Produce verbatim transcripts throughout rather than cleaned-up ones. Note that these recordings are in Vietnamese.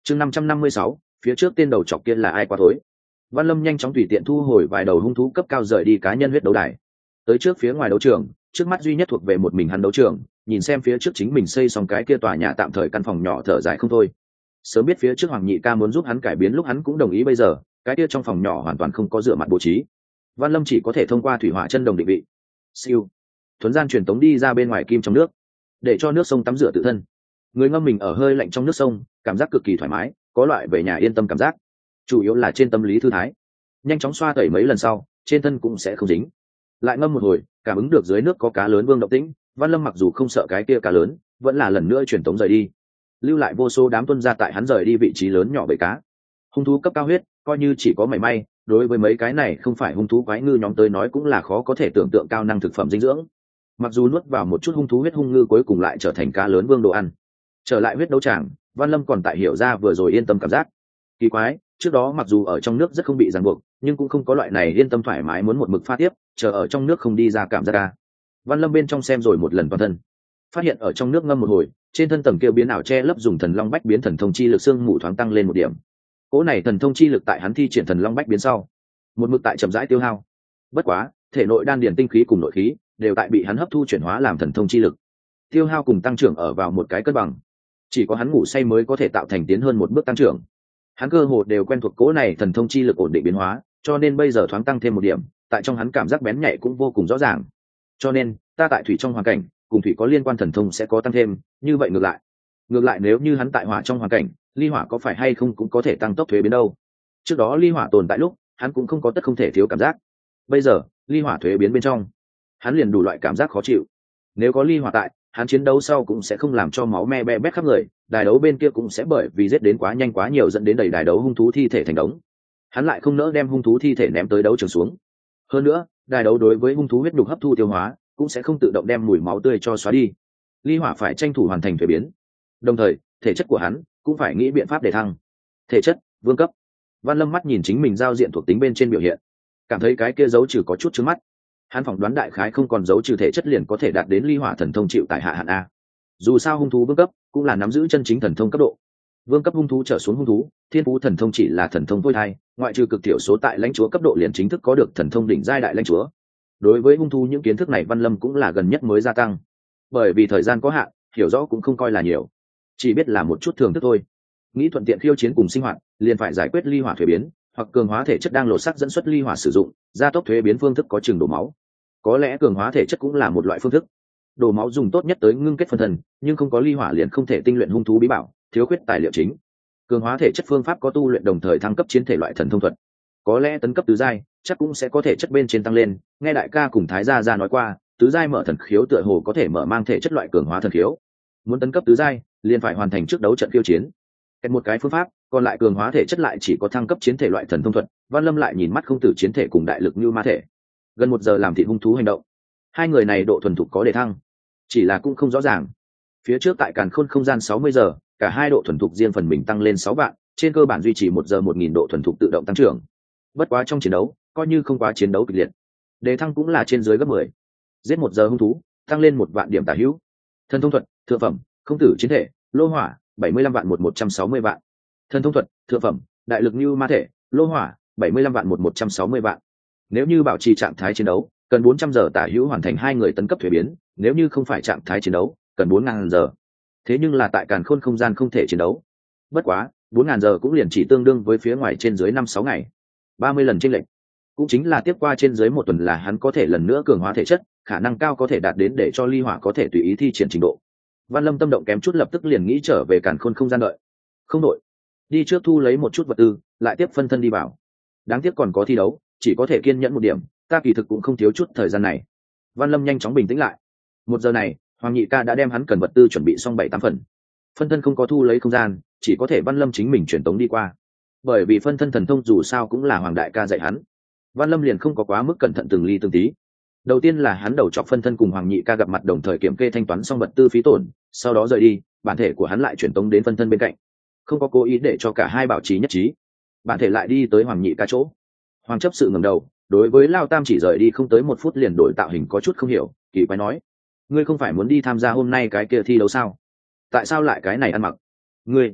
chương năm trăm năm mươi sáu, phía trước tên đầu chọc kia là ai quá thối. Văn Lâm nhanh chóng tùy tiện thu hồi vài đầu hung thú cấp cao rời đi cá nhân huyết đấu đài, tới trước phía ngoài đấu trường, trước mắt duy nhất thuộc về một mình hắn đấu trường, nhìn xem phía trước chính mình xây xong cái kia tòa nhà tạm thời căn phòng nhỏ thở dài không thôi. Sớm biết phía trước Hoàng Nhị Ca muốn giúp hắn cải biến lúc hắn cũng đồng ý, bây giờ cái kia trong phòng nhỏ hoàn toàn không có dựa mặt bố trí. Văn Lâm chỉ có thể thông qua thủy hỏa chân đồng định vị. Siêu, thuấn gian truyền tống đi ra bên ngoài kim trong nước, để cho nước sông tắm rửa tự thân. Người ngâm mình ở hơi lạnh trong nước sông, cảm giác cực kỳ thoải mái, có loại về nhà yên tâm cảm giác. Chủ yếu là trên tâm lý thư thái. Nhanh chóng xoa tẩy mấy lần sau, trên thân cũng sẽ không dính. Lại ngâm một hồi, cảm ứng được dưới nước có cá lớn vương động tĩnh, Văn Lâm mặc dù không sợ cái kia cá lớn, vẫn là lần nữa truyền tống rời đi, lưu lại vô số đám tuân ra tại hắn rời đi vị trí lớn nhỏ bầy cá. Hung thú cấp cao huyết, coi như chỉ có mảy may, đối với mấy cái này không phải hung thú quái ngư nhóm tới nói cũng là khó có thể tưởng tượng cao năng thực phẩm dinh dưỡng. Mặc dù nuốt vào một chút hung thú huyết, hung ngư cuối cùng lại trở thành cá lớn vương đồ ăn. Trở lại huyết đấu tràng, Văn Lâm còn tại hiểu ra vừa rồi yên tâm cảm giác. Kỳ quái, trước đó mặc dù ở trong nước rất không bị ràng buộc, nhưng cũng không có loại này yên tâm thoải mái muốn một mực pha tiếp, chờ ở trong nước không đi ra cảm giác ca. Văn Lâm bên trong xem rồi một lần toàn thân, phát hiện ở trong nước ngâm một hồi, trên thân tầng kia biến ảo che lấp dùng thần long bách biến thần thông chi lực xương mù thoáng tăng lên một điểm. Cỗ này thần thông chi lực tại hắn thi triển thần long bách biến sau, một mực tại chậm rãi tiêu hao. Bất quá, thể nội đan điền tinh khí cùng nội khí đều tại bị hắn hấp thu chuyển hóa làm thần thông chi lực. Tiêu hao cùng tăng trưởng ở vào một cái cân bằng. Chỉ có hắn ngủ say mới có thể tạo thành tiến hơn một bước tăng trưởng. Hắn cơ hồ đều quen thuộc cỗ này thần thông chi lực ổn định biến hóa, cho nên bây giờ thoáng tăng thêm một điểm, tại trong hắn cảm giác bén nhạy cũng vô cùng rõ ràng. Cho nên, ta tại thủy trong hoàn cảnh, cùng thủy có liên quan thần thông sẽ có tăng thêm, như vậy ngược lại. Ngược lại nếu như hắn tại hỏa trong hoàn cảnh, ly hỏa có phải hay không cũng có thể tăng tốc thuế biến đâu. Trước đó ly hỏa tồn tại lúc, hắn cũng không có tất không thể thiếu cảm giác. Bây giờ, ly hỏa thuế biến bên trong, hắn liền đủ loại cảm giác khó chịu. Nếu có ly hỏa tại, hắn chiến đấu sau cũng sẽ không làm cho máu me be bét khắp người, đài đấu bên kia cũng sẽ bởi vì giết đến quá nhanh quá nhiều dẫn đến đầy đài đấu hung thú thi thể thành đống. Hắn lại không nỡ đem hung thú thi thể ném tới đấu trường xuống. Hơn nữa, đài đấu đối với hung thú huyết đục hấp thu tiêu hóa, cũng sẽ không tự động đem mùi máu tươi cho xóa đi. Ly hỏa phải tranh thủ hoàn thành thuế biến. Đồng thời, thể chất của hắn cũng phải nghĩ biện pháp để thăng. Thể chất, vương cấp. Văn Lâm mắt nhìn chính mình giao diện thuộc tính bên trên biểu hiện, cảm thấy cái kia dấu trừ có chút trứng mắt. Hắn phỏng đoán đại khái không còn dấu trừ thể chất liền có thể đạt đến ly hỏa thần thông chịu tại hạ hạn a. Dù sao hung thú vương cấp cũng là nắm giữ chân chính thần thông cấp độ. Vương cấp hung thú trở xuống hung thú, thiên phú thần thông chỉ là thần thông thôi thai, ngoại trừ cực thiểu số tại lãnh chúa cấp độ liền chính thức có được thần thông đỉnh giai đại lãnh chúa. Đối với hung thú những kiến thức này Văn Lâm cũng là gần nhất mới gia tăng, bởi vì thời gian có hạn, hiểu rõ cũng không coi là nhiều, chỉ biết là một chút thường thức thôi. Nghĩ thuận tiện khiêu chiến cùng sinh hoạt, liền phải giải quyết ly hỏa thuế biến, hoặc cường hóa thể chất đang lột xác dẫn xuất ly hỏa sử dụng, gia tốc thuế biến phương thức có chừng đổ máu. Có lẽ cường hóa thể chất cũng là một loại phương thức. Đổ máu dùng tốt nhất tới ngưng kết phân thân, nhưng không có ly hỏa liền không thể tinh luyện hung thú bí bảo, thiếu khuyết tài liệu chính. Cường hóa thể chất phương pháp có tu luyện đồng thời thăng cấp chiến thể loại thần thông thuật. Có lẽ tấn cấp tứ giai, chắc cũng sẽ có thể chất bên trên tăng lên. Nghe đại ca cùng thái gia gia nói qua, tứ giai mở thần khiếu tựa hồ có thể mở mang thể chất loại cường hóa thần khiếu. Muốn tấn cấp tứ giai, liền phải hoàn thành trước đấu trận khiêu chiến. Cách một cái phương pháp, còn lại cường hóa thể chất lại chỉ có thăng cấp chiến thể loại thần thông thuật. Văn Lâm lại nhìn mắt không tử chiến thể cùng đại lực như ma thể. Gần một giờ làm thị hung thú hành động, hai người này độ thuần thục có đề thăng, chỉ là cũng không rõ ràng. Phía trước tại càn khôn không gian sáu mươi giờ, cả hai độ thuần thục riêng phần mình tăng lên sáu vạn, trên cơ bản duy trì một giờ một nghìn độ thuần thục tự động tăng trưởng. Bất quá trong chiến đấu, coi như không quá chiến đấu kịch liệt, đề thăng cũng là trên dưới gấp mười. Giết một giờ hung thú, tăng lên một vạn điểm tả hữu. Thần thông thuật, thượng phẩm, không tử chiến thể, lô hỏa, bảy mươi lăm vạn một một trăm sáu mươi vạn. Thần thông thuật, thượng phẩm, đại lực như ma thể, lô hỏa, bảy mươi lăm vạn một một trăm sáu mươi vạn. Nếu như bảo trì trạng thái chiến đấu, cần bốn trăm giờ tả hữu hoàn thành hai người tấn cấp thuế biến, nếu như không phải trạng thái chiến đấu, cần bốn nghìn giờ. Thế nhưng là tại càn khôn không gian không thể chiến đấu. Bất quá, bốn nghìn giờ cũng liền chỉ tương đương với phía ngoài trên dưới năm sáu ngày. ba mươi lần chênh lệch. Cũng chính là tiếp qua trên dưới một tuần là hắn có thể lần nữa cường hóa thể chất, khả năng cao có thể đạt đến để cho ly hỏa có thể tùy ý thi triển trình độ. Văn Lâm tâm động kém chút lập tức liền nghĩ trở về càn khôn không gian đợi. Không đội, đi trước thu lấy một chút vật tư, lại tiếp phân thân đi vào. Đáng tiếc còn có thi đấu, chỉ có thể kiên nhẫn một điểm, ta kỳ thực cũng không thiếu chút thời gian này. Văn Lâm nhanh chóng bình tĩnh lại. Một giờ này, Hoàng Nhị Ca đã đem hắn cần vật tư chuẩn bị xong bảy tám phần. Phân thân không có thu lấy không gian, chỉ có thể Văn Lâm chính mình truyền tống đi qua. Bởi vì phân thân thần thông dù sao cũng là Hoàng Đại Ca dạy hắn, Văn Lâm liền không có quá mức cẩn thận từng ly từng tí. Đầu tiên là hắn đầu chọc phân thân cùng Hoàng Nhị Ca gặp mặt đồng thời kiểm kê thanh toán xong vật tư phí tổn, sau đó rời đi, bản thể của hắn lại truyền tống đến phân thân bên cạnh, không có cố ý để cho cả hai bảo trì nhất trí. Bản thể lại đi tới Hoàng Nhị Ca chỗ. Hoàng chấp sự ngẩng đầu, đối với Lao Tam chỉ rời đi không tới một phút liền đổi tạo hình có chút không hiểu, kỳ quái nói: ngươi không phải muốn đi tham gia hôm nay cái kia thi đấu sao? Tại sao lại cái này ăn mặc? Ngươi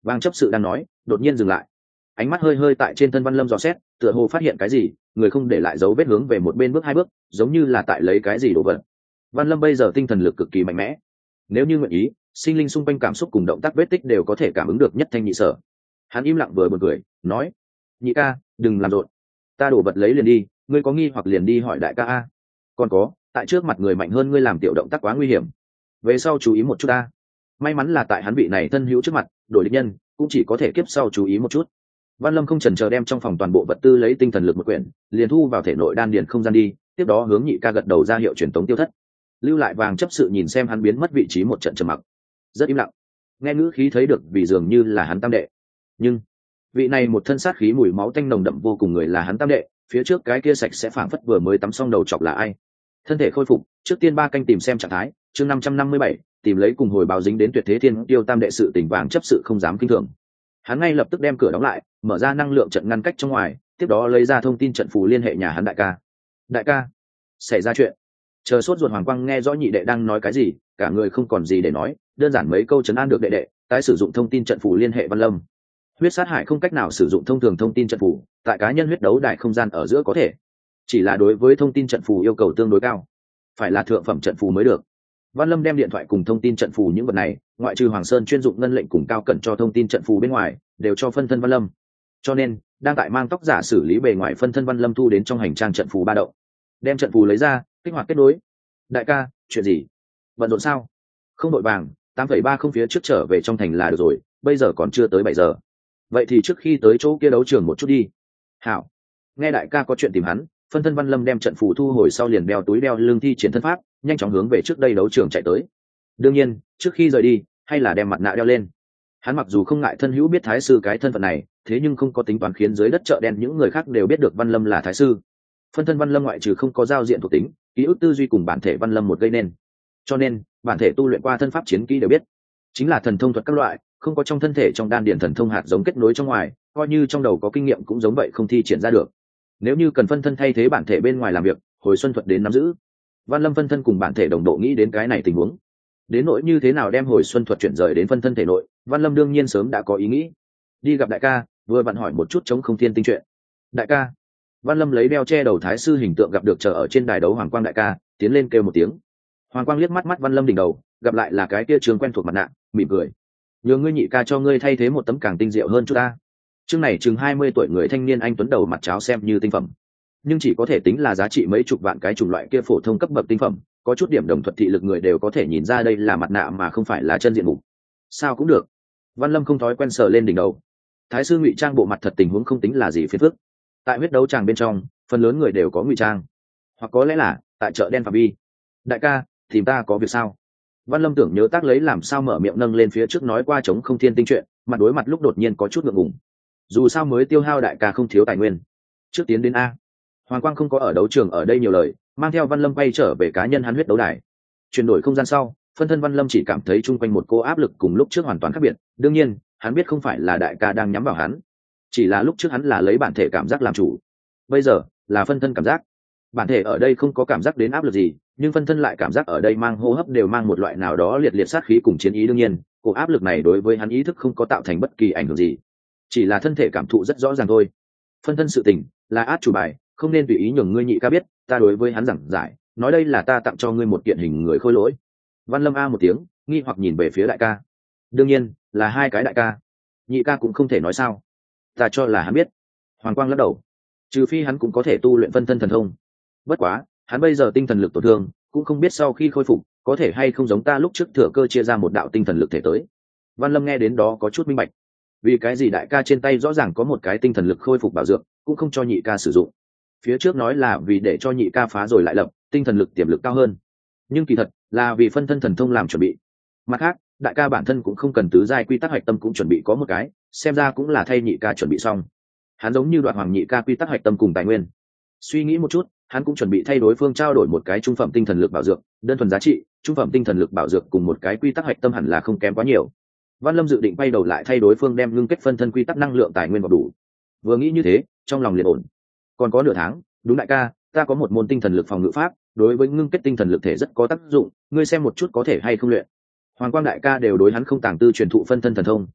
Vàng chấp sự đang nói, đột nhiên dừng lại, ánh mắt hơi hơi tại trên thân Văn Lâm dò xét, tựa hồ phát hiện cái gì, người không để lại dấu vết hướng về một bên bước hai bước, giống như là tại lấy cái gì đồ vật. Văn Lâm bây giờ tinh thần lực cực kỳ mạnh mẽ, nếu như nguyện ý, sinh linh xung quanh cảm xúc cùng động tác vết tích đều có thể cảm ứng được nhất thanh nhị sở. Hắn im lặng vừa buồn cười, nói: nhị ca, đừng làm rộn, ta đổ vật lấy liền đi, ngươi có nghi hoặc liền đi hỏi đại ca a. Còn có, tại trước mặt người mạnh hơn ngươi làm tiểu động tác quá nguy hiểm, về sau chú ý một chút ta. May mắn là tại hắn vị này thân hữu trước mặt, đổi địch nhân cũng chỉ có thể kiếp sau chú ý một chút. Văn Lâm không chần chờ đem trong phòng toàn bộ vật tư lấy tinh thần lực một quyển, liền thu vào thể nội đan điền không gian đi, tiếp đó hướng nhị ca gật đầu ra hiệu truyền tống tiêu thất. Lưu lại Vàng chấp sự nhìn xem hắn biến mất vị trí một trận trầm mặc, rất im lặng. Nghe ngữ khí thấy được vì dường như là hắn tam đệ, nhưng vị này một thân sát khí mùi máu tanh nồng đậm vô cùng người là hắn tam đệ, phía trước cái kia sạch sẽ phảng phất vừa mới tắm xong đầu chọc là ai? Thân thể khôi phục, trước tiên ba canh tìm xem trạng thái, chương năm trăm năm mươi bảy, tìm lấy cùng hồi báo dính đến tuyệt thế thiên tiêu tam đệ sự tình. Vàng chấp sự không dám kinh thường. Hắn ngay lập tức đem cửa đóng lại, mở ra năng lượng trận ngăn cách trong ngoài, tiếp đó lấy ra thông tin trận phù liên hệ nhà hắn đại ca. Đại ca, xảy ra chuyện. Chờ sốt ruột Hoàng Quang nghe rõ nhị đệ đang nói cái gì, cả người không còn gì để nói, đơn giản mấy câu trấn an được đệ đệ, tái sử dụng thông tin trận phù liên hệ Văn Lâm. Huyết sát hải không cách nào sử dụng thông thường thông tin trận phù, tại cá nhân huyết đấu đại không gian ở giữa có thể, chỉ là đối với thông tin trận phù yêu cầu tương đối cao, phải là thượng phẩm trận phù mới được. Văn Lâm đem điện thoại cùng thông tin trận phù những vật này, ngoại trừ Hoàng Sơn chuyên dụng ngân lệnh cùng cao cẩn cho thông tin trận phù bên ngoài, đều cho phân thân Văn Lâm. Cho nên, đang tại mang tóc giả xử lý bề ngoài phân thân Văn Lâm thu đến trong hành trang trận phù ba động, đem trận phù lấy ra, kích hoạt kết nối. Đại ca, chuyện gì? Bận rộn sao? Không đội vàng, tám phẩy ba không phía trước trở về trong thành là được rồi, bây giờ còn chưa tới bảy giờ. Vậy thì trước khi tới chỗ kia đấu trường một chút đi. Hảo. Nghe đại ca có chuyện tìm hắn, phân thân Văn Lâm đem trận phù thu hồi sau liền đeo túi đeo lưng thi triển thân pháp, nhanh chóng hướng về trước đây đấu trường chạy tới. Đương nhiên, trước khi rời đi, hay là đem mặt nạ đeo lên. Hắn mặc dù không ngại thân hữu biết thái sư cái thân phận này, thế nhưng không có tính toán khiến dưới đất chợ đen những người khác đều biết được Văn Lâm là thái sư. Phân thân Văn Lâm ngoại trừ không có giao diện thuộc tính, ký ức tư duy cùng bản thể Văn Lâm một gây nên. Cho nên, bản thể tu luyện qua thân pháp chiến kỹ đều biết, chính là thần thông thuật các loại, không có trong thân thể trong đan điền thần thông hạt giống kết nối trong ngoài, coi như trong đầu có kinh nghiệm cũng giống vậy không thi triển ra được. Nếu như cần phân thân thay thế bản thể bên ngoài làm việc, hồi xuân thuật đến nắm giữ. Văn Lâm phân thân cùng bản thể đồng độ nghĩ đến cái này tình huống. Đến nỗi như thế nào đem hồi xuân thuật chuyển rời đến phân thân thể nội, Văn Lâm đương nhiên sớm đã có ý nghĩ. Đi gặp đại ca, vừa vặn hỏi một chút chống không thiên tinh chuyện. Đại ca. Văn Lâm lấy đeo che đầu thái sư hình tượng gặp được chờ ở trên đài đấu Hoàng Quang đại ca, tiến lên kêu một tiếng. Hoàng Quang liếc mắt mắt Văn Lâm đỉnh đầu, gặp lại là cái kia trường quen thuộc mặt nạ, mỉm cười. Nhờ ngươi nhị ca cho ngươi thay thế một tấm càng tinh diệu hơn chút ta. Chương này chừng hai mươi tuổi người thanh niên anh tuấn đầu mặt cháo xem như tinh phẩm, nhưng chỉ có thể tính là giá trị mấy chục vạn cái chủng loại kia phổ thông cấp bậc tinh phẩm, có chút điểm đồng thuật thị lực người đều có thể nhìn ra đây là mặt nạ mà không phải là chân diện mục. Sao cũng được. Văn Lâm không thói quen sờ lên đỉnh đầu. Thái sư ngụy trang bộ mặt thật tình huống không tính là gì phiền phức. Tại huyết đấu tràng bên trong, phần lớn người đều có ngụy trang, hoặc có lẽ là tại chợ đen phạm vi. Đại ca, tìm ta có việc sao? Văn Lâm tưởng nhớ tác lấy làm sao mở miệng nâng lên phía trước nói qua chống không thiên tinh chuyện, mặt đối mặt lúc đột nhiên có chút ngượng ngùng. Dù sao mới tiêu hao đại ca không thiếu tài nguyên. Trước tiến đến a. Hoàng Quang không có ở đấu trường ở đây nhiều lời, mang theo Văn Lâm quay trở về cá nhân hắn huyết đấu đài. Chuyển đổi không gian sau, phân thân Văn Lâm chỉ cảm thấy chung quanh một cô áp lực cùng lúc trước hoàn toàn khác biệt. Đương nhiên, hắn biết không phải là đại ca đang nhắm vào hắn, chỉ là lúc trước hắn là lấy bản thể cảm giác làm chủ, bây giờ là phân thân cảm giác. Bản thể ở đây không có cảm giác đến áp lực gì, nhưng phân thân lại cảm giác ở đây mang hô hấp đều mang một loại nào đó liệt liệt sát khí cùng chiến ý. Đương nhiên, cô áp lực này đối với hắn ý thức không có tạo thành bất kỳ ảnh hưởng gì, chỉ là thân thể cảm thụ rất rõ ràng thôi. Phân thân sự tình là át chủ bài, không nên tùy ý nhường ngươi nhị ca biết. Ta đối với hắn giảng giải, nói đây là ta tặng cho ngươi một kiện hình người khôi lỗi. Văn Lâm a một tiếng, nghi hoặc nhìn về phía đại ca. Đương nhiên là hai cái đại ca, nhị ca cũng không thể nói sao. Ta cho là hắn biết. Hoàng Quang lắc đầu. Trừ phi hắn cũng có thể tu luyện phân thân thần thông. Bất quá, hắn bây giờ tinh thần lực tổn thương, cũng không biết sau khi khôi phục có thể hay không giống ta lúc trước thừa cơ chia ra một đạo tinh thần lực thể tới. Văn Lâm nghe đến đó có chút minh bạch, vì cái gì đại ca trên tay rõ ràng có một cái tinh thần lực khôi phục bảo dược, cũng không cho nhị ca sử dụng. Phía trước nói là vì để cho nhị ca phá rồi lại lập, tinh thần lực tiềm lực cao hơn, nhưng kỳ thật là vì phân thân thần thông làm chuẩn bị. Mặt khác, đại ca bản thân cũng không cần tứ giai quy tắc hạch tâm cũng chuẩn bị có một cái, xem ra cũng là thay nhị ca chuẩn bị xong. Hắn giống như đoạn hoàng nhị ca quy tắc hạch tâm cùng tài nguyên. Suy nghĩ một chút, hắn cũng chuẩn bị thay đối phương trao đổi một cái trung phẩm tinh thần lực bảo dược, đơn thuần giá trị, trung phẩm tinh thần lực bảo dược cùng một cái quy tắc hạch tâm hẳn là không kém quá nhiều. Văn Lâm dự định bay đầu lại thay đối phương đem ngưng kết phân thân quy tắc năng lượng tài nguyên vào đủ. Vừa nghĩ như thế, trong lòng liền ổn. Còn có nửa tháng, đúng đại ca, ta có một môn tinh thần lực phòng ngự pháp, đối với ngưng kết tinh thần lực thể rất có tác dụng, ngươi xem một chút có thể hay không luyện. Hoàng Quang đại ca đều đối hắn không tàng tư truyền thụ phân thân thần thông.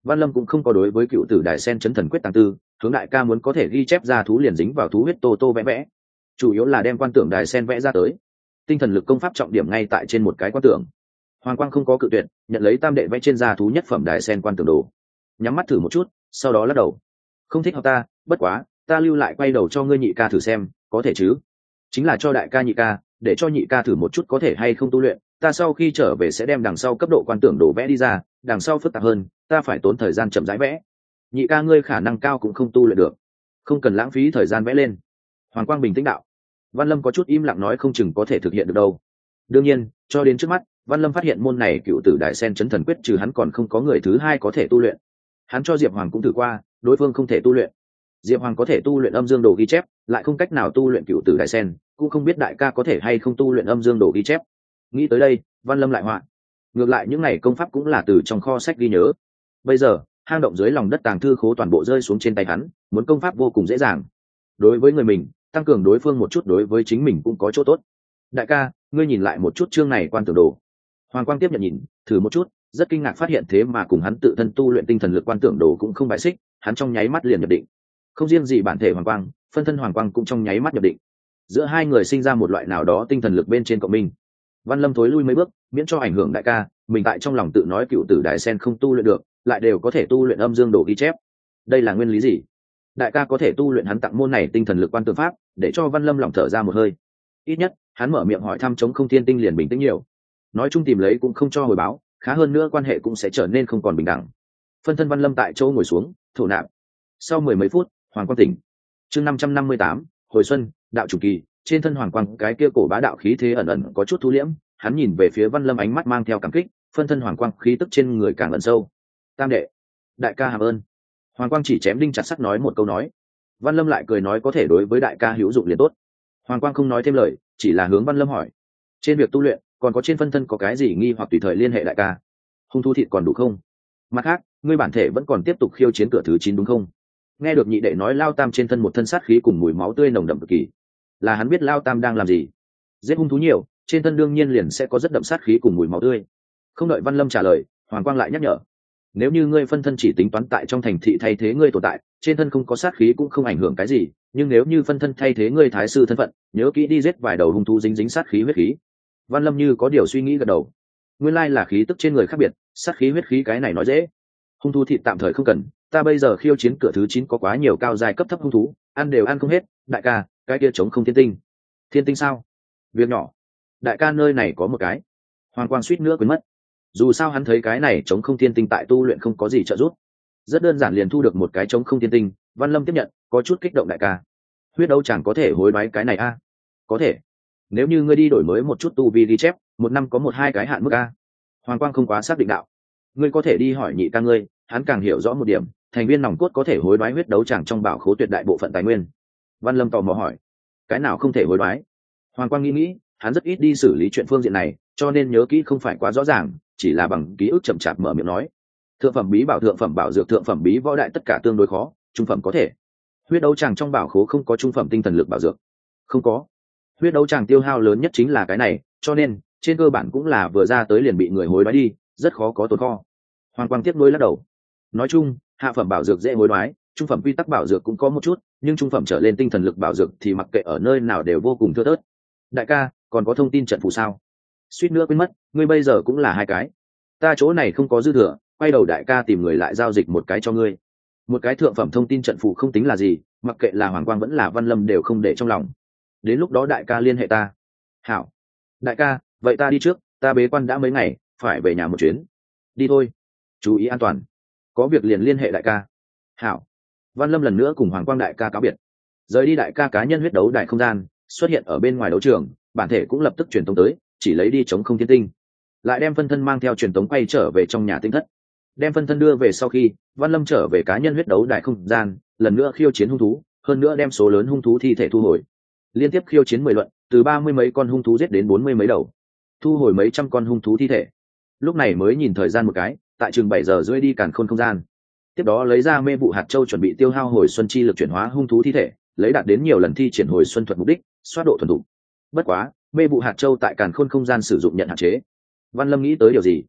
Văn Lâm cũng không có đối với cựu tử đại sen chấn thần quyết tăng tư, hướng đại ca muốn có thể ghi chép ra thú liền dính vào thú huyết tô tô vẽ vẽ, chủ yếu là đem quan tưởng đại sen vẽ ra tới. Tinh thần lực công pháp trọng điểm ngay tại trên một cái quan tưởng. Hoàng Quang không có cự tuyệt, nhận lấy tam đệ vẽ trên da thú nhất phẩm đại sen quan tưởng đồ, nhắm mắt thử một chút, sau đó lắc đầu. Không thích học ta, bất quá, ta lưu lại quay đầu cho ngươi nhị ca thử xem, có thể chứ? Chính là cho đại ca nhị ca, để cho nhị ca thử một chút có thể hay không tu luyện, ta sau khi trở về sẽ đem đằng sau cấp độ quan tưởng đồ vẽ đi ra, đằng sau phức tạp hơn, ta phải tốn thời gian chậm rãi vẽ. Nhị ca ngươi khả năng cao cũng không tu luyện được, không cần lãng phí thời gian vẽ lên. Hoàng Quang bình tĩnh đạo. Văn Lâm có chút im lặng nói không chừng có thể thực hiện được đâu. Đương nhiên, cho đến trước mắt, Văn Lâm phát hiện môn này cựu tử đại sen chấn thần quyết trừ hắn còn không có người thứ hai có thể tu luyện. Hắn cho Diệp Hoàng cũng thử qua, đối phương không thể tu luyện. Diệp Hoàng có thể tu luyện âm dương đồ ghi chép, lại không cách nào tu luyện cựu tử đại sen, cũng không biết đại ca có thể hay không tu luyện âm dương đồ ghi chép. Nghĩ tới đây, Văn Lâm lại họa. Ngược lại những ngày công pháp cũng là từ trong kho sách ghi nhớ. Bây giờ, hang động dưới lòng đất tàng thư khố toàn bộ rơi xuống trên tay hắn, muốn công pháp vô cùng dễ dàng. Đối với người mình, tăng cường đối phương một chút đối với chính mình cũng có chỗ tốt. Đại ca, ngươi nhìn lại một chút chương này quan tưởng đồ. Hoàng Quang tiếp nhận nhìn, thử một chút, rất kinh ngạc phát hiện thế mà cùng hắn tự thân tu luyện tinh thần lực quan tưởng đồ cũng không bại xích, hắn trong nháy mắt liền nhập định. Không riêng gì bản thể Hoàng Quang, phân thân Hoàng Quang cũng trong nháy mắt nhập định. Giữa hai người sinh ra một loại nào đó tinh thần lực bên trên cộng minh. Văn Lâm thối lui mấy bước, miễn cho ảnh hưởng đại ca, mình tại trong lòng tự nói cựu tử đại sen không tu luyện được, lại đều có thể tu luyện âm dương đồ ghi chép. Đây là nguyên lý gì? Đại ca có thể tu luyện hắn tặng môn này tinh thần lực quan tưởng pháp, để cho Văn Lâm lòng thở ra một hơi. Ít nhất, hắn mở miệng hỏi thăm chống không thiên tinh liền bình tĩnh nhiều. Nói chung tìm lấy cũng không cho hồi báo, khá hơn nữa quan hệ cũng sẽ trở nên không còn bình đẳng. Phân thân Văn Lâm tại chỗ ngồi xuống, thổ nạp. Sau mười mấy phút, Hoàng Quang tỉnh. Chương năm trăm năm mươi tám, hồi xuân, đạo chủ kỳ, trên thân Hoàng Quang cái kia cổ bá đạo khí thế ẩn ẩn có chút thu liễm, hắn nhìn về phía Văn Lâm ánh mắt mang theo cảm kích, phân thân Hoàng Quang khí tức trên người càng ẩn sâu. Tam đệ, đại ca hàm ơn. Hoàng Quang chỉ chém đinh chặt sắt nói một câu nói. Văn Lâm lại cười nói có thể đối với đại ca hữu dụng liền tốt. Hoàng Quang không nói thêm lời, chỉ là hướng Văn Lâm hỏi, trên việc tu luyện còn có trên phân thân có cái gì nghi hoặc tùy thời liên hệ đại ca. Hung thú thịt còn đủ không? Mặt khác, ngươi bản thể vẫn còn tiếp tục khiêu chiến cửa thứ chín đúng không? Nghe được nhị đệ nói Lao Tam trên thân một thân sát khí cùng mùi máu tươi nồng đậm cực kỳ, là hắn biết Lao Tam đang làm gì. Giết hung thú nhiều, trên thân đương nhiên liền sẽ có rất đậm sát khí cùng mùi máu tươi. Không đợi Văn Lâm trả lời, Hoàng Quang lại nhắc nhở, nếu như ngươi phân thân chỉ tính toán tại trong thành thị thay thế ngươi tồn tại, trên thân không có sát khí cũng không ảnh hưởng cái gì, nhưng nếu như phân thân thay thế ngươi thái sư thân phận, nhớ kỹ đi giết vài đầu hung thú dính dính sát khí huyết khí. Văn Lâm như có điều suy nghĩ gật đầu. Nguyên lai là khí tức trên người khác biệt, sát khí huyết khí cái này nói dễ. Hung thú thịt tạm thời không cần, ta bây giờ khiêu chiến cửa thứ chín có quá nhiều cao dài cấp thấp hung thú, ăn đều ăn không hết. Đại ca, cái kia chống không thiên tinh. Thiên tinh sao? Việc nhỏ. Đại ca nơi này có một cái. Hoàng Quang suýt nữa quên mất. Dù sao hắn thấy cái này chống không thiên tinh tại tu luyện không có gì trợ giúp, rất đơn giản liền thu được một cái chống không thiên tinh. Văn Lâm tiếp nhận, có chút kích động. Đại ca, huyết đấu chẳng có thể hối đoái cái này a? À? Có thể. Nếu như ngươi đi đổi mới một chút tu vi ghi chép, một năm có một hai cái hạn mức a. Hoàng Quang không quá xác định đạo. Ngươi có thể đi hỏi nhị ca ngươi, hắn càng hiểu rõ một điểm, thành viên nòng cốt có thể hối đoái huyết đấu chẳng trong bảo khố tuyệt đại bộ phận tài nguyên. Văn Lâm tò mò hỏi, cái nào không thể hối đoái? Hoàng Quang nghĩ nghĩ, hắn rất ít đi xử lý chuyện phương diện này, cho nên nhớ kỹ không phải quá rõ ràng, chỉ là bằng ký ức chậm chạp mở miệng nói. Thượng phẩm bí bảo, thượng phẩm bảo dược, thượng phẩm bí võ đại tất cả tương đối khó, trung phẩm có thể. Huyết đấu tràng trong bảo khố không có trung phẩm tinh thần lực bảo dược. Không có. Huyết đấu tràng tiêu hao lớn nhất chính là cái này, cho nên trên cơ bản cũng là vừa ra tới liền bị người hối đoái đi, rất khó có tồn kho. Hoàng Quang tiếp nối lắc đầu. Nói chung, hạ phẩm bảo dược dễ hối đoái, trung phẩm quy tắc bảo dược cũng có một chút, nhưng trung phẩm trở lên tinh thần lực bảo dược thì mặc kệ ở nơi nào đều vô cùng thưa thớt. Đại ca, còn có thông tin trận phù sao? Suýt nữa quên mất, ngươi bây giờ cũng là hai cái. Ta chỗ này không có dư thừa, quay đầu đại ca tìm người lại giao dịch một cái cho ngươi. Một cái thượng phẩm thông tin trận phù không tính là gì, mặc kệ là Hoàng Quang vẫn là Văn Lâm đều không để trong lòng. Đến lúc đó đại ca liên hệ ta. Hảo. Đại ca, vậy ta đi trước, ta bế quan đã mấy ngày, phải về nhà một chuyến. Đi thôi. Chú ý an toàn. Có việc liền liên hệ đại ca. Hảo. Văn Lâm lần nữa cùng Hoàng Quang đại ca cáo biệt. Rời đi đại ca cá nhân huyết đấu đại không gian, xuất hiện ở bên ngoài đấu trường, bản thể cũng lập tức truyền tống tới, chỉ lấy đi chống không thiên tinh, lại đem phân thân mang theo truyền tống quay trở về trong nhà tinh thất. Đem phân thân đưa về sau khi, Văn Lâm trở về cá nhân huyết đấu đại không gian, lần nữa khiêu chiến hung thú, hơn nữa đem số lớn hung thú thi thể thu hồi. Liên tiếp khiêu chiến mười luận, từ ba mươi mấy con hung thú giết đến bốn mươi mấy đầu, thu hồi mấy trăm con hung thú thi thể. Lúc này mới nhìn thời gian một cái, tại chừng bảy giờ rưỡi đi càn khôn không gian. Tiếp đó lấy ra mê vụ hạt châu chuẩn bị tiêu hao hồi xuân chi lực chuyển hóa hung thú thi thể, lấy đạt đến nhiều lần thi triển hồi xuân thuật mục đích, xoát độ thuần thục. Bất quá, mê vụ hạt châu tại càn khôn không gian sử dụng nhận hạn chế. Văn Lâm nghĩ tới điều gì?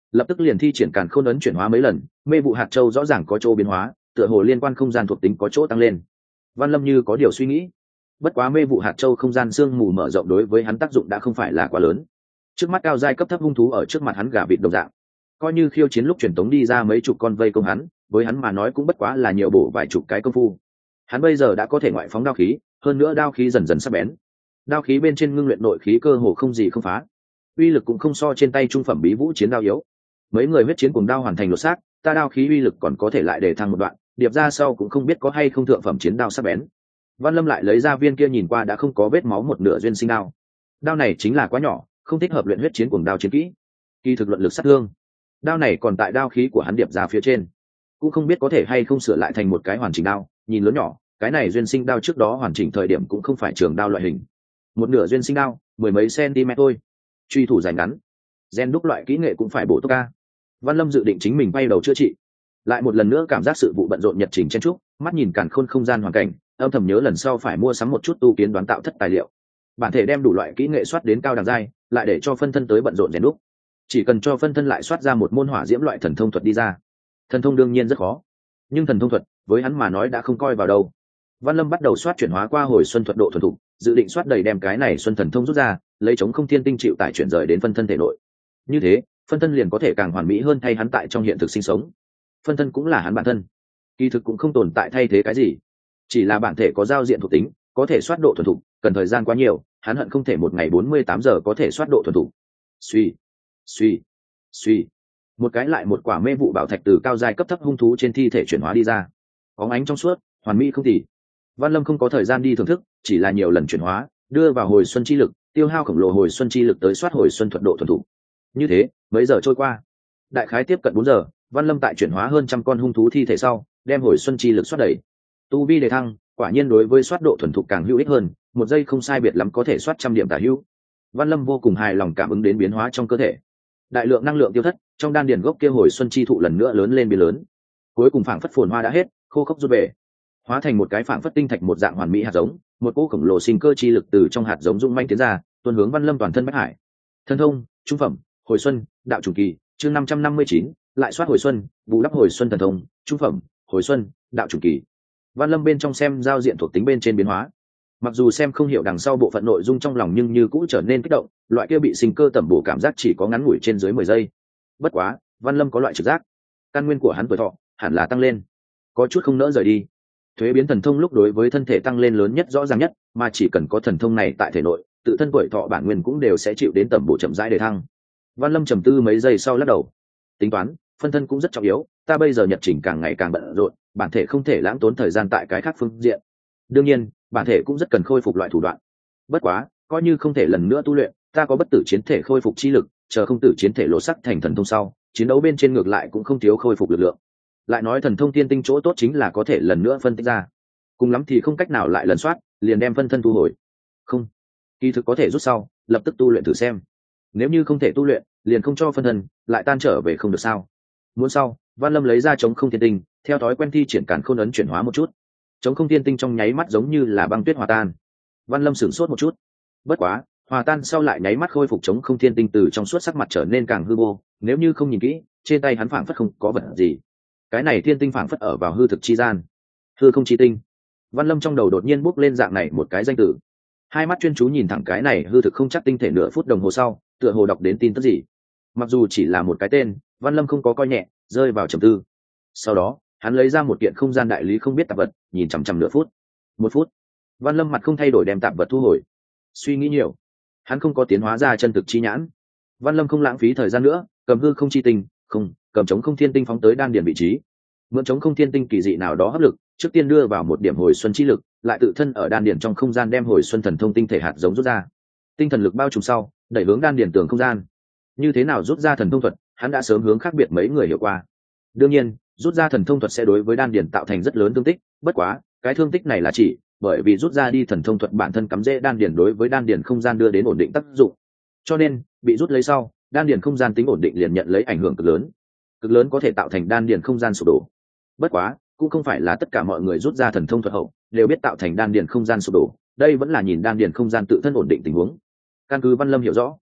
lập tức liền thi triển càn khôn ấn chuyển hóa mấy lần, mê vụ hạt châu rõ ràng có chỗ biến hóa, tựa hồ liên quan không gian thuộc tính có chỗ tăng lên. Văn Lâm như có điều suy nghĩ. Bất quá mê vụ hạt châu không gian sương mù mở rộng đối với hắn tác dụng đã không phải là quá lớn. Trước mắt cao giai cấp thấp hung thú ở trước mặt hắn gà vịt đồng dạng, coi như khiêu chiến lúc truyền tống đi ra mấy chục con vây công hắn, với hắn mà nói cũng bất quá là nhiều bổ vài chục cái công phu. Hắn bây giờ đã có thể ngoại phóng đao khí, hơn nữa đao khí dần dần sắc bén. Đao khí bên trên ngưng luyện nội khí cơ hồ không gì không phá, uy lực cũng không so trên tay trung phẩm bí vũ chiến đao yếu. Mấy người huyết chiến cùng đao hoàn thành lột xác, ta đao khí uy lực còn có thể lại để thăng một đoạn, điệp ra sau cũng không biết có hay không thượng phẩm chiến đao sắc bén. Văn Lâm lại lấy ra viên kia nhìn qua đã không có vết máu một nửa duyên sinh đao. Đao này chính là quá nhỏ, không thích hợp luyện huyết chiến cùng đao chiến kỹ. Kỳ thực luận lực sát thương, đao này còn tại đao khí của hắn điệp ra phía trên, cũng không biết có thể hay không sửa lại thành một cái hoàn chỉnh đao. Nhìn lớn nhỏ, cái này duyên sinh đao trước đó hoàn chỉnh thời điểm cũng không phải trường đao loại hình, một nửa duyên sinh đao, mười mấy cm thôi. Truy thủ dài ngắn, gen đúc loại kỹ nghệ cũng phải bổ túc ca. Văn Lâm dự định chính mình bay đầu chữa trị, lại một lần nữa cảm giác sự vụ bận rộn nhật trình chen trúc, mắt nhìn càn khôn không gian hoàn cảnh, âm thầm nhớ lần sau phải mua sắm một chút tu kiến đoán tạo thất tài liệu, bản thể đem đủ loại kỹ nghệ soát đến cao đẳng giai, lại để cho phân thân tới bận rộn rèn đúc. Chỉ cần cho phân thân lại soát ra một môn hỏa diễm loại thần thông thuật đi ra. Thần thông đương nhiên rất khó, nhưng thần thông thuật với hắn mà nói đã không coi vào đâu. Văn Lâm bắt đầu soát chuyển hóa qua hồi xuân thuật độ thuần thục, dự định soát đầy đem cái này xuân thần thông rút ra, lấy chống không thiên tinh chịu tải chuyển rời đến phân thân thể nội. Như thế, phân thân liền có thể càng hoàn mỹ hơn thay hắn tại trong hiện thực sinh sống. Phân thân cũng là hắn bản thân, kỳ thực cũng không tồn tại thay thế cái gì, chỉ là bản thể có giao diện thuộc tính, có thể soát độ thuần thục, cần thời gian quá nhiều, hắn hận không thể một ngày bốn mươi tám giờ có thể soát độ thuần thục. Suy, suy, suy, một cái lại một quả mê vụ bảo thạch từ cao giai cấp thấp hung thú trên thi thể chuyển hóa đi ra, óng ánh trong suốt, hoàn mỹ không tì. Văn Lâm không có thời gian đi thưởng thức, chỉ là nhiều lần chuyển hóa, đưa vào hồi xuân chi lực, tiêu hao khổng lồ hồi xuân chi lực tới soát hồi xuân thuật độ thuần thục. Như thế, mấy giờ trôi qua, đại khái tiếp cận bốn giờ, Văn Lâm tại chuyển hóa hơn trăm con hung thú thi thể sau, đem hồi xuân chi lực soát đầy. Tu vi đề thăng, quả nhiên đối với soát độ thuần thục càng hữu ích hơn, một giây không sai biệt lắm có thể soát trăm điểm tả hữu. Văn Lâm vô cùng hài lòng cảm ứng đến biến hóa trong cơ thể. Đại lượng năng lượng tiêu thất, trong đan điền gốc kia hồi xuân chi thụ lần nữa lớn lên biến lớn. Cuối cùng phảng phất phồn hoa đã hết, khô khốc rút về, hóa thành một cái phảng phất tinh thạch một dạng hoàn mỹ hạt giống, một cỗ khổng lồ sinh cơ chi lực từ trong hạt giống dũng manh tiến ra, tuôn hướng Văn Lâm toàn thân bách hải. Thần thông, trung phẩm, hồi xuân, đạo chủ kỳ, chương năm trăm năm mươi chín, lại soát hồi xuân, bù đắp hồi xuân thần thông, trung phẩm, hồi xuân, đạo chủ kỳ. Văn Lâm bên trong xem giao diện thuộc tính bên trên biến hóa, mặc dù xem không hiểu đằng sau bộ phận nội dung trong lòng nhưng như cũng trở nên kích động, loại kia bị sinh cơ tẩm bổ cảm giác chỉ có ngắn ngủi trên dưới mười giây. Bất quá, Văn Lâm có loại trực giác, căn nguyên của hắn tuổi thọ hẳn là tăng lên, có chút không nỡ rời đi. Thuế biến thần thông lúc đối với thân thể tăng lên lớn nhất rõ ràng nhất, mà chỉ cần có thần thông này tại thể nội, tự thân tuổi thọ bản nguyên cũng đều sẽ chịu đến tẩm bổ chậm rãi để thăng. Văn Lâm trầm tư mấy giây sau lắc đầu, tính toán, phân thân cũng rất trọng yếu, ta bây giờ nhật trình càng ngày càng bận rộn, bản thể không thể lãng tốn thời gian tại cái khác phương diện. Đương nhiên, bản thể cũng rất cần khôi phục loại thủ đoạn. Bất quá, coi như không thể lần nữa tu luyện, ta có bất tử chiến thể khôi phục chi lực, chờ không tử chiến thể lộ sắc thành thần thông sau, chiến đấu bên trên ngược lại cũng không thiếu khôi phục lực lượng. Lại nói thần thông tiên tinh chỗ tốt chính là có thể lần nữa phân tích ra, cùng lắm thì không cách nào lại lần soát, liền đem phân thân thu hồi. Không, kỳ thực có thể rút sau, lập tức tu luyện thử xem. Nếu như không thể tu luyện, liền không cho phân thân, lại tan trở về không được sao? Muốn sau, Văn Lâm lấy ra chống không tiên tinh, theo thói quen thi triển càn khôn ấn chuyển hóa một chút. Chống không tiên tinh trong nháy mắt giống như là băng tuyết hòa tan. Văn Lâm sửng sốt một chút. Bất quá, hòa tan sau lại nháy mắt khôi phục chống không thiên tinh từ trong suốt sắc mặt trở nên càng hư vô, nếu như không nhìn kỹ, trên tay hắn phảng phất không có vật gì. Cái này thiên tinh phảng phất ở vào hư thực chi gian. Hư không chi tinh. Văn Lâm trong đầu đột nhiên bốc lên dạng này một cái danh từ. Hai mắt chuyên chú nhìn thẳng cái này hư thực không chắc tinh thể nửa phút đồng hồ sau, tựa hồ đọc đến tin tức gì. Mặc dù chỉ là một cái tên, Văn Lâm không có coi nhẹ, rơi vào trầm tư. Sau đó, hắn lấy ra một kiện không gian đại lý không biết tạp vật, nhìn chằm chằm nửa phút. Một phút. Văn Lâm mặt không thay đổi đem tạp vật thu hồi. Suy nghĩ nhiều, hắn không có tiến hóa ra chân thực chi nhãn. Văn Lâm không lãng phí thời gian nữa, cầm hư không chi tinh, không, cầm chống không thiên tinh phóng tới đan điền vị trí. Mượn chống không thiên tinh kỳ dị nào đó hấp lực, trước tiên đưa vào một điểm hồi xuân chi lực, lại tự thân ở đan điền trong không gian đem hồi xuân thần thông tinh thể hạt giống rút ra. Tinh thần lực bao trùm sau, đẩy hướng đan điền tường không gian. Như thế nào rút ra thần thông thuật, hắn đã sớm hướng khác biệt mấy người hiểu qua. Đương nhiên, rút ra thần thông thuật sẽ đối với đan điền tạo thành rất lớn thương tích, bất quá, cái thương tích này là chỉ bởi vì rút ra đi thần thông thuật bản thân cắm rễ đan điền đối với đan điền không gian đưa đến ổn định tác dụng. Cho nên, bị rút lấy sau, đan điền không gian tính ổn định liền nhận lấy ảnh hưởng cực lớn. Cực lớn có thể tạo thành đan điền không gian sụp đổ. Bất quá, cũng không phải là tất cả mọi người rút ra thần thông thuật hậu đều biết tạo thành đan điền không gian sụp đổ, đây vẫn là nhìn đan điền không gian tự thân ổn định tình huống. Căn cứ Văn Lâm hiểu rõ,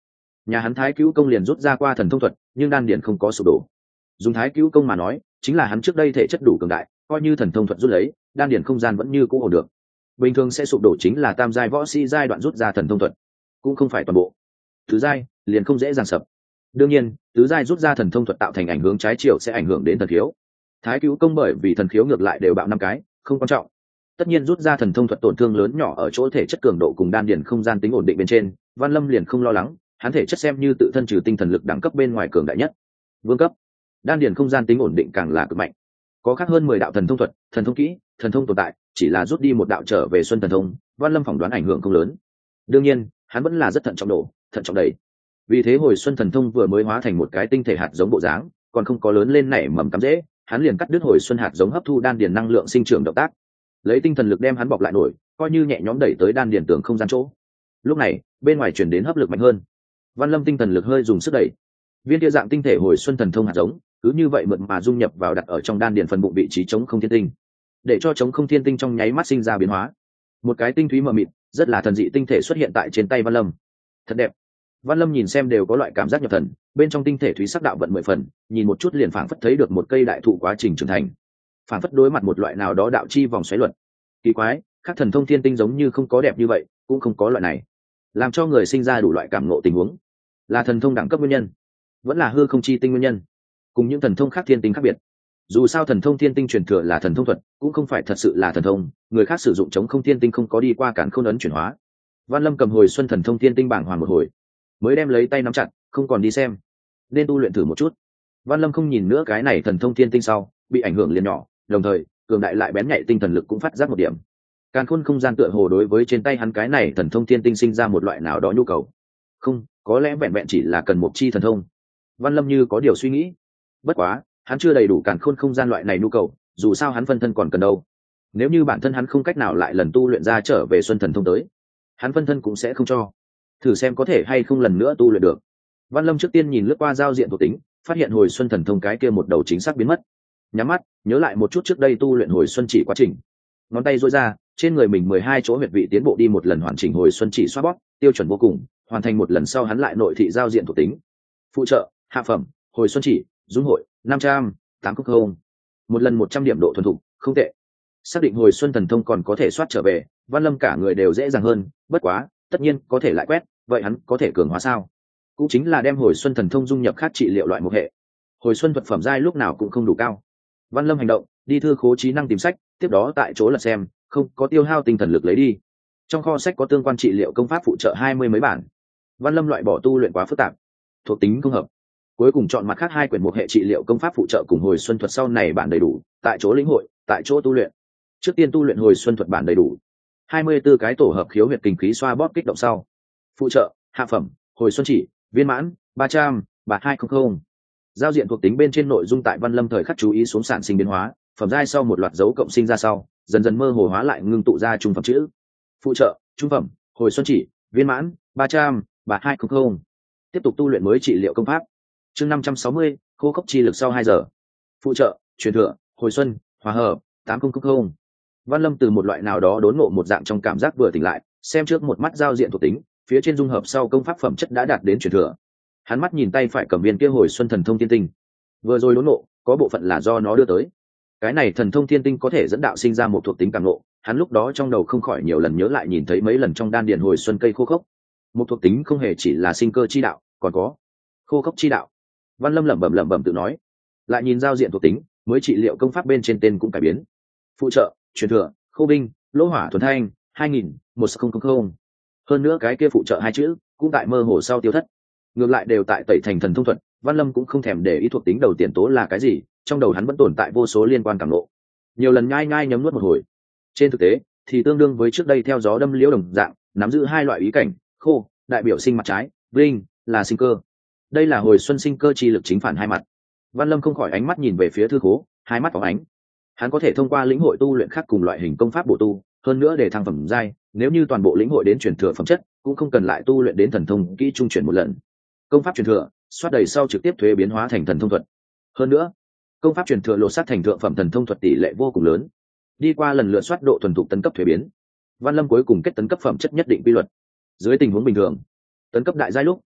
nhà hắn thái cứu công liền rút ra qua thần thông thuật, nhưng đan điền không có sụp đổ. Dùng thái cứu công mà nói, chính là hắn trước đây thể chất đủ cường đại, coi như thần thông thuật rút lấy, đan điền không gian vẫn như cũ ổn được. Bình thường sẽ sụp đổ chính là tam giai võ sĩ giai đoạn rút ra thần thông thuật, cũng không phải toàn bộ. Tứ giai liền không dễ dàng sập. Đương nhiên, tứ giai rút ra thần thông thuật tạo thành ảnh hưởng trái chiều sẽ ảnh hưởng đến thần khiếu. Thái cứu công bởi vì thần khiếu ngược lại đều bạo năm cái, không quan trọng. Tất nhiên rút ra thần thông thuật tổn thương lớn nhỏ ở chỗ thể chất cường độ cùng đan điền không gian tính ổn định bên trên, Văn Lâm liền không lo lắng, hắn thể chất xem như tự thân trừ tinh thần lực đẳng cấp bên ngoài cường đại nhất. Vương cấp, đan điền không gian tính ổn định càng là cực mạnh. Có khác hơn mười đạo thần thông thuật, thần thông kỹ, thần thông tồn tại, chỉ là rút đi một đạo trở về xuân thần thông, Văn Lâm phỏng đoán ảnh hưởng không lớn. Đương nhiên, hắn vẫn là rất thận trọng độ, thận trọng đầy. Vì thế hồi xuân thần thông vừa mới hóa thành một cái tinh thể hạt giống bộ dáng, còn không có lớn lên nảy mầm cắm rễ, hắn liền cắt đứt hồi xuân hạt giống hấp thu đan điền năng lượng sinh trưởng động tác, lấy tinh thần lực đem hắn bọc lại nổi, coi như nhẹ nhõm đẩy tới đan điền tường không gian chỗ. Lúc này, bên ngoài truyền đến hấp lực mạnh hơn. Văn Lâm tinh thần lực hơi dùng sức đẩy, viên kia dạng tinh thể hồi xuân thần thông hạt giống, cứ như vậy mượt mà dung nhập vào đặt ở trong đan điền phần bụng vị trí chống không thiên tinh, để cho chống không thiên tinh trong nháy mắt sinh ra biến hóa. Một cái tinh thúy mờ mịt, rất là thần dị tinh thể xuất hiện tại trên tay Văn Lâm. Thật đẹp. Văn Lâm nhìn xem đều có loại cảm giác nhập thần, bên trong tinh thể thúy sắc đạo vận mười phần, nhìn một chút liền phảng phất thấy được một cây đại thụ quá trình trưởng thành, phảng phất đối mặt một loại nào đó đạo chi vòng xoáy luật. Kỳ quái, các thần thông thiên tinh giống như không có đẹp như vậy, cũng không có loại này, làm cho người sinh ra đủ loại cảm ngộ tình huống. Là thần thông đẳng cấp nguyên nhân, vẫn là hư không chi tinh nguyên nhân, cùng những thần thông khác thiên tinh khác biệt. Dù sao thần thông thiên tinh truyền thừa là thần thông thuật, cũng không phải thật sự là thần thông, người khác sử dụng chống không thiên tinh không có đi qua cản khôn ấn chuyển hóa. Văn Lâm cầm hồi xuân thần thông thiên tinh bảng hoàn một hồi, mới đem lấy tay nắm chặt, không còn đi xem, nên tu luyện thử một chút. Văn Lâm không nhìn nữa cái này thần thông thiên tinh sau, bị ảnh hưởng liền nhỏ, đồng thời cường đại lại bén nhạy tinh thần lực cũng phát giác một điểm. Càn khôn không gian tựa hồ đối với trên tay hắn cái này thần thông thiên tinh sinh ra một loại nào đó nhu cầu. Không, có lẽ vẹn vẹn chỉ là cần một chi thần thông. Văn Lâm như có điều suy nghĩ. Bất quá, hắn chưa đầy đủ càn khôn không gian loại này nhu cầu, dù sao hắn phân thân còn cần đâu. Nếu như bản thân hắn không cách nào lại lần tu luyện ra trở về xuân thần thông tới, hắn phân thân cũng sẽ không cho. Thử xem có thể hay không lần nữa tu luyện được. Văn Lâm trước tiên nhìn lướt qua giao diện thuộc tính, phát hiện hồi xuân thần thông cái kia một đầu chính xác biến mất. Nhắm mắt, nhớ lại một chút trước đây tu luyện hồi xuân chỉ quá trình. Ngón tay duỗi ra, trên người mình mười hai chỗ huyệt vị tiến bộ đi một lần hoàn chỉnh hồi xuân chỉ xoa bóp, tiêu chuẩn vô cùng, hoàn thành một lần sau hắn lại nội thị giao diện thuộc tính. Phụ trợ, hạ phẩm, hồi xuân chỉ, dung hội, năm trăm, tám mươi. Một lần một trăm điểm độ thuần thục, không tệ. Xác định hồi xuân thần thông còn có thể soát trở về, Văn Lâm cả người đều dễ dàng hơn, bất quá, tất nhiên có thể lại quét, vậy hắn có thể cường hóa sao? Cũng chính là đem hồi xuân thần thông dung nhập khác trị liệu loại một hệ. Hồi xuân thuật phẩm giai lúc nào cũng không đủ cao. Văn Lâm hành động, đi thư khố trí năng tìm sách, tiếp đó tại chỗ lật xem, không có tiêu hao tinh thần lực lấy đi. Trong kho sách có tương quan trị liệu công pháp phụ trợ hai mươi mấy bản. Văn Lâm loại bỏ tu luyện quá phức tạp, thuộc tính không hợp, cuối cùng chọn mặt khác hai quyển một hệ trị liệu công pháp phụ trợ cùng hồi xuân thuật sau này bản đầy đủ, tại chỗ lĩnh hội, tại chỗ tu luyện. Trước tiên tu luyện hồi xuân thuật bản đầy đủ, hai mươi tư cái tổ hợp khiếu huyệt kinh khí xoa bóp kích động sau. Phụ trợ, hạ phẩm, hồi xuân chỉ, viên mãn, ba trăm, bạt hai trăm. Giao diện thuộc tính bên trên nội dung tại Văn Lâm thời khắc chú ý xuống sản sinh biến hóa, phẩm giai sau một loạt dấu cộng sinh ra sau, dần dần mơ hồ hóa lại ngưng tụ ra trung phẩm chữ. Phụ trợ, trung phẩm, hồi xuân chỉ, viên mãn, ba trăm, bạt hai trăm. Tiếp tục tu luyện mới trị liệu công pháp. Chương năm trăm sáu mươi, khô khốc chi lực sau hai giờ. Phụ trợ, truyền thừa, hồi xuân, hòa hợp, tám trăm. Văn Lâm từ một loại nào đó đốn ngộ một dạng trong cảm giác vừa tỉnh lại, xem trước một mắt giao diện thuộc tính, phía trên dung hợp sau công pháp phẩm chất đã đạt đến truyền thừa. Hắn mắt nhìn tay phải cầm viên kia hồi xuân thần thông thiên tinh, vừa rồi đốn ngộ, có bộ phận là do nó đưa tới. Cái này thần thông thiên tinh có thể dẫn đạo sinh ra một thuộc tính cảm ngộ, hắn lúc đó trong đầu không khỏi nhiều lần nhớ lại nhìn thấy mấy lần trong đan điền hồi xuân cây khô khốc. Một thuộc tính không hề chỉ là sinh cơ chi đạo, còn có khô khốc chi đạo. Văn Lâm lẩm bẩm lẩm bẩm tự nói, lại nhìn giao diện thuộc tính, mới trị liệu công pháp bên trên tên cũng cải biến. Phụ trợ, truyền thừa, khô binh, lỗ hỏa thuần thanh, hai nghìn, một không không không. Hơn nữa cái kia phụ trợ hai chữ cũng tại mơ hồ sau tiêu thất, ngược lại đều tại tẩy thành thần thông thuật. Văn Lâm cũng không thèm để ý thuộc tính đầu tiền tố là cái gì, trong đầu hắn vẫn tồn tại vô số liên quan cảm ngộ, nhiều lần nhai nhai nhấm nuốt một hồi. Trên thực tế thì tương đương với trước đây theo gió đâm liễu đồng dạng, nắm giữ hai loại ý cảnh. Khô đại biểu sinh mặt trái, vinh là sinh cơ. Đây là hồi xuân sinh cơ chi lực chính phản hai mặt. Văn Lâm không khỏi ánh mắt nhìn về phía thư khố, hai mắt phóng ánh. Hắn có thể thông qua lĩnh hội tu luyện khác cùng loại hình công pháp bổ tu, hơn nữa để thăng phẩm giai, nếu như toàn bộ lĩnh hội đến truyền thừa phẩm chất, cũng không cần lại tu luyện đến thần thông kỹ trung chuyển một lần. Công pháp truyền thừa, soát đầy sau trực tiếp thuế biến hóa thành thần thông thuật. Hơn nữa, công pháp truyền thừa lột xác thành thượng phẩm thần thông thuật tỷ lệ vô cùng lớn. Đi qua lần lượt soát độ thuần thục tấn cấp thuế biến, Văn Lâm cuối cùng kết tấn cấp phẩm chất nhất định quy luật. Dưới tình huống bình thường, tấn cấp đại giai lúc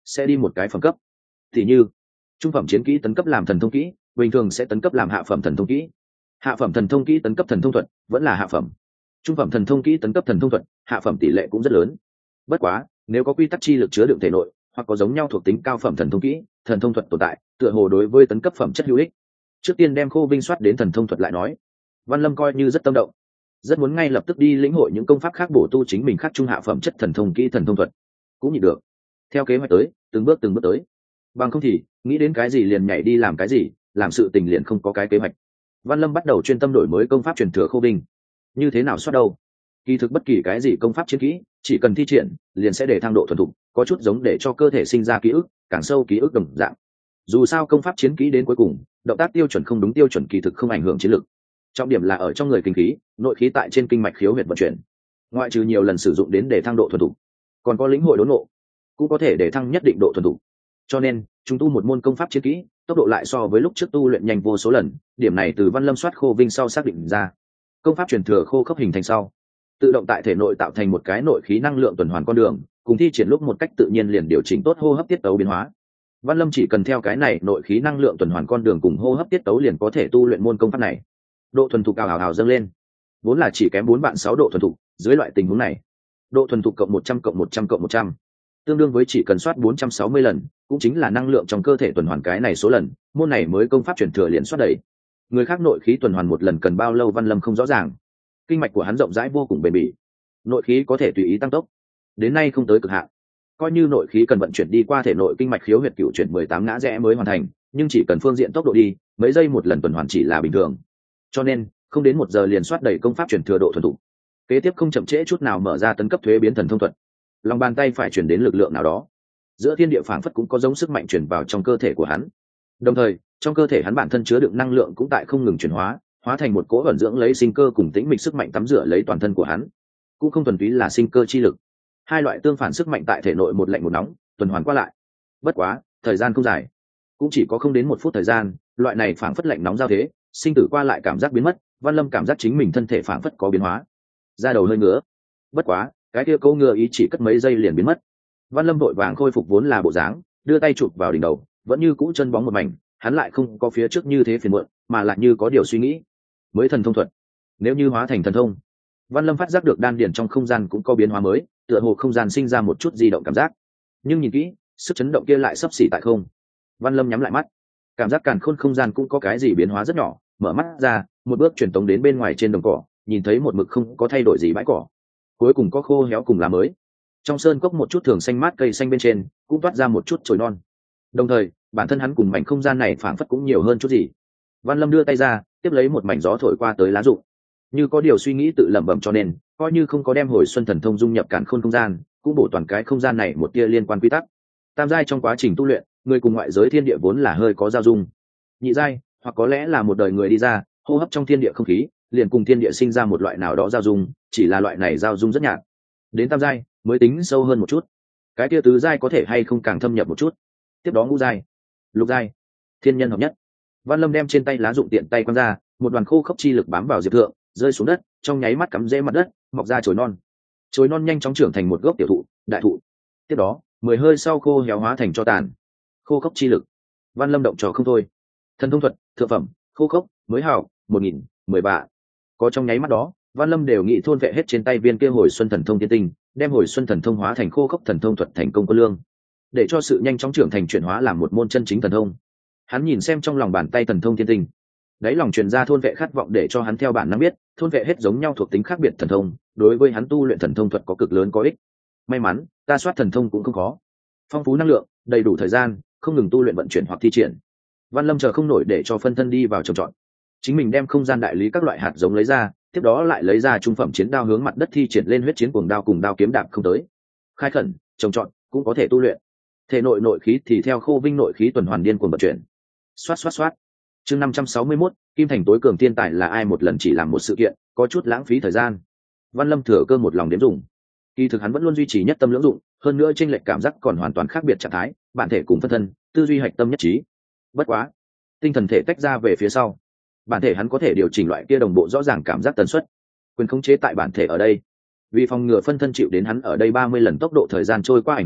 sẽ đi một cái phẩm cấp. Thì như trung phẩm chiến kỹ tấn cấp làm thần thông kỹ, bình thường sẽ tấn cấp làm hạ phẩm thần thông kỹ. Hạ phẩm thần thông kỹ tấn cấp thần thông thuật vẫn là hạ phẩm. Trung phẩm thần thông kỹ tấn cấp thần thông thuật, hạ phẩm tỷ lệ cũng rất lớn. Bất quá, nếu có quy tắc chi lực chứa đựng thể nội, hoặc có giống nhau thuộc tính cao phẩm thần thông kỹ, thần thông thuật tồn tại, tựa hồ đối với tấn cấp phẩm chất hữu ích. Trước tiên đem Khô Vinh soát đến thần thông thuật lại nói. Văn Lâm coi như rất tâm động, rất muốn ngay lập tức đi lĩnh hội những công pháp khác bổ tu chính mình khác trung hạ phẩm chất thần thông kỹ thần thông thuật. Cũng nhịn được. Theo kế hoạch tới, từng bước từng bước tới. Bằng không thì, nghĩ đến cái gì liền nhảy đi làm cái gì, làm sự tình liền không có cái kế hoạch. Văn Lâm bắt đầu chuyên tâm đổi mới công pháp truyền thừa Khô Vinh. Như thế nào soát đâu? Kỳ thực bất kỳ cái gì công pháp chiến kỹ, chỉ cần thi triển, liền sẽ để thăng độ thuần thục, có chút giống để cho cơ thể sinh ra ký ức, càng sâu ký ức đồng dạng. Dù sao công pháp chiến kỹ đến cuối cùng, động tác tiêu chuẩn không đúng tiêu chuẩn kỳ thực không ảnh hưởng chiến lược. Trọng điểm là ở trong người kinh khí, nội khí tại trên kinh mạch khiếu huyệt vận chuyển. Ngoại trừ nhiều lần sử dụng đến để thăng độ thuần thục, còn có lĩnh hội đốn ngộ, cũng có thể để thăng nhất định độ thuần thục. Cho nên, chúng tu một môn công pháp chiến kỹ, tốc độ lại so với lúc trước tu luyện nhanh vô số lần, điểm này từ Văn Lâm soát Khô Vinh sau xác định ra. Công pháp truyền thừa khô khốc hình thành sau, tự động tại thể nội tạo thành một cái nội khí năng lượng tuần hoàn con đường, cùng thi triển lúc một cách tự nhiên liền điều chỉnh tốt hô hấp tiết tấu biến hóa. Văn Lâm chỉ cần theo cái này nội khí năng lượng tuần hoàn con đường cùng hô hấp tiết tấu liền có thể tu luyện môn công pháp này. Độ thuần thục cao hào hào dâng lên, vốn là chỉ kém bốn bạn sáu độ thuần thục, dưới loại tình huống này, độ thuần thục cộng một trăm cộng một trăm cộng một trăm, tương đương với chỉ cần soát bốn trăm sáu mươi lần, cũng chính là năng lượng trong cơ thể tuần hoàn cái này số lần, môn này mới công pháp truyền thừa liền soát đầy. Người khác nội khí tuần hoàn một lần cần bao lâu Văn Lâm không rõ ràng. Kinh mạch của hắn rộng rãi vô cùng bền bỉ, nội khí có thể tùy ý tăng tốc, đến nay không tới cực hạn. Coi như nội khí cần vận chuyển đi qua thể nội kinh mạch khiếu huyệt cửu chuyển mười tám ngã rẽ mới hoàn thành, nhưng chỉ cần phương diện tốc độ đi, mấy giây một lần tuần hoàn chỉ là bình thường. Cho nên, không đến một giờ liền soát đầy công pháp truyền thừa độ thuần thục. Kế tiếp không chậm trễ chút nào mở ra tấn cấp thuế biến thần thông thuật. Lòng bàn tay phải chuyển đến lực lượng nào đó, giữa thiên địa phảng phất cũng có giống sức mạnh chuyển vào trong cơ thể của hắn. Đồng thời, trong cơ thể hắn bản thân chứa đựng năng lượng cũng tại không ngừng chuyển hóa, hóa thành một cỗ ẩn dưỡng lấy sinh cơ cùng tĩnh mịch sức mạnh tắm rửa lấy toàn thân của hắn, cũng không thuần túy là sinh cơ chi lực. Hai loại tương phản sức mạnh tại thể nội một lạnh một nóng, tuần hoàn qua lại. Bất quá, thời gian không dài, cũng chỉ có không đến một phút thời gian, loại này phảng phất lạnh nóng giao thế, sinh tử qua lại cảm giác biến mất, Văn Lâm cảm giác chính mình thân thể phảng phất có biến hóa, da đầu hơi ngứa. Bất quá, cái kia câu ngựa ý chỉ cất mấy giây liền biến mất. Văn Lâm vội vàng khôi phục vốn là bộ dáng, đưa tay chụp vào đỉnh đầu, vẫn như cũ chân bóng một mảnh, hắn lại không có phía trước như thế phiền muộn, mà lại như có điều suy nghĩ. Mới thần thông thuật, nếu như hóa thành thần thông, Văn Lâm phát giác được đan điền trong không gian cũng có biến hóa mới, tựa hồ không gian sinh ra một chút di động cảm giác. Nhưng nhìn kỹ, sức chấn động kia lại sấp xỉ tại không. Văn Lâm nhắm lại mắt, cảm giác càn khôn không gian cũng có cái gì biến hóa rất nhỏ, mở mắt ra, một bước truyền tống đến bên ngoài trên đồng cỏ, nhìn thấy một mực không có thay đổi gì bãi cỏ, cuối cùng có khô héo cùng lá mới. Trong sơn cốc một chút thường xanh mát cây xanh bên trên cũng toát ra một chút chồi non. Đồng thời, bản thân hắn cùng mảnh không gian này phảng phất cũng nhiều hơn chút gì. Văn Lâm đưa tay ra, tiếp lấy một mảnh gió thổi qua tới lá rụng, như có điều suy nghĩ tự lẩm bẩm, cho nên coi như không có đem hồi xuân thần thông dung nhập càn khôn không gian, cũng bổ toàn cái không gian này một tia liên quan quy tắc. Tam giai trong quá trình tu luyện, người cùng ngoại giới thiên địa vốn là hơi có giao dung. Nhị giai, hoặc có lẽ là một đời người đi ra, hô hấp trong thiên địa không khí, liền cùng thiên địa sinh ra một loại nào đó giao dung, chỉ là loại này giao dung rất nhạt. Đến tam giai mới tính sâu hơn một chút. Cái tia tứ giai có thể hay không càng thâm nhập một chút. Tiếp đó ngũ giai, lục giai, thiên nhân hợp nhất. Văn Lâm đem trên tay lá dụng tiện tay quăng ra, một đoàn khô khốc chi lực bám vào diệp thượng, rơi xuống đất, trong nháy mắt cắm rễ mặt đất, mọc ra chồi non. Chồi non nhanh chóng trưởng thành một gốc tiểu thụ, đại thụ. Tiếp đó, mười hơi sau khô héo hóa thành tro tàn. Khô khốc chi lực, Văn Lâm động trò không thôi. Thần thông thuật, thượng phẩm, khô khốc, mới hào, một nghìn, mười bạ. Có trong nháy mắt đó, Văn Lâm đều nghĩ thôn vệ hết trên tay viên kia hồi xuân thần thông tiên tinh, đem hồi xuân thần thông hóa thành khô khốc thần thông thuật thành công quân lương, để cho sự nhanh chóng trưởng thành chuyển hóa làm một môn chân chính thần thông. Hắn nhìn xem trong lòng bàn tay thần thông tiên tinh, đáy lòng truyền ra thôn vệ khát vọng, để cho hắn theo bản năng biết thôn vệ hết giống nhau thuộc tính khác biệt thần thông, đối với hắn tu luyện thần thông thuật có cực lớn có ích. May mắn ta soát thần thông cũng không khó, phong phú năng lượng, đầy đủ thời gian, không ngừng tu luyện vận chuyển hoặc thi triển. Văn Lâm chờ không nổi để cho phân thân đi vào trồng trọt, chính mình đem không gian đại lý các loại hạt giống lấy ra, tiếp đó lại lấy ra trung phẩm chiến đao hướng mặt đất thi triển lên huyết chiến cuồng đao cùng đao kiếm đạp không tới. Khai khẩn, trồng trọt cũng có thể tu luyện. Thể nội nội khí thì theo Khô Vinh nội khí tuần hoàn điên cuồng vận chuyển. Xoát xoát xoát. Chương năm trăm sáu mươi mốt, Kim Thành tối cường thiên tài là ai một lần chỉ làm một sự kiện, có chút lãng phí thời gian. Văn Lâm thừa cơ một lòng đếm dùng. Kỳ thực hắn vẫn luôn duy trì nhất tâm lưỡng dụng, hơn nữa chênh lệch cảm giác còn hoàn toàn khác biệt trạng thái, bản thể cùng phân thân, tư duy hạch tâm nhất trí. Bất quá, tinh thần thể tách ra về phía sau, bản thể hắn có thể điều chỉnh loại kia đồng bộ rõ ràng cảm giác tần suất, quyền khống chế tại bản thể ở đây. Vì phòng ngừa phân thân chịu đến hắn ở đây ba mươi lần tốc độ thời gian trôi qua ảnh hưởng,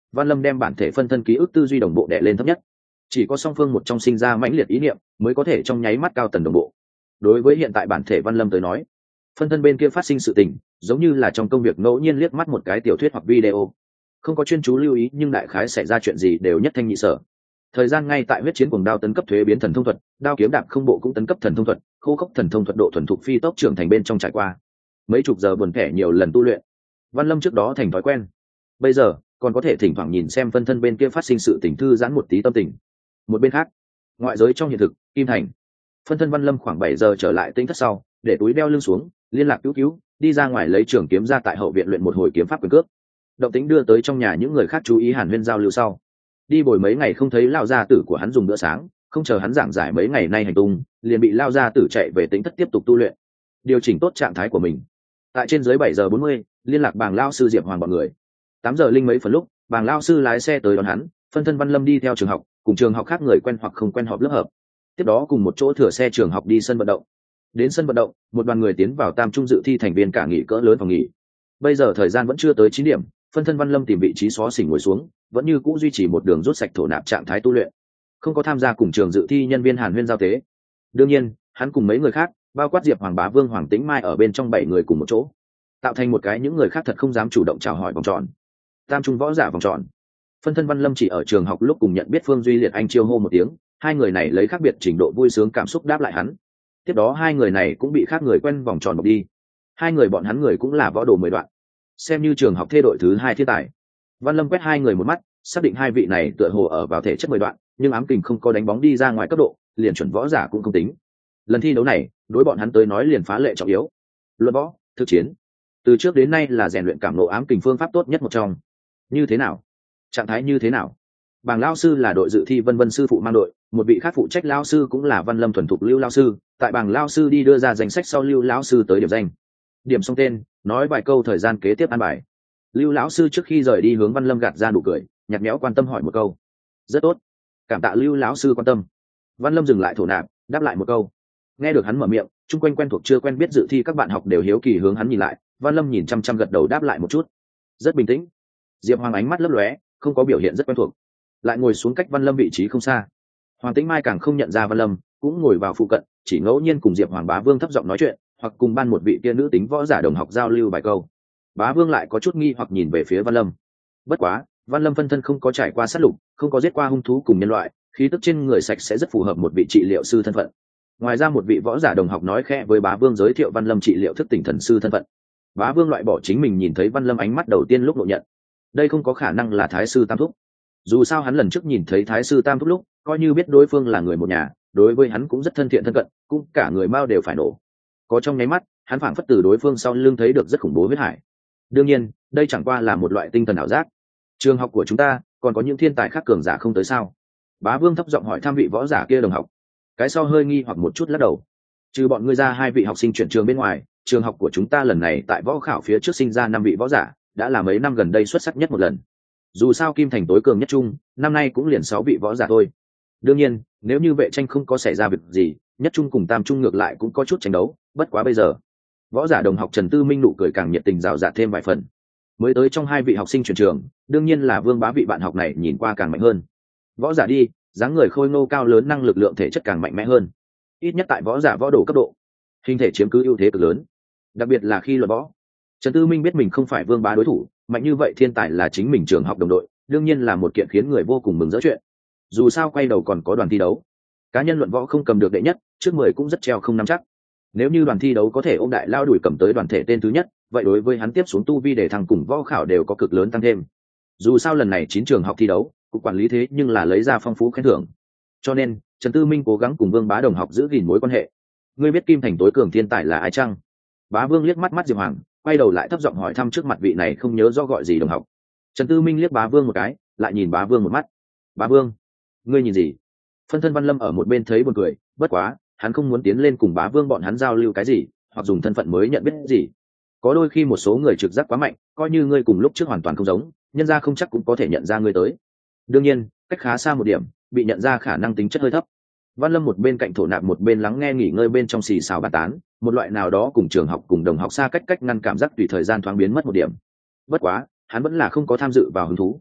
Văn Lâm đem bản thể phân thân ký ức tư duy đồng bộ đè lên thấp nhất. Chỉ có song phương một trong sinh ra mãnh liệt ý niệm mới có thể trong nháy mắt cao tần đồng bộ. Đối với hiện tại bản thể Văn Lâm tới nói, phân thân bên kia phát sinh sự tình giống như là trong công việc ngẫu nhiên liếc mắt một cái tiểu thuyết hoặc video, không có chuyên chú lưu ý nhưng đại khái xảy ra chuyện gì đều nhất thanh nhị sở. Thời gian ngay tại huyết chiến cuồng đao tấn cấp thuế biến thần thông thuật, đao kiếm đạp không bộ cũng tấn cấp thần thông thuật, khô khốc thần thông thuật độ thuần thục phi tốc trưởng thành bên trong trải qua mấy chục giờ buồn thẻ nhiều lần tu luyện. Văn Lâm trước đó thành thói quen, bây giờ còn có thể thỉnh thoảng nhìn xem phân thân bên kia phát sinh sự tình thư giãn một tí tâm tình. Một bên khác, ngoại giới trong hiện thực, Kim Thành. Phân thân Văn Lâm khoảng bảy giờ trở lại tinh thất sau, để túi đeo lưng xuống, liên lạc cứu cứu, đi ra ngoài lấy trường kiếm ra tại hậu viện luyện một hồi kiếm pháp quyền cước. Động tính đưa tới trong nhà những người khác chú ý Hàn Huyên giao lưu sau. Đi bồi mấy ngày không thấy lao gia tử của hắn dùng bữa sáng, không chờ hắn giảng giải mấy ngày nay hành tung, liền bị lao gia tử chạy về tính thất tiếp tục tu luyện, điều chỉnh tốt trạng thái của mình. Tại trên dưới bảy giờ bốn mươi, liên lạc Bàng lao sư Diệp Hoàng bọn người. tám giờ linh mấy phần lúc, Bàng lao sư lái xe tới đón hắn, phân thân Văn Lâm đi theo trường học, cùng trường học khác người quen hoặc không quen họp lớp hợp. Tiếp đó cùng một chỗ thừa xe trường học đi sân vận động. Đến sân vận động, một đoàn người tiến vào tam trung dự thi thành viên cả nghỉ cỡ lớn phòng nghỉ. Bây giờ thời gian vẫn chưa tới chín điểm, phân thân Văn Lâm tìm vị trí xó xỉnh ngồi xuống, vẫn như cũ duy trì một đường rút sạch thổ nạp trạng thái tu luyện, không có tham gia cùng trường dự thi nhân viên Hàn Huyên giao tế. Đương nhiên, hắn cùng mấy người khác, bao quát Diệp Hoàng Bá Vương Hoàng Tĩnh Mai ở bên trong bảy người cùng một chỗ, tạo thành một cái những người khác thật không dám chủ động chào hỏi vòng tròn. Tam trung võ giả vòng tròn. Phân thân Văn Lâm chỉ ở trường học lúc cùng nhận biết Phương Duy Liệt anh chiêu hô một tiếng, hai người này lấy khác biệt trình độ vui sướng cảm xúc đáp lại hắn. Tiếp đó hai người này cũng bị khác người quen vòng tròn bọc đi. Hai người bọn hắn người cũng là võ đồ mười đoạn, xem như trường học thê đội thứ hai thiên tài. Văn Lâm quét hai người một mắt, xác định hai vị này tựa hồ ở vào thể chất mười đoạn, nhưng ám kình không có đánh bóng đi ra ngoài cấp độ, liền chuẩn võ giả cũng không tính. Lần thi đấu này, đối bọn hắn tới nói liền phá lệ trọng yếu. Luận võ, thực chiến, từ trước đến nay là rèn luyện cảm ngộ ám kình phương pháp tốt nhất một trong. Như thế nào? Trạng thái như thế nào? Bàng lao sư là đội dự thi Vân Vân sư phụ mang đội, một vị khác phụ trách lao sư cũng là Văn Lâm thuần thục Lưu lao sư, tại Bàng lao sư đi đưa ra danh sách sau Lưu lão sư tới điểm danh. Điểm xong tên, nói vài câu thời gian kế tiếp ăn bài. Lưu lão sư trước khi rời đi hướng Văn Lâm gạt ra nụ cười, nhạt nhẽo quan tâm hỏi một câu. Rất tốt, cảm tạ Lưu lão sư quan tâm. Văn Lâm dừng lại thổ nạp, đáp lại một câu. Nghe được hắn mở miệng, chung quanh quen thuộc chưa quen biết dự thi các bạn học đều hiếu kỳ hướng hắn nhìn lại. Văn Lâm nhìn chăm chăm gật đầu đáp lại một chút, rất bình tĩnh. Diệp Hoàng ánh mắt lấp lóe, không có biểu hiện rất quen thuộc, lại ngồi xuống cách Văn Lâm vị trí không xa. Hoàng Tĩnh Mai càng không nhận ra Văn Lâm, cũng ngồi vào phụ cận, chỉ ngẫu nhiên cùng Diệp Hoàng Bá Vương thấp giọng nói chuyện, hoặc cùng ban một vị kia nữ tính võ giả đồng học giao lưu vài câu. Bá Vương lại có chút nghi hoặc nhìn về phía Văn Lâm. Bất quá, Văn Lâm phân thân không có trải qua sát lục, không có giết qua hung thú cùng nhân loại, khí tức trên người sạch sẽ rất phù hợp một vị trị liệu sư thân phận. Ngoài ra một vị võ giả đồng học nói khẽ với Bá Vương giới thiệu Văn Lâm trị liệu thức tỉnh thần sư thân phận. Bá Vương loại bỏ chính mình nhìn thấy Văn Lâm ánh mắt đầu tiên lúc ngộ nhận. Đây không có khả năng là Thái sư Tam Thúc. Dù sao hắn lần trước nhìn thấy Thái sư Tam Thúc lúc, coi như biết đối phương là người một nhà, đối với hắn cũng rất thân thiện thân cận, cũng cả người Mao đều phải nổ. Có trong nháy mắt, hắn phảng phất từ đối phương sau lưng thấy được rất khủng bố huyết hải. Đương nhiên, đây chẳng qua là một loại tinh thần ảo giác. Trường học của chúng ta còn có những thiên tài khác cường giả không tới sao? Bá Vương thấp giọng hỏi thăm vị võ giả kia đồng học. Cái sau hơi nghi hoặc một chút lắc đầu. Trừ bọn ngươi ra hai vị học sinh chuyển trường bên ngoài, trường học của chúng ta lần này tại võ khảo phía trước sinh ra năm vị võ giả, đã là mấy năm gần đây xuất sắc nhất một lần. Dù sao Kim Thành tối cường nhất chung, năm nay cũng liền sáu vị võ giả thôi. Đương nhiên, nếu như vệ tranh không có xảy ra việc gì, nhất trung cùng tam trung ngược lại cũng có chút tranh đấu, bất quá bây giờ, võ giả đồng học Trần Tư Minh nụ cười càng nhiệt tình rào rạt thêm vài phần. Mới tới trong hai vị học sinh chuyển trường, đương nhiên là Vương Bá vị bạn học này nhìn qua càng mạnh hơn. Võ giả đi, dáng người khôi ngô cao lớn, năng lực lượng thể chất càng mạnh mẽ hơn. Ít nhất tại võ giả võ đồ cấp độ, hình thể chiếm cứ ưu thế cực lớn. Đặc biệt là khi luận võ, Trần Tư Minh biết mình không phải Vương Bá đối thủ, mạnh như vậy thiên tài là chính mình trường học đồng đội, đương nhiên là một kiện khiến người vô cùng mừng rỡ chuyện. Dù sao quay đầu còn có đoàn thi đấu, cá nhân luận võ không cầm được đệ nhất, trước mười cũng rất treo không nắm chắc. Nếu như đoàn thi đấu có thể ôm đại lao đuổi cầm tới đoàn thể tên thứ nhất, vậy đối với hắn tiếp xuống tu vi để thăng cùng võ khảo đều có cực lớn tăng thêm. Dù sao lần này chín trường học thi đấu, cục quản lý thế nhưng là lấy ra phong phú khen thưởng. Cho nên, Trần Tư Minh cố gắng cùng Vương Bá đồng học giữ gìn mối quan hệ. Ngươi biết Kim Thành tối cường thiên tài là ai chăng? Bá Vương liếc mắt mắt Diệp Hoàng, quay đầu lại thấp giọng hỏi thăm trước mặt vị này không nhớ rõ gọi gì đồng học. Trần Tư Minh liếc Bá Vương một cái, lại nhìn Bá Vương một mắt. Bá Vương, ngươi nhìn gì? Phân thân Văn Lâm ở một bên thấy buồn cười, bất quá, hắn không muốn tiến lên cùng Bá Vương bọn hắn giao lưu cái gì, hoặc dùng thân phận mới nhận biết gì. Có đôi khi một số người trực giác quá mạnh, coi như ngươi cùng lúc trước hoàn toàn không giống, nhân ra không chắc cũng có thể nhận ra ngươi tới. Đương nhiên, cách khá xa một điểm, bị nhận ra khả năng tính chất hơi thấp. Văn Lâm một bên cạnh thổ nạp một bên lắng nghe nghỉ ngơi bên trong xì xào bàn tán, một loại nào đó cùng trường học cùng đồng học xa cách cách ngăn cảm giác tùy thời gian thoáng biến mất một điểm. Bất quá, hắn vẫn là không có tham dự vào hứng thú.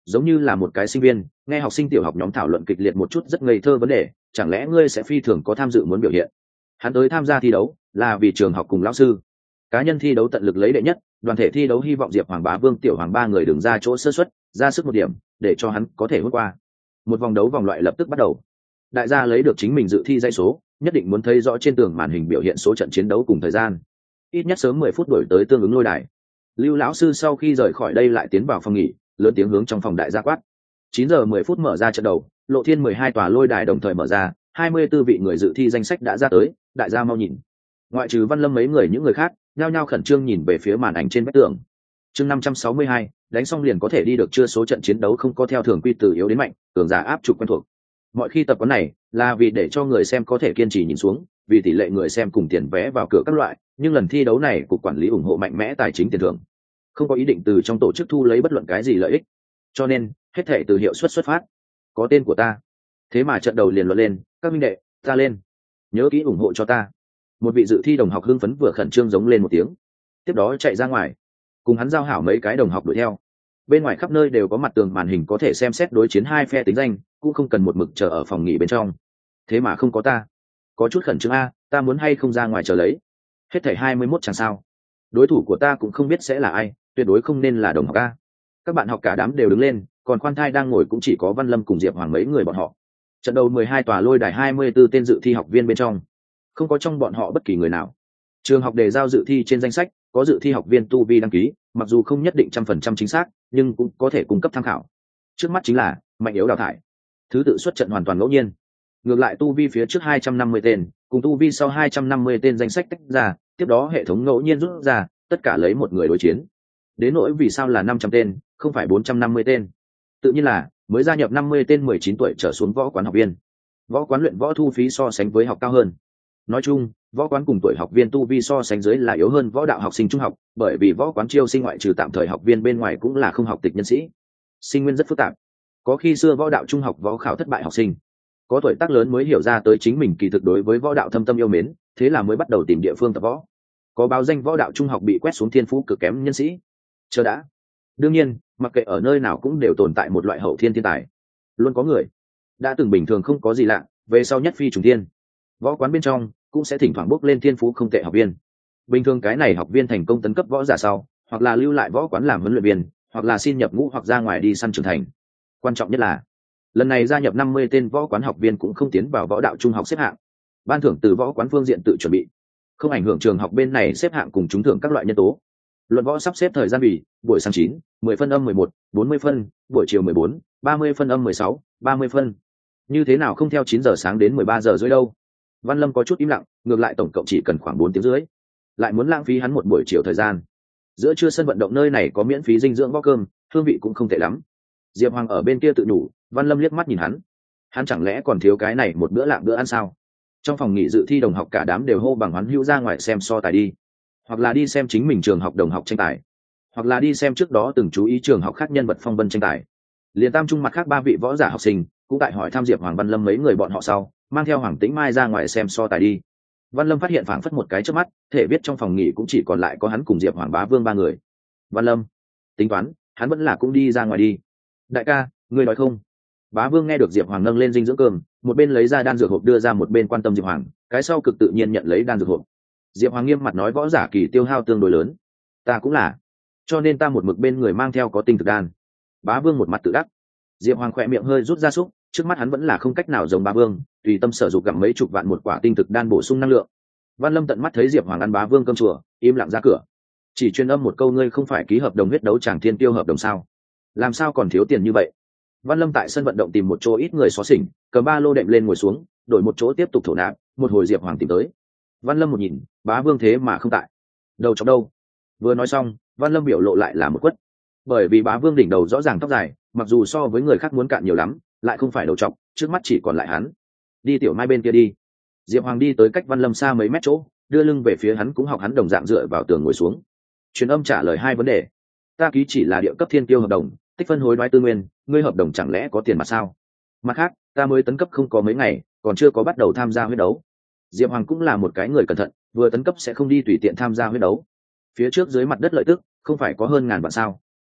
giống như là một cái sinh viên nghe học sinh tiểu học nhóm thảo luận kịch liệt một chút rất ngây thơ vấn đề, chẳng lẽ ngươi sẽ phi thường có tham dự muốn biểu hiện. Hắn tới tham gia thi đấu là vì trường học cùng lão sư, cá nhân thi đấu tận lực lấy đệ nhất, đoàn thể thi đấu hy vọng Diệp Hoàng, Bá Vương, Tiểu Hoàng ba người đừng ra chỗ sơ suất, ra sức một điểm để cho hắn có thể hút qua. Một vòng đấu vòng loại lập tức bắt đầu. Đại gia lấy được chính mình dự thi dãy số, nhất định muốn thấy rõ trên tường màn hình biểu hiện số trận chiến đấu cùng thời gian, ít nhất sớm mười phút đổi tới tương ứng lôi đài. Lưu lão sư sau khi rời khỏi đây lại tiến vào phòng nghỉ, lớn tiếng hướng trong phòng đại gia quát. Chín giờ mười phút mở ra trận đầu, Lộ Thiên mười hai tòa lôi đài đồng thời mở ra, hai mươi tư vị người dự thi danh sách đã ra tới, đại gia mau nhìn. Ngoại trừ Văn Lâm mấy người, những người khác nhao nhao khẩn trương nhìn về phía màn ảnh trên vách tường. Chương năm trăm sáu mươi hai, đánh xong liền có thể đi được chưa, số trận chiến đấu không có theo thường quy từ yếu đến mạnh, cường giả áp trục quen thuộc. Mọi khi tập quán này là vì để cho người xem có thể kiên trì nhìn xuống, vì tỷ lệ người xem cùng tiền vé vào cửa các loại, nhưng lần thi đấu này cục quản lý ủng hộ mạnh mẽ tài chính tiền thưởng, không có ý định từ trong tổ chức thu lấy bất luận cái gì lợi ích, cho nên hết thảy từ hiệu suất xuất phát. Có tên của ta, thế mà trận đầu liền luận lên, các minh đệ, ta lên, nhớ kỹ ủng hộ cho ta. Một vị dự thi đồng học hưng phấn vừa khẩn trương giống lên một tiếng, tiếp đó chạy ra ngoài cùng hắn giao hảo mấy cái đồng học đuổi theo. Bên ngoài khắp nơi đều có mặt tường màn hình có thể xem xét đối chiến hai phe tính danh, cũng không cần một mực chờ ở phòng nghỉ bên trong. Thế mà không có ta, có chút khẩn trương a, ta muốn hay không ra ngoài chờ lấy. Hết thảy hai mươi mốt chẳng sao, đối thủ của ta cũng không biết sẽ là ai, tuyệt đối không nên là đồng học a. Các bạn học cả đám đều đứng lên, còn khoan thai đang ngồi cũng chỉ có Văn Lâm cùng Diệp Hoàng mấy người bọn họ. Trận đầu mười hai tòa lôi đài, hai mươi tư tên dự thi học viên bên trong, không có trong bọn họ bất kỳ người nào. Trường học đề giao dự thi trên danh sách có dự thi học viên tu vi đăng ký, mặc dù không nhất định trăm phần trăm chính xác, nhưng cũng có thể cung cấp tham khảo. Trước mắt chính là mạnh yếu đào thải, thứ tự xuất trận hoàn toàn ngẫu nhiên. Ngược lại tu vi phía trước hai trăm năm mươi tên cùng tu vi sau hai trăm năm mươi tên danh sách tách ra, tiếp đó hệ thống ngẫu nhiên rút ra, tất cả lấy một người đối chiến. Đến nỗi vì sao là năm trăm tên không phải bốn trăm năm mươi tên, tự nhiên là mới gia nhập năm mươi tên mười chín tuổi trở xuống võ quán học viên. Võ quán luyện võ thu phí so sánh với học cao hơn. Nói chung, võ quán cùng tuổi học viên tu vi so sánh dưới là yếu hơn võ đạo học sinh trung học, bởi vì võ quán chiêu sinh ngoại trừ tạm thời học viên bên ngoài cũng là không học tịch nhân sĩ. Sinh nguyên rất phức tạp. Có khi xưa võ đạo trung học võ khảo thất bại học sinh, có tuổi tác lớn mới hiểu ra tới chính mình kỳ thực đối với võ đạo thâm tâm yêu mến, thế là mới bắt đầu tìm địa phương tập võ. Có báo danh võ đạo trung học bị quét xuống thiên phú cực kém nhân sĩ. Chờ đã. Đương nhiên, mặc kệ ở nơi nào cũng đều tồn tại một loại hậu thiên thiên tài. Luôn có người đã từng bình thường không có gì lạ, về sau nhất phi trùng thiên. Võ quán bên trong cũng sẽ thỉnh thoảng bốc lên thiên phú không tệ học viên. Bình thường cái này học viên thành công tấn cấp võ giả sau, hoặc là lưu lại võ quán làm huấn luyện viên, hoặc là xin nhập ngũ hoặc ra ngoài đi săn trưởng thành. Quan trọng nhất là lần này gia nhập năm mươi tên võ quán học viên cũng không tiến vào võ đạo trung học xếp hạng. Ban thưởng từ võ quán phương diện tự chuẩn bị, không ảnh hưởng trường học bên này xếp hạng cùng trúng thưởng các loại nhân tố. Luận võ sắp xếp thời gian vì buổi sáng chín, mười phân âm mười một, bốn mươi phân, buổi chiều mười bốn, ba mươi phân âm mười sáu, ba mươi phân. Như thế nào không theo chín giờ sáng đến mười ba giờ rưỡi đâu? Văn Lâm có chút im lặng, ngược lại tổng cộng chỉ cần khoảng bốn tiếng rưỡi, lại muốn lãng phí hắn một buổi chiều thời gian. Giữa trưa sân vận động nơi này có miễn phí dinh dưỡng võ cơm, hương vị cũng không tệ lắm. Diệp Hoàng ở bên kia tự đủ, Văn Lâm liếc mắt nhìn hắn, hắn chẳng lẽ còn thiếu cái này một bữa lạm bữa ăn sao? Trong phòng nghỉ dự thi đồng học cả đám đều hô bằng hoán hữu ra ngoài xem so tài đi, hoặc là đi xem chính mình trường học đồng học tranh tài, hoặc là đi xem trước đó từng chú ý trường học khác nhân vật phong vân tranh tài. Liên tam trung mặt khác ba vị võ giả học sinh cũng tại hỏi tham Diệp Hoàng, Văn Lâm mấy người bọn họ sau, mang theo Hoàng Tĩnh Mai ra ngoài xem so tài đi. Văn Lâm phát hiện phảng phất một cái trước mắt, thể biết trong phòng nghỉ cũng chỉ còn lại có hắn cùng Diệp Hoàng, Bá Vương ba người. Văn Lâm tính toán, hắn vẫn là cũng đi ra ngoài đi. Đại ca, ngươi nói không? Bá Vương nghe được Diệp Hoàng nâng lên dinh dưỡng cơm, một bên lấy ra đan dược hộp đưa ra, một bên quan tâm Diệp Hoàng, cái sau cực tự nhiên nhận lấy đan dược hộp. Diệp Hoàng nghiêm mặt nói, võ giả kỳ tiêu hao tương đối lớn, ta cũng là, cho nên ta một mực bên người mang theo có tinh thực đan. Bá Vương một mặt tự đắc. Diệp Hoàng khỏe miệng hơi rút ra xúc, trước mắt hắn vẫn là không cách nào giống Bá Vương tùy tâm sở dục gặm mấy chục vạn một quả tinh thực đan bổ sung năng lượng. Văn Lâm tận mắt thấy Diệp Hoàng ăn Bá Vương cơm chùa, im lặng ra cửa, chỉ truyền âm một câu, ngươi không phải ký hợp đồng huyết đấu chàng thiên tiêu hợp đồng sao, làm sao còn thiếu tiền như vậy? Văn Lâm tại sân vận động tìm một chỗ ít người xó xỉnh, cầm ba lô đệm lên ngồi xuống, đổi một chỗ tiếp tục thổ nạp. Một hồi Diệp Hoàng tìm tới, Văn Lâm một nhìn, Bá Vương thế mà không tại, đầu chọc đâu? Vừa nói xong, Văn Lâm biểu lộ lại là một quất, bởi vì Bá Vương đỉnh đầu rõ ràng tóc dài, mặc dù so với người khác muốn cạn nhiều lắm, lại không phải đầu chọc, trước mắt chỉ còn lại hắn. Đi Tiểu Mai bên kia đi. Diệp Hoàng đi tới cách Văn Lâm xa mấy mét chỗ, đưa lưng về phía hắn, cũng học hắn đồng dạng dựa vào tường ngồi xuống. Truyền âm trả lời hai vấn đề. Ta ký chỉ là địa cấp thiên tiêu hợp đồng, tích phân hối đoái tư nguyên, ngươi hợp đồng chẳng lẽ có tiền mà sao? Mặt khác, ta mới tấn cấp không có mấy ngày, còn chưa có bắt đầu tham gia huyết đấu. Diệp Hoàng cũng là một cái người cẩn thận, vừa tấn cấp sẽ không đi tùy tiện tham gia huyết đấu. Phía trước dưới mặt đất lợi tức, không phải có hơn ngàn vạn sao?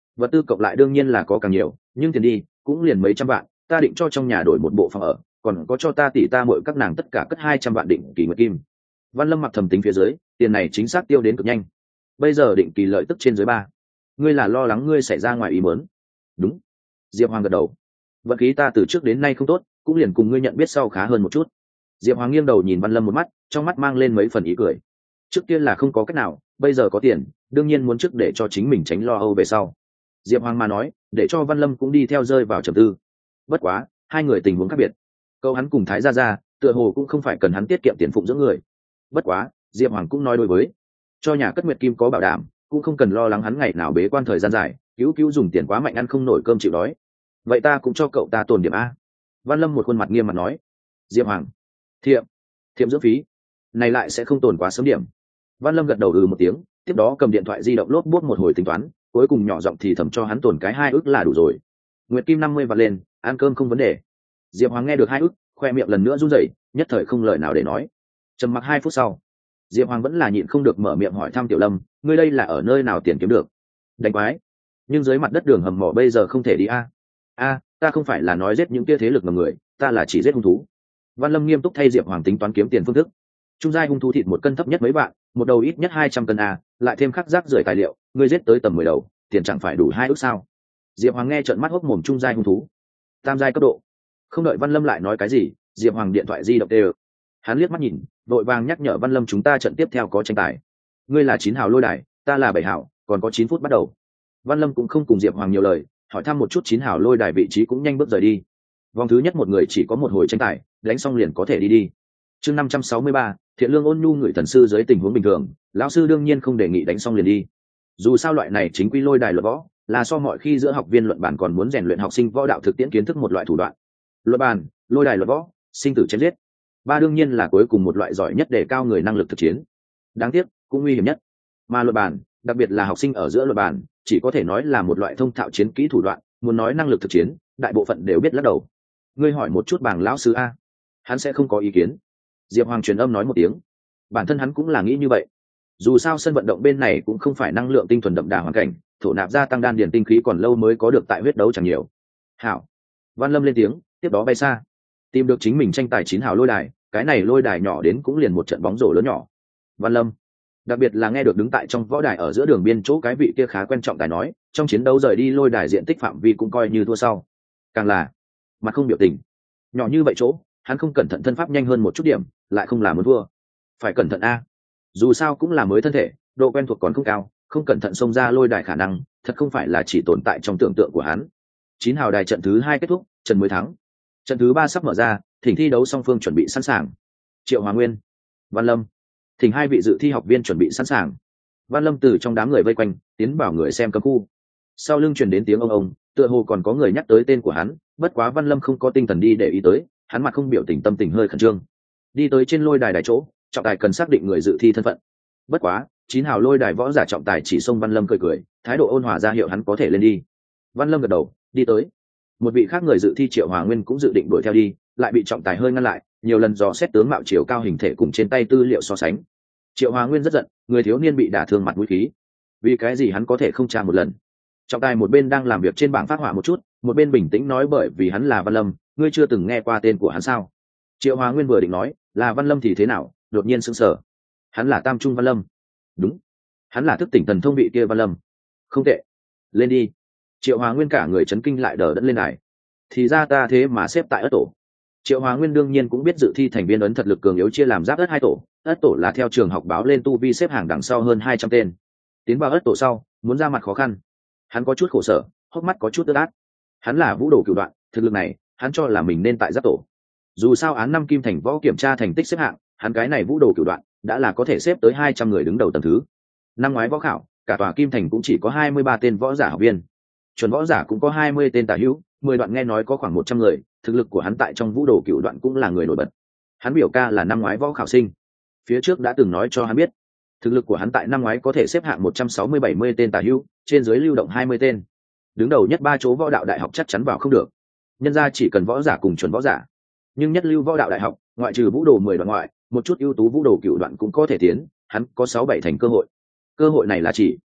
vật tư cộng lại đương nhiên là có càng nhiều, nhưng tiền đi cũng liền mấy trăm vạn, ta định cho trong nhà đổi một bộ phòng ở, còn có cho ta tỷ ta mọi các nàng tất cả cất hai trăm vạn định kỳ nguyệt kim. Văn Lâm mặc thầm tính phía dưới, tiền này chính xác tiêu đến cực nhanh. Bây giờ định kỳ lợi tức trên dưới ba. Ngươi là lo lắng ngươi xảy ra ngoài ý muốn? Đúng. Diệp Hoàng gật đầu. Vận khí ta từ trước đến nay không tốt, cũng liền cùng ngươi nhận biết sau khá hơn một chút. Diệp Hoàng nghiêng đầu nhìn Văn Lâm một mắt, trong mắt mang lên mấy phần ý cười. Trước kia là không có cách nào, bây giờ có tiền, đương nhiên muốn trước để cho chính mình tránh lo âu về sau. Diệp Hoàng mà nói, để cho Văn Lâm cũng đi theo rơi vào trầm tư. Bất quá, hai người tình huống khác biệt. Câu hắn cùng Thái gia gia, tựa hồ cũng không phải cần hắn tiết kiệm tiền phụng dưỡng người. Bất quá, Diệp Hoàng cũng nói đối với, cho nhà cất nguyệt kim có bảo đảm, cũng không cần lo lắng hắn ngày nào bế quan thời gian dài, cứu cứu dùng tiền quá mạnh ăn không nổi cơm chịu đói. Vậy ta cũng cho cậu ta tồn điểm a. Văn Lâm một khuôn mặt nghiêm mặt nói. Diệp Hoàng, thiệm, thiệm dưỡng phí, này lại sẽ không tồn quá sớm điểm. Văn Lâm gật đầu ừ một tiếng, tiếp đó cầm điện thoại di động lốp bút một hồi tính toán, cuối cùng nhỏ giọng thì thầm cho hắn tồn cái hai ức là đủ rồi. Nguyệt kim năm mươi vạn lên, ăn cơm không vấn đề. Diệp Hoàng nghe được hai ức, khoe miệng lần nữa run rẩy, nhất thời không lời nào để nói. Trầm mặc hai phút sau, Diệp Hoàng vẫn là nhịn không được mở miệng hỏi thăm Tiểu Lâm, ngươi đây là ở nơi nào tiền kiếm được? Đánh quái, nhưng dưới mặt đất đường hầm mỏ bây giờ không thể đi a. A, ta không phải là nói giết những kia thế lực ngầm người, ta là chỉ giết hung thú. Văn Lâm nghiêm túc thay Diệp Hoàng tính toán kiếm tiền phương thức. Trung giai hung thú thịt một cân thấp nhất mấy bạn, một đầu ít nhất hai trăm cân a, lại thêm khắc rác rưởi tài liệu, ngươi giết tới tầm mười đầu, tiền chẳng phải đủ hai ức sao? Diệp Hoàng nghe trợn mắt hốc mồm. Trung giai hung thú, tam giai cấp độ. Không đợi Văn Lâm lại nói cái gì, Diệp Hoàng điện thoại di động đều. Hắn liếc mắt nhìn, vội vàng nhắc nhở Văn Lâm chúng ta trận tiếp theo có tranh tài. Ngươi là chín hào lôi đài, ta là bảy hào, còn có chín phút bắt đầu. Văn Lâm cũng không cùng Diệp Hoàng nhiều lời, hỏi thăm một chút chín hào lôi đài vị trí cũng nhanh bước rời đi. Vòng thứ nhất một người chỉ có một hồi tranh tài, đánh xong liền có thể đi đi. Chương năm trăm sáu mươi ba, Thiện Lương ôn nhu người thần sư dưới tình huống bình thường, lão sư đương nhiên không đề nghị đánh xong liền đi. Dù sao loại này chính quy lôi đài luận võ, là so mọi khi giữa học viên luận bản còn muốn rèn luyện học sinh võ đạo thực tiễn kiến thức một loại thủ đoạn. Luận bản, lôi đài luận võ, sinh tử chém giết. Ba đương nhiên là cuối cùng một loại giỏi nhất để cao người năng lực thực chiến. Đáng tiếc, cũng nguy hiểm nhất. Mà luận bản, đặc biệt là học sinh ở giữa luận bản, chỉ có thể nói là một loại thông thạo chiến kỹ thủ đoạn, muốn nói năng lực thực chiến, đại bộ phận đều biết lắc đầu. Ngươi hỏi một chút Bàng lão sư a, hắn sẽ không có ý kiến. Diệp Hoàng truyền âm nói một tiếng. Bản thân hắn cũng là nghĩ như vậy. Dù sao sân vận động bên này cũng không phải năng lượng tinh thuần đậm đà hoàn cảnh, thổ nạp gia tăng đan điền tinh khí còn lâu mới có được tại huyết đấu chẳng nhiều. Hảo. Văn Lâm lên tiếng, tiếp đó bay xa. Tìm được chính mình tranh tài chín hào lôi đài, cái này lôi đài nhỏ đến cũng liền một trận bóng rổ lớn nhỏ. Văn Lâm, đặc biệt là nghe được đứng tại trong võ đài ở giữa đường biên chỗ cái vị kia khá quen trọng tài nói, trong chiến đấu rời đi lôi đài diện tích phạm vi cũng coi như thua sau. Càng là mặt không biểu tình. Nhỏ như vậy chỗ, hắn không cẩn thận thân pháp nhanh hơn một chút điểm, lại không làm muốn thua. Phải cẩn thận a. Dù sao cũng là mới thân thể, độ quen thuộc còn không cao, không cẩn thận xông ra lôi đài khả năng, thật không phải là chỉ tồn tại trong tưởng tượng của hắn. Chín hào đài trận thứ hai kết thúc, Trần mới thắng. Trận thứ ba sắp mở ra, thỉnh thi đấu song phương chuẩn bị sẵn sàng. Triệu Hòa Nguyên, Văn Lâm, thỉnh hai vị dự thi học viên chuẩn bị sẵn sàng. Văn Lâm từ trong đám người vây quanh tiến vào người xem cấm khu. Sau lưng truyền đến tiếng ông ông, tựa hồ còn có người nhắc tới tên của hắn, bất quá Văn Lâm không có tinh thần đi để ý tới, hắn mặt không biểu tình, tâm tình hơi khẩn trương. Đi tới trên lôi đài đài chỗ, trọng tài cần xác định người dự thi thân phận. Bất quá, chín hào lôi đài võ giả trọng tài chỉ xông Văn Lâm cười cười, thái độ ôn hòa ra hiệu hắn có thể lên đi. Văn Lâm gật đầu, đi tới. Một vị khác người dự thi Triệu Hòa Nguyên cũng dự định đuổi theo đi, lại bị trọng tài hơi ngăn lại, nhiều lần dò xét tướng mạo chiều cao hình thể cùng trên tay tư liệu so sánh. Triệu Hòa Nguyên rất giận, người thiếu niên bị đả thương mặt mũi khí. Vì cái gì hắn có thể không tra một lần? Trọng tài một bên đang làm việc trên bảng phát họa một chút, một bên bình tĩnh nói bởi vì hắn là Văn Lâm, ngươi chưa từng nghe qua tên của hắn sao? Triệu Hòa Nguyên vừa định nói, là Văn Lâm thì thế nào, đột nhiên sững sờ. Hắn là Tam Trung Văn Lâm. Đúng, hắn là thức tỉnh thần thông vị kia Văn Lâm. Không tệ, lên đi. Triệu Hòa Nguyên cả người chấn kinh lại đờ đẫn lên đài. Thì ra ta thế mà xếp tại ất tổ. Triệu Hòa Nguyên đương nhiên cũng biết dự thi thành viên ấn thật lực cường yếu chia làm giáp ất hai tổ, ất tổ là theo trường học báo lên tu vi xếp hàng đằng sau hơn hai trăm tên. Tiến vào ất tổ sau, muốn ra mặt khó khăn. Hắn có chút khổ sở, hốc mắt có chút ướt át. Hắn là vũ đồ cửu đoạn, thực lực này, hắn cho là mình nên tại giáp tổ. Dù sao án năm kim thành võ kiểm tra thành tích xếp hạng, hắn cái này vũ đồ cửu đoạn đã là có thể xếp tới hai trăm người đứng đầu tầng thứ. Năm ngoái võ khảo, cả tòa kim thành cũng chỉ có hai mươi ba tên võ giả học viên. Chuẩn võ giả cũng có hai mươi tên tả hữu, mười đoạn nghe nói có khoảng một trăm người, thực lực của hắn tại trong vũ đồ cửu đoạn cũng là người nổi bật. Hắn biểu ca là năm ngoái võ khảo sinh, phía trước đã từng nói cho hắn biết, thực lực của hắn tại năm ngoái có thể xếp hạng một trăm sáu mươi bảy mươi tên tả hữu, trên dưới lưu động hai mươi tên. Đứng đầu nhất ba chỗ võ đạo đại học chắc chắn vào không được. Nhân ra chỉ cần võ giả cùng chuẩn võ giả. Nhưng nhất lưu võ đạo đại học, ngoại trừ vũ đồ mười đoạn ngoại, một chút ưu tú vũ đồ cửu đoạn cũng có thể tiến, hắn có sáu bảy thành cơ hội. Cơ hội này là chỉ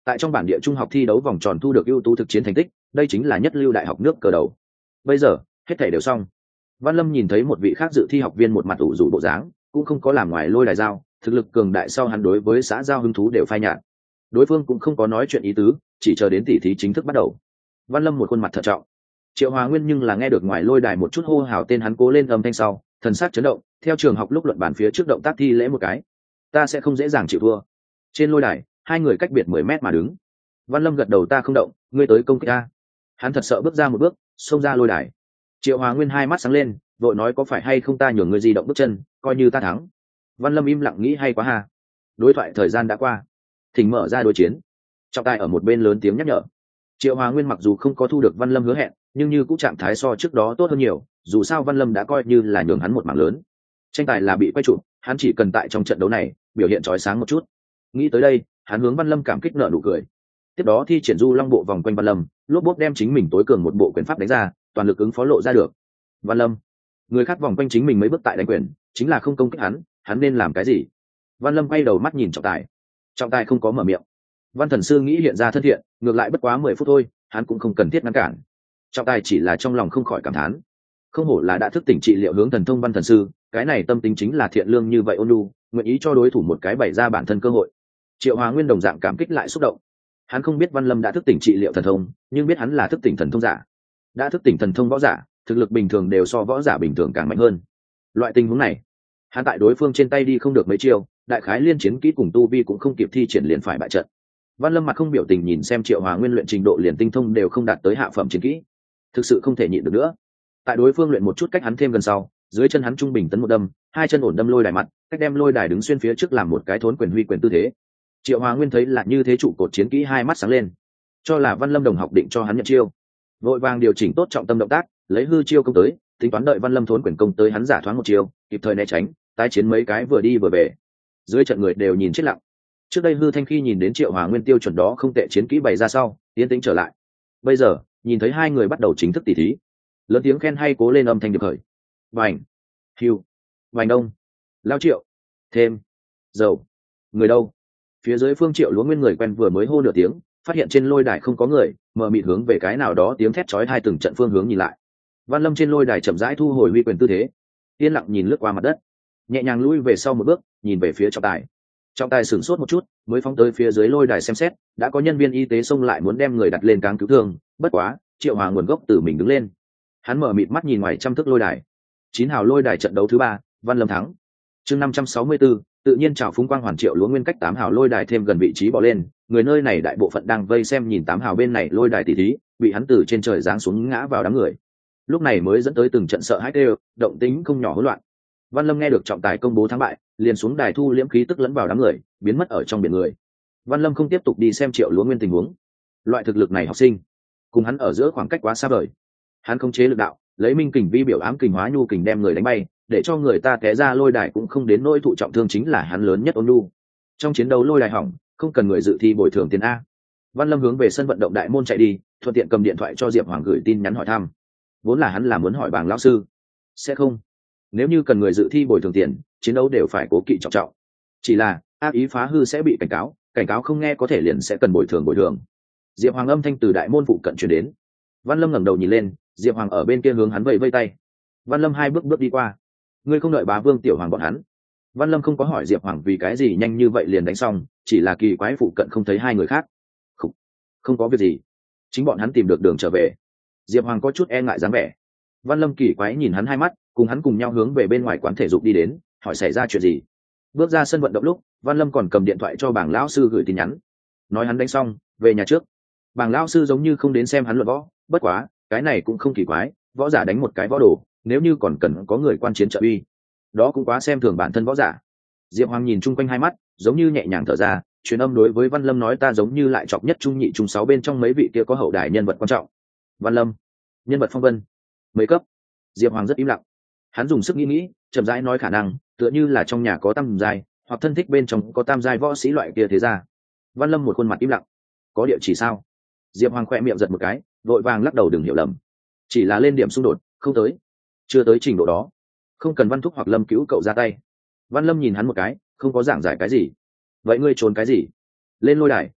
tại trong bản địa trung học thi đấu vòng tròn thu được ưu tú thực chiến thành tích, đây chính là nhất lưu đại học nước cờ đầu. Bây giờ hết thảy đều xong. Văn Lâm nhìn thấy một vị khác dự thi học viên một mặt ủ rũ bộ dáng, cũng không có làm ngoài lôi đài giao, thực lực cường đại sau hắn đối với xã giao hứng thú đều phai nhạt. Đối phương cũng không có nói chuyện ý tứ, chỉ chờ đến tỉ thí chính thức bắt đầu. Văn Lâm một khuôn mặt thận trọng. Triệu Hòa Nguyên nhưng là nghe được ngoài lôi đài một chút hô hào tên hắn cố lên âm thanh sau, thần sắc chấn động, theo trường học lúc luận bàn phía trước động tác thi lễ một cái. Ta sẽ không dễ dàng chịu thua. Trên lôi đài, hai người cách biệt mười mét mà đứng. Văn Lâm gật đầu, ta không động, ngươi tới công kích ta. Hắn thật sợ bước ra một bước, xông ra lôi đài. Triệu Hòa Nguyên hai mắt sáng lên, vội nói có phải hay không ta nhường ngươi di động bước chân, coi như ta thắng. Văn Lâm im lặng nghĩ hay quá ha. Đối thoại thời gian đã qua, thỉnh mở ra đối chiến. Trọng tài ở một bên lớn tiếng nhắc nhở. Triệu Hòa Nguyên mặc dù không có thu được Văn Lâm hứa hẹn, nhưng như cũng trạng thái so trước đó tốt hơn nhiều, dù sao Văn Lâm đã coi như là nhường hắn một mảng lớn. Tranh tài là bị quay chụp, hắn chỉ cần tại trong trận đấu này biểu hiện chói sáng một chút. Nghĩ tới đây, hắn hướng Văn Lâm cảm kích nở nụ cười. Tiếp đó thi triển du long bộ vòng quanh Văn Lâm, lốp bốp đem chính mình tối cường một bộ quyền pháp đánh ra, toàn lực ứng phó lộ ra được. Văn Lâm, người khác vòng quanh chính mình mấy bước tại đánh quyền, chính là không công kích hắn, hắn nên làm cái gì? Văn Lâm quay đầu mắt nhìn trọng tài. Trọng tài không có mở miệng. Văn Thần Sư nghĩ hiện ra thân thiện, ngược lại bất quá mười phút thôi, hắn cũng không cần thiết ngăn cản. Trọng tài chỉ là trong lòng không khỏi cảm thán, không hổ là đã thức tỉnh trị liệu hướng thần thông Văn Thần Sư, cái này tâm tính chính là thiện lương như vậy ôn nhu, nguyện ý cho đối thủ một cái bày ra bản thân cơ hội. Triệu Hòa Nguyên đồng dạng cảm kích lại xúc động. Hắn không biết Văn Lâm đã thức tỉnh trị liệu thần thông, nhưng biết hắn là thức tỉnh thần thông giả. Đã thức tỉnh thần thông võ giả, thực lực bình thường đều so võ giả bình thường càng mạnh hơn. Loại tình huống này, hắn tại đối phương trên tay đi không được mấy chiêu, đại khái liên chiến kỹ cùng tu vi cũng không kịp thi triển liền phải bại trận. Văn Lâm mặt không biểu tình nhìn xem Triệu Hòa Nguyên luyện trình độ liền tinh thông đều không đạt tới hạ phẩm chiến kỹ, thực sự không thể nhịn được nữa. Tại đối phương luyện một chút cách hắn thêm gần sau, dưới chân hắn trung bình tấn một đâm, hai chân ổn đâm lôi đài mặt, cách đem lôi đài đứng xuyên phía trước làm một cái thốn quyền huy quyền tư thế. Triệu Hòa Nguyên thấy là như thế trụ cột chiến kỹ, hai mắt sáng lên, cho là Văn Lâm đồng học định cho hắn nhận chiêu, vội vàng điều chỉnh tốt trọng tâm động tác, lấy hư chiêu công tới, tính toán đợi Văn Lâm thốn quyền công tới hắn giả thoáng một chiêu, kịp thời né tránh, tái chiến mấy cái vừa đi vừa về. Dưới trận người đều nhìn chết lặng. Trước đây hư thanh khi nhìn đến Triệu Hòa Nguyên tiêu chuẩn đó không tệ chiến kỹ bày ra sau, yên tĩnh trở lại. Bây giờ nhìn thấy hai người bắt đầu chính thức tỉ thí, lớn tiếng khen hay cố lên âm thanh được khởi. Vành, hiu, vành đông, lao Triệu, thêm, dầu, người đâu? Phía dưới Phương Triệu Lúa Nguyên người quen vừa mới hô nửa tiếng, phát hiện trên lôi đài không có người, mờ mịt hướng về cái nào đó tiếng thét chói tai từng trận phương hướng nhìn lại. Văn Lâm trên lôi đài chậm rãi thu hồi huy quyền tư thế, yên lặng nhìn lướt qua mặt đất, nhẹ nhàng lui về sau một bước, nhìn về phía trọng tài. Trọng tài sửng sốt một chút, mới phóng tới phía dưới lôi đài xem xét, đã có nhân viên y tế xông lại muốn đem người đặt lên cáng cứu thương, bất quá, Triệu Hòa nguồn gốc từ mình đứng lên. Hắn mở mịt mắt nhìn ngoài trăm thước lôi đài. Chín hào lôi đài trận đấu thứ ba, Văn Lâm thắng. Chương năm trăm sáu mươi tư, tự nhiên chào phúng quang hoàn Triệu Lúa Nguyên cách tám hào lôi đài thêm gần vị trí bỏ lên, người nơi này đại bộ phận đang vây xem nhìn tám hào bên này lôi đài tỷ thí, bị hắn từ trên trời giáng xuống ngã vào đám người. Lúc này mới dẫn tới từng trận sợ hãi kêu, động tĩnh không nhỏ hỗn loạn. Văn Lâm nghe được trọng tài công bố thắng bại, liền xuống đài thu liễm khí tức lẫn vào đám người, biến mất ở trong biển người. Văn Lâm không tiếp tục đi xem Triệu Lúa Nguyên tình huống. Loại thực lực này học sinh, cùng hắn ở giữa khoảng cách quá xa vời. Hắn không chế lực đạo, lấy minh kình vi biểu ám kình hóa nhu kình đem người đánh bay, để cho người ta té ra lôi đài cũng không đến nỗi thụ trọng thương, chính là hắn lớn nhất ôn nhu. Trong chiến đấu lôi đài hỏng, không cần người dự thi bồi thường tiền a. Văn Lâm hướng về sân vận động đại môn chạy đi, thuận tiện cầm điện thoại cho Diệp Hoàng gửi tin nhắn hỏi thăm. Vốn là hắn là muốn hỏi Bàng lão sư, sẽ không. Nếu như cần người dự thi bồi thường tiền, chiến đấu đều phải cố kỵ trọng trọng. Chỉ là ác ý phá hư sẽ bị cảnh cáo, cảnh cáo không nghe có thể liền sẽ cần bồi thường bồi thường. Diệp Hoàng âm thanh từ đại môn phụ cận truyền đến. Văn Lâm ngẩng đầu nhìn lên, Diệp Hoàng ở bên kia hướng hắn vẫy vẫy tay. Văn Lâm hai bước bước đi qua. Ngươi không đợi bá Vương Tiểu Hoàng bọn hắn? Văn Lâm không có hỏi Diệp Hoàng vì cái gì nhanh như vậy liền đánh xong, chỉ là kỳ quái phụ cận không thấy hai người khác. Không, không có việc gì, chính bọn hắn tìm được đường trở về. Diệp Hoàng có chút e ngại dáng vẻ. Văn Lâm kỳ quái nhìn hắn hai mắt, cùng hắn cùng nhau hướng về bên ngoài quán thể dục đi đến, hỏi xảy ra chuyện gì. Bước ra sân vận động lúc, Văn Lâm còn cầm điện thoại cho Bàng lão sư gửi tin nhắn, nói hắn đánh xong về nhà trước. Bàng lão sư giống như không đến xem hắn luận võ, bất quá cái này cũng không kỳ quái, võ giả đánh một cái võ đồ, nếu như còn cần có người quan chiến trợ uy, đó cũng quá xem thường bản thân võ giả. Diệp Hoàng nhìn chung quanh hai mắt, giống như nhẹ nhàng thở ra, truyền âm đối với Văn Lâm nói, ta giống như lại chọc nhất trung nhị trung sáu bên trong mấy vị kia có hậu đài nhân vật quan trọng. Văn Lâm, nhân vật phong vân, mấy cấp? Diệp Hoàng rất im lặng, hắn dùng sức nghĩ nghĩ, chậm rãi nói, khả năng tựa như là trong nhà có tam giai, hoặc thân thích bên trong có tam giai võ sĩ loại kia thế ra. Văn Lâm một khuôn mặt im lặng. Có địa chỉ sao? Diệp Hoàng khoe miệng giật một cái, vội vàng lắc đầu, đừng hiểu lầm, chỉ là lên điểm xung đột, không tới, chưa tới trình độ đó, không cần Văn Thúc hoặc Lâm Cứu cậu ra tay. Văn Lâm nhìn hắn một cái, không có giảng giải cái gì. Vậy ngươi trốn cái gì? Lên lôi đài,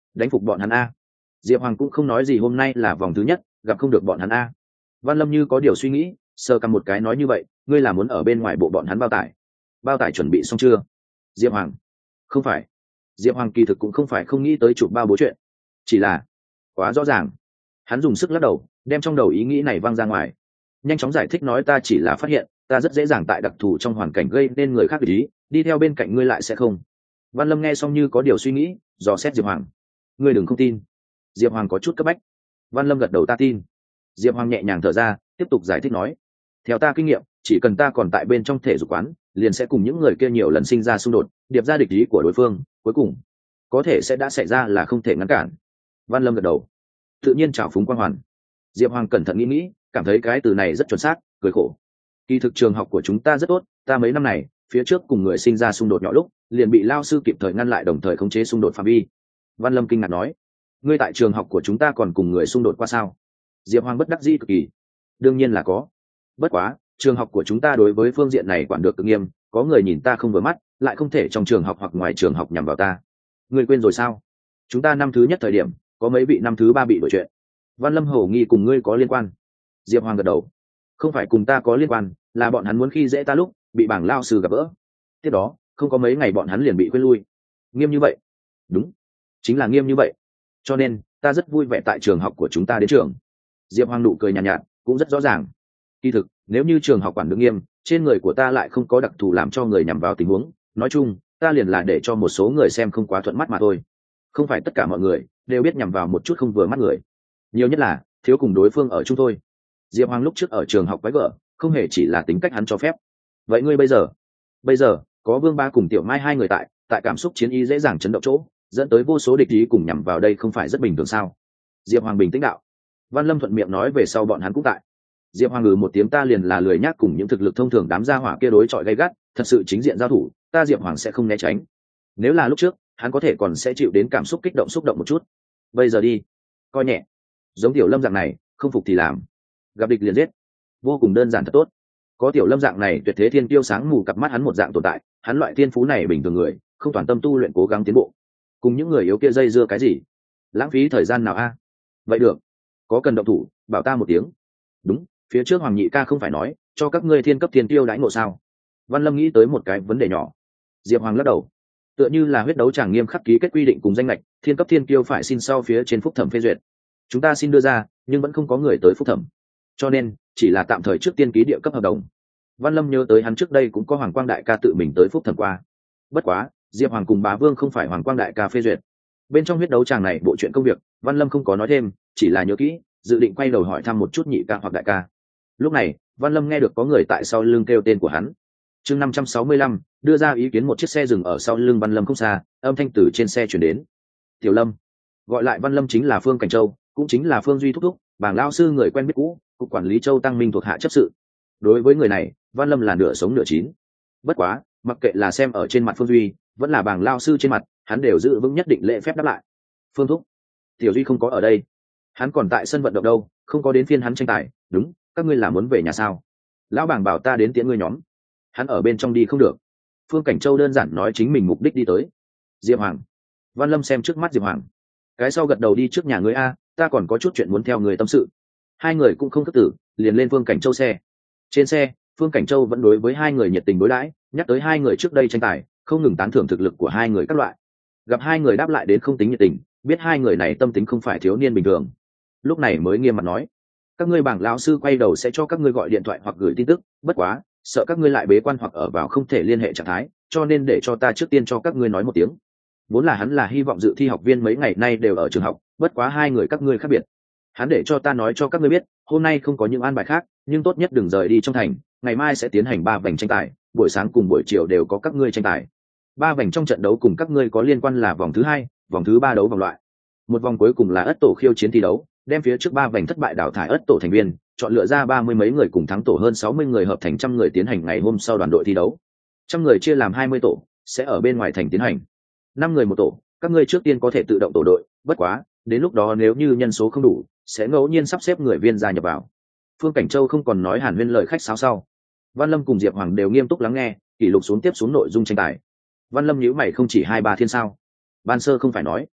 đánh phục bọn hắn a. Diệp Hoàng cũng không nói gì, hôm nay là vòng thứ nhất, gặp không được bọn hắn a. Văn Lâm như có điều suy nghĩ, sơ cầm một cái nói như vậy, ngươi là muốn ở bên ngoài bộ bọn hắn bao tải? Bao tải chuẩn bị xong chưa? Diệp Hoàng: không phải. Diệp Hoàng kỳ thực cũng không phải không nghĩ tới chụp bao bố chuyện, chỉ là quá rõ ràng. Hắn dùng sức lắc đầu, đem trong đầu ý nghĩ này văng ra ngoài, nhanh chóng giải thích nói, ta chỉ là phát hiện ta rất dễ dàng tại đặc thù trong hoàn cảnh gây nên người khác để ý, đi theo bên cạnh ngươi lại sẽ không. Văn Lâm nghe xong như có điều suy nghĩ, dò xét Diệp Hoàng: ngươi đừng không tin. Diệp Hoàng có chút cấp bách. Văn Lâm gật đầu, ta tin. Diệp Hoàng nhẹ nhàng thở ra, tiếp tục giải thích nói, theo ta kinh nghiệm, chỉ cần ta còn tại bên trong thể dục quán, liền sẽ cùng những người kia nhiều lần sinh ra xung đột, điệp ra địch ý của đối phương, cuối cùng có thể sẽ đã xảy ra là không thể ngăn cản. Văn Lâm gật đầu, tự nhiên trào phúng quang hoàn. Diệp Hoàng cẩn thận nghĩ nghĩ, cảm thấy cái từ này rất chuẩn xác, cười khổ. Kỳ thực trường học của chúng ta rất tốt, ta mấy năm này phía trước cùng người sinh ra xung đột nhỏ lúc, liền bị lao sư kịp thời ngăn lại, đồng thời khống chế xung đột phạm vi. Văn Lâm kinh ngạc nói, ngươi tại trường học của chúng ta còn cùng người xung đột qua sao? Diệp Hoàng bất đắc dĩ cực kỳ, đương nhiên là có. Bất quá trường học của chúng ta đối với phương diện này quản được cực nghiêm, có người nhìn ta không vừa mắt, lại không thể trong trường học hoặc ngoài trường học nhằm vào ta. Ngươi quên rồi sao? Chúng ta năm thứ nhất thời điểm, có mấy vị năm thứ ba bị đổi chuyện. Văn Lâm hổ nghi, cùng ngươi có liên quan? Diệp Hoàng gật đầu, không phải cùng ta có liên quan, là bọn hắn muốn khi dễ ta lúc bị bảng lao sư gặp gỡ, tiếp đó không có mấy ngày bọn hắn liền bị quên lui. Nghiêm như vậy? Đúng, chính là nghiêm như vậy, cho nên ta rất vui vẻ tại trường học của chúng ta đến trường. Diệp Hoàng nụ cười nhàn nhạt, nhạt, cũng rất rõ ràng. Kỳ thực nếu như trường học quản được nghiêm, trên người của ta lại không có đặc thù làm cho người nhằm vào tình huống, nói chung ta liền là để cho một số người xem không quá thuận mắt mà thôi, không phải tất cả mọi người đều biết nhằm vào một chút không vừa mắt người, nhiều nhất là thiếu cùng đối phương ở chung thôi. Diệp Hoàng lúc trước ở trường học quái gở, không hề chỉ là tính cách hắn cho phép. Vậy ngươi bây giờ? Bây giờ có Vương Ba cùng Tiểu Mai hai người tại, tại cảm xúc chiến ý dễ dàng chấn động chỗ, dẫn tới vô số địch ý cùng nhằm vào, đây không phải rất bình thường sao? Diệp Hoàng bình tĩnh đạo. Văn Lâm thuận miệng nói, về sau bọn hắn cũng tại. Diệp Hoàng ngừ một tiếng, ta liền là lười nhác cùng những thực lực thông thường đám gia hỏa kia đối chọi gay gắt, thật sự chính diện giao thủ, ta Diệp Hoàng sẽ không né tránh. Nếu là lúc trước, hắn có thể còn sẽ chịu đến cảm xúc kích động xúc động một chút. Bây giờ đi, coi nhẹ. Giống Tiểu Lâm dạng này, không phục thì làm, gặp địch liền giết, vô cùng đơn giản thật tốt. Có Tiểu Lâm dạng này tuyệt thế thiên tiêu sáng mù cặp mắt hắn một dạng tồn tại, hắn loại thiên phú này bình thường người không toàn tâm tu luyện cố gắng tiến bộ, cùng những người yếu kia dây dưa cái gì, lãng phí thời gian nào a? Vậy được, có cần động thủ bảo ta một tiếng. Đúng, phía trước Hoàng Nhị ca không phải nói cho các ngươi thiên cấp thiên tiêu đãi ngộ sao? Văn Lâm nghĩ tới một cái vấn đề nhỏ. Diệp Hoàng lắc đầu, tựa như là huyết đấu tràng nghiêm khắc ký kết quy định cùng danh lệch, thiên cấp thiên tiêu phải xin sau phía trên phúc thẩm phê duyệt, chúng ta xin đưa ra nhưng vẫn không có người tới phúc thẩm, cho nên chỉ là tạm thời trước tiên ký địa cấp hợp đồng. Văn Lâm nhớ tới hắn trước đây cũng có Hoàng Quang đại ca tự mình tới phúc thẩm qua, bất quá Diệp Hoàng cùng Bá Vương không phải Hoàng Quang đại ca phê duyệt. Bên trong huyết đấu tràng này bộ chuyện công việc, Văn Lâm không có nói thêm, chỉ là nhớ kỹ, dự định quay đầu hỏi thăm một chút nhị ca hoặc đại ca. Lúc này Văn Lâm nghe được có người tại sau lưng kêu tên của hắn. Chương năm trăm sáu mươi lăm, đưa ra ý kiến. Một chiếc xe dừng ở sau lưng Văn Lâm không xa, âm thanh từ trên xe chuyển đến. Tiểu Lâm. Gọi lại Văn Lâm chính là Phương Cảnh Châu, cũng chính là Phương Duy thúc thúc, bảng lao sư người quen biết cũ, cục quản lý Châu Tăng Minh thuộc hạ chấp sự. Đối với người này, Văn Lâm là nửa sống nửa chín. Bất quá, mặc kệ là xem ở trên mặt Phương Duy, vẫn là bảng lao sư trên mặt, hắn đều giữ vững nhất định lễ phép đáp lại. Phương thúc, Tiểu Duy không có ở đây, hắn còn tại sân vận động đâu, không có đến phiên hắn tranh tài. Đúng, các ngươi là muốn về nhà sao? Lão bảng bảo ta đến tiễn ngươi nhóm. Hắn ở bên trong đi không được. Phương Cảnh Châu đơn giản nói chính mình mục đích đi tới. Diệp Hoàng. Văn Lâm xem trước mắt Diệp Hoàng, cái sau gật đầu, đi trước nhà ngươi a, ta còn có chút chuyện muốn theo người tâm sự. Hai người cũng không thất tử, liền lên Phương Cảnh Châu xe. Trên xe, Phương Cảnh Châu vẫn đối với hai người nhiệt tình đối đãi, nhắc tới hai người trước đây tranh tài, không ngừng tán thưởng thực lực của hai người các loại. Gặp hai người đáp lại đến không tính nhiệt tình, biết hai người này tâm tính không phải thiếu niên bình thường, lúc này mới nghiêm mặt nói, các ngươi bảng lão sư quay đầu sẽ cho các ngươi gọi điện thoại hoặc gửi tin tức, bất quá sợ các ngươi lại bế quan hoặc ở vào không thể liên hệ trạng thái, cho nên để cho ta trước tiên cho các ngươi nói một tiếng. Vốn là hắn là hy vọng dự thi học viên mấy ngày nay đều ở trường học, bất quá hai người các ngươi khác biệt, hắn để cho ta nói cho các ngươi biết, hôm nay không có những an bài khác, nhưng tốt nhất đừng rời đi trong thành, ngày mai sẽ tiến hành ba vành tranh tài, buổi sáng cùng buổi chiều đều có các ngươi tranh tài. Ba vành trong trận đấu cùng các ngươi có liên quan là vòng thứ hai, vòng thứ ba đấu vòng loại, một vòng cuối cùng là ất tổ khiêu chiến thi đấu, đem phía trước ba vành thất bại đào thải ất tổ thành viên, chọn lựa ra ba mươi mấy người cùng thắng tổ hơn sáu mươi người hợp thành trăm người tiến hành ngày hôm sau đoàn đội thi đấu. Trăm người chia làm hai mươi tổ, sẽ ở bên ngoài thành tiến hành. Năm người một tổ, các ngươi trước tiên có thể tự động tổ đội, bất quá, đến lúc đó nếu như nhân số không đủ, sẽ ngẫu nhiên sắp xếp người viên gia nhập vào. Phương Cảnh Châu không còn nói hàn huyên lời khách sáo sau. Văn Lâm cùng Diệp Hoàng đều nghiêm túc lắng nghe, kỷ lục xuống tiếp xuống nội dung tranh tài. Văn Lâm nhíu mày, không chỉ hai ba thiên sao? Ban sơ không phải nói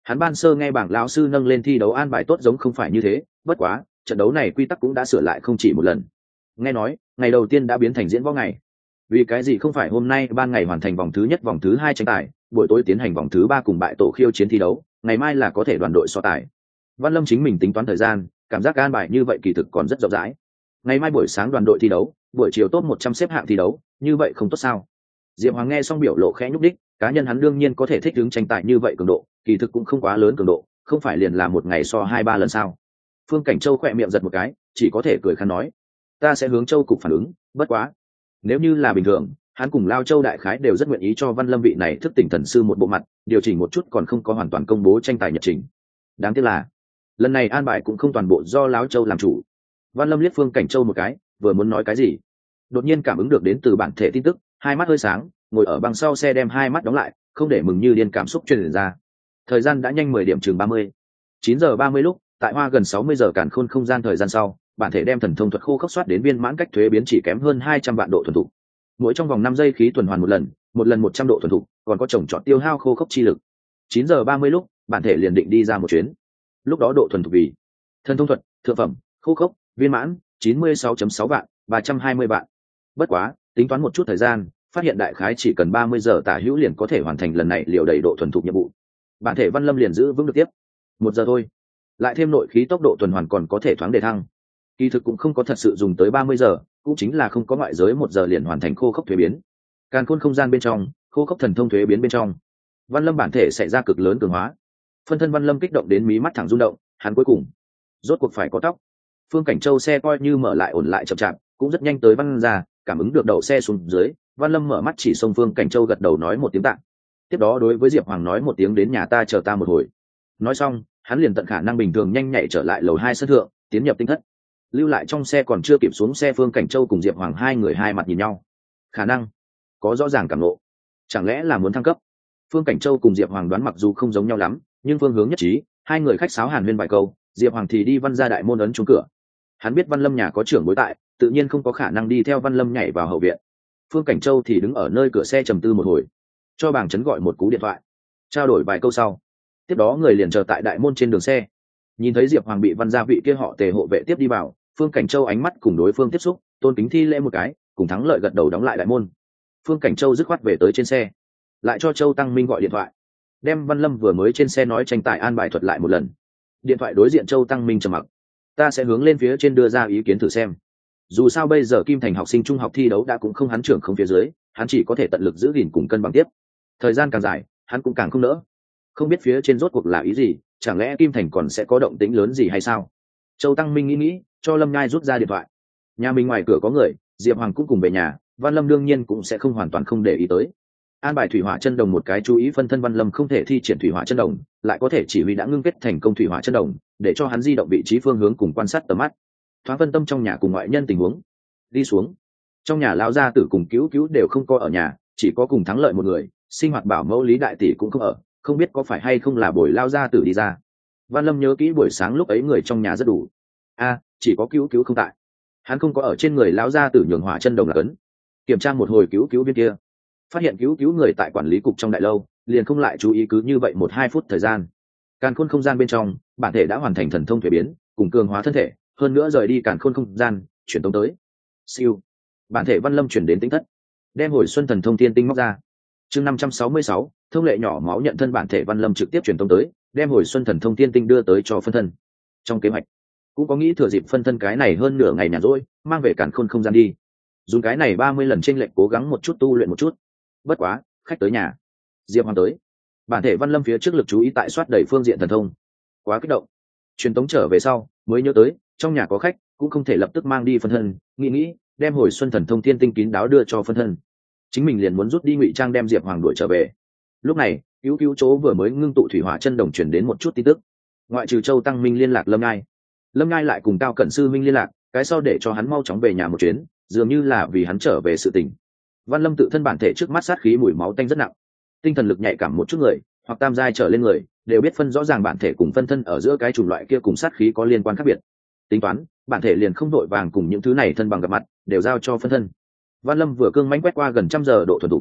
Hắn ban sơ nghe bảng lão sư nâng lên thi đấu an bài tốt giống không phải như thế, bất quá trận đấu này quy tắc cũng đã sửa lại không chỉ một lần. Nghe nói ngày đầu tiên đã biến thành diễn võ ngày, vì cái gì không phải hôm nay ban ngày hoàn thành vòng thứ nhất vòng thứ hai tranh tài, buổi tối tiến hành vòng thứ ba cùng bại tổ khiêu chiến thi đấu, ngày mai là có thể đoàn đội so tài. Văn Lâm chính mình tính toán thời gian, cảm giác an bài như vậy kỳ thực còn rất rộng rãi. Ngày mai buổi sáng đoàn đội thi đấu, buổi chiều top một trăm xếp hạng thi đấu, như vậy không tốt sao? Diệp Hoàng nghe xong biểu lộ khẽ nhúc đích, cá nhân hắn đương nhiên có thể thích ứng tranh tài như vậy cường độ, kỳ thực cũng không quá lớn cường độ, không phải liền là một ngày so hai ba lần sao? Phương Cảnh Châu khẽ miệng giật một cái, chỉ có thể cười khăn nói, ta sẽ hướng Châu cục phản ứng, bất quá, nếu như là bình thường, hắn cùng Lao Châu đại khái đều rất nguyện ý cho Văn Lâm vị này thức tỉnh thần sư một bộ mặt, điều chỉnh một chút còn không có hoàn toàn công bố tranh tài nhật trình. Đáng tiếc là, lần này an bài cũng không toàn bộ do Lão Châu làm chủ. Văn Lâm liếc Phương Cảnh Châu một cái, vừa muốn nói cái gì, đột nhiên cảm ứng được đến từ bản thể tin tức, hai mắt hơi sáng, ngồi ở băng sau xe đem hai mắt đóng lại, không để mừng như điên cảm xúc truyền ra. Thời gian đã nhanh mười điểm chừng ba mươi. chín giờ ba mươi lúc, tại Hoa gần sáu mươi giờ càn khôn không gian thời gian sau, bản thể đem thần thông thuật khô khốc soát đến viên mãn cách thuế biến chỉ kém hơn hai trăm vạn độ thuần thục. Mỗi trong vòng năm giây khí tuần hoàn một lần, một lần một trăm độ thuần thục, còn có trồng trọt tiêu hao khô khốc chi lực. chín giờ ba mươi lúc, bản thể liền định đi ra một chuyến. Lúc đó độ thuần thục vì thần thông thuật, thượng phẩm, khô khốc, viên mãn, chín mươi sáu phẩy sáu vạn, ba trăm hai mươi vạn. Bất quá, tính toán một chút thời gian, phát hiện đại khái chỉ cần ba mươi giờ tả hữu liền có thể hoàn thành lần này liều đầy độ thuần thục nhiệm vụ. Bản thể Văn Lâm liền giữ vững được tiếp. Một giờ thôi, lại thêm nội khí tốc độ tuần hoàn còn có thể thoáng đề thăng. Kỳ thực cũng không có thật sự dùng tới ba mươi giờ, cũng chính là không có ngoại giới một giờ liền hoàn thành khô khốc thuế biến. Càn khôn không gian bên trong, khô khốc thần thông thuế biến bên trong, Văn Lâm bản thể xảy ra cực lớn cường hóa. Phân thân Văn Lâm kích động đến mí mắt thẳng rung động, hắn cuối cùng rốt cuộc phải có tóc. Phương Cảnh Châu xe coi như mở lại ổn lại chậm chạp, cũng rất nhanh tới Văn ra, cảm ứng được đầu xe xuống dưới, Văn Lâm mở mắt chỉ xông Phương Cảnh Châu gật đầu nói một tiếng tạ. Tiếp đó đối với Diệp Hoàng nói một tiếng đến nhà ta chờ ta một hồi. Nói xong, hắn liền tận khả năng bình thường nhanh nhạy trở lại lầu hai sân thượng, tiến nhập tinh thất. Lưu lại trong xe còn chưa kịp xuống xe Phương Cảnh Châu cùng Diệp Hoàng hai người hai mặt nhìn nhau. Khả năng có rõ ràng cảm ngộ, chẳng lẽ là muốn thăng cấp? Phương Cảnh Châu cùng Diệp Hoàng đoán mặc dù không giống nhau lắm, nhưng phương hướng nhất trí, hai người khách sáo hàn huyên vài câu, Diệp Hoàng thì đi Văn ra đại môn ấn trúng cửa. Hắn biết Văn Lâm nhà có trưởng bối tại, tự nhiên không có khả năng đi theo Văn Lâm nhảy vào hậu viện. Phương Cảnh Châu thì đứng ở nơi cửa xe trầm tư một hồi, cho bàng chấn gọi một cú điện thoại, trao đổi vài câu sau, tiếp đó người liền chờ tại đại môn trên đường xe. Nhìn thấy Diệp Hoàng bị Văn gia vị kia họ Tề hộ vệ tiếp đi vào, Phương Cảnh Châu ánh mắt cùng đối phương tiếp xúc, tôn kính thi lễ một cái, cùng thắng lợi gật đầu đóng lại đại môn. Phương Cảnh Châu dứt khoát về tới trên xe, lại cho Châu Tăng Minh gọi điện thoại, đem Văn Lâm vừa mới trên xe nói tranh tài an bài thuật lại một lần. Điện thoại đối diện Châu Tăng Minh trầm mặc, ta sẽ hướng lên phía trên đưa ra ý kiến thử xem. Dù sao bây giờ Kim Thành học sinh trung học thi đấu đã cũng không hắn trưởng không phía dưới, hắn chỉ có thể tận lực giữ gìn cùng cân bằng tiếp. Thời gian càng dài, hắn cũng càng không nỡ. Không biết phía trên rốt cuộc là ý gì, chẳng lẽ Kim Thành còn sẽ có động tĩnh lớn gì hay sao? Châu Tăng Minh nghĩ nghĩ, cho Lâm Nhai rút ra điện thoại. Nhà mình ngoài cửa có người, Diệp Hoàng cũng cùng về nhà, Văn Lâm đương nhiên cũng sẽ không hoàn toàn không để ý tới. An bài thủy hỏa chân đồng một cái chú ý phân thân Văn Lâm không thể thi triển thủy hỏa chân đồng, lại có thể chỉ huy đã ngưng kết thành công thủy hỏa chân đồng, để cho hắn di động vị trí phương hướng cùng quan sát tầm mắt. Thoáng phân tâm trong nhà cùng ngoại nhân tình huống. Đi xuống. Trong nhà lão gia tử cùng cứu cứu đều không có ở nhà, chỉ có cùng thắng lợi một người, sinh hoạt bảo mẫu Lý đại tỷ cũng không ở, không biết có phải hay không là buổi lao gia tử đi ra. Văn Lâm nhớ kỹ buổi sáng lúc ấy người trong nhà rất đủ. A, à, chỉ có cứu cứu không tại. Hắn không có ở trên người lão gia tử nhường hỏa chân đồng là cấn. Kiểm tra một hồi cứu cứu bên kia, phát hiện cứu cứu người tại quản lý cục trong đại lâu, liền không lại chú ý cứ như vậy một hai phút thời gian. Càn khôn không gian bên trong, bản thể đã hoàn thành thần thông thuế biến, cùng cường hóa thân thể, hơn nữa rời đi càn khôn không gian, chuyển tống tới. Siêu. Bản thể Văn Lâm chuyển đến tính thất, đem hồi xuân thần thông tiên tinh móc ra. Chương năm trăm sáu mươi sáu, thông lệ nhỏ máu nhận thân bản thể Văn Lâm trực tiếp chuyển tống tới, đem hồi xuân thần thông tiên tinh đưa tới cho phân thân. Trong kế hoạch, cũng có nghĩ thừa dịp phân thân cái này hơn nửa ngày nhàn rỗi, mang về càn khôn không gian đi. Dùng cái này ba mươi lần chênh lệch cố gắng một chút tu luyện một chút. Bất quá, khách tới nhà. Diệp Hoàng tới. Bản thể Văn Lâm phía trước lực chú ý tại soát đầy phương diện thần thông. Quá kích động. Truyền tống trở về sau, mới nhớ tới, trong nhà có khách, cũng không thể lập tức mang đi phân thân, nghĩ nghĩ, đem hồi xuân thần thông tiên tinh kín đáo đưa cho phân thân. Chính mình liền muốn rút đi ngụy trang đem Diệp Hoàng đuổi trở về. Lúc này, cứu cứu chỗ vừa mới ngưng tụ thủy hỏa chân đồng truyền đến một chút tin tức. Ngoại trừ Châu Tăng Minh liên lạc Lâm Ngai, Lâm Ngai lại cùng Cao Cẩn Sư Minh liên lạc, cái sau để cho hắn mau chóng về nhà một chuyến, dường như là vì hắn trở về sự tình. Văn Lâm tự thân bản thể trước mắt sát khí mùi máu tanh rất nặng, tinh thần lực nhạy cảm một chút người, hoặc tam giai trở lên người, đều biết phân rõ ràng bản thể cùng phân thân ở giữa cái chủng loại kia cùng sát khí có liên quan khác biệt. Tính toán, bản thể liền không đội vàng cùng những thứ này thân bằng gặp mặt, đều giao cho phân thân. Văn Lâm vừa cương mãnh quét qua gần trăm giờ độ thuần thục,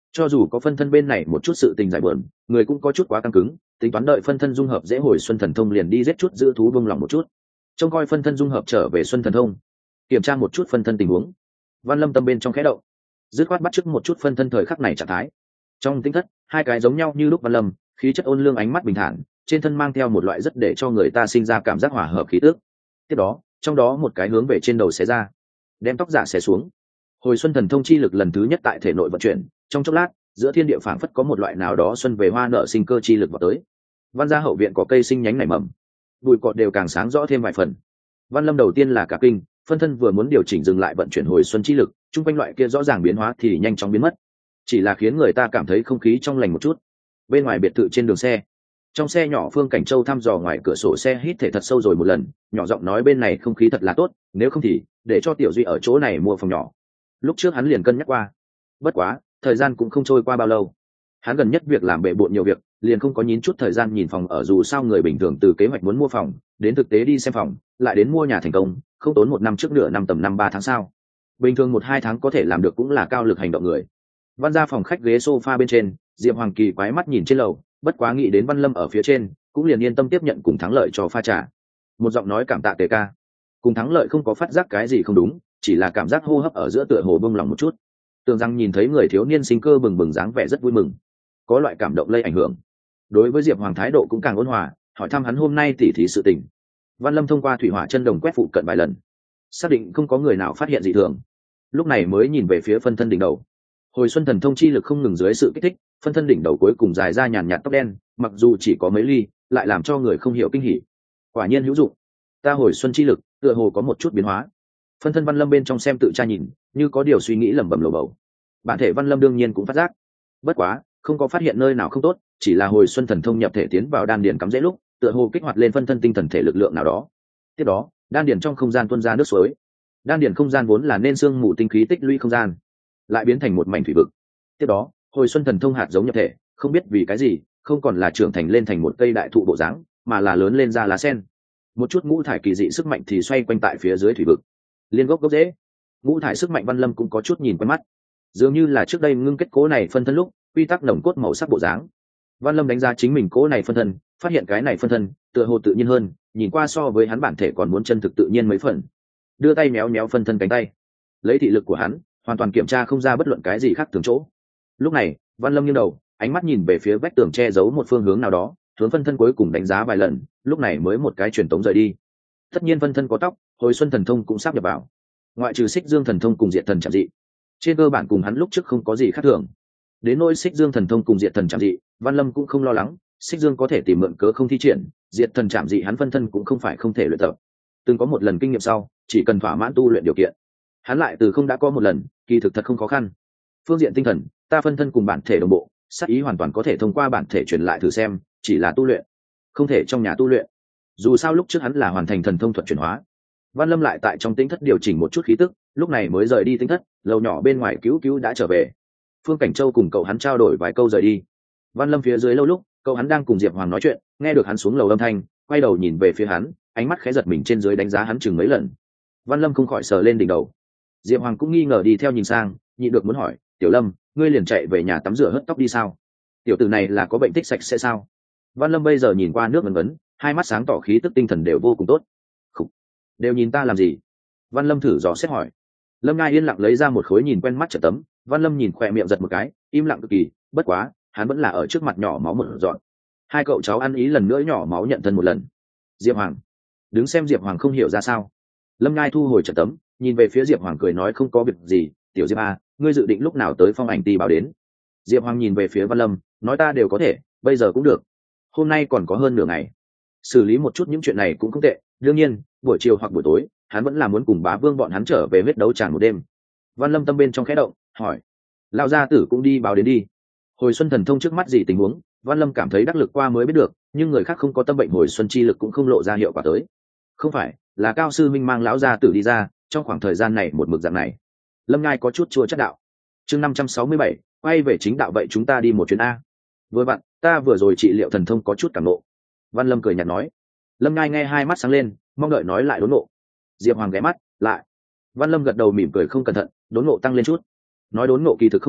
cho dù có phân thân bên này một chút sự tình giải bờn, người cũng có chút quá căng cứng, tính toán đợi phân thân dung hợp dễ hồi xuân thần thông liền đi giết chút giữ thú bông lòng một chút, trông coi phân thân dung hợp trở về xuân thần thông, kiểm tra một chút phân thân tình huống. Văn Lâm tâm bên trong khẽ động, dứt khoát bắt chước một chút phân thân thời khắc này trạng thái. Trong tinh thất, hai cái giống nhau như lúc Văn Lâm, khí chất ôn lương, ánh mắt bình thản, trên thân mang theo một loại rất để cho người ta sinh ra cảm giác hòa hợp khí tức. Tiếp đó, trong đó một cái hướng về trên đầu xé ra, đem tóc giả xé xuống. Hồi xuân thần thông chi lực lần thứ nhất tại thể nội vận chuyển, trong chốc lát, giữa thiên địa phảng phất có một loại nào đó xuân về hoa nở sinh cơ chi lực vào tới. Văn gia hậu viện có cây sinh nhánh nảy mầm, bụi cỏ đều càng sáng rõ thêm vài phần. Văn Lâm đầu tiên là cả kinh, phân thân vừa muốn điều chỉnh dừng lại vận chuyển hồi xuân chi lực, trung quanh loại kia rõ ràng biến hóa thì nhanh chóng biến mất, chỉ là khiến người ta cảm thấy không khí trong lành một chút. Bên ngoài biệt thự trên đường xe, trong xe nhỏ Phương Cảnh Châu thăm dò ngoài cửa sổ xe, hít thể thật sâu rồi một lần, nhỏ giọng nói bên này không khí thật là tốt, nếu không thì để cho Tiểu Duy ở chỗ này mua phòng nhỏ. Lúc trước hắn liền cân nhắc qua, bất quá thời gian cũng không trôi qua bao lâu, hắn gần nhất việc làm bệ bộn nhiều việc, liền không có nhín chút thời gian nhìn phòng ở. Dù sao người bình thường từ kế hoạch muốn mua phòng đến thực tế đi xem phòng lại đến mua nhà thành công, không tốn một năm trước nửa năm, tầm năm ba tháng sao. Bình thường một hai tháng có thể làm được cũng là cao lực hành động người. Văn ra phòng khách ghế sofa bên trên, Diệp Hoàng Kỳ quái mắt nhìn trên lầu, bất quá nghĩ đến Văn Lâm ở phía trên, cũng liền yên tâm tiếp nhận cùng Thắng Lợi cho pha trà. Một giọng nói cảm tạ Tề ca. Cùng Thắng Lợi không có phát giác cái gì không đúng, chỉ là cảm giác hô hấp ở giữa tựa hồ bông lòng một chút. Tưởng rằng nhìn thấy người thiếu niên sinh cơ bừng bừng dáng vẻ rất vui mừng, có loại cảm động lây ảnh hưởng. Đối với Diệp Hoàng thái độ cũng càng ôn hòa, hỏi thăm hắn hôm nay tỉ thí sự tình. Văn Lâm thông qua thủy hỏa chân đồng quét phụ cận vài lần, xác định không có người nào phát hiện dị thường, lúc này mới nhìn về phía phân thân đỉnh đầu. Hồi xuân thần thông chi lực không ngừng dưới sự kích thích, phân thân đỉnh đầu cuối cùng dài ra nhàn nhạt tóc đen, mặc dù chỉ có mấy ly, lại làm cho người không hiểu kinh hỉ. Quả nhiên hữu dụng, ta hồi xuân chi lực tựa hồ có một chút biến hóa. Phân thân Văn Lâm bên trong xem tự tra nhìn, như có điều suy nghĩ lẩm bẩm lầu bầu. Bản thể Văn Lâm đương nhiên cũng phát giác, bất quá không có phát hiện nơi nào không tốt, chỉ là hồi xuân thần thông nhập thể tiến vào đan điền cắm rễ lúc, tựa hồ kích hoạt lên phân thân tinh thần thể lực lượng nào đó. Tiếp đó, đan điền trong không gian tuôn ra nước suối. Đan điền không gian vốn là nên xương mù tinh khí tích lũy không gian, lại biến thành một mảnh thủy vực. Tiếp đó, hồi xuân thần thông hạt giống nhập thể, không biết vì cái gì, không còn là trưởng thành lên thành một cây đại thụ bộ dáng, mà là lớn lên ra lá sen. Một chút ngũ thải kỳ dị sức mạnh thì xoay quanh tại phía dưới thủy vực, liên gốc gốc rễ. Ngũ thải sức mạnh Văn Lâm cũng có chút nhìn quen mắt, dường như là trước đây ngưng kết cố này phân thân lúc, quy tắc nồng cốt màu sắc bộ dáng. Văn Lâm đánh giá chính mình cố này phân thân, phát hiện cái này phân thân tựa hồ tự nhiên hơn, nhìn qua so với hắn bản thể còn muốn chân thực tự nhiên mấy phần. Đưa tay méo méo phân thân cánh tay, lấy thị lực của hắn hoàn toàn kiểm tra không ra bất luận cái gì khác thường chỗ. Lúc này Văn Lâm nghiêng đầu, ánh mắt nhìn về phía vách tường che giấu một phương hướng nào đó, hướng phân thân cuối cùng đánh giá vài lần, lúc này mới một cái truyền tống rời đi. Tất nhiên phân thân có tóc, hồi xuân thần thông cũng sắp nhập vào, ngoại trừ xích dương thần thông cùng diệt thần chạm dị, trên cơ bản cùng hắn lúc trước không có gì khác thường. Đến nỗi xích dương thần thông cùng diệt thần chạm dị, Văn Lâm cũng không lo lắng, xích dương có thể tìm mượn cớ không thi triển, diệt thần chạm dị hắn phân thân cũng không phải không thể luyện tập. Từng có một lần kinh nghiệm sau, chỉ cần thỏa mãn tu luyện điều kiện, hắn lại từ không đã có một lần, kỳ thực thật không khó khăn. Phương diện tinh thần, ta phân thân cùng bản thể đồng bộ, sát ý hoàn toàn có thể thông qua bản thể truyền lại thử xem, chỉ là tu luyện không thể trong nhà tu luyện. Dù sao lúc trước hắn là hoàn thành thần thông thuật chuyển hóa. Văn Lâm lại tại trong tinh thất điều chỉnh một chút khí tức, lúc này mới rời đi tinh thất. Lầu nhỏ bên ngoài cứu cứu đã trở về, Phương Cảnh Châu cùng cậu hắn trao đổi vài câu rời đi. Văn Lâm phía dưới lâu lúc, cậu hắn đang cùng Diệp Hoàng nói chuyện, nghe được hắn xuống lầu âm thanh, quay đầu nhìn về phía hắn, ánh mắt khẽ giật mình trên dưới đánh giá hắn chừng mấy lần. Văn Lâm không khỏi sờ lên đỉnh đầu. Diệp Hoàng cũng nghi ngờ đi theo nhìn sang, nhịn được muốn hỏi, Tiểu Lâm, ngươi liền chạy về nhà tắm rửa hớt tóc đi sao? Tiểu tử này là có bệnh thích sạch sẽ sao? Văn Lâm bây giờ nhìn qua nước ngấn ngấn, hai mắt sáng tỏ, khí tức tinh thần đều vô cùng tốt. Khủ, đều nhìn ta làm gì? Văn Lâm thử dò xét hỏi. Lâm Ngai yên lặng lấy ra một khối nhìn quen mắt trợ tấm. Văn Lâm nhìn khỏe miệng giật một cái, im lặng cực kỳ, bất quá hắn vẫn là ở trước mặt nhỏ máu một dọn. Hai cậu cháu ăn ý lần nữa nhỏ máu nhận thân một lần. Diệp Hoàng đứng xem Diệp Hoàng không hiểu ra sao. Lâm Ngai thu hồi trợ tấm, nhìn về phía Diệp Hoàng cười nói, không có việc gì, Tiểu Diệp a, ngươi dự định lúc nào tới Phong Ảnh Ti báo đến? Diệp Hoàng nhìn về phía Văn Lâm, nói ta đều có thể, bây giờ cũng được. Hôm nay còn có hơn nửa ngày, xử lý một chút những chuyện này cũng không tệ. Đương nhiên, buổi chiều hoặc buổi tối, hắn vẫn là muốn cùng Bá Vương bọn hắn trở về huyết đấu tràn một đêm. Văn Lâm tâm bên trong khẽ động, hỏi, lão gia tử cũng đi báo đến đi. Hồi xuân thần thông trước mắt gì tình huống, Văn Lâm cảm thấy đắc lực qua mới biết được, nhưng người khác không có tâm bệnh hồi xuân chi lực cũng không lộ ra hiệu quả tới. Không phải là Cao sư minh mang lão gia tử đi ra, trong khoảng thời gian này một mực dạng này. Lâm Ngai có chút chua chắc đạo. Chương năm trăm sáu mươi bảy, quay về chính đạo, vậy chúng ta đi một chuyến a. Vừa vặn, ta vừa rồi trị liệu thần thông có chút cảm nộ. Văn Lâm cười nhạt nói. Lâm Ngai nghe hai mắt sáng lên, mong đợi nói lại đốn nộ. Diệp Hoàng ghé mắt lại. Văn Lâm gật đầu mỉm cười, không cẩn thận đốn nộ tăng lên chút. Nói đốn nộ kỳ thực không giả,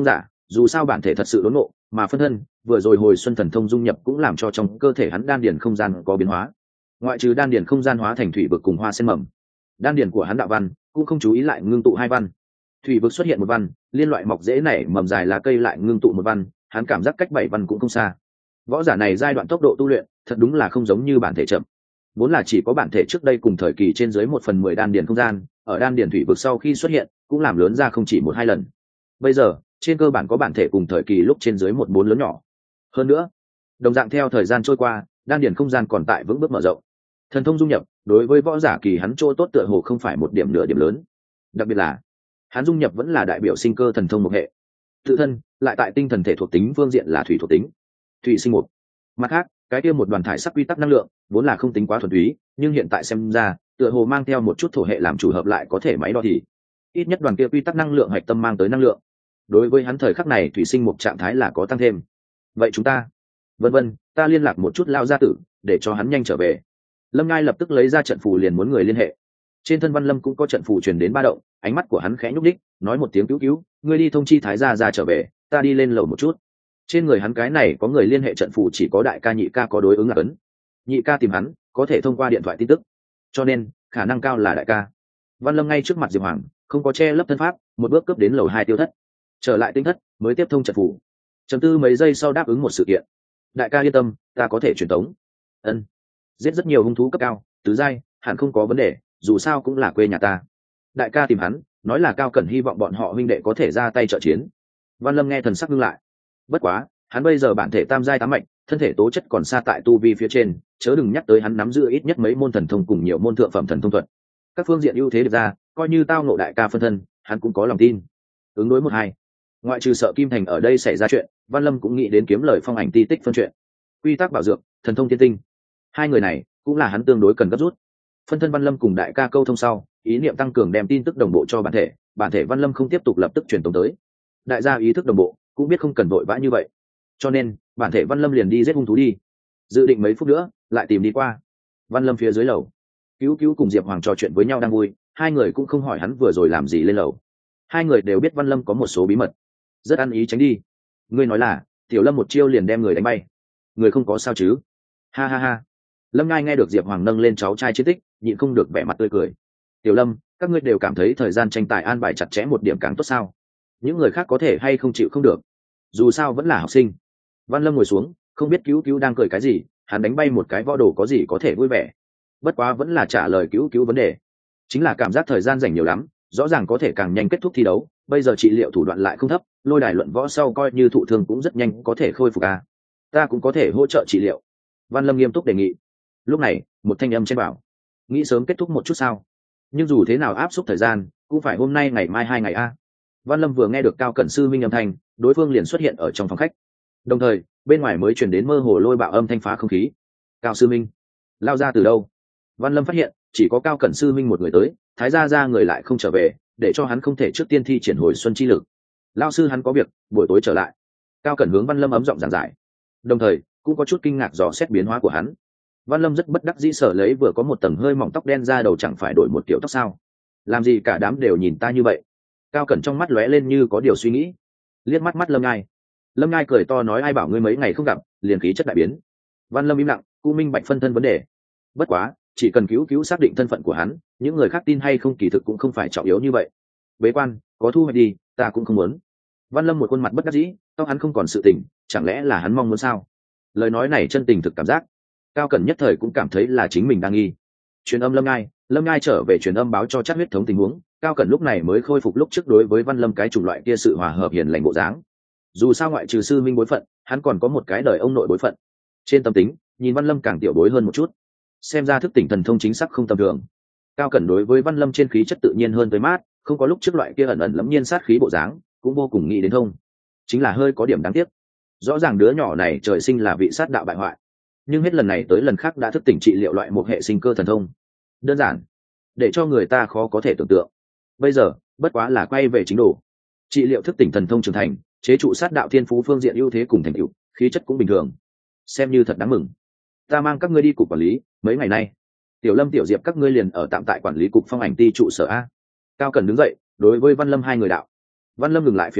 dù sao bản thể thật sự đốn ngộ, mà phân thân vừa rồi hồi xuân thần thông dung nhập cũng làm cho trong cơ thể hắn đan điền không gian có biến hóa. Ngoại trừ đan điền không gian hóa thành thủy vực cùng hoa sen mầm, đan điền của hắn đạo văn cũng không chú ý lại ngưng tụ hai văn. Thủy vực xuất hiện một văn, liên loại mọc dễ nảy mầm dài lá cây lại ngưng tụ một văn, hắn cảm giác cách bảy văn cũng không xa. Võ giả này giai đoạn tốc độ tu luyện thật đúng là không giống như bản thể chậm. Vốn là chỉ có bản thể trước đây cùng thời kỳ trên dưới một phần mười đan điền không gian, ở đan điền thủy vực sau khi xuất hiện cũng làm lớn ra không chỉ một hai lần. Bây giờ trên cơ bản có bản thể cùng thời kỳ lúc trên dưới một bốn lớn nhỏ. Hơn nữa, đồng dạng theo thời gian trôi qua, đan điền không gian còn tại vững bước mở rộng. Thần thông dung nhập đối với võ giả kỳ hắn chỗ tốt tựa hồ không phải một điểm nửa điểm lớn. Đặc biệt là hắn dung nhập vẫn là đại biểu sinh cơ thần thông một hệ, tự thân lại tại tinh thần thể thuộc tính phương diện là thủy thuộc tính, thủy sinh một. Mặt khác, cái kia một đoàn thải sắc quy tắc năng lượng vốn là không tính quá thuần túy, nhưng hiện tại xem ra tựa hồ mang theo một chút thổ hệ làm chủ hợp lại có thể máy đo thì ít nhất đoàn kia quy tắc năng lượng hạch tâm mang tới năng lượng đối với hắn thời khắc này thủy sinh một trạng thái là có tăng thêm. Vậy chúng ta vân vân ta liên lạc một chút lao gia tử để cho hắn nhanh trở về. Lâm Ngai lập tức lấy ra trận phù liền muốn người liên hệ. Trên thân Văn Lâm cũng có trận phù truyền đến ba động, ánh mắt của hắn khẽ nhúc đích, nói một tiếng cứu cứu, ngươi đi thông chi thái gia ra trở về, ta đi lên lầu một chút. Trên người hắn cái này có người liên hệ trận phù chỉ có đại ca nhị ca có đối ứng là ấn. Nhị ca tìm hắn có thể thông qua điện thoại tin tức, cho nên khả năng cao là đại ca. Văn Lâm ngay trước mặt Diệp Hoàng, không có che lấp thân pháp, một bước cướp đến lầu hai tiêu thất, trở lại tinh thất mới tiếp thông trận phù. Chấm tư mấy giây sau đáp ứng một sự kiện. Đại ca yên tâm, ta có thể truyền tống. Ân. Giết rất nhiều hung thú cấp cao, tứ giai, hẳn không có vấn đề, dù sao cũng là quê nhà ta. Đại ca tìm hắn, nói là Cao Cẩn hy vọng bọn họ huynh đệ có thể ra tay trợ chiến. Văn Lâm nghe thần sắc ngưng lại. Bất quá, hắn bây giờ bản thể tam giai tám mạnh, thân thể tố chất còn xa tại tu vi phía trên, chớ đừng nhắc tới hắn nắm giữ ít nhất mấy môn thần thông cùng nhiều môn thượng phẩm thần thông thuật. Các phương diện ưu thế được ra, coi như tao ngộ đại ca phân thân, hắn cũng có lòng tin. Ứng đối một hai. Ngoại trừ sợ Kim Thành ở đây xảy ra chuyện, Văn Lâm cũng nghĩ đến kiếm lời phong ảnh ti tích phân chuyện. Quy tắc bảo dược, thần thông thiên tinh. Hai người này cũng là hắn tương đối cần gấp rút. Phân thân Văn Lâm cùng đại ca câu thông sau, ý niệm tăng cường đem tin tức đồng bộ cho bản thể, bản thể Văn Lâm không tiếp tục lập tức truyền tống tới. Đại gia ý thức đồng bộ, cũng biết không cần vội vã như vậy. Cho nên, bản thể Văn Lâm liền đi giết hung thú đi. Dự định mấy phút nữa, lại tìm đi qua. Văn Lâm phía dưới lầu, Cứu Cứu cùng Diệp Hoàng trò chuyện với nhau đang vui, hai người cũng không hỏi hắn vừa rồi làm gì lên lầu. Hai người đều biết Văn Lâm có một số bí mật, rất ăn ý tránh đi. Ngươi nói là, Tiểu Lâm một chiêu liền đem người đánh bay. Người không có sao chứ? Ha ha ha. Lâm Ngai nghe được Diệp Hoàng nâng lên cháu trai chiến tích, nhịn không được vẻ mặt tươi cười. Tiểu Lâm, các ngươi đều cảm thấy thời gian tranh tài an bài chặt chẽ một điểm càng tốt sao? Những người khác có thể hay không chịu không được, dù sao vẫn là học sinh. Văn Lâm ngồi xuống, không biết Cứu Cứu đang cười cái gì, hắn đánh bay một cái võ đồ có gì có thể vui vẻ. Bất quá vẫn là trả lời Cứu Cứu vấn đề, chính là cảm giác thời gian dành nhiều lắm, rõ ràng có thể càng nhanh kết thúc thi đấu, bây giờ trị liệu thủ đoạn lại không thấp, lôi đài luận võ sau coi như thụ thương cũng rất nhanh có thể khôi phục à. Ta cũng có thể hỗ trợ trị liệu. Văn Lâm nghiêm túc đề nghị. Lúc này một thanh âm trên bảo, nghĩ sớm kết thúc một chút sao? Nhưng dù thế nào áp suất thời gian cũng phải hôm nay ngày mai hai ngày a. Văn Lâm vừa nghe được Cao Cẩn sư minh âm thanh, đối phương liền xuất hiện ở trong phòng khách, đồng thời bên ngoài mới truyền đến mơ hồ lôi bạo âm thanh phá không khí. Cao sư minh lao ra từ đâu? Văn Lâm phát hiện chỉ có Cao Cẩn sư minh một người tới, thái gia gia người lại không trở về, để cho hắn không thể trước tiên thi triển hồi xuân chi lực. Lao sư hắn có việc, buổi tối trở lại. Cao Cẩn hướng Văn Lâm ấm giọng giảng giải, đồng thời cũng có chút kinh ngạc dò xét biến hóa của hắn. Văn Lâm rất bất đắc dĩ sở lấy vừa có một tầng hơi mỏng tóc đen ra đầu chẳng phải đổi một kiểu tóc sao? Làm gì cả đám đều nhìn ta như vậy? Cao Cẩn trong mắt lóe lên như có điều suy nghĩ, liếc mắt mắt Lâm Ngai. Lâm Ngai cười to nói ai bảo ngươi mấy ngày không gặp, liền khí chất đại biến. Văn Lâm im lặng, cũng minh bạch phân thân vấn đề. Bất quá, chỉ cần Cứu Cứu xác định thân phận của hắn, những người khác tin hay không kỳ thực cũng không phải trọng yếu như vậy. Bế quan, có thu hoạch đi, ta cũng không muốn. Văn Lâm một khuôn mặt bất đắc dĩ, tóc hắn không còn sự tình, chẳng lẽ là hắn mong muốn sao? Lời nói này chân tình thực cảm giác. Cao Cẩn nhất thời cũng cảm thấy là chính mình đang nghi. Truyền âm Lâm Ngai, Lâm Ngai trở về truyền âm báo cho chắc huyết thống tình huống, Cao Cẩn lúc này mới khôi phục lúc trước đối với Văn Lâm cái chủng loại kia sự hòa hợp hiền lành bộ dáng. Dù sao ngoại trừ sư minh bối phận, hắn còn có một cái đời ông nội bối phận. Trên tâm tính, nhìn Văn Lâm càng tiểu bối hơn một chút. Xem ra thức tỉnh thần thông chính xác không tầm thường. Cao Cẩn đối với Văn Lâm trên khí chất tự nhiên hơn tới mát, không có lúc trước loại kia ẩn ẩn lẫm nhiên sát khí bộ dáng, cũng vô cùng nghĩ đến thông. Chính là hơi có điểm đáng tiếc. Rõ ràng đứa nhỏ này trời sinh là vị sát đạo bại hoại, nhưng hết lần này tới lần khác đã thức tỉnh trị liệu loại một hệ sinh cơ thần thông. Đơn giản, để cho người ta khó có thể tưởng tượng. Bây giờ, bất quá là quay về chính đồ. Trị liệu thức tỉnh thần thông trưởng thành, chế trụ sát đạo thiên phú phương diện ưu thế cùng thành tựu, khí chất cũng bình thường. Xem như thật đáng mừng. Ta mang các ngươi đi cục quản lý, mấy ngày nay, Tiểu Lâm Tiểu Diệp các ngươi liền ở tạm tại quản lý cục phong ảnh ti trụ sở a. Cao Cẩn đứng dậy, đối với Văn Lâm hai người đạo. Văn Lâm ngừng lại phía dưới,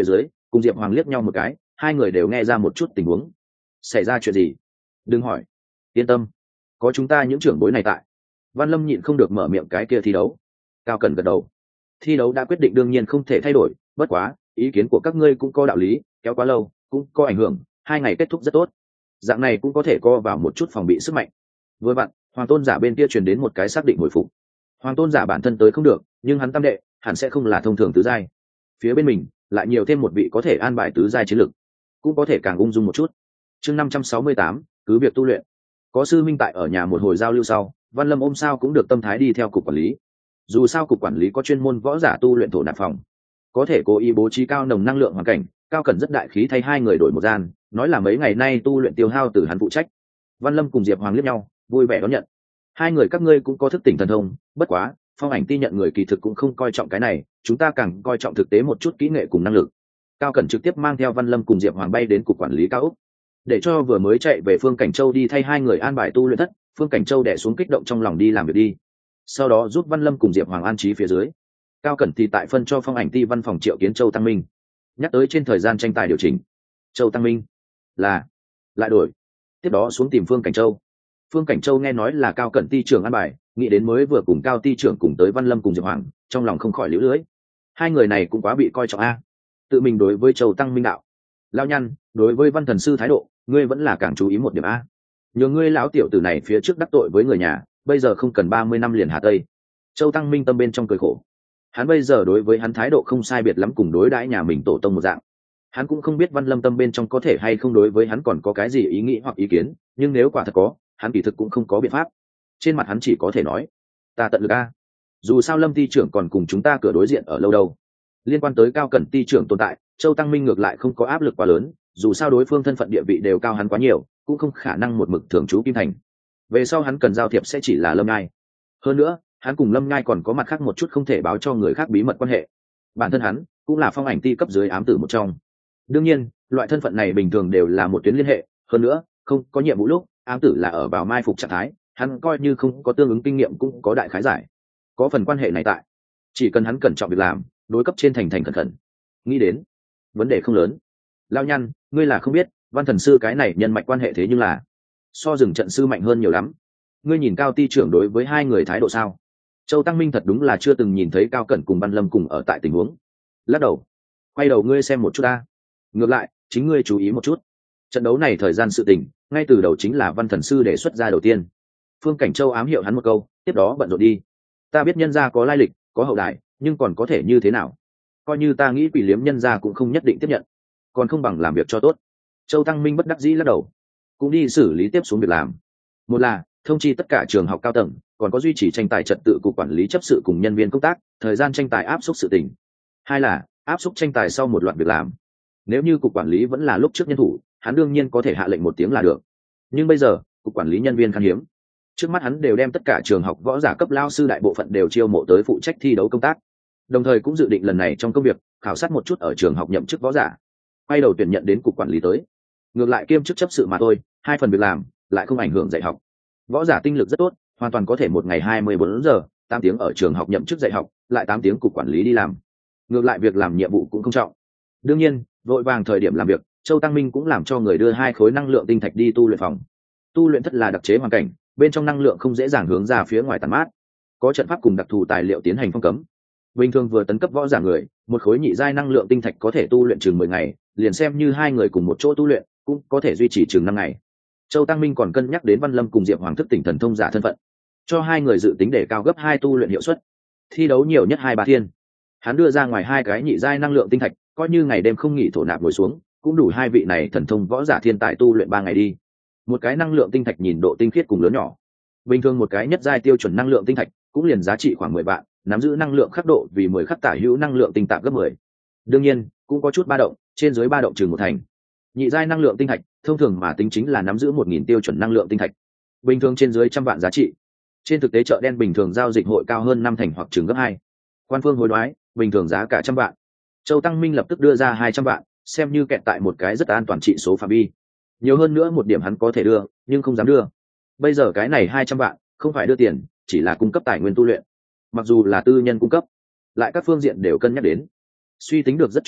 cùng Diệp Hoàng liếc nhau một cái, hai người đều nghe ra một chút tình huống. Xảy ra chuyện gì? Đừng hỏi. Yên tâm, có chúng ta những trưởng bối này tại. Văn Lâm nhịn không được mở miệng cái kia thi đấu. Cao Cẩn gật đầu. Thi đấu đã quyết định đương nhiên không thể thay đổi, bất quá ý kiến của các ngươi cũng có đạo lý, kéo quá lâu cũng có ảnh hưởng, hai ngày kết thúc rất tốt. Dạng này cũng có thể co vào một chút phòng bị sức mạnh. Vừa vặn, Hoàng Tôn giả bên kia truyền đến một cái xác định hồi phục. Hoàng Tôn giả bản thân tới không được, nhưng hắn tam đệ hẳn sẽ không là thông thường tứ giai. Phía bên mình lại nhiều thêm một vị có thể an bài tứ giai chiến lực, cũng có thể càng ung dung một chút. Chương năm trăm sáu mươi tám, cứ việc tu luyện. Có sư minh tại ở nhà một hồi giao lưu sau, Văn Lâm ôm sao cũng được tâm thái đi theo cục quản lý. Dù sao cục quản lý có chuyên môn võ giả tu luyện thổ nạp phòng, có thể cố ý bố trí cao nồng năng lượng hoàn cảnh. Cao Cẩn rất đại khí thay hai người đổi một gian, nói là mấy ngày nay tu luyện tiêu hao từ hắn phụ trách. Văn Lâm cùng Diệp Hoàng liếc nhau, vui vẻ đón nhận. Hai người các ngươi cũng có thức tỉnh thần thông, bất quá Phong Ảnh Ti nhận người kỳ thực cũng không coi trọng cái này, chúng ta càng coi trọng thực tế một chút kỹ nghệ cùng năng lực. Cao Cẩn trực tiếp mang theo Văn Lâm cùng Diệp Hoàng bay đến cục quản lý cao ốc, để cho vừa mới chạy về Phương Cảnh Châu đi thay hai người an bài tu luyện thất. Phương Cảnh Châu đè xuống kích động trong lòng đi làm việc đi, sau đó giúp Văn Lâm cùng Diệp Hoàng an trí phía dưới. Cao Cẩn thì tại phân cho Phong Ảnh Ti văn phòng triệu kiến Châu Tăng Minh. Nhắc tới trên thời gian tranh tài điều chỉnh, Châu Tăng Minh là lại đổi, tiếp đó xuống tìm Phương Cảnh Châu. Phương Cảnh Châu nghe nói là Cao Cẩn ti trưởng an bài, nghĩ đến mới vừa cùng Cao ti trưởng cùng tới Văn Lâm cùng Diệp Hoàng, trong lòng không khỏi liễu lưỡi. Hai người này cũng quá bị coi trọng a. Tự mình đối với Châu Tăng Minh đạo, lao nhăn, đối với Văn thần sư thái độ, ngươi vẫn là càng chú ý một điểm a. Nhờ ngươi lão tiểu tử này phía trước đắc tội với người nhà, bây giờ không cần ba mươi năm liền hạ tây. Châu Tăng Minh tâm bên trong cười khổ. Hắn bây giờ đối với hắn thái độ không sai biệt lắm cùng đối đãi nhà mình tổ tông một dạng. Hắn cũng không biết Văn Lâm tâm bên trong có thể hay không đối với hắn còn có cái gì ý nghĩ hoặc ý kiến, nhưng nếu quả thật có, hắn kỳ thực cũng không có biện pháp. Trên mặt hắn chỉ có thể nói, ta tận lực a. Dù sao Lâm ty trưởng còn cùng chúng ta cửa đối diện ở lâu đâu. Liên quan tới Cao Cẩn ty trưởng tồn tại, Châu Tăng Minh ngược lại không có áp lực quá lớn, dù sao đối phương thân phận địa vị đều cao hắn quá nhiều, cũng không khả năng một mực thường trú Kim Thành. Về sau hắn cần giao thiệp sẽ chỉ là Lâm Nhai. Hơn nữa, hắn cùng Lâm Nhai còn có mặt khác một chút không thể báo cho người khác bí mật quan hệ. Bản thân hắn cũng là Phong Ảnh Ti cấp dưới ám tử một trong. Đương nhiên, loại thân phận này bình thường đều là một tuyến liên hệ, hơn nữa, không có nhiệm vụ lúc, ám tử là ở vào mai phục trạng thái, hắn coi như không có tương ứng kinh nghiệm cũng có đại khái giải. Có phần quan hệ này tại, chỉ cần hắn cẩn trọng việc làm, đối cấp trên thành thành cẩn thận. Nghĩ đến, vấn đề không lớn. Lao nhăn, ngươi là không biết, Văn thần sư cái này nhân mạch quan hệ thế nhưng là so rừng trận sư mạnh hơn nhiều lắm. Ngươi nhìn Cao ty trưởng đối với hai người thái độ sao? Châu Tăng Minh thật đúng là chưa từng nhìn thấy Cao Cẩn cùng Văn Lâm cùng ở tại tình huống. Lắc đầu, quay đầu ngươi xem một chút ta. Ngược lại, chính ngươi chú ý một chút. Trận đấu này thời gian sự tình, ngay từ đầu chính là Văn thần sư đề xuất ra đầu tiên. Phương Cảnh Châu ám hiệu hắn một câu, tiếp đó bận rộn đi. Ta biết nhân gia có lai lịch, có hậu đại, nhưng còn có thể như thế nào? Coi như ta nghĩ quỷ liếm nhân gia cũng không nhất định tiếp nhận, còn không bằng làm việc cho tốt. Châu Tăng Minh bất đắc dĩ lắc đầu, cũng đi xử lý tiếp xuống việc làm. Một là thông chi tất cả trường học cao tầng, còn có duy trì tranh tài trật tự cục quản lý chấp sự cùng nhân viên công tác, thời gian tranh tài áp suất sự tình. Hai là áp suất tranh tài sau một loạt việc làm. Nếu như cục quản lý vẫn là lúc trước nhân thủ, hắn đương nhiên có thể hạ lệnh một tiếng là được. Nhưng bây giờ, cục quản lý nhân viên khan hiếm. Trước mắt hắn đều đem tất cả trường học võ giả cấp lao sư đại bộ phận đều chiêu mộ tới phụ trách thi đấu công tác. Đồng thời cũng dự định lần này trong công việc khảo sát một chút ở trường học nhậm chức võ giả, quay đầu tuyển nhận đến cục quản lý tới. Ngược lại kiêm chức chấp sự mà thôi, hai phần việc làm lại không ảnh hưởng dạy học. Võ giả tinh lực rất tốt, hoàn toàn có thể một ngày hai mươi bốn giờ, tám tiếng ở trường học nhậm chức dạy học, lại tám tiếng cục quản lý đi làm. Ngược lại việc làm nhiệm vụ cũng không trọng. Đương nhiên, vội vàng thời điểm làm việc, Châu Tăng Minh cũng làm cho người đưa hai khối năng lượng tinh thạch đi tu luyện phòng. Tu luyện thất là đặc chế hoàn cảnh, bên trong năng lượng không dễ dàng hướng ra phía ngoài tàn mát, có trận pháp cùng đặc thù tài liệu tiến hành phong cấm. Bình thường vừa tấn cấp võ giả người, một khối nhị giai năng lượng tinh thạch có thể tu luyện chừng mười ngày, liền xem như hai người cùng một chỗ tu luyện, cũng có thể duy trì chừng năm ngày. Châu Tăng Minh còn cân nhắc đến Văn Lâm cùng Diệp Hoàng thức tỉnh thần thông giả thân phận, cho hai người dự tính để cao gấp hai tu luyện hiệu suất. Thi đấu nhiều nhất hai ba thiên, hắn đưa ra ngoài hai cái nhị giai năng lượng tinh thạch, coi như ngày đêm không nghỉ thổ nạp ngồi xuống, cũng đủ hai vị này thần thông võ giả thiên tài tu luyện ba ngày đi. Một cái năng lượng tinh thạch nhìn độ tinh khiết cùng lớn nhỏ, bình thường một cái nhất giai tiêu chuẩn năng lượng tinh thạch cũng liền giá trị khoảng mười vạn, nắm giữ năng lượng khắc độ vì mười khắc tả hữu năng lượng tinh tạp gấp mười. Đương nhiên, cũng có chút ba động, trên dưới ba động chừng một thành. Nhị giai năng lượng tinh thạch, thông thường mà tính chính là nắm giữ một nghìn tiêu chuẩn năng lượng tinh thạch. Bình thường trên dưới trăm vạn giá trị. Trên thực tế chợ đen bình thường giao dịch hội cao hơn năm thành hoặc chừng gấp hai. Quan phương hối đoái, bình thường giá cả trăm vạn. Châu Tăng Minh lập tức đưa ra hai trăm vạn, xem như kẹt tại một cái rất an toàn trị số phạm vi. Nhiều hơn nữa một điểm hắn có thể đưa, nhưng không dám đưa. Bây giờ cái này hai trăm vạn, không phải đưa tiền, chỉ là cung cấp tài nguyên tu luyện. Mặc dù là tư nhân cung cấp, lại các phương diện đều cân nhắc đến, suy tính được rất chú đáo,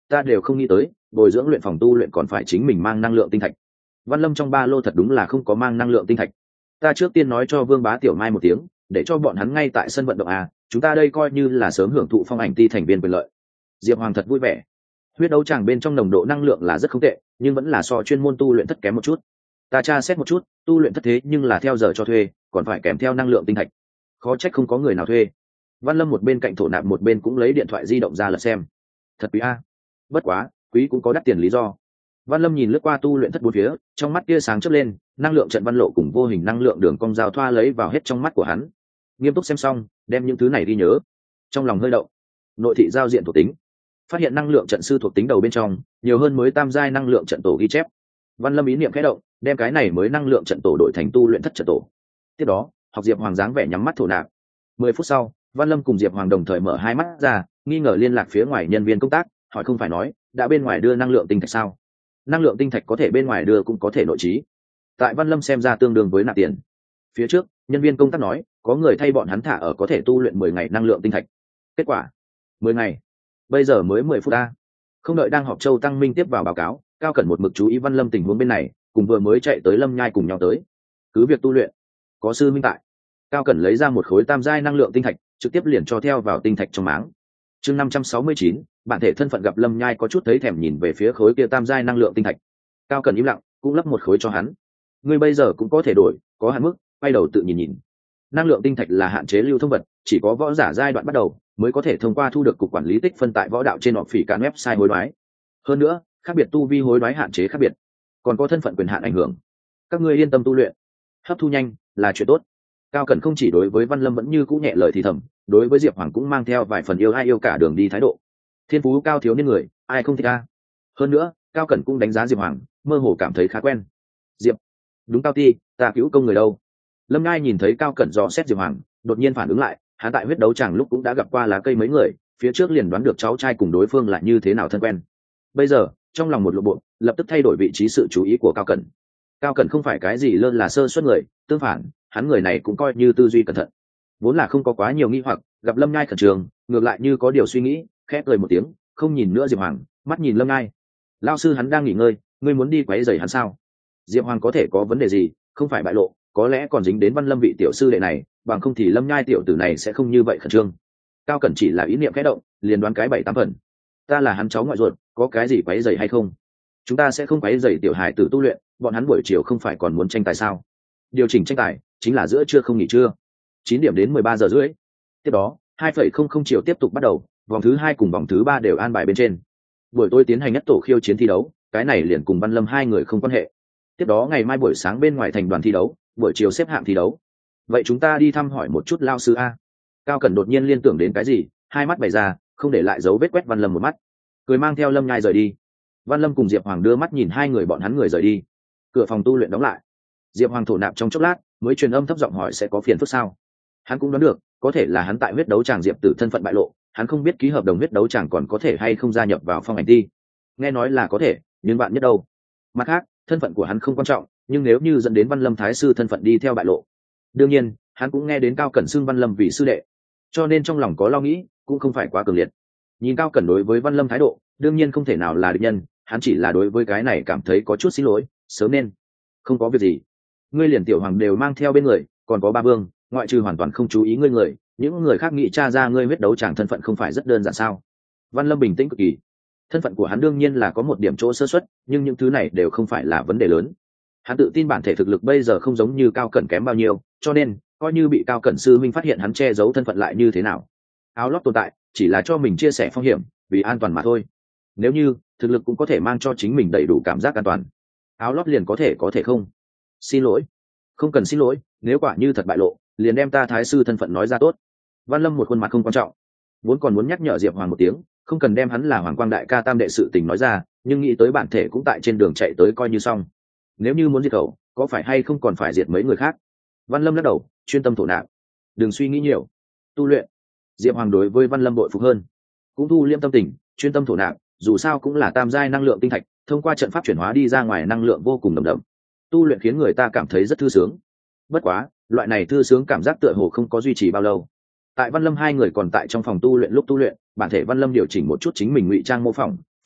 ta đều không nghĩ tới bồi dưỡng luyện phòng tu luyện còn phải chính mình mang năng lượng tinh thạch. Văn Lâm trong ba lô thật đúng là không có mang năng lượng tinh thạch. Ta trước tiên nói cho Vương Bá Tiểu Mai một tiếng, để cho bọn hắn ngay tại sân vận động à, chúng ta đây coi như là sớm hưởng thụ phong ảnh ti thành viên quyền lợi. Diệp Hoàng thật vui vẻ. Huyết đấu tràng bên trong nồng độ năng lượng là rất không tệ, nhưng vẫn là so chuyên môn tu luyện thất kém một chút. Ta tra xét một chút, tu luyện thất thế nhưng là theo giờ cho thuê, còn phải kèm theo năng lượng tinh thạch. Khó trách không có người nào thuê. Văn Lâm một bên cạnh thổ nạp một bên cũng lấy điện thoại di động ra lật xem. Thật quý a. Bất quá, quý cũng có đắt tiền lý do. Văn Lâm nhìn lướt qua tu luyện thất bốn phía, trong mắt tia sáng chớp lên, năng lượng trận văn lộ cùng vô hình năng lượng đường cong giao thoa lấy vào hết trong mắt của hắn. Nghiêm túc xem xong, đem những thứ này ghi nhớ. Trong lòng hơi động. Nội thị giao diện thuộc tính. Phát hiện năng lượng trận sư thuộc tính đầu bên trong, nhiều hơn mới tam giai năng lượng trận tổ ghi chép. Văn Lâm ý niệm khẽ động, đem cái này mới năng lượng trận tổ đổi thành tu luyện thất trận tổ. Tiếp đó, học Diệp Hoàng dáng vẻ nhắm mắt thổ nạp. Mười phút sau, Văn Lâm cùng Diệp Hoàng đồng thời mở hai mắt ra, nghi ngờ liên lạc phía ngoài nhân viên công tác, hỏi không phải nói đã bên ngoài đưa năng lượng tinh thạch sao? Năng lượng tinh thạch có thể bên ngoài đưa cũng có thể nội trí. Tại Văn Lâm xem ra tương đương với nạp tiền. Phía trước, nhân viên công tác nói có người thay bọn hắn thả ở có thể tu luyện mười ngày năng lượng tinh thạch. Kết quả, mười ngày. Bây giờ mới mười phút a. Không đợi đang họp Châu Tăng Minh tiếp vào báo cáo, Cao Cẩn một mực chú ý Văn Lâm tình huống bên này, cùng vừa mới chạy tới Lâm Nhai cùng nhau tới. Cứ việc tu luyện, có sư minh tại. Cao Cẩn lấy ra một khối tam giai năng lượng tinh thạch, trực tiếp liền cho theo vào tinh thạch trong máng. Chương năm trăm sáu mươi chín, bản thể thân phận gặp Lâm Nhai có chút thấy thèm nhìn về phía khối kia tam giai năng lượng tinh thạch. Cao Cẩn im lặng, cũng lấp một khối cho hắn. Ngươi bây giờ cũng có thể đổi, có hạn mức, quay đầu tự nhìn nhìn. Năng lượng tinh thạch là hạn chế lưu thông vật, chỉ có võ giả giai đoạn bắt đầu mới có thể thông qua thu được cục quản lý tích phân tại võ đạo trên họp phỉ cản website hối đoái. Hơn nữa, khác biệt tu vi hối đoái hạn chế khác biệt, còn có thân phận quyền hạn ảnh hưởng. Các ngươi yên tâm tu luyện, hấp thu nhanh là chuyện tốt. Cao Cẩn không chỉ đối với Văn Lâm vẫn như cũ nhẹ lời thì thầm, đối với Diệp Hoàng cũng mang theo vài phần yêu ai yêu cả đường đi thái độ. Thiên phú cao thiếu niên người, ai không thích a? Hơn nữa, Cao Cẩn cũng đánh giá Diệp Hoàng, mơ hồ cảm thấy khá quen. Diệp, đúng Cao Ti, ta cứu công người đâu? Lâm Ngai nhìn thấy Cao Cẩn dò xét Diệp Hoàng, đột nhiên phản ứng lại, hắn tại huyết đấu tràng lúc cũng đã gặp qua lá cây mấy người, phía trước liền đoán được cháu trai cùng đối phương là như thế nào thân quen. Bây giờ, trong lòng một lộ bộ, lập tức thay đổi vị trí sự chú ý của Cao Cẩn. Cao Cẩn không phải cái gì lơ là sơ suất người, tương phản, hắn người này cũng coi như tư duy cẩn thận. Vốn là không có quá nhiều nghi hoặc, gặp Lâm Ngai khẩn trường, ngược lại như có điều suy nghĩ, khẽ cười một tiếng, không nhìn nữa Diệp Hoàng, mắt nhìn Lâm Ngai. Lão sư hắn đang nghỉ ngơi, ngươi muốn đi quấy rầy hắn sao? Diệp Hoàng có thể có vấn đề gì, không phải bại lộ, có lẽ còn dính đến Văn Lâm vị tiểu sư đệ này, bằng không thì Lâm Nhai tiểu tử này sẽ không như vậy khẩn trương. Cao Cẩn chỉ là ý niệm khẽ động, liền đoán cái bảy tám phần. Ta là hắn cháu ngoại ruột, có cái gì quấy rầy hay không? Chúng ta sẽ không quấy rầy tiểu hài tử tu luyện, bọn hắn buổi chiều không phải còn muốn tranh tài sao? Điều chỉnh tranh tài chính là giữa trưa không nghỉ trưa, chín điểm đến mười ba giờ rưỡi. Tiếp đó, hai phẩy không không chiều tiếp tục bắt đầu, vòng thứ hai cùng vòng thứ ba đều an bài bên trên. Buổi tối tiến hành nhất tổ khiêu chiến thi đấu, cái này liền cùng Văn Lâm hai người không quan hệ. Tiếp đó ngày mai buổi sáng bên ngoài thành đoàn thi đấu, buổi chiều xếp hạng thi đấu. Vậy chúng ta đi thăm hỏi một chút lao sư a. Cao Cẩn đột nhiên liên tưởng đến cái gì, hai mắt bày ra, không để lại dấu vết quét Văn Lâm một mắt, cười mang theo Lâm Nhai rời đi. Văn Lâm cùng Diệp Hoàng đưa mắt nhìn hai người bọn hắn người rời đi. Cửa phòng tu luyện đóng lại. Diệp Hoàng thổ nạp trong chốc lát, mới truyền âm thấp giọng hỏi sẽ có phiền phức sao. Hắn cũng đoán được, có thể là hắn tại huyết đấu tràng Diệp Tử thân phận bại lộ, hắn không biết ký hợp đồng huyết đấu tràng còn có thể hay không gia nhập vào phong ảnh ti. Nghe nói là có thể, nhưng bạn nhất đâu. Mặt khác, thân phận của hắn không quan trọng, nhưng nếu như dẫn đến Văn Lâm thái sư thân phận đi theo bại lộ, đương nhiên hắn cũng nghe đến Cao Cẩn xưng Văn Lâm vì sư đệ, cho nên trong lòng có lo nghĩ, cũng không phải quá cường liệt. Nhìn Cao Cẩn đối với Văn Lâm thái độ, đương nhiên không thể nào là địch nhân, hắn chỉ là đối với cái này cảm thấy có chút xin lỗi, sớm nên. Không có việc gì, ngươi liền tiểu hoàng đều mang theo bên người, còn có ba vương, ngoại trừ hoàn toàn không chú ý ngươi người, những người khác nghĩ tra ra ngươi huyết đấu chẳng thân phận không phải rất đơn giản sao? Văn Lâm bình tĩnh cực kỳ. Thân phận của hắn đương nhiên là có một điểm chỗ sơ suất, nhưng những thứ này đều không phải là vấn đề lớn. Hắn tự tin bản thể thực lực bây giờ không giống như Cao Cẩn kém bao nhiêu, cho nên coi như bị Cao Cẩn sư minh phát hiện hắn che giấu thân phận lại như thế nào. Áo lót tồn tại chỉ là cho mình chia sẻ phong hiểm, vì an toàn mà thôi. Nếu như thực lực cũng có thể mang cho chính mình đầy đủ cảm giác an toàn, áo lót liền có thể có thể không. Xin lỗi, không cần xin lỗi, nếu quả như thật bại lộ, liền đem ta thái sư thân phận nói ra tốt. Văn Lâm một khuôn mặt không quan trọng, vốn còn muốn nhắc nhở Diệp Hoàng một tiếng, không cần đem hắn là Hoàng Quang đại ca tam đệ sự tình nói ra, nhưng nghĩ tới bản thể cũng tại trên đường chạy tới coi như xong. Nếu như muốn diệt khẩu, có phải hay không còn phải diệt mấy người khác? Văn Lâm lắc đầu, chuyên tâm thổ nạp, đừng suy nghĩ nhiều, tu luyện. Diệp Hoàng đối với Văn Lâm bội phục hơn, cũng thu liêm tâm tình, chuyên tâm thổ nạp, dù sao cũng là tam giai năng lượng tinh thạch, thông qua trận pháp chuyển hóa đi ra ngoài năng lượng vô cùng đậm đậm, tu luyện khiến người ta cảm thấy rất thư sướng. Bất quá, loại này thư sướng cảm giác tựa hồ không có duy trì bao lâu. Tại Văn Lâm hai người còn tại trong phòng tu luyện lúc tu luyện, bản thể Văn Lâm điều chỉnh một chút chính mình ngụy trang mô phỏng,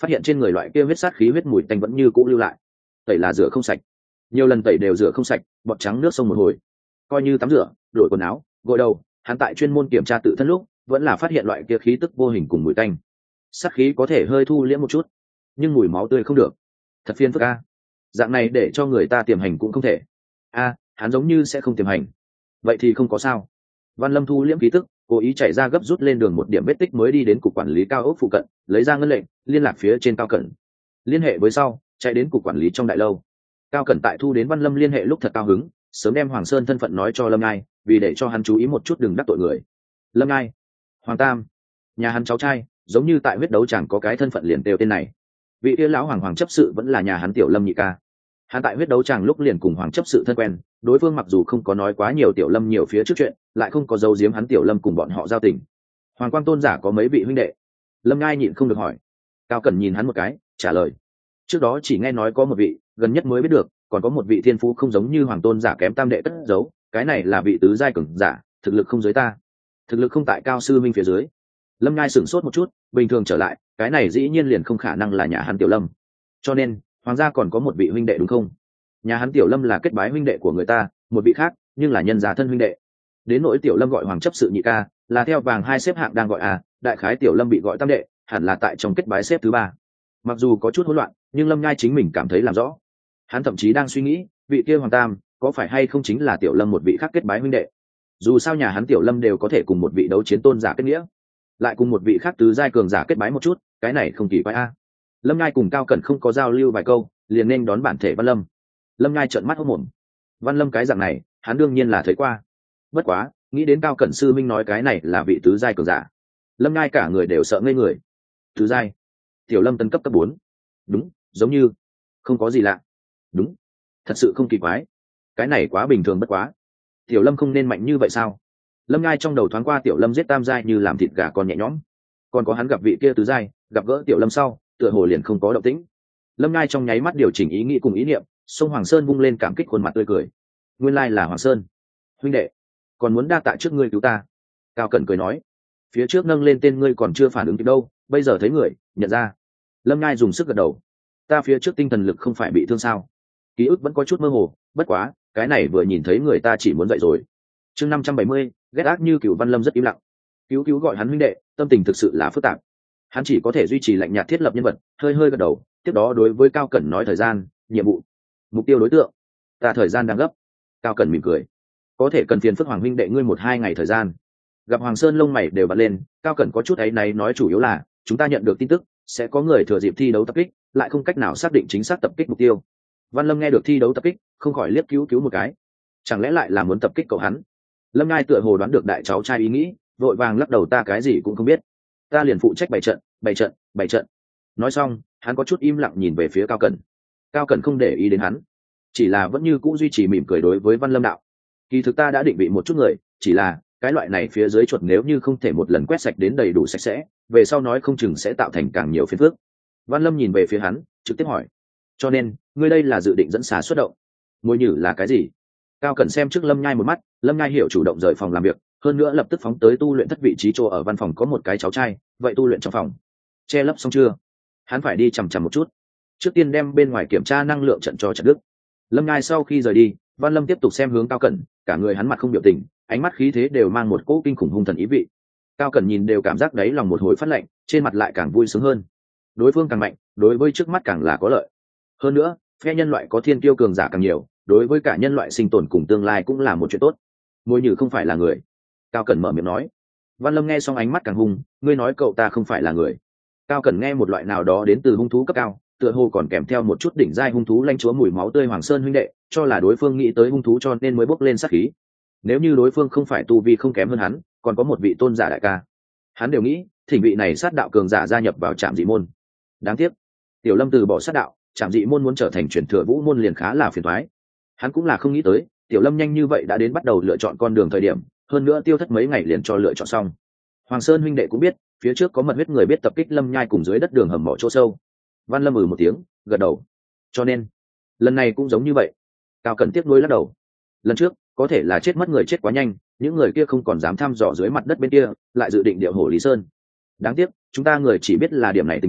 phát hiện trên người loại kia huyết sát khí huyết mùi tanh vẫn như cũ lưu lại. Tẩy là rửa không sạch, nhiều lần tẩy đều rửa không sạch, bọt trắng nước sông một hồi. Coi như tắm rửa, đổi quần áo, gội đầu, hắn tại chuyên môn kiểm tra tự thân lúc vẫn là phát hiện loại kia khí tức vô hình cùng mùi tanh. Sát khí có thể hơi thu liễm một chút, nhưng mùi máu tươi không được. Thật phiền phức a. Dạng này để cho người ta tiềm hành cũng không thể. A, hắn giống như sẽ không tiềm hành. Vậy thì không có sao. Văn Lâm thu liễm khí tức, cố ý chạy ra gấp rút lên đường một điểm vết tích mới đi đến cục quản lý cao ốc phụ cận, lấy ra ngân lệnh, liên lạc phía trên Cao Cẩn. Liên hệ với sau, chạy đến cục quản lý trong đại lâu. Cao Cẩn tại thu đến Văn Lâm liên hệ lúc thật cao hứng, sớm đem Hoàng Sơn thân phận nói cho Lâm Ngai, vì để cho hắn chú ý một chút đừng đắc tội người. Lâm Ngai, Hoàng Tam, nhà hắn cháu trai, giống như tại huyết đấu chẳng có cái thân phận liền đều tên này. Vị kia lão hoàng hoàng chấp sự vẫn là nhà hắn tiểu Lâm nhị ca. Hắn tại huyết đấu chẳng lúc liền cùng hoàng chấp sự thân quen, đối phương mặc dù không có nói quá nhiều tiểu Lâm nhiều phía trước chuyện, lại không có dấu giếm hắn tiểu Lâm cùng bọn họ giao tình. Hoàng Quang Tôn giả có mấy vị huynh đệ? Lâm Ngai nhịn không được hỏi. Cao Cẩn nhìn hắn một cái, trả lời. Trước đó chỉ nghe nói có một vị, gần nhất mới biết được, còn có một vị thiên phú không giống như hoàng tôn giả kém tam đệ cất giấu, cái này là vị tứ giai cường giả, thực lực không dưới ta, thực lực không tại Cao sư minh phía dưới. Lâm Ngai sửng sốt một chút, bình thường trở lại, cái này dĩ nhiên liền không khả năng là nhà hắn tiểu Lâm. Cho nên, hoàng gia còn có một vị huynh đệ đúng không? Nhà hắn tiểu Lâm là kết bái huynh đệ của người ta, một vị khác, nhưng là nhân gia thân huynh đệ. Đến nỗi tiểu Lâm gọi hoàng chấp sự nhị ca, là theo vàng hai xếp hạng đang gọi à, đại khái tiểu Lâm bị gọi tam đệ, hẳn là tại trong kết bái xếp thứ ba. Mặc dù có chút hỗn loạn, nhưng Lâm Ngai chính mình cảm thấy làm rõ. Hắn thậm chí đang suy nghĩ, vị kia hoàng tam có phải hay không chính là tiểu Lâm một vị khác kết bái huynh đệ. Dù sao nhà hắn tiểu Lâm đều có thể cùng một vị đấu chiến tôn giả kết nghĩa, lại cùng một vị khác tứ giai cường giả kết bái một chút, cái này không kỳ quái a. Lâm Ngai cùng Cao Cẩn không có giao lưu vài câu, liền nên đón bản thể Văn Lâm. Lâm Ngai trợn mắt hốt mồm. Văn Lâm cái dạng này, hắn đương nhiên là thấy qua. Bất quá, nghĩ đến Cao Cẩn sư minh nói cái này là vị tứ giai cường giả, Lâm Ngai cả người đều sợ ngây người. Tứ giai? Tiểu Lâm tân cấp cấp bốn. Đúng, giống như không có gì lạ. Đúng, thật sự không kỳ quái. Cái này quá bình thường bất quá. Tiểu Lâm không nên mạnh như vậy sao? Lâm Ngai trong đầu thoáng qua Tiểu Lâm giết tam giai như làm thịt gà con nhẹ nhõm. Còn có hắn gặp vị kia tứ giai, gặp gỡ Tiểu Lâm sau, tựa hồ liền không có động tĩnh. Lâm Ngai trong nháy mắt điều chỉnh ý nghĩ cùng ý niệm, sông Hoàng Sơn vung lên cảm kích khuôn mặt tươi cười. Nguyên lai là Hoàng Sơn huynh đệ, còn muốn đa tạ trước ngươi cứu ta. Cao Cẩn cười nói, phía trước nâng lên tên ngươi còn chưa phản ứng kịp đâu, bây giờ thấy người, nhận ra. Lâm Ngai dùng sức gật đầu. Ta phía trước tinh thần lực không phải bị thương sao? Ký ức vẫn có chút mơ hồ, bất quá, cái này vừa nhìn thấy người ta chỉ muốn dậy rồi. Chương năm trăm bảy mươi, ghét ác như Cửu Văn Lâm rất im lặng. Cứu cứu gọi hắn huynh đệ, tâm tình thực sự là phức tạp. Hắn chỉ có thể duy trì lạnh nhạt thiết lập nhân vật, hơi hơi gật đầu, tiếp đó đối với Cao Cẩn nói thời gian, nhiệm vụ, mục tiêu đối tượng. Ta thời gian đang gấp. Cao Cẩn mỉm cười. Có thể cần phiền phức Hoàng huynh đệ ngươi một hai ngày thời gian. Gặp Hoàng Sơn lông mày đều bật lên, Cao Cẩn có chút áy náy nói chủ yếu là, chúng ta nhận được tin tức, sẽ có người thừa dịp thi đấu tập kích, lại không cách nào xác định chính xác tập kích mục tiêu. Văn Lâm nghe được thi đấu tập kích, không khỏi liếc cứu cứu một cái. Chẳng lẽ lại là muốn tập kích cậu hắn? Lâm Ngai tựa hồ đoán được đại cháu trai ý nghĩ, vội vàng lắc đầu ta cái gì cũng không biết. Ta liền phụ trách bày trận, bày trận, bày trận. Nói xong, hắn có chút im lặng nhìn về phía Cao Cẩn. Cao Cẩn không để ý đến hắn, chỉ là vẫn như cũ duy trì mỉm cười đối với Văn Lâm đạo. Kỳ thực ta đã định vị một chút người, chỉ là cái loại này phía dưới chuột nếu như không thể một lần quét sạch đến đầy đủ sạch sẽ, về sau nói không chừng sẽ tạo thành càng nhiều phiền phức. Văn Lâm nhìn về phía hắn, trực tiếp hỏi. Cho nên, ngươi đây là dự định dẫn xà xuất động. Mồi nhử là cái gì? Cao Cẩn xem trước Lâm Nhai một mắt, Lâm Nhai hiểu chủ động rời phòng làm việc, hơn nữa lập tức phóng tới tu luyện thất vị trí chỗ ở văn phòng có một cái cháu trai, vậy tu luyện trong phòng. Che lấp xong chưa? Hắn phải đi chằm chằm một chút. Trước tiên đem bên ngoài kiểm tra năng lượng trận cho trận đức. Lâm Nhai sau khi rời đi, Văn Lâm tiếp tục xem hướng Cao Cẩn, cả người hắn mặt không biểu tình, ánh mắt khí thế đều mang một cỗ kinh khủng hung thần ý vị. Cao Cẩn nhìn đều cảm giác đáy lòng một hồi phát lạnh, trên mặt lại càng vui sướng hơn. Đối phương càng mạnh, đối với trước mắt càng là có lợi. Hơn nữa, phe nhân loại có thiên kiêu cường giả càng nhiều, đối với cả nhân loại sinh tồn cùng tương lai cũng là một chuyện tốt. Môi nhử không phải là người. Cao Cẩn mở miệng nói. Văn Lâm nghe xong ánh mắt càng hung, ngươi nói cậu ta không phải là người. Cao Cẩn nghe một loại nào đó đến từ hung thú cấp cao, tựa hồ còn kèm theo một chút đỉnh giai hung thú lanh chúa mùi máu tươi Hoàng Sơn huynh đệ, cho là đối phương nghĩ tới hung thú cho nên mới bốc lên sát khí. Nếu như đối phương không phải tu vi không kém hơn hắn, còn có một vị tôn giả đại ca, hắn đều nghĩ thỉnh vị này sát đạo cường giả gia nhập vào trạm dị môn. Đáng tiếc, Tiểu Lâm từ bỏ sát đạo, trạm dị môn muốn trở thành truyền thừa vũ môn liền khá là phiền toái. Hắn cũng là không nghĩ tới, Tiểu Lâm nhanh như vậy đã đến bắt đầu lựa chọn con đường thời điểm, hơn nữa tiêu thất mấy ngày liền cho lựa chọn xong. Hoàng Sơn huynh đệ cũng biết, phía trước có mật huyết người biết tập kích Lâm Nhai cùng dưới đất đường hầm mỏ chỗ sâu. Văn Lâm ừ một tiếng, gật đầu. Cho nên, lần này cũng giống như vậy. Cao Cẩn tiếc nuối lắc đầu. Lần trước, có thể là chết mất người chết quá nhanh, những người kia không còn dám thăm dò dưới mặt đất bên kia, lại dự định điệu hổ Lý Sơn. Đáng tiếc, chúng ta người chỉ biết là điểm này tình báo,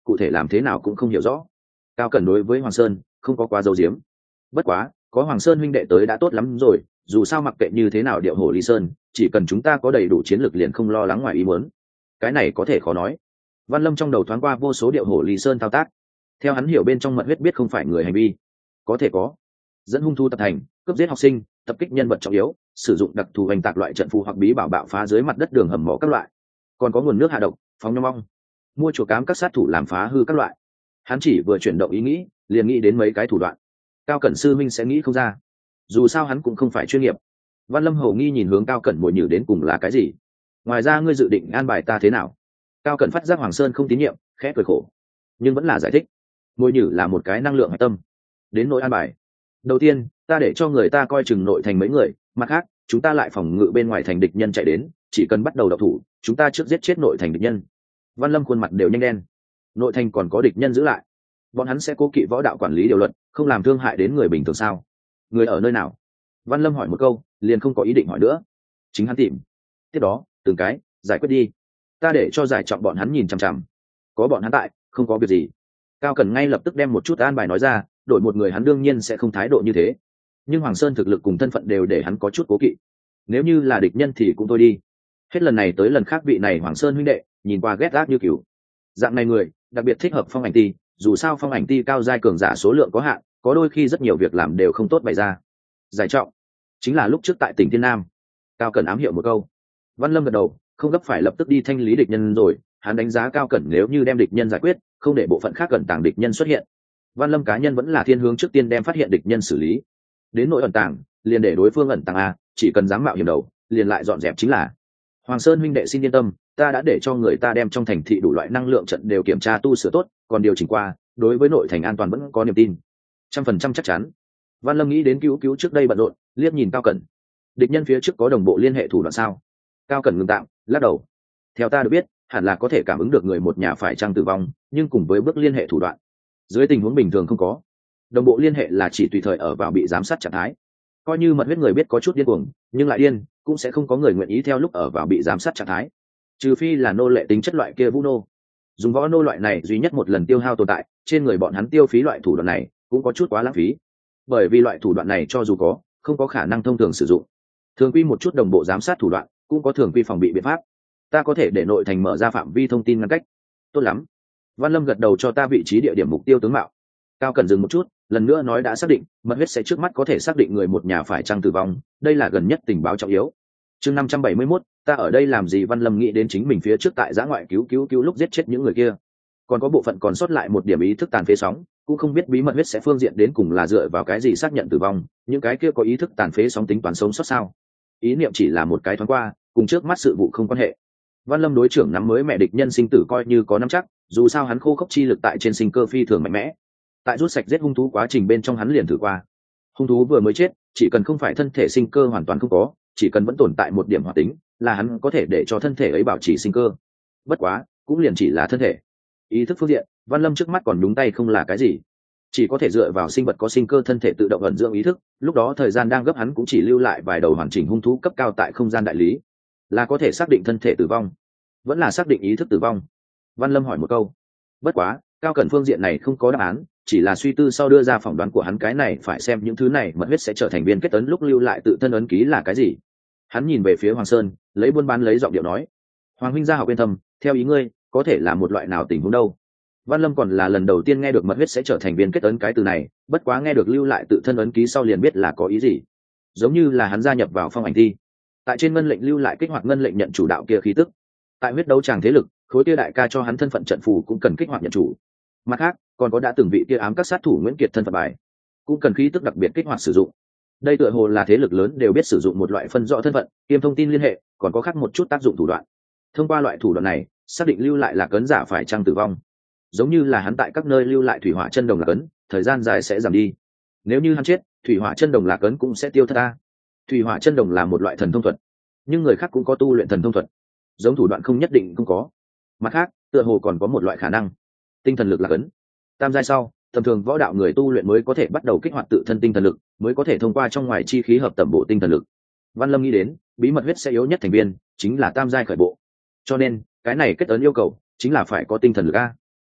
cụ thể làm thế nào cũng không hiểu rõ. Cao Cẩn đối với Hoàng Sơn không có quá dấu diếm. Bất quá có Hoàng Sơn huynh đệ tới đã tốt lắm rồi, dù sao mặc kệ như thế nào điệu hổ ly sơn, chỉ cần chúng ta có đầy đủ chiến lược liền không lo lắng ngoài ý muốn. Cái này có thể khó nói. Văn Lâm trong đầu thoáng qua vô số điệu hổ ly sơn thao tác. Theo hắn hiểu bên trong mật huyết biết không phải người hành vi, có thể có dẫn hung thú tập thành, cướp giết học sinh, tập kích nhân vật trọng yếu, sử dụng đặc thù hành tạc loại trận phù hoặc bí bảo bạo phá dưới mặt đất đường hầm mỏ các loại, còn có nguồn nước hạ độc, phóng nhom ong, mua chuột cám các sát thủ làm phá hư các loại. Hắn chỉ vừa chuyển động ý nghĩ liền nghĩ đến mấy cái thủ đoạn. Cao Cẩn sư minh sẽ nghĩ không ra, dù sao hắn cũng không phải chuyên nghiệp. Văn Lâm hầu nghi nhìn hướng Cao Cẩn mồi nhử đến cùng là cái gì. Ngoài ra ngươi dự định an bài ta thế nào? Cao Cẩn phát giác Hoàng Sơn không tín nhiệm, khẽ cười khổ, nhưng vẫn là giải thích. Mồi nhử là một cái năng lượng hạch tâm. Đến nội an bài, đầu tiên ta để cho người ta coi chừng nội thành mấy người, mặt khác chúng ta lại phòng ngự bên ngoài thành địch nhân chạy đến, chỉ cần bắt đầu độc thủ chúng ta trước giết chết nội thành địch nhân. Văn Lâm khuôn mặt đều nhanh đen. Nội thành còn có địch nhân giữ lại, bọn hắn sẽ cố kỵ võ đạo quản lý điều luật, không làm thương hại đến người bình thường sao? Người ở nơi nào? Văn Lâm hỏi một câu liền không có ý định hỏi nữa. Chính hắn tìm. Tiếp đó từng cái giải quyết đi, ta để cho giải trọng bọn hắn nhìn chằm chằm, có bọn hắn tại không có việc gì. Cao Cẩn ngay lập tức đem một chút an bài nói ra, đổi một người hắn đương nhiên sẽ không thái độ như thế, nhưng Hoàng Sơn thực lực cùng thân phận đều để hắn có chút cố kỵ. Nếu như là địch nhân thì cũng thôi đi, hết lần này tới lần khác vị này Hoàng Sơn huynh đệ nhìn qua ghét gác như kiểu dạng này người đặc biệt thích hợp phong ảnh ti, dù sao phong ảnh ti cao giai cường giả số lượng có hạn, có đôi khi rất nhiều việc làm đều không tốt bày ra. Giải trọng chính là lúc trước tại tỉnh Thiên Nam. Cao Cẩn ám hiệu một câu. Văn Lâm gật đầu, không gấp phải lập tức đi thanh lý địch nhân rồi. Hắn đánh giá Cao Cẩn nếu như đem địch nhân giải quyết, không để bộ phận khác ẩn tàng địch nhân xuất hiện. Văn Lâm cá nhân vẫn là thiên hướng trước tiên đem phát hiện địch nhân xử lý. Đến nội ẩn tàng, liền để đối phương ẩn tàng a, chỉ cần dám mạo hiểm đầu, liền lại dọn dẹp chính là. Hoàng Sơn huynh đệ xin yên tâm, ta đã để cho người ta đem trong thành thị đủ loại năng lượng trận đều kiểm tra tu sửa tốt, còn điều chỉnh qua, đối với nội thành an toàn vẫn có niềm tin, trăm phần trăm chắc chắn. Văn Lâm nghĩ đến cứu cứu trước đây bận rộn, liếc nhìn Cao Cẩn. Địch nhân phía trước có đồng bộ liên hệ thủ đoạn sao? Cao Cẩn ngừng tạm, lắc đầu. Theo ta được biết, hẳn là có thể cảm ứng được người một nhà phải chăng tử vong, nhưng cùng với bước liên hệ thủ đoạn, dưới tình huống bình thường không có. Đồng bộ liên hệ là chỉ tùy thời ở vào bị giám sát trạng thái. Coi như mật huyết người biết có chút điên cuồng, nhưng lại điên, cũng sẽ không có người nguyện ý theo lúc ở vào bị giám sát trạng thái. Trừ phi là nô lệ tính chất loại kia vũ nô. Dùng võ nô loại này duy nhất một lần tiêu hao tồn tại, trên người bọn hắn tiêu phí loại thủ đoạn này cũng có chút quá lãng phí. Bởi vì loại thủ đoạn này cho dù có, không có khả năng thông thường sử dụng. Thường quy một chút đồng bộ giám sát thủ đoạn, cũng có thường quy phòng bị biện pháp. Ta có thể để nội thành mở ra phạm vi thông tin ngăn cách. Tốt lắm. Văn Lâm gật đầu cho ta vị trí địa điểm mục tiêu tướng mạo. Cao Cẩn dừng một chút, lần nữa nói đã xác định, mật huyết sẽ trước mắt có thể xác định người một nhà phải chăng tử vong, đây là gần nhất tình báo trọng yếu. Chương năm trăm bảy mươi mốt, ta ở đây làm gì? Văn Lâm nghĩ đến chính mình phía trước tại giã ngoại cứu cứu cứu lúc giết chết những người kia, còn có bộ phận còn sót lại một điểm ý thức tàn phế sóng, cũng không biết bí mật huyết sẽ phương diện đến cùng là dựa vào cái gì xác nhận tử vong, những cái kia có ý thức tàn phế sóng tính toán sống sót sao? Ý niệm chỉ là một cái thoáng qua, cùng trước mắt sự vụ không quan hệ. Văn Lâm đối trưởng nắm mới mẹ địch nhân sinh tử coi như có nắm chắc, dù sao hắn khô khốc chi lực tại trên sinh cơ phi thường mạnh mẽ. Tại rút sạch giết hung thú quá trình bên trong hắn liền thử qua, hung thú vừa mới chết, chỉ cần không phải thân thể sinh cơ hoàn toàn không có, chỉ cần vẫn tồn tại một điểm hoạt tính, là hắn có thể để cho thân thể ấy bảo trì sinh cơ. Bất quá cũng liền chỉ là thân thể. Ý thức phương diện, Văn Lâm trước mắt còn nhúng tay không là cái gì, chỉ có thể dựa vào sinh vật có sinh cơ thân thể tự động ẩn dưỡng ý thức. Lúc đó thời gian đang gấp, hắn cũng chỉ lưu lại vài đầu hoàn chỉnh hung thú cấp cao tại không gian đại lý, là có thể xác định thân thể tử vong, vẫn là xác định ý thức tử vong. Văn Lâm hỏi một câu. Bất quá Cao Cẩn phương diện này không có đáp án, chỉ là suy tư sau đưa ra phỏng đoán của hắn, cái này phải xem những thứ này mật huyết sẽ trở thành viên kết ấn lúc lưu lại tự thân ấn ký là cái gì. Hắn nhìn về phía Hoàng Sơn, lấy buôn bán lấy giọng điệu nói: Hoàng huynh gia học yên tâm, theo ý ngươi có thể là một loại nào tình huống đâu? Văn Lâm còn là lần đầu tiên nghe được mật huyết sẽ trở thành viên kết ấn cái từ này, bất quá nghe được lưu lại tự thân ấn ký sau liền biết là có ý gì. Giống như là hắn gia nhập vào phong ảnh thi, tại trên ngân lệnh lưu lại kích hoạt ngân lệnh nhận chủ đạo kia khí tức. Tại huyết đấu tràng thế lực, khối kia đại ca cho hắn thân phận trận phù cũng cần kích hoạt nhận chủ. Mặt khác còn có đã từng vị kia ám các sát thủ Nguyễn Kiệt thân phận bài, cũng cần khí tức đặc biệt kích hoạt sử dụng. Đây tựa hồ là thế lực lớn đều biết sử dụng một loại phân rõ thân phận kiêm thông tin liên hệ, còn có khác một chút tác dụng thủ đoạn. Thông qua loại thủ đoạn này xác định lưu lại là cấn giả phải chăng tử vong. Giống như là hắn tại các nơi lưu lại thủy hỏa chân đồng là cấn, thời gian dài sẽ giảm đi. Nếu như hắn chết, thủy hỏa chân đồng là cấn cũng sẽ tiêu thất ta. Thủy hỏa chân đồng là một loại thần thông thuật, nhưng người khác cũng có tu luyện thần thông thuật, giống thủ đoạn không nhất định không có. Mặt khác tựa hồ còn có một loại khả năng, tinh thần lực là cấn. Tam giai sau, tầm thường võ đạo người tu luyện mới có thể bắt đầu kích hoạt tự thân tinh thần lực, mới có thể thông qua trong ngoài chi khí hợp tầm bộ tinh thần lực. Văn Lâm nghĩ đến bí mật huyết sẽ yếu nhất thành viên chính là tam giai khởi bộ, cho nên cái này kết ấn yêu cầu chính là phải có tinh thần lực a.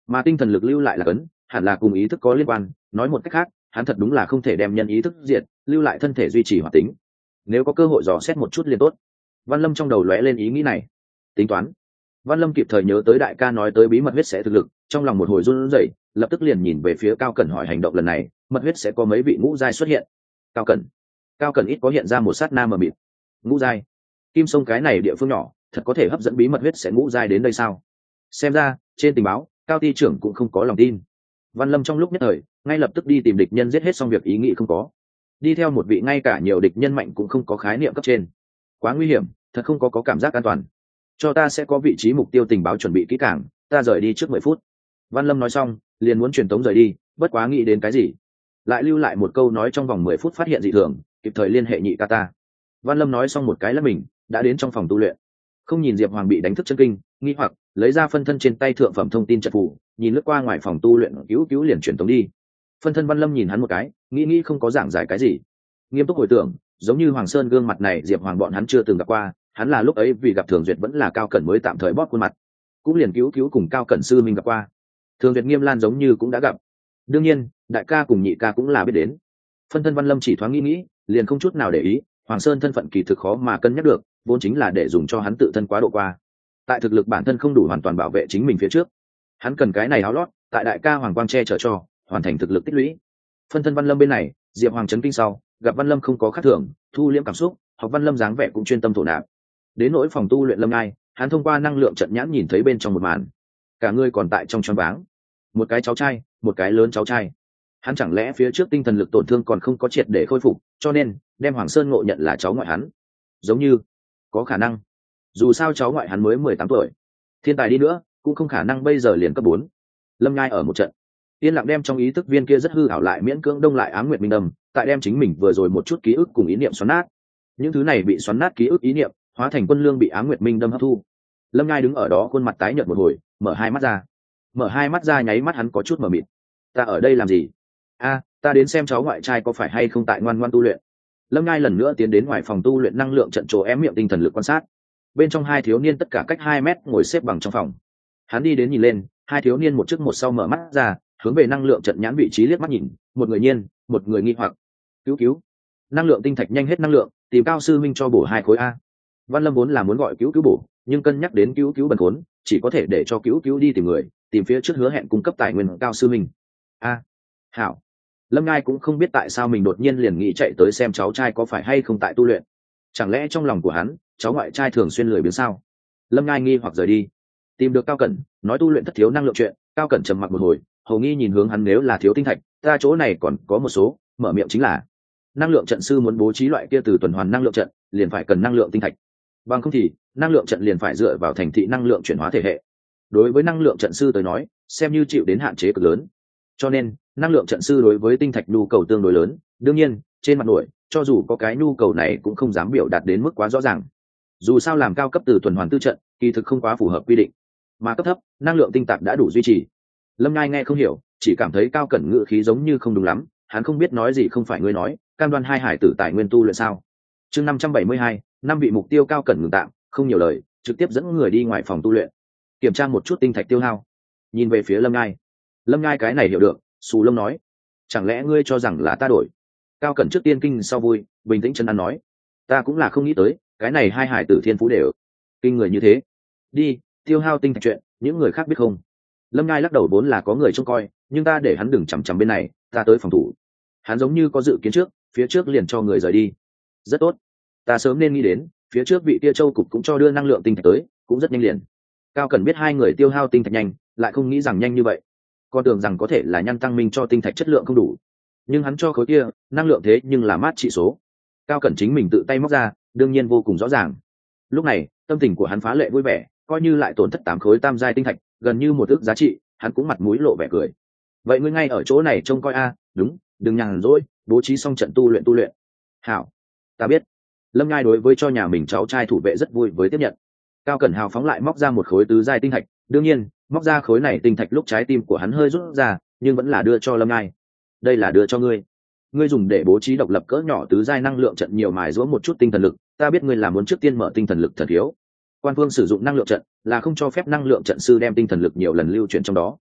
mà tinh thần lực lưu lại là cấn, hẳn là cùng ý thức có liên quan. Nói một cách khác, hắn thật đúng là không thể đem nhân ý thức diệt, lưu lại thân thể duy trì hoạt tính. Nếu có cơ hội dò xét một chút liền tốt. Văn Lâm trong đầu lóe lên ý nghĩ này. Tính toán. Văn Lâm kịp thời nhớ tới đại ca nói tới bí mật huyết sẽ thực lực, trong lòng một hồi run rẩy, lập tức liền nhìn về phía Cao Cẩn hỏi hành động lần này, mật huyết sẽ có mấy vị ngũ giai xuất hiện. Cao Cẩn. Cao Cẩn ít có hiện ra một sát na mờ mịt. Ngũ giai? Kim Sông cái này địa phương nhỏ, thật có thể hấp dẫn bí mật huyết sẽ ngũ giai đến đây sao? Xem ra, trên tình báo, Cao ty trưởng cũng không có lòng tin. Văn Lâm trong lúc nhất thời, ngay lập tức đi tìm địch nhân giết hết xong việc ý nghĩ không có. Đi theo một vị ngay cả nhiều địch nhân mạnh cũng không có khái niệm cấp trên. Quá nguy hiểm, thật không có có cảm giác an toàn. Cho ta sẽ có vị trí mục tiêu tình báo chuẩn bị kỹ càng, ta rời đi trước mười phút. Văn Lâm nói xong, liền muốn truyền tống rời đi, bất quá nghĩ đến cái gì, lại lưu lại một câu nói trong vòng mười phút phát hiện dị thường, kịp thời liên hệ nhị ca ta. Văn Lâm nói xong một cái là mình đã đến trong phòng tu luyện, không nhìn Diệp Hoàng bị đánh thức chân kinh, nghi hoặc lấy ra phân thân trên tay thượng phẩm thông tin trận phù, nhìn lướt qua ngoài phòng tu luyện cứu cứu liền truyền tống đi. Phân thân Văn Lâm nhìn hắn một cái, nghĩ nghĩ không có giảng giải cái gì, nghiêm túc hồi tưởng, giống như Hoàng Sơn gương mặt này Diệp Hoàng bọn hắn chưa từng gặp qua, hắn là lúc ấy vì gặp Thường Duyệt vẫn là Cao Cẩn mới tạm thời bóp khuôn mặt, cũng liền cứu cứu cùng Cao Cẩn sư minh gặp qua. Thường Duyệt Nghiêm Lan giống như cũng đã gặp, đương nhiên đại ca cùng nhị ca cũng là biết đến. Phân thân Văn Lâm chỉ thoáng nghĩ nghĩ, liền không chút nào để ý, Hoàng Sơn thân phận kỳ thực khó mà cân nhắc được, vốn chính là để dùng cho hắn tự thân quá độ qua. Tại thực lực bản thân không đủ hoàn toàn bảo vệ chính mình phía trước, hắn cần cái này áo lót, tại đại ca Hoàng Quang che chở cho, hoàn thành thực lực tích lũy. Phân thân Văn Lâm bên này, Diệp Hoàng chấn kinh sau, gặp Văn Lâm không có khác thường, thu liễm cảm xúc, học Văn Lâm dáng vẻ cũng chuyên tâm thổ nạp. Đến nỗi phòng tu luyện Lâm Ngai, hắn thông qua năng lượng trận nhãn nhìn thấy bên trong một màn, cả người còn tại trong choáng váng. Một cái cháu trai, một cái lớn cháu trai. Hắn chẳng lẽ phía trước tinh thần lực tổn thương còn không có triệt để khôi phục, cho nên đem Hoàng Sơn ngộ nhận là cháu ngoại hắn. Giống như có khả năng. Dù sao cháu ngoại hắn mới mười tám tuổi, thiên tài đi nữa cũng không khả năng bây giờ liền cấp bốn. Lâm Ngai ở một trận, yên lặng đem trong ý thức viên kia rất hư ảo lại miễn cưỡng đông lại Ám Nguyệt Minh Đâm, tại đem chính mình vừa rồi một chút ký ức cùng ý niệm xoắn nát. Những thứ này bị xoắn nát ký ức ý niệm, hóa thành quân lương bị Ám Nguyệt Minh Đâm hấp thu. Lâm Ngai đứng ở đó khuôn mặt tái nhợt một hồi, mở hai mắt ra. Mở hai mắt ra nháy mắt hắn có chút mờ mịt. Ta ở đây làm gì? A, ta đến xem cháu ngoại trai có phải hay không tại ngoan ngoan tu luyện. Lâm Ngai lần nữa tiến đến ngoài phòng tu luyện năng lượng trận chỗ ém miệng tinh thần lực quan sát. Bên trong hai thiếu niên tất cả cách hai mét ngồi xếp bằng trong phòng. Hắn đi đến nhìn lên, hai thiếu niên một trước một sau mở mắt ra, hướng về năng lượng trận nhãn vị trí liếc mắt nhìn, một người nhiên, một người nghi hoặc. Cứu cứu. Năng lượng tinh thạch nhanh hết năng lượng, tìm Cao sư minh cho bổ hai khối a. Văn Lâm vốn là muốn gọi cứu cứu bổ, nhưng cân nhắc đến cứu cứu bần khốn, chỉ có thể để cho cứu cứu đi tìm người, tìm phía trước hứa hẹn cung cấp tài nguyên Cao sư minh. A. Hảo. Lâm Ngai cũng không biết tại sao mình đột nhiên liền nghĩ chạy tới xem cháu trai có phải hay không tại tu luyện. Chẳng lẽ trong lòng của hắn, cháu ngoại trai thường xuyên lười biếng sao? Lâm Ngai nghi hoặc rời đi, tìm được Cao Cẩn, nói tu luyện thất thiếu năng lượng chuyện. Cao Cẩn trầm mặc một hồi, hầu nghi nhìn hướng hắn, nếu là thiếu tinh thạch, ta chỗ này còn có một số. Mở miệng chính là, năng lượng trận sư muốn bố trí loại kia từ tuần hoàn năng lượng trận, liền phải cần năng lượng tinh thạch. Bằng không thì, năng lượng trận liền phải dựa vào thành thị năng lượng chuyển hóa thể hệ. Đối với năng lượng trận sư tới nói, xem như chịu đến hạn chế cực lớn. Cho nên, năng lượng trận sư đối với tinh thạch nhu cầu tương đối lớn. Đương nhiên, trên mặt nổi, cho dù có cái nhu cầu này cũng không dám biểu đạt đến mức quá rõ ràng. Dù sao làm cao cấp từ tuần hoàn tư trận, kỳ thực không quá phù hợp quy định. Mà cấp thấp, năng lượng tinh tạp đã đủ duy trì. Lâm Ngai nghe không hiểu, chỉ cảm thấy Cao Cẩn ngữ khí giống như không đúng lắm, hắn không biết nói gì không phải ngươi nói, cam đoan hai hải tử tài nguyên tu luyện sao? Chương năm trăm bảy mươi hai, năm vị mục tiêu Cao Cẩn ngừng tạm, không nhiều lời, trực tiếp dẫn người đi ngoài phòng tu luyện, kiểm tra một chút tinh thạch tiêu hao. Nhìn về phía Lâm Ngai. Lâm Ngai cái này hiểu được, xù lông nói, chẳng lẽ ngươi cho rằng là ta đổi? Cao Cẩn trước tiên kinh sau vui, bình tĩnh chân ăn nói, ta cũng là không nghĩ tới, cái này hai hải tử thiên phú đều kinh người như thế. Đi, tiêu hao tinh thạch chuyện, những người khác biết không? Lâm Ngai lắc đầu, vốn là có người trông coi, nhưng ta để hắn đừng chằm chằm bên này, ta tới phòng thủ. Hắn giống như có dự kiến trước, phía trước liền cho người rời đi. Rất tốt, ta sớm nên nghĩ đến, phía trước vị kia châu cục cũng cho đưa năng lượng tinh thạch tới, cũng rất nhanh liền. Cao Cẩn biết hai người tiêu hao tinh thạch nhanh, lại không nghĩ rằng nhanh như vậy. Con tưởng rằng có thể là nhăn tăng minh cho tinh thạch chất lượng không đủ, nhưng hắn cho khối kia năng lượng thế nhưng là mát trị số. Cao Cẩn chính mình tự tay móc ra, đương nhiên vô cùng rõ ràng. Lúc này tâm tình của hắn phá lệ vui vẻ, coi như lại tổn thất tám khối tam giai tinh thạch, gần như một ước giá trị, hắn cũng mặt mũi lộ vẻ cười. Vậy ngươi ngay ở chỗ này trông coi a? Đúng, đừng nhàn rỗi, bố trí xong trận tu luyện tu luyện. Hảo, ta biết. Lâm Ngai đối với cho nhà mình cháu trai thủ vệ rất vui với tiếp nhận. Cao Cẩn hào phóng lại móc ra một khối tứ giai tinh thạch, đương nhiên móc ra khối này tinh thạch lúc trái tim của hắn hơi rút ra, nhưng vẫn là đưa cho Lâm Ngai. Đây là đưa cho ngươi, ngươi dùng để bố trí độc lập cỡ nhỏ tứ giai năng lượng trận, nhiều mài giũa một chút tinh thần lực. Ta biết ngươi là muốn trước tiên mở tinh thần lực thần thiếu. Quan phương sử dụng năng lượng trận là không cho phép năng lượng trận sư đem tinh thần lực nhiều lần lưu chuyển trong đó.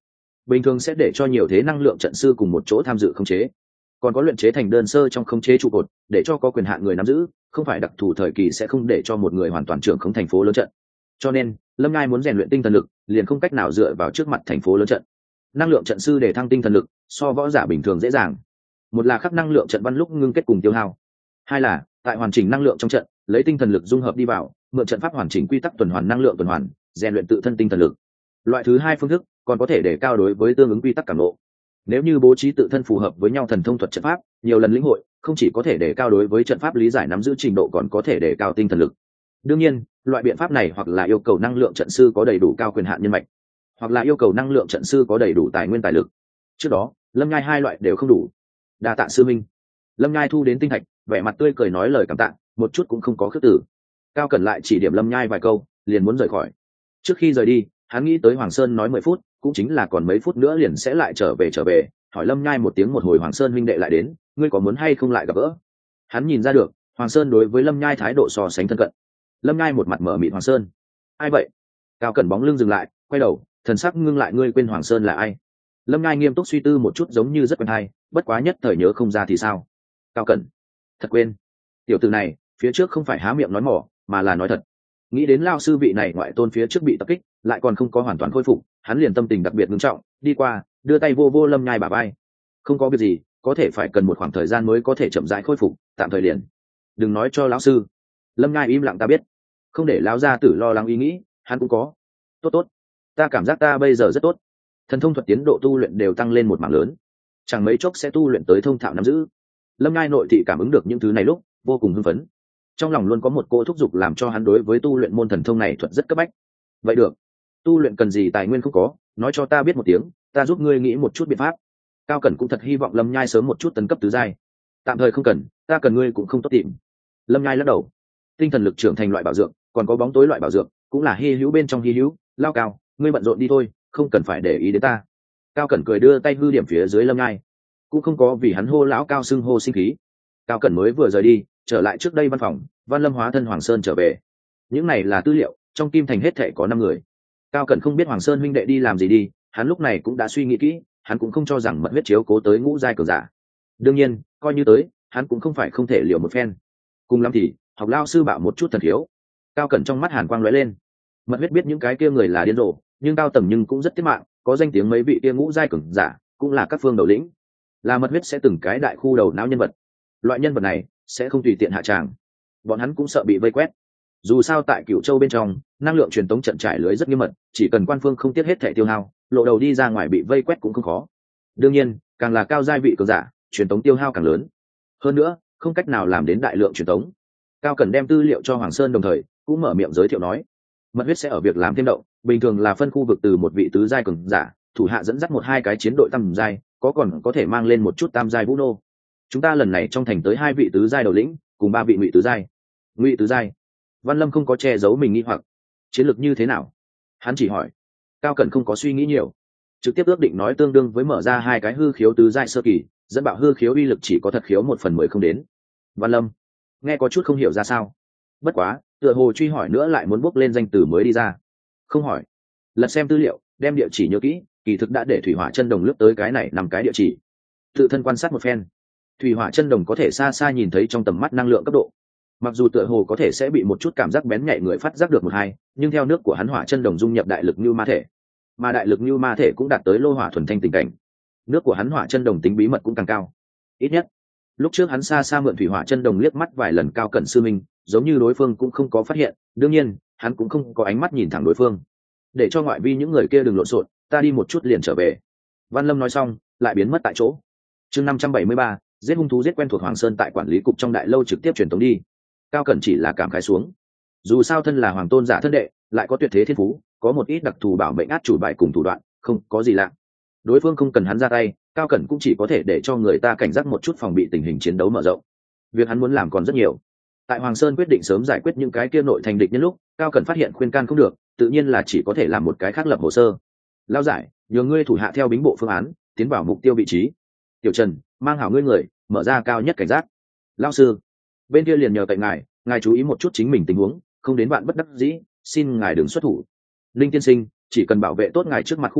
bình thường sẽ để cho nhiều thế năng lượng trận sư cùng một chỗ tham dự khống chế, còn có luyện chế thành đơn sơ trong khống chế trụ cột để cho có quyền hạn người nắm giữ, không phải đặc thù thời kỳ sẽ không để cho một người hoàn toàn trưởng khống thành phố lớn trận. Cho nên Lâm Ngai muốn rèn luyện tinh thần lực liền không cách nào dựa vào trước mặt thành phố lớn trận. Năng lượng trận sư để thăng tinh thần lực so võ giả bình thường dễ dàng. Một là khắc năng lượng trận văn lúc ngưng kết cùng tiêu hao, hai là tại hoàn chỉnh năng lượng trong trận lấy tinh thần lực dung hợp đi vào, mượn trận pháp hoàn chỉnh quy tắc tuần hoàn năng lượng tuần hoàn, rèn luyện tự thân tinh thần lực. Loại thứ hai phương thức còn có thể để cao đối với tương ứng quy tắc cảm ngộ. Nếu như bố trí tự thân phù hợp với nhau thần thông thuật trận pháp, nhiều lần lĩnh hội, không chỉ có thể để cao đối với trận pháp lý giải nắm giữ trình độ, còn có thể để cao tinh thần lực. Đương nhiên, loại biện pháp này hoặc là yêu cầu năng lượng trận sư có đầy đủ cao quyền hạn nhân mạch, hoặc là yêu cầu năng lượng trận sư có đầy đủ tài nguyên tài lực. Trước đó, Lâm Nhai hai loại đều không đủ. Đa tạ sư minh. Lâm Nhai thu đến tinh thạch, vẻ mặt tươi cười nói lời cảm tạ, một chút cũng không có khước từ. Cao Cẩn lại chỉ điểm Lâm Nhai vài câu, liền muốn rời khỏi. Trước khi rời đi, hắn nghĩ tới Hoàng Sơn nói mười phút, cũng chính là còn mấy phút nữa liền sẽ lại trở về trở về, hỏi Lâm Nhai một tiếng một hồi Hoàng Sơn huynh đệ lại đến, ngươi có muốn hay không lại gặp gỡ? Hắn nhìn ra được, Hoàng Sơn đối với Lâm Nhai thái độ so sánh thân cận. Lâm Nhai một mặt mở mịt Hoàng Sơn. Ai vậy? Cao Cẩn bóng lưng dừng lại, quay đầu, thần sắc ngưng lại, ngươi quên Hoàng Sơn là ai? Lâm Nhai nghiêm túc suy tư một chút, giống như rất quen hay, bất quá nhất thời nhớ không ra thì sao? Cao Cẩn, thật quên. Tiểu tử này, phía trước không phải há miệng nói mỏ, mà là nói thật. Nghĩ đến lao sư vị này ngoại tôn phía trước bị tập kích, lại còn không có hoàn toàn khôi phục, hắn liền tâm tình đặc biệt nghiêm trọng, đi qua, đưa tay vô vô Lâm Nhai bả vai. Không có việc gì, có thể phải cần một khoảng thời gian mới có thể chậm rãi khôi phục, tạm thời liền. Đừng nói cho lão sư. Lâm Nhai im lặng, ta biết. Không để lão gia tử lo lắng ý nghĩ, hắn cũng có. Tốt tốt, ta cảm giác ta bây giờ rất tốt. Thần thông thuật tiến độ tu luyện đều tăng lên một mảng lớn, chẳng mấy chốc sẽ tu luyện tới thông thạo nắm giữ. Lâm Nhai nội thị cảm ứng được những thứ này lúc vô cùng hưng phấn, trong lòng luôn có một cỗ thúc giục làm cho hắn đối với tu luyện môn thần thông này thuật rất cấp bách. Vậy được, tu luyện cần gì tài nguyên không có, nói cho ta biết một tiếng, ta giúp ngươi nghĩ một chút biện pháp. Cao Cẩn cũng thật hy vọng Lâm Nhai sớm một chút tấn cấp tứ giai. Tạm thời không cần, ta cần ngươi cũng không tốt tìm. Lâm Nhai lắc đầu. Tinh thần lực trưởng thành loại bảo dược, còn có bóng tối loại bảo dược, cũng là hy hữu bên trong hy hữu. Lao Cao, ngươi bận rộn đi thôi, không cần phải để ý đến ta. Cao Cẩn cười đưa tay hư điểm phía dưới Lâm Nhai, cũng không có vì hắn hô lão Cao xưng hô sinh khí. Cao Cẩn mới vừa rời đi, trở lại trước đây văn phòng, Văn Lâm hóa thân Hoàng Sơn trở về. Những này là tư liệu, trong Kim Thành hết thảy có năm người. Cao Cẩn không biết Hoàng Sơn huynh đệ đi làm gì đi, hắn lúc này cũng đã suy nghĩ kỹ, hắn cũng không cho rằng mật huyết chiếu cố tới ngũ giai cường giả. Đương nhiên, coi như tới, hắn cũng không phải không thể liều một phen. Cùng lắm thì, học lao sư bảo một chút thần thiếu. Cao Cẩn trong mắt hàn quang lóe lên. Mật huyết biết những cái kia người là điên rồ, nhưng cao tầng nhưng cũng rất tiết mạng, có danh tiếng mấy vị kia ngũ giai cường giả, cũng là các phương đầu lĩnh. Là mật huyết sẽ từng cái đại khu đầu não nhân vật. Loại nhân vật này sẽ không tùy tiện hạ tràng, bọn hắn cũng sợ bị vây quét. Dù sao tại Cửu Châu bên trong, năng lượng truyền tống trận trải lưới rất nghiêm mật, chỉ cần quan phương không tiếc hết thẻ tiêu hao, lộ đầu đi ra ngoài bị vây quét cũng không khó. Đương nhiên, càng là cao giai vị cường giả, truyền tống tiêu hao càng lớn. Hơn nữa, không cách nào làm đến đại lượng truyền tống. Cao Cần đem tư liệu cho Hoàng Sơn, đồng thời cũng mở miệng giới thiệu nói, mật huyết sẽ ở việc làm thêm động, bình thường là phân khu vực từ một vị tứ giai cường giả, thủ hạ dẫn dắt một hai cái chiến đội tam giai, có còn có thể mang lên một chút tam giai vũ nô. Chúng ta lần này trong thành tới hai vị tứ giai đầu lĩnh, cùng ba vị ngụy tứ giai. Ngụy tứ giai? Văn Lâm không có che giấu mình nghi hoặc. Chiến lược như thế nào? Hắn chỉ hỏi. Cao Cẩn không có suy nghĩ nhiều, trực tiếp ước định nói tương đương với mở ra hai cái hư khiếu tứ giai sơ kỳ, dẫn bạo hư khiếu uy lực chỉ có thật khiếu một phần mười không đến. Văn Lâm nghe có chút không hiểu ra sao, bất quá tựa hồ truy hỏi nữa lại muốn bốc lên danh từ mới đi ra. Không hỏi, lật xem tư liệu, đem địa chỉ nhớ kỹ, kỳ thực đã để thủy hỏa chân đồng lướt tới cái này nằm cái địa chỉ, tự thân quan sát một phen. Thủy hỏa chân đồng có thể xa xa nhìn thấy trong tầm mắt năng lượng cấp độ, mặc dù tựa hồ có thể sẽ bị một chút cảm giác bén nhạy người phát giác được một hai, nhưng theo nước của hắn hỏa chân đồng dung nhập đại lực như ma thể, mà đại lực như ma thể cũng đạt tới lô hỏa thuần thanh tình cảnh, nước của hắn hỏa chân đồng tính bí mật cũng càng cao. Ít nhất lúc trước hắn xa xa mượn thủy hỏa chân đồng liếc mắt vài lần Cao Cẩn sư minh, giống như đối phương cũng không có phát hiện. Đương nhiên hắn cũng không có ánh mắt nhìn thẳng đối phương, để cho ngoại vi những người kia đừng lộn xộn, ta đi một chút liền trở về. Văn Lâm nói xong lại biến mất tại chỗ. Chương năm trăm bảy mươi ba, giết hung thú giết quen thuộc Hoàng Sơn tại quản lý cục trong đại lâu trực tiếp truyền tống đi. Cao Cẩn chỉ là cảm khái xuống, dù sao thân là hoàng tôn giả thân đệ, lại có tuyệt thế thiên phú, có một ít đặc thù bảo mệnh át chủ bài cùng thủ đoạn, không có gì lạ. Đối phương không cần hắn ra tay, Cao Cẩn cũng chỉ có thể để cho người ta cảnh giác một chút, phòng bị tình hình chiến đấu mở rộng. Việc hắn muốn làm còn rất nhiều. Tại Hoàng Sơn quyết định sớm giải quyết những cái kia nội thành địch nhân lúc, Cao Cẩn phát hiện khuyên can không được, tự nhiên là chỉ có thể làm một cái khác lập hồ sơ. Lao giải, nhờ ngươi thủ hạ theo bính bộ phương án, tiến vào mục tiêu vị trí. Tiểu Trần, mang hảo ngươi người, mở ra cao nhất cảnh giác. Lao sư, bên kia liền nhờ cậy ngài, ngài chú ý một chút chính mình tình huống, không đến bạn bất đắc dĩ, xin ngài đừng xuất thủ. Linh tiên sinh, chỉ cần bảo vệ tốt ngài trước mặt khu vực,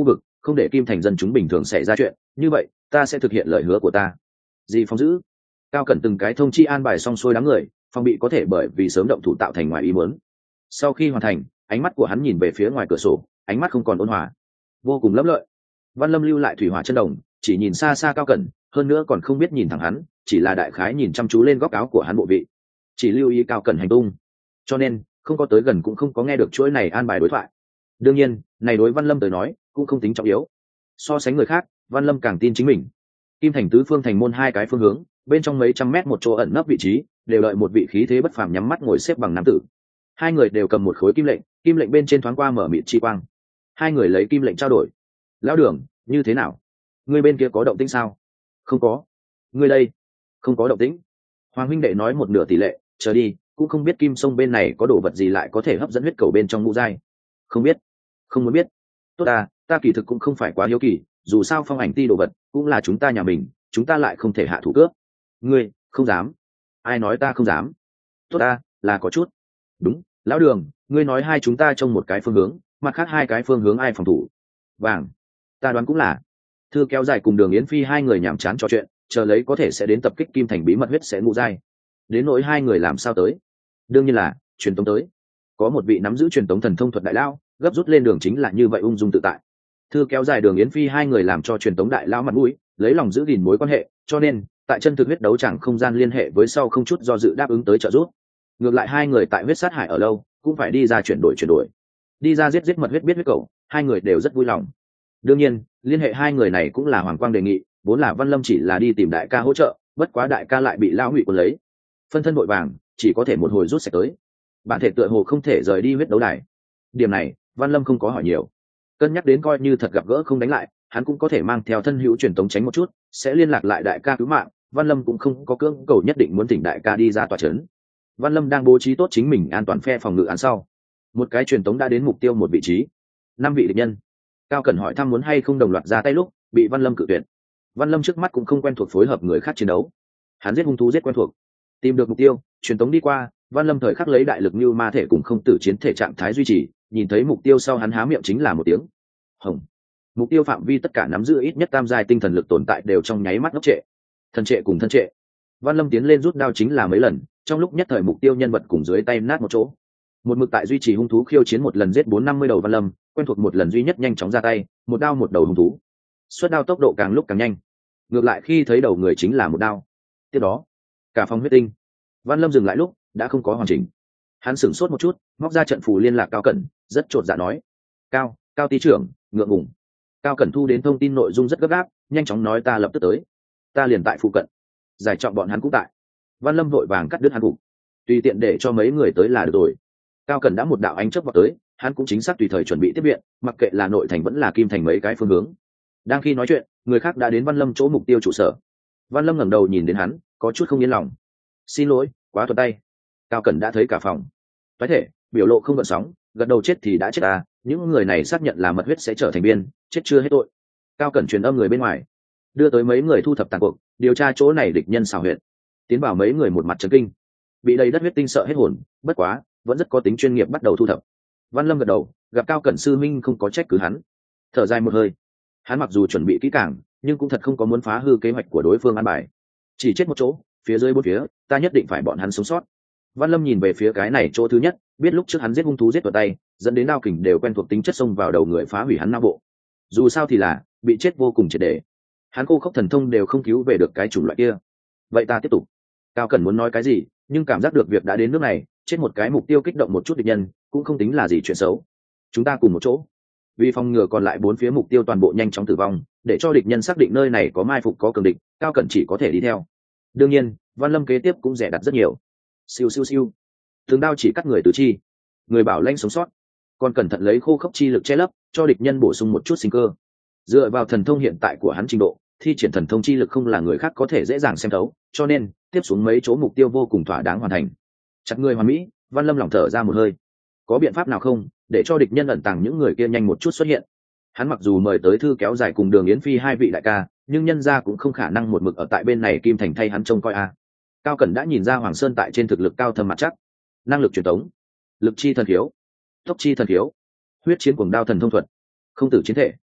không để kim thành dân chúng bình thường xảy ra chuyện, như vậy ta sẽ thực hiện lời hứa của ta. Di Phong giữ. Cao Cẩn từng cái thông chi an bài xong xuôi đám người, phòng bị có thể bởi vì sớm động thủ tạo thành ngoài ý muốn. Sau khi hoàn thành, ánh mắt của hắn nhìn về phía ngoài cửa sổ, ánh mắt không còn ôn hòa, vô cùng lấp lợi. Văn Lâm lưu lại thủy hỏa chân đồng, chỉ nhìn xa xa Cao Cẩn, hơn nữa còn không biết nhìn thẳng hắn, chỉ là đại khái nhìn chăm chú lên góc áo của hắn bộ vị, chỉ lưu ý Cao Cẩn hành tung, cho nên không có tới gần cũng không có nghe được chuỗi này an bài đối thoại. Đương nhiên, này đối Văn Lâm tới nói cũng không tính trọng yếu. So sánh người khác, Văn Lâm càng tin chính mình. Kim thành tứ phương thành môn hai cái phương hướng, bên trong mấy trăm mét một chỗ ẩn nấp vị trí, đều đợi một vị khí thế bất phàm nhắm mắt ngồi xếp bằng nam tử. Hai người đều cầm một khối kim lệnh, kim lệnh bên trên thoáng qua mở mịt chi quang. Hai người lấy kim lệnh trao đổi. Lão Đường, như thế nào? Ngươi bên kia có động tĩnh sao? Không có. Ngươi đây? Không có động tĩnh. Hoàng huynh đệ nói một nửa tỷ lệ, chờ đi, cũng không biết kim sông bên này có đồ vật gì lại có thể hấp dẫn huyết cầu bên trong ngũ giai. Không biết, không muốn biết. Tốt ta, ta kỳ thực cũng không phải quá hiếu kỳ, dù sao phong ảnh ti đồ vật cũng là chúng ta nhà mình, chúng ta lại không thể hạ thủ cướp. Ngươi không dám? Ai nói ta không dám? Tốt ta, là có chút. Đúng, Lão Đường, ngươi nói hai chúng ta trông một cái phương hướng, mặt khác hai cái phương hướng ai phòng thủ? Vàng, ta đoán cũng là. Thư kéo dài cùng Đường Yến Phi hai người nhảm chán trò chuyện, chờ lấy có thể sẽ đến tập kích kim thành bí mật huyết sẽ ngũ giai. Đến nỗi hai người làm sao tới? Đương nhiên là truyền tống tới. Có một vị nắm giữ truyền tống thần thông thuật đại lao, gấp rút lên đường chính là như vậy ung dung tự tại. Thư kéo dài Đường Yến Phi hai người làm cho truyền tống đại lao mặt mũi, lấy lòng giữ gìn mối quan hệ, cho nên tại chân thực huyết đấu chẳng không gian liên hệ với sau không chút do dự đáp ứng tới trợ giúp. Ngược lại hai người tại huyết sát hải ở lâu, cũng phải đi ra chuyển đổi chuyển đổi, đi ra giết giết mật huyết biết huyết cầu, hai người đều rất vui lòng. Đương nhiên, liên hệ hai người này cũng là Hoàng Quang đề nghị, vốn là Văn Lâm chỉ là đi tìm đại ca hỗ trợ, bất quá đại ca lại bị lão ngụy cuốn lấy, phân thân vội vàng, chỉ có thể một hồi rút sạch tới. Bản thể tựa hồ không thể rời đi huyết đấu đài. Điểm này, Văn Lâm không có hỏi nhiều. Cân nhắc đến coi như thật gặp gỡ không đánh lại, hắn cũng có thể mang theo thân hữu truyền tống tránh một chút, sẽ liên lạc lại đại ca cứu mạng. Văn Lâm cũng không có cưỡng cầu nhất định muốn thỉnh đại ca đi ra tòa trấn. Văn Lâm đang bố trí tốt chính mình an toàn phe phòng ngự án sau, một cái truyền tống đã đến mục tiêu một vị trí, năm vị địch nhân. Cao Cẩn hỏi thăm muốn hay không đồng loạt ra tay lúc, bị Văn Lâm cự tuyệt. Văn Lâm trước mắt cũng không quen thuộc phối hợp người khác chiến đấu, hắn giết hung thú giết quen thuộc, tìm được mục tiêu, truyền tống đi qua. Văn Lâm thời khắc lấy đại lực như ma thể cùng không tử chiến thể trạng thái duy trì, nhìn thấy mục tiêu sau hắn há miệng chính là một tiếng hồng. Mục tiêu phạm vi tất cả nắm giữ ít nhất tam giai tinh thần lực tồn tại đều trong nháy mắt ngốc trệ, thân trệ cùng thân trệ. Văn Lâm tiến lên rút đao chính là mấy lần, trong lúc nhất thời mục tiêu nhân vật cùng dưới tay nát một chỗ. Một mực tại duy trì hung thú khiêu chiến một lần giết bốn năm mươi đầu Văn Lâm, quen thuộc một lần duy nhất nhanh chóng ra tay, một đao một đầu hung thú. Xuất đao tốc độ càng lúc càng nhanh. Ngược lại khi thấy đầu người chính là một đao. Tiếp đó, cả phòng huyết tinh. Văn Lâm dừng lại lúc đã không có hoàn chỉnh. Hắn sửng sốt một chút, móc ra trận phù liên lạc Cao Cẩn, rất chột dạ nói: "Cao, Cao ty trưởng, ngượng ngùng." Cao Cẩn thu đến thông tin nội dung rất gấp gáp, nhanh chóng nói: "Ta lập tức tới, ta liền tại phụ cận." Giải trọng bọn hắn cũng tại. Văn Lâm vội vàng cắt đứt hắn cục, tùy tiện để cho mấy người tới là được rồi. Cao Cẩn đã một đạo ánh chớp vào tới, hắn cũng chính xác tùy thời chuẩn bị tiếp viện, mặc kệ là nội thành vẫn là kim thành mấy cái phương hướng. Đang khi nói chuyện, người khác đã đến Văn Lâm chỗ mục tiêu trụ sở. Văn Lâm ngẩng đầu nhìn đến hắn, có chút không yên lòng. "Xin lỗi, quá thuận tay." Cao Cẩn đã thấy cả phòng. Toái thể, biểu lộ không gợn sóng, gật đầu: "Chết thì đã chết à, những người này xác nhận là mật huyết sẽ trở thành biên, chết chưa hết tội." Cao Cẩn truyền âm người bên ngoài, đưa tới mấy người thu thập tàn cuộc, điều tra chỗ này địch nhân xảo huyệt. Tiến vào mấy người một mặt chấn kinh, bị đầy đất huyết tinh sợ hết hồn, bất quá vẫn rất có tính chuyên nghiệp bắt đầu thu thập. Văn Lâm gật đầu, gặp Cao Cẩn sư minh không có trách cứ hắn, thở dài một hơi. Hắn mặc dù chuẩn bị kỹ càng, nhưng cũng thật không có muốn phá hư kế hoạch của đối phương an bài. Chỉ chết một chỗ, phía dưới bốn phía, ta nhất định phải bọn hắn sống sót. Văn Lâm nhìn về phía cái này chỗ thứ nhất, biết lúc trước hắn giết hung thú giết vào tay, dẫn đến đao kình đều quen thuộc tính chất xông vào đầu người phá hủy hắn não bộ. Dù sao thì là bị chết vô cùng triệt để. Hắn cô khốc thần thông đều không cứu về được cái chủng loại kia. Vậy ta tiếp tục. Cao Cẩn muốn nói cái gì, nhưng cảm giác được việc đã đến nước này, chết một cái mục tiêu kích động một chút địch nhân, cũng không tính là gì chuyện xấu. Chúng ta cùng một chỗ, vì phòng ngừa còn lại bốn phía mục tiêu toàn bộ nhanh chóng tử vong, để cho địch nhân xác định nơi này có mai phục có cường địch, Cao Cẩn chỉ có thể đi theo. Đương nhiên, Văn Lâm kế tiếp cũng rẻ đặt rất nhiều. Siêu siêu siêu, từng đao chỉ cắt người tứ chi, người bảo lãnh sống sót, còn cẩn thận lấy khô khốc chi lực che lấp, cho địch nhân bổ sung một chút sinh cơ. Dựa vào thần thông hiện tại của hắn trình độ, thi triển thần thông chi lực không là người khác có thể dễ dàng xem thấu, cho nên tiếp xuống mấy chỗ mục tiêu vô cùng thỏa đáng hoàn thành. Chặt người hoàn mỹ, Văn Lâm lỏng thở ra một hơi. Có biện pháp nào không để cho địch nhân ẩn tàng những người kia nhanh một chút xuất hiện? Hắn mặc dù mời tới Thư kéo dài cùng Đường Yến Phi hai vị đại ca, nhưng nhân gia cũng không khả năng một mực ở tại bên này kim thành thay hắn trông coi a. Cao Cẩn đã nhìn ra Hoàng Sơn tại trên thực lực cao thâm mặt chắc, năng lực truyền tống, lực chi thần khiếu, tốc chi thần khiếu, huyết chiến cuồng đao thần thông thuật, không tử chiến thể,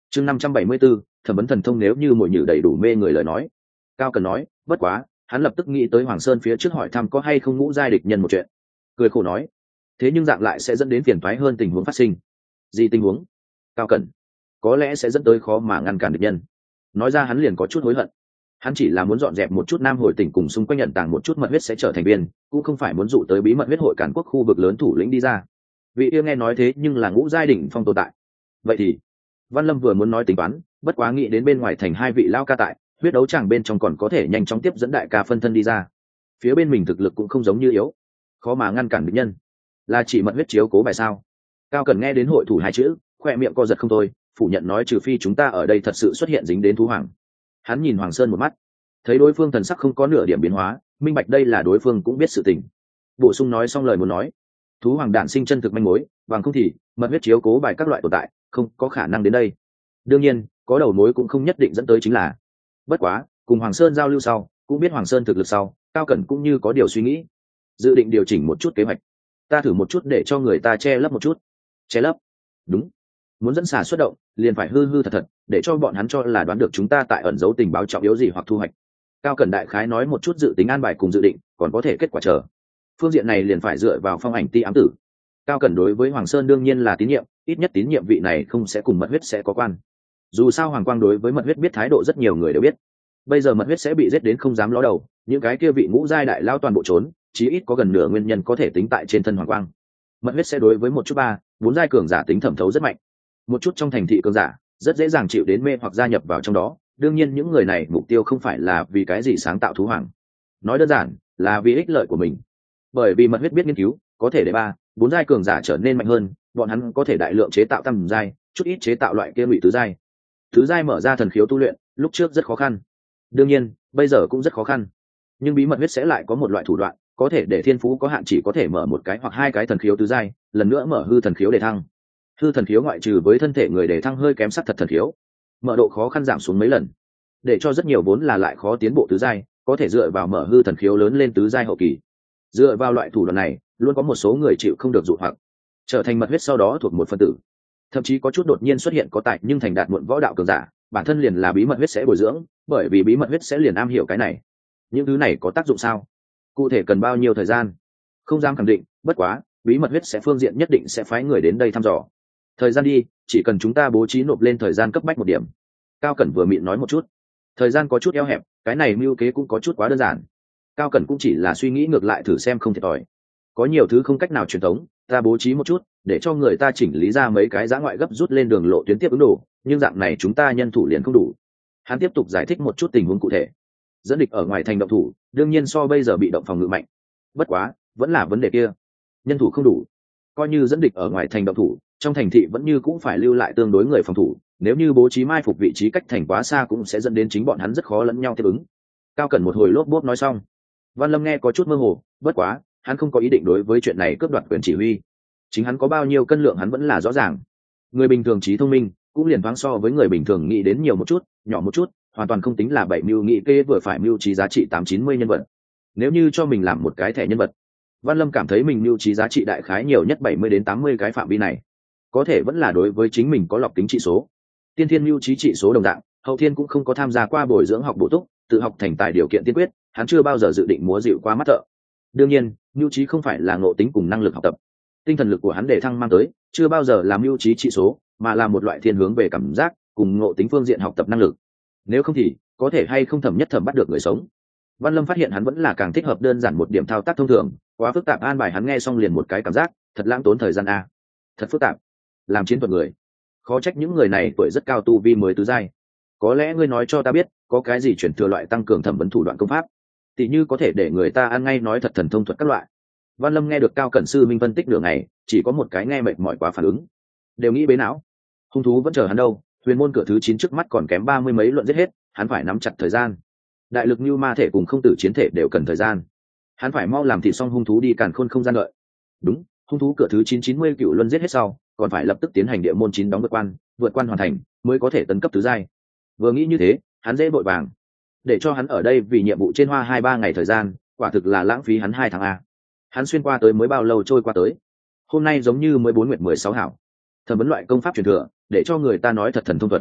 chương năm trăm bảy mươi 574, thẩm vấn thần thông nếu như mồi nhử đầy đủ mê người lời nói. Cao Cần nói, bất quá hắn lập tức nghĩ tới Hoàng Sơn phía trước hỏi thăm có hay không ngũ giai địch nhân một chuyện, cười khổ nói, thế nhưng dạng lại sẽ dẫn đến phiền toái hơn tình huống phát sinh. Gì tình huống? Cao Cần, có lẽ sẽ dẫn tới khó mà ngăn cản địch nhân. Nói ra hắn liền có chút hối hận, hắn chỉ là muốn dọn dẹp một chút Nam Hồi tỉnh cùng xung quanh nhận tàng một chút mật huyết sẽ trở thành viên, cũng không phải muốn dụ tới bí mật huyết hội cản quốc khu vực lớn thủ lĩnh đi ra. Vị yêu nghe nói thế nhưng là ngũ giai đỉnh phong tồn tại. Vậy thì Văn Lâm vừa muốn nói tính toán, bất quá nghĩ đến bên ngoài thành hai vị lao ca tại huyết đấu tràng bên trong còn có thể nhanh chóng tiếp dẫn đại ca phân thân đi ra, phía bên mình thực lực cũng không giống như yếu, khó mà ngăn cản địch nhân. Là chỉ mật huyết chiếu cố bài sao? Cao Cần nghe đến hội thủ hai chữ, khoe miệng co giật không thôi, phủ nhận nói trừ phi chúng ta ở đây thật sự xuất hiện dính đến thú hoàng. Hắn nhìn Hoàng Sơn một mắt, thấy đối phương thần sắc không có nửa điểm biến hóa, minh bạch đây là đối phương cũng biết sự tình. Bổ sung nói xong lời muốn nói, thú hoàng đản sinh chân thực manh mối, bằng không thì mật huyết chiếu cố bài các loại tồn tại không có khả năng đến đây. Đương nhiên có đầu mối cũng không nhất định dẫn tới chính là. Bất quá cùng Hoàng Sơn giao lưu sau, cũng biết Hoàng Sơn thực lực sau, Cao Cẩn cũng như có điều suy nghĩ, dự định điều chỉnh một chút kế hoạch. Ta thử một chút để cho người ta che lấp một chút. Che lấp? Đúng, muốn dẫn xà xuất động liền phải hư hư thật thật, để cho bọn hắn cho là đoán được chúng ta tại ẩn giấu tình báo trọng yếu gì hoặc thu hoạch. Cao Cẩn đại khái nói một chút dự tính an bài cùng dự định, còn có thể kết quả chờ. Phương diện này liền phải dựa vào phong ảnh ti ám tử. Cao Cẩn đối với Hoàng Sơn đương nhiên là tín nhiệm, ít nhất tín nhiệm vị này không sẽ cùng mật huyết sẽ có quan. Dù sao Hoàng Quang đối với mật huyết biết thái độ rất nhiều người đều biết. Bây giờ mật huyết sẽ bị giết đến không dám ló đầu, những cái kia vị ngũ giai đại lao toàn bộ trốn, chí ít có gần nửa nguyên nhân có thể tính tại trên thân Hoàng Quang. Mật huyết sẽ đối với một chút ba, bốn giai cường giả tính thẩm thấu rất mạnh. Một chút trong thành thị cường giả rất dễ dàng chịu đến mê hoặc gia nhập vào trong đó. Đương nhiên những người này mục tiêu không phải là vì cái gì sáng tạo thú hoàng, nói đơn giản là vì ích lợi của mình. Bởi vì mật huyết biết nghiên cứu có thể để ba, bốn giai cường giả trở nên mạnh hơn, bọn hắn có thể đại lượng chế tạo tam giai, chút ít chế tạo loại kia ngụy tứ giai. Tứ giai mở ra thần khiếu tu luyện, lúc trước rất khó khăn, đương nhiên bây giờ cũng rất khó khăn. Nhưng bí mật huyết sẽ lại có một loại thủ đoạn, có thể để thiên phú có hạn chỉ có thể mở một cái hoặc hai cái thần khiếu tứ giai, lần nữa mở hư thần khiếu để thăng. Hư thần khiếu ngoại trừ với thân thể người để thăng hơi kém sắc thật thần khiếu, mở độ khó khăn giảm xuống mấy lần, để cho rất nhiều vốn là lại khó tiến bộ tứ giai có thể dựa vào mở hư thần khiếu lớn lên tứ giai hậu kỳ. Dựa vào loại thủ đoạn này, luôn có một số người chịu không được dụ hoặc trở thành mật huyết sau đó thuộc một phân tử, thậm chí có chút đột nhiên xuất hiện có tài nhưng thành đạt muộn võ đạo cường giả, bản thân liền là bí mật huyết sẽ bồi dưỡng, bởi vì bí mật huyết sẽ liền am hiểu cái này. Những thứ này có tác dụng sao? Cụ thể cần bao nhiêu thời gian? Không dám khẳng định, bất quá bí mật huyết sẽ phương diện nhất định sẽ phái người đến đây thăm dò. Thời gian đi, chỉ cần chúng ta bố trí nộp lên thời gian cấp bách một điểm. Cao Cẩn vừa mịn nói một chút, thời gian có chút eo hẹp, cái này mưu kế cũng có chút quá đơn giản. Cao Cẩn cũng chỉ là suy nghĩ ngược lại thử xem không thiệt thòi. Có nhiều thứ không cách nào truyền thống, ta bố trí một chút, để cho người ta chỉnh lý ra mấy cái giã ngoại gấp rút lên đường lộ tuyến tiếp ứng đồ, nhưng dạng này chúng ta nhân thủ liền không đủ. Hắn tiếp tục giải thích một chút tình huống cụ thể. Dẫn địch ở ngoài thành động thủ, đương nhiên so bây giờ bị động phòng ngự mạnh. Bất quá, vẫn là vấn đề kia, nhân thủ không đủ. Coi như dẫn địch ở ngoài thành động thủ, trong thành thị vẫn như cũng phải lưu lại tương đối người phòng thủ, nếu như bố trí mai phục vị trí cách thành quá xa cũng sẽ dẫn đến chính bọn hắn rất khó lẫn nhau tiếp ứng. Cao Cẩn một hồi lốp bốp nói xong, Văn Lâm nghe có chút mơ hồ, bất quá hắn không có ý định đối với chuyện này cướp đoạt quyền chỉ huy, chính hắn có bao nhiêu cân lượng hắn vẫn là rõ ràng. Người bình thường trí thông minh cũng liền thoáng so với người bình thường nghĩ đến nhiều một chút, nhỏ một chút, hoàn toàn không tính là bảy mưu nghị kê vừa phải mưu trí giá trị tám chín mươi nhân vật. Nếu như cho mình làm một cái thẻ nhân vật, Văn Lâm cảm thấy mình mưu trí giá trị đại khái nhiều nhất bảy mươi đến tám mươi cái phạm vi này, có thể vẫn là đối với chính mình có lọc tính trị số. Tiên thiên mưu trí trị số đồng dạng, hậu thiên cũng không có tham gia qua bồi dưỡng học bổ túc, tự học thành tài điều kiện tiên quyết, hắn chưa bao giờ dự định múa dịu qua mắt thợ. Đương nhiên mưu trí không phải là ngộ tính cùng năng lực học tập, tinh thần lực của hắn để thăng mang tới chưa bao giờ là mưu trí trị số, mà là một loại thiên hướng về cảm giác cùng ngộ tính phương diện học tập năng lực. Nếu không thì có thể hay không thẩm nhất thẩm bắt được người sống. Văn Lâm phát hiện hắn vẫn là càng thích hợp đơn giản một điểm thao tác thông thường, quá phức tạp an bài hắn nghe xong liền một cái cảm giác thật lãng tốn thời gian a, thật phức tạp, làm chiến thuật người, khó trách những người này tuổi rất cao tu vi mới tứ giai. Có lẽ ngươi nói cho ta biết có cái gì chuyển thừa loại tăng cường thẩm vấn thủ đoạn công pháp, tỉ như có thể để người ta ăn ngay nói thật thần thông thuật các loại. Văn Lâm nghe được Cao Cẩn sư minh phân tích nửa ngày, chỉ có một cái nghe mệt mỏi quá phản ứng, đều nghĩ bế não. Hung thú vẫn chờ hắn đâu, huyền môn cửa thứ chín trước mắt còn kém ba mươi mấy luận giết hết, hắn phải nắm chặt thời gian. Đại lực như ma thể cùng không tử chiến thể đều cần thời gian, hắn phải mau làm thịt xong hung thú đi càn khôn không gian đợi. Đúng, hung thú cửa thứ chín chín mươi cựu luân giết hết sau, còn phải lập tức tiến hành địa môn chín đóng vượt quan, vượt quan hoàn thành mới có thể tấn cấp tứ giai. Vừa nghĩ như thế, hắn dễ vội vàng, để cho hắn ở đây vì nhiệm vụ trên hoa hai ba ngày thời gian, quả thực là lãng phí hắn hai tháng a. Hắn xuyên qua tới mới bao lâu trôi qua tới, hôm nay giống như mới bốn nguyệt mười sáu hảo. Thẩm vấn loại công pháp truyền thừa, để cho người ta nói thật thần thông thuật,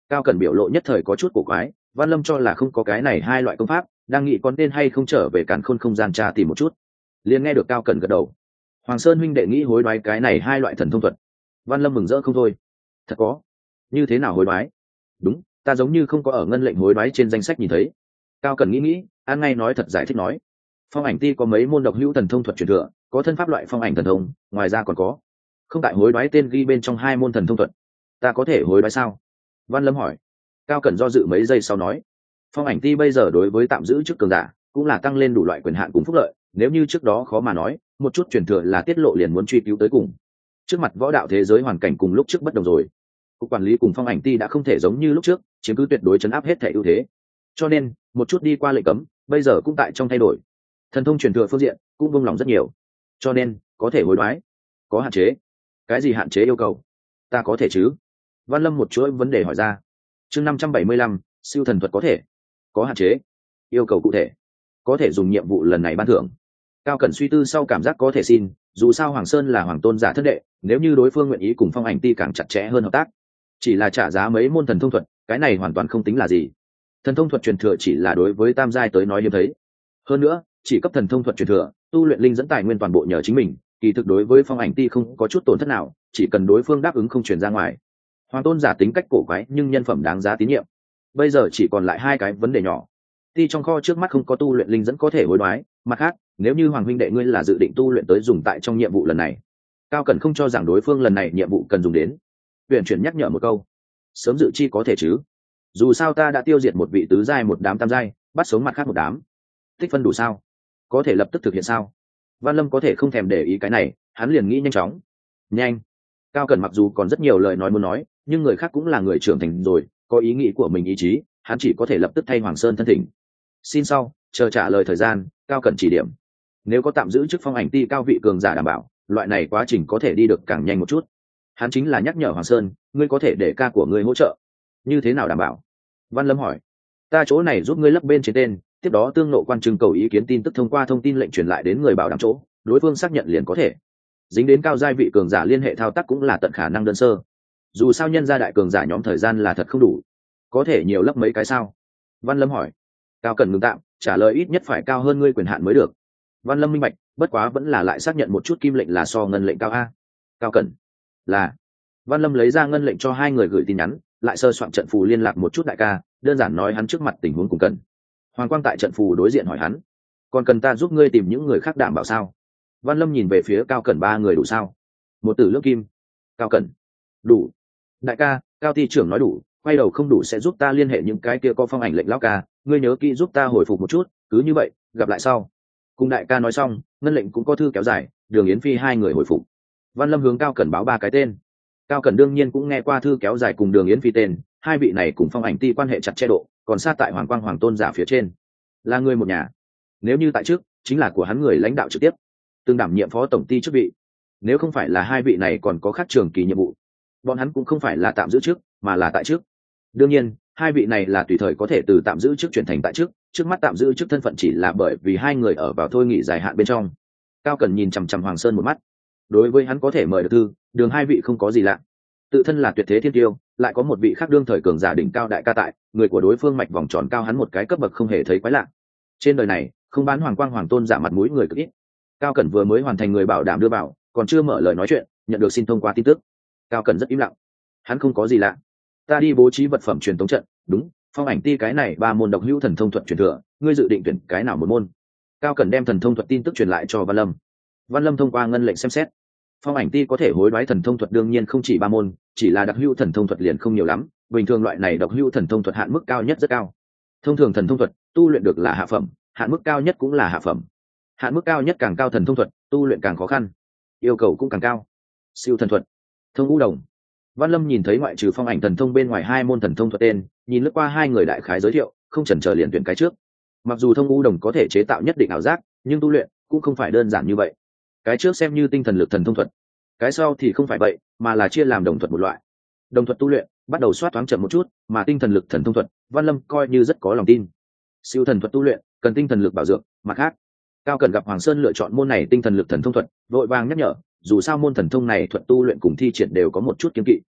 Cao Cẩn biểu lộ nhất thời có chút cổ quái, Văn Lâm cho là không có cái này hai loại công pháp, đang nghĩ có nên hay không trở về càn khôn không gian tra tìm một chút. Liền nghe được Cao Cẩn gật đầu. Hoàng Sơn huynh đệ nghĩ hối đoái cái này hai loại thần thông thuật. Văn Lâm mừng rỡ không thôi. Thật có? Như thế nào hối đoái? Đúng, ta giống như không có ở ngân lệnh hối đoái trên danh sách nhìn thấy. Cao Cẩn nghĩ nghĩ, an ngay nói thật giải thích nói. Phong ảnh ti có mấy môn độc hữu thần thông thuật truyền thừa, có thân pháp loại phong ảnh thần thông, ngoài ra còn có không tại hối đoái tên ghi bên trong hai môn thần thông thuật. Ta có thể hối đoái sao? Văn Lâm hỏi. Cao Cẩn do dự mấy giây sau nói, phong ảnh ti bây giờ đối với tạm giữ chức cường giả cũng là tăng lên đủ loại quyền hạn cùng phúc lợi, nếu như trước đó khó mà nói một chút truyền thừa là tiết lộ liền muốn truy cứu tới cùng. Trước mặt võ đạo thế giới hoàn cảnh cùng lúc trước bất đồng rồi, cục quản lý cùng phong ảnh ti đã không thể giống như lúc trước chiếm cứ tuyệt đối chấn áp hết thể ưu thế, cho nên một chút đi qua lệnh cấm bây giờ cũng tại trong thay đổi. Thần thông truyền thừa phương diện cũng vung lòng rất nhiều, cho nên có thể hối đoái. Có hạn chế? Cái gì hạn chế yêu cầu? Ta có thể chứ? Văn Lâm một chuỗi vấn đề hỏi ra. Chương năm trăm bảy mươi lăm, siêu thần thuật có thể. Có hạn chế? Yêu cầu cụ thể? Có thể dùng nhiệm vụ lần này ban thưởng. Cao Cẩn suy tư sau cảm giác có thể xin, dù sao Hoàng Sơn là hoàng tôn giả thân đệ, nếu như đối phương nguyện ý cùng phong ảnh ti càng chặt chẽ hơn hợp tác, chỉ là trả giá mấy môn thần thông thuật, cái này hoàn toàn không tính là gì. Thần thông thuật truyền thừa chỉ là đối với tam giai tới nói hiếm thấy. Hơn nữa, chỉ cấp thần thông thuật truyền thừa, tu luyện linh dẫn tài nguyên toàn bộ nhờ chính mình, kỳ thực đối với phong ảnh ti không có chút tổn thất nào, chỉ cần đối phương đáp ứng không truyền ra ngoài. Hoàng tôn giả tính cách cổ quái nhưng nhân phẩm đáng giá tín nhiệm. Bây giờ chỉ còn lại hai cái vấn đề nhỏ. Ti trong kho trước mắt không có tu luyện linh dẫn có thể hối đoái, mặt khác, nếu như Hoàng huynh đệ ngươi là dự định tu luyện tới dùng tại trong nhiệm vụ lần này, Cao Cẩn không cho rằng đối phương lần này nhiệm vụ cần dùng đến. Huyền chuyển nhắc nhở một câu, sớm dự chi có thể chứ? Dù sao ta đã tiêu diệt một vị tứ giai một đám tam giai, bắt sống mặt khác một đám. Tích phân đủ sao? Có thể lập tức thực hiện sao? Văn Lâm có thể không thèm để ý cái này, hắn liền nghĩ nhanh chóng. Nhanh. Cao Cẩn mặc dù còn rất nhiều lời nói muốn nói, nhưng người khác cũng là người trưởng thành rồi, có ý nghĩ của mình ý chí, hắn chỉ có thể lập tức thay Hoàng Sơn thân thỉnh. Xin sau, chờ trả lời thời gian, Cao Cẩn chỉ điểm. Nếu có tạm giữ chức phong ảnh ti cao vị cường giả đảm bảo, loại này quá trình có thể đi được càng nhanh một chút. Hắn chính là nhắc nhở Hoàng Sơn, ngươi có thể để ca của ngươi hỗ trợ. Như thế nào đảm bảo? Văn Lâm hỏi. Ta chỗ này giúp ngươi lấp bên trên tên, tiếp đó tương nộ quan trưng cầu ý kiến tin tức thông qua thông tin lệnh truyền lại đến người bảo đảm chỗ, đối phương xác nhận liền có thể. Dính đến cao giai vị cường giả liên hệ thao tác cũng là tận khả năng đơn sơ. Dù sao nhân gia đại cường giả nhóm thời gian là thật không đủ. Có thể nhiều lấp mấy cái sao? Văn Lâm hỏi. Cao Cẩn ngừng tạm, trả lời ít nhất phải cao hơn ngươi quyền hạn mới được. Văn Lâm minh bạch, bất quá vẫn là lại xác nhận một chút kim lệnh là so ngân lệnh cao a. Cao Cẩn. Là. Văn Lâm lấy ra ngân lệnh cho hai người gửi tin nhắn, lại sơ soạn trận phù liên lạc một chút đại ca, đơn giản nói hắn trước mặt tình huống cùng cần. Hoàng Quang tại trận phù đối diện hỏi hắn, còn cần ta giúp ngươi tìm những người khác đảm bảo sao? Văn Lâm nhìn về phía Cao Cẩn, ba người đủ sao? Một tử lưỡng kim. Cao Cẩn. Đủ. Đại ca, Cao ty trưởng nói đủ, quay đầu không đủ sẽ giúp ta liên hệ những cái kia có phong ảnh lệnh lão ca, ngươi nhớ kỹ giúp ta hồi phục một chút, cứ như vậy, gặp lại sau. Cùng đại ca nói xong, ngân lệnh cũng có thư kéo dài, Đường Yến Phi hai người hồi phục. Văn Lâm hướng Cao Cẩn báo ba cái tên. Cao Cẩn đương nhiên cũng nghe qua thư kéo dài cùng Đường Yến Phi tên, hai vị này cùng phong ảnh ti quan hệ chặt chẽ độ, còn xa tại Hoàng Quang Hoàng tôn giả phía trên, là người một nhà. Nếu như tại trước, chính là của hắn người lãnh đạo trực tiếp, từng đảm nhiệm phó tổng ty chức vị. Nếu không phải là hai vị này còn có khác trường kỳ nhiệm vụ, bọn hắn cũng không phải là tạm giữ chức, mà là tại chức. Đương nhiên, hai vị này là tùy thời có thể từ tạm giữ chức chuyển thành tại chức, trước mắt tạm giữ chức thân phận chỉ là bởi vì hai người ở vào thôi nghỉ dài hạn bên trong. Cao Cẩn nhìn chằm chằm Hoàng Sơn một mắt. Đối với hắn có thể mời được thư, Đường hai vị không có gì lạ. Tự thân là tuyệt thế thiên tiêu, lại có một vị khác đương thời cường giả đỉnh cao đại ca tại, người của đối phương mạch vòng tròn cao hắn một cái cấp bậc không hề thấy quái lạ. Trên đời này, không bán Hoàng Quang Hoàng tôn giả mặt mũi người cực ít. Cao Cẩn vừa mới hoàn thành người bảo đảm đưa bảo, còn chưa mở lời nói chuyện, nhận được xin thông qua tin tức. Cao Cẩn rất im lặng. Hắn không có gì lạ. Ta đi bố trí vật phẩm truyền tống trận, đúng, phong ảnh ti cái này ba môn độc hữu thần thông thuật truyền thừa, ngươi dự định tuyển cái nào một môn? Cao Cẩn đem thần thông thuật tin tức truyền lại cho Văn Lâm. Văn Lâm thông qua ngân lệnh xem xét. Phong ảnh ti có thể hối đoái thần thông thuật đương nhiên không chỉ ba môn, chỉ là đặc hữu thần thông thuật liền không nhiều lắm, bình thường loại này độc hữu thần thông thuật hạn mức cao nhất rất cao. Thông thường thần thông thuật, tu luyện được là hạ phẩm, hạn mức cao nhất cũng là hạ phẩm. Hạn mức cao nhất càng cao thần thông thuật, tu luyện càng khó khăn, yêu cầu cũng càng cao. Siêu thần thuật, thông ngũ đồng. Văn Lâm nhìn thấy ngoại trừ phong ảnh thần thông bên ngoài hai môn thần thông thuật tên, nhìn lướt qua hai người đại khái giới thiệu, không chần chờ liền tuyển cái trước. Mặc dù thông ngũ đồng có thể chế tạo nhất định ảo giác, nhưng tu luyện cũng không phải đơn giản như vậy. Cái trước xem như tinh thần lực thần thông thuật, cái sau thì không phải vậy, mà là chia làm đồng thuật một loại. Đồng thuật tu luyện bắt đầu soát thoáng chậm một chút, mà tinh thần lực thần thông thuật, Văn Lâm coi như rất có lòng tin. Siêu thần thuật tu luyện cần tinh thần lực bảo dưỡng, mặt khác, Cao Cẩn gặp Hoàng Sơn lựa chọn môn này tinh thần lực thần thông thuật, vội vàng nhắc nhở, dù sao môn thần thông này thuật tu luyện cùng thi triển đều có một chút kiêng kỵ.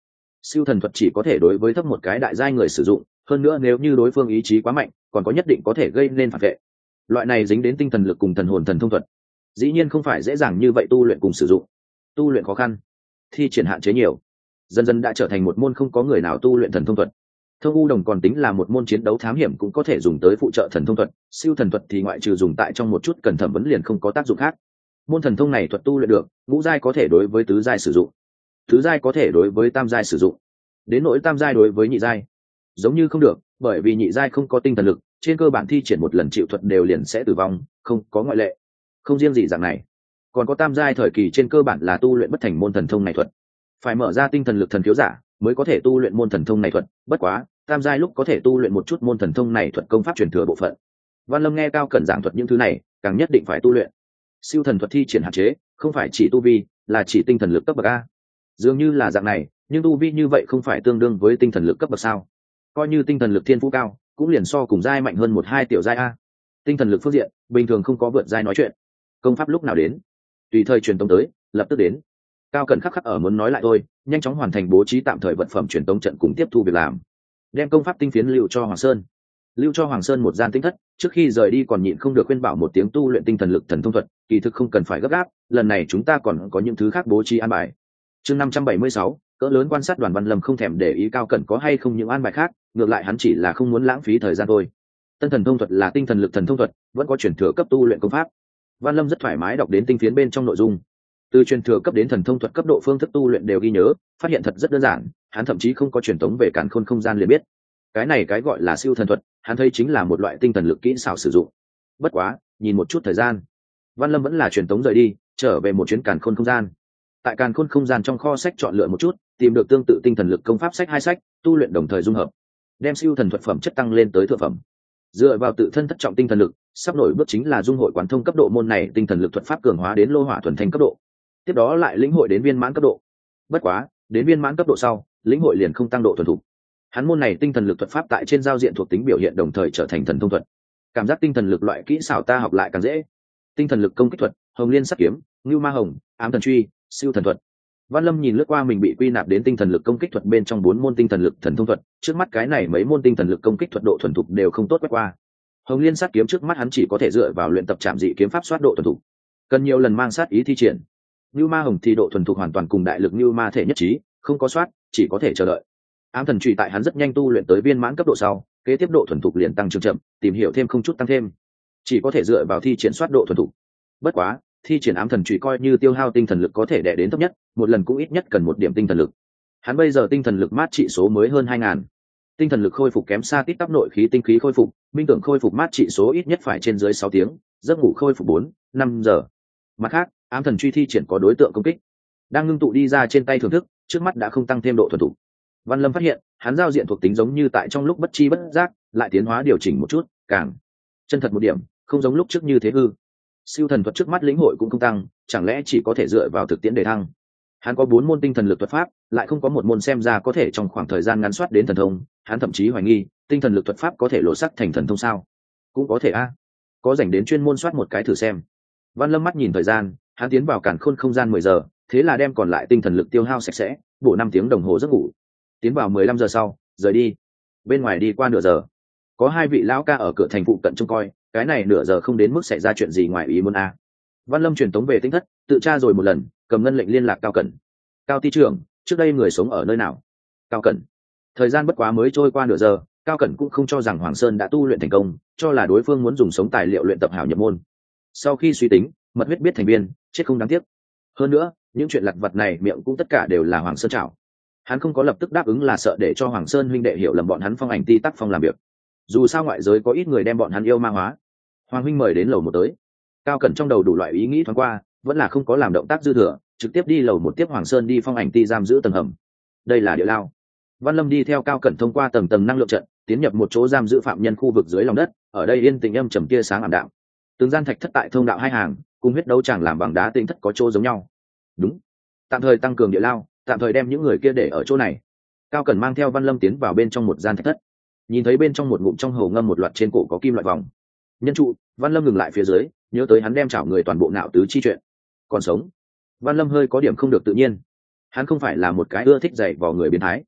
siêu thần thuật chỉ có thể đối với thấp một cái đại giai người sử dụng, hơn nữa nếu như đối phương ý chí quá mạnh còn có nhất định có thể gây nên phản vệ. Loại này dính đến tinh thần lực cùng thần hồn thần thông thuật dĩ nhiên không phải dễ dàng như vậy tu luyện cùng sử dụng, tu luyện khó khăn, thi triển hạn chế nhiều, dần dần đã trở thành một môn không có người nào tu luyện thần thông thuật. Thông u đồng còn tính là một môn chiến đấu thám hiểm cũng có thể dùng tới phụ trợ thần thông thuật, siêu thần thuật thì ngoại trừ dùng tại trong một chút cần thẩm vấn liền không có tác dụng khác. Môn thần thông này thuật tu luyện được, ngũ giai có thể đối với tứ giai sử dụng, tứ giai có thể đối với tam giai sử dụng, đến nỗi tam giai đối với nhị giai giống như không được, bởi vì nhị giai không có tinh thần lực, trên cơ bản thi triển một lần chịu thuật đều liền sẽ tử vong, không có ngoại lệ. Không riêng gì dạng này, còn có tam giai thời kỳ trên cơ bản là tu luyện bất thành môn thần thông này thuật, phải mở ra tinh thần lực thần khiếu giả mới có thể tu luyện môn thần thông này thuật. Bất quá tam giai lúc có thể tu luyện một chút môn thần thông này thuật công pháp truyền thừa bộ phận. Văn Lâm nghe Cao Cẩn giảng thuật những thứ này, càng nhất định phải tu luyện. Siêu thần thuật thi triển hạn chế, không phải chỉ tu vi, là chỉ tinh thần lực cấp bậc a. Dường như là dạng này, nhưng tu vi như vậy không phải tương đương với tinh thần lực cấp bậc sao? Coi như tinh thần lực thiên phú cao, cũng liền so cùng giai mạnh hơn một hai tiểu giai a. Tinh thần lực phương diện, bình thường không có vượt giai nói chuyện. Công pháp lúc nào đến? Tùy thời truyền tống tới, lập tức đến. Cao Cẩn khắc khắc ở muốn nói lại thôi, nhanh chóng hoàn thành bố trí tạm thời vật phẩm truyền tống trận cùng tiếp thu việc làm. Đem công pháp tinh phiến lưu cho Hoàng Sơn. Lưu cho Hoàng Sơn một gian tinh thất, trước khi rời đi còn nhịn không được khuyên bảo một tiếng tu luyện tinh thần lực thần thông thuật, kỳ thực không cần phải gấp gáp, lần này chúng ta còn có những thứ khác bố trí an bài. Chương năm trăm bảy mươi sáu, cỡ lớn quan sát Đoàn Văn Lâm không thèm để ý Cao Cẩn có hay không những an bài khác, ngược lại hắn chỉ là không muốn lãng phí thời gian thôi. Tân thần thông thuật là tinh thần lực thần thông thuật, vẫn có truyền thừa cấp tu luyện công pháp. Văn Lâm rất thoải mái đọc đến tinh phiến bên trong nội dung, từ truyền thừa cấp đến thần thông thuật cấp độ phương thức tu luyện đều ghi nhớ, phát hiện thật rất đơn giản, hắn thậm chí không có truyền tống về càn khôn không gian liền biết. Cái này cái gọi là siêu thần thuật, hắn thấy chính là một loại tinh thần lực kỹ xảo sử dụng. Bất quá, nhìn một chút thời gian, Văn Lâm vẫn là truyền tống rời đi, trở về một chuyến càn khôn không gian. Tại càn khôn không gian trong kho sách chọn lựa một chút, tìm được tương tự tinh thần lực công pháp sách hai sách, tu luyện đồng thời dung hợp, đem siêu thần thuật phẩm chất tăng lên tới thượng phẩm. Dựa vào tự thân thất trọng tinh thần lực, sắp nổi bước chính là dung hội quán thông cấp độ môn này tinh thần lực thuật pháp cường hóa đến lô hỏa thuần thành cấp độ. Tiếp đó lại lĩnh hội đến viên mãn cấp độ. Bất quá, đến viên mãn cấp độ sau, lĩnh hội liền không tăng độ thuần thục. Hắn môn này tinh thần lực thuật pháp tại trên giao diện thuộc tính biểu hiện đồng thời trở thành thần thông thuật. Cảm giác tinh thần lực loại kỹ xảo ta học lại càng dễ. Tinh thần lực công kích thuật, Hồng Liên sắt kiếm, Ngưu Ma Hồng, Ám Thần Truy, siêu thần thuật. Văn Lâm nhìn lướt qua mình bị quy nạp đến tinh thần lực công kích thuật bên trong bốn môn tinh thần lực thần thông thuật, trước mắt cái này mấy môn tinh thần lực công kích thuật độ thuần thục đều không tốt quét qua. Hồng Liên sắt kiếm trước mắt hắn chỉ có thể dựa vào luyện tập trảm dị kiếm pháp soát độ thuần thục, cần nhiều lần mang sát ý thi triển. Ngưu Ma Hồng thì độ thuần thục hoàn toàn cùng đại lực Ngưu Ma thể nhất trí, không có soát, chỉ có thể chờ đợi. Ám Thần Truy tại hắn rất nhanh tu luyện tới viên mãn cấp độ sau, kế tiếp độ thuần thục liền tăng trưởng chậm, tìm hiểu thêm không chút tăng thêm, chỉ có thể dựa vào thi triển soát độ thuần thục. Bất quá, thi triển Ám Thần Truy coi như tiêu hao tinh thần lực có thể đè đến thấp nhất, một lần cũng ít nhất cần một điểm tinh thần lực. Hắn bây giờ tinh thần lực mát trị số mới hơn hai ngàn, tinh thần lực khôi phục kém xa tít tắp nội khí tinh khí khôi phục, minh tưởng khôi phục mát trị số ít nhất phải trên dưới sáu tiếng, giấc ngủ khôi phục bốn, năm giờ. Mặt khác, Ám Thần Truy thi triển có đối tượng công kích, đang ngưng tụ đi ra trên tay thưởng thức, trước mắt đã không tăng thêm độ thuần thục. Văn Lâm phát hiện, hắn giao diện thuộc tính giống như tại trong lúc bất chi bất giác, lại tiến hóa điều chỉnh một chút, càng chân thật một điểm, không giống lúc trước như thế hư. Siêu thần thuật trước mắt lĩnh hội cũng không tăng, chẳng lẽ chỉ có thể dựa vào thực tiễn để thăng? Hắn có bốn môn tinh thần lực thuật pháp, lại không có một môn xem ra có thể trong khoảng thời gian ngắn soát đến thần thông, hắn thậm chí hoài nghi, tinh thần lực thuật pháp có thể lộ sắc thành thần thông sao? Cũng có thể a. Có rảnh đến chuyên môn soát một cái thử xem. Văn Lâm mắt nhìn thời gian, hắn tiến vào càn khôn không gian mười giờ, thế là đem còn lại tinh thần lực tiêu hao sạch sẽ, bổ năm tiếng đồng hồ giấc ngủ. Tiến vào mười lăm giờ sau, rời đi. Bên ngoài đi qua nửa giờ, có hai vị lão ca ở cửa thành phụ cận trông coi, cái này nửa giờ không đến mức xảy ra chuyện gì ngoài ý muốn a. Văn Lâm truyền tống về tinh thất, tự tra rồi một lần, cầm ngân lệnh liên lạc Cao Cẩn. Cao ty trưởng, trước đây người sống ở nơi nào? Cao Cẩn. Thời gian bất quá mới trôi qua nửa giờ, Cao Cẩn cũng không cho rằng Hoàng Sơn đã tu luyện thành công, cho là đối phương muốn dùng sống tài liệu luyện tập hảo nhập môn. Sau khi suy tính, mật huyết biết thành viên, chết không đáng tiếc. Hơn nữa, những chuyện lặt vặt này miệng cũng tất cả đều là Hoàng Sơn chảo. Hắn không có lập tức đáp ứng là sợ để cho Hoàng Sơn huynh đệ hiểu lầm bọn hắn Phong Ảnh Ti tác phong làm việc. Dù sao ngoại giới có ít người đem bọn hắn yêu ma hóa. Hoàng huynh mời đến lầu một tới. Cao Cẩn trong đầu đủ loại ý nghĩ thoáng qua, vẫn là không có làm động tác dư thừa, trực tiếp đi lầu một tiếp Hoàng Sơn đi Phong Ảnh Ti giam giữ tầng hầm. Đây là địa lao. Văn Lâm đi theo Cao Cẩn thông qua tầng tầng năng lượng trận, tiến nhập một chỗ giam giữ phạm nhân khu vực dưới lòng đất, ở đây yên tĩnh âm trầm tia sáng ảm đạm. Từng gian thạch thất tại thông đạo hai hàng, cùng huyết đấu chẳng làm bằng đá tinh thất có chỗ giống nhau. Đúng. Tạm thời tăng cường địa lao, tạm thời đem những người kia để ở chỗ này. Cao Cẩn mang theo Văn Lâm tiến vào bên trong một gian thạch thất, nhìn thấy bên trong một ngụm trong hồ ngâm một loạt trên cổ có kim loại vòng nhân trụ. Văn Lâm ngừng lại phía dưới, nhớ tới hắn đem chảo người toàn bộ nạo tứ chi chuyện. Còn sống. Văn Lâm hơi có điểm không được tự nhiên. Hắn không phải là một cái ưa thích dạy vào người biến thái,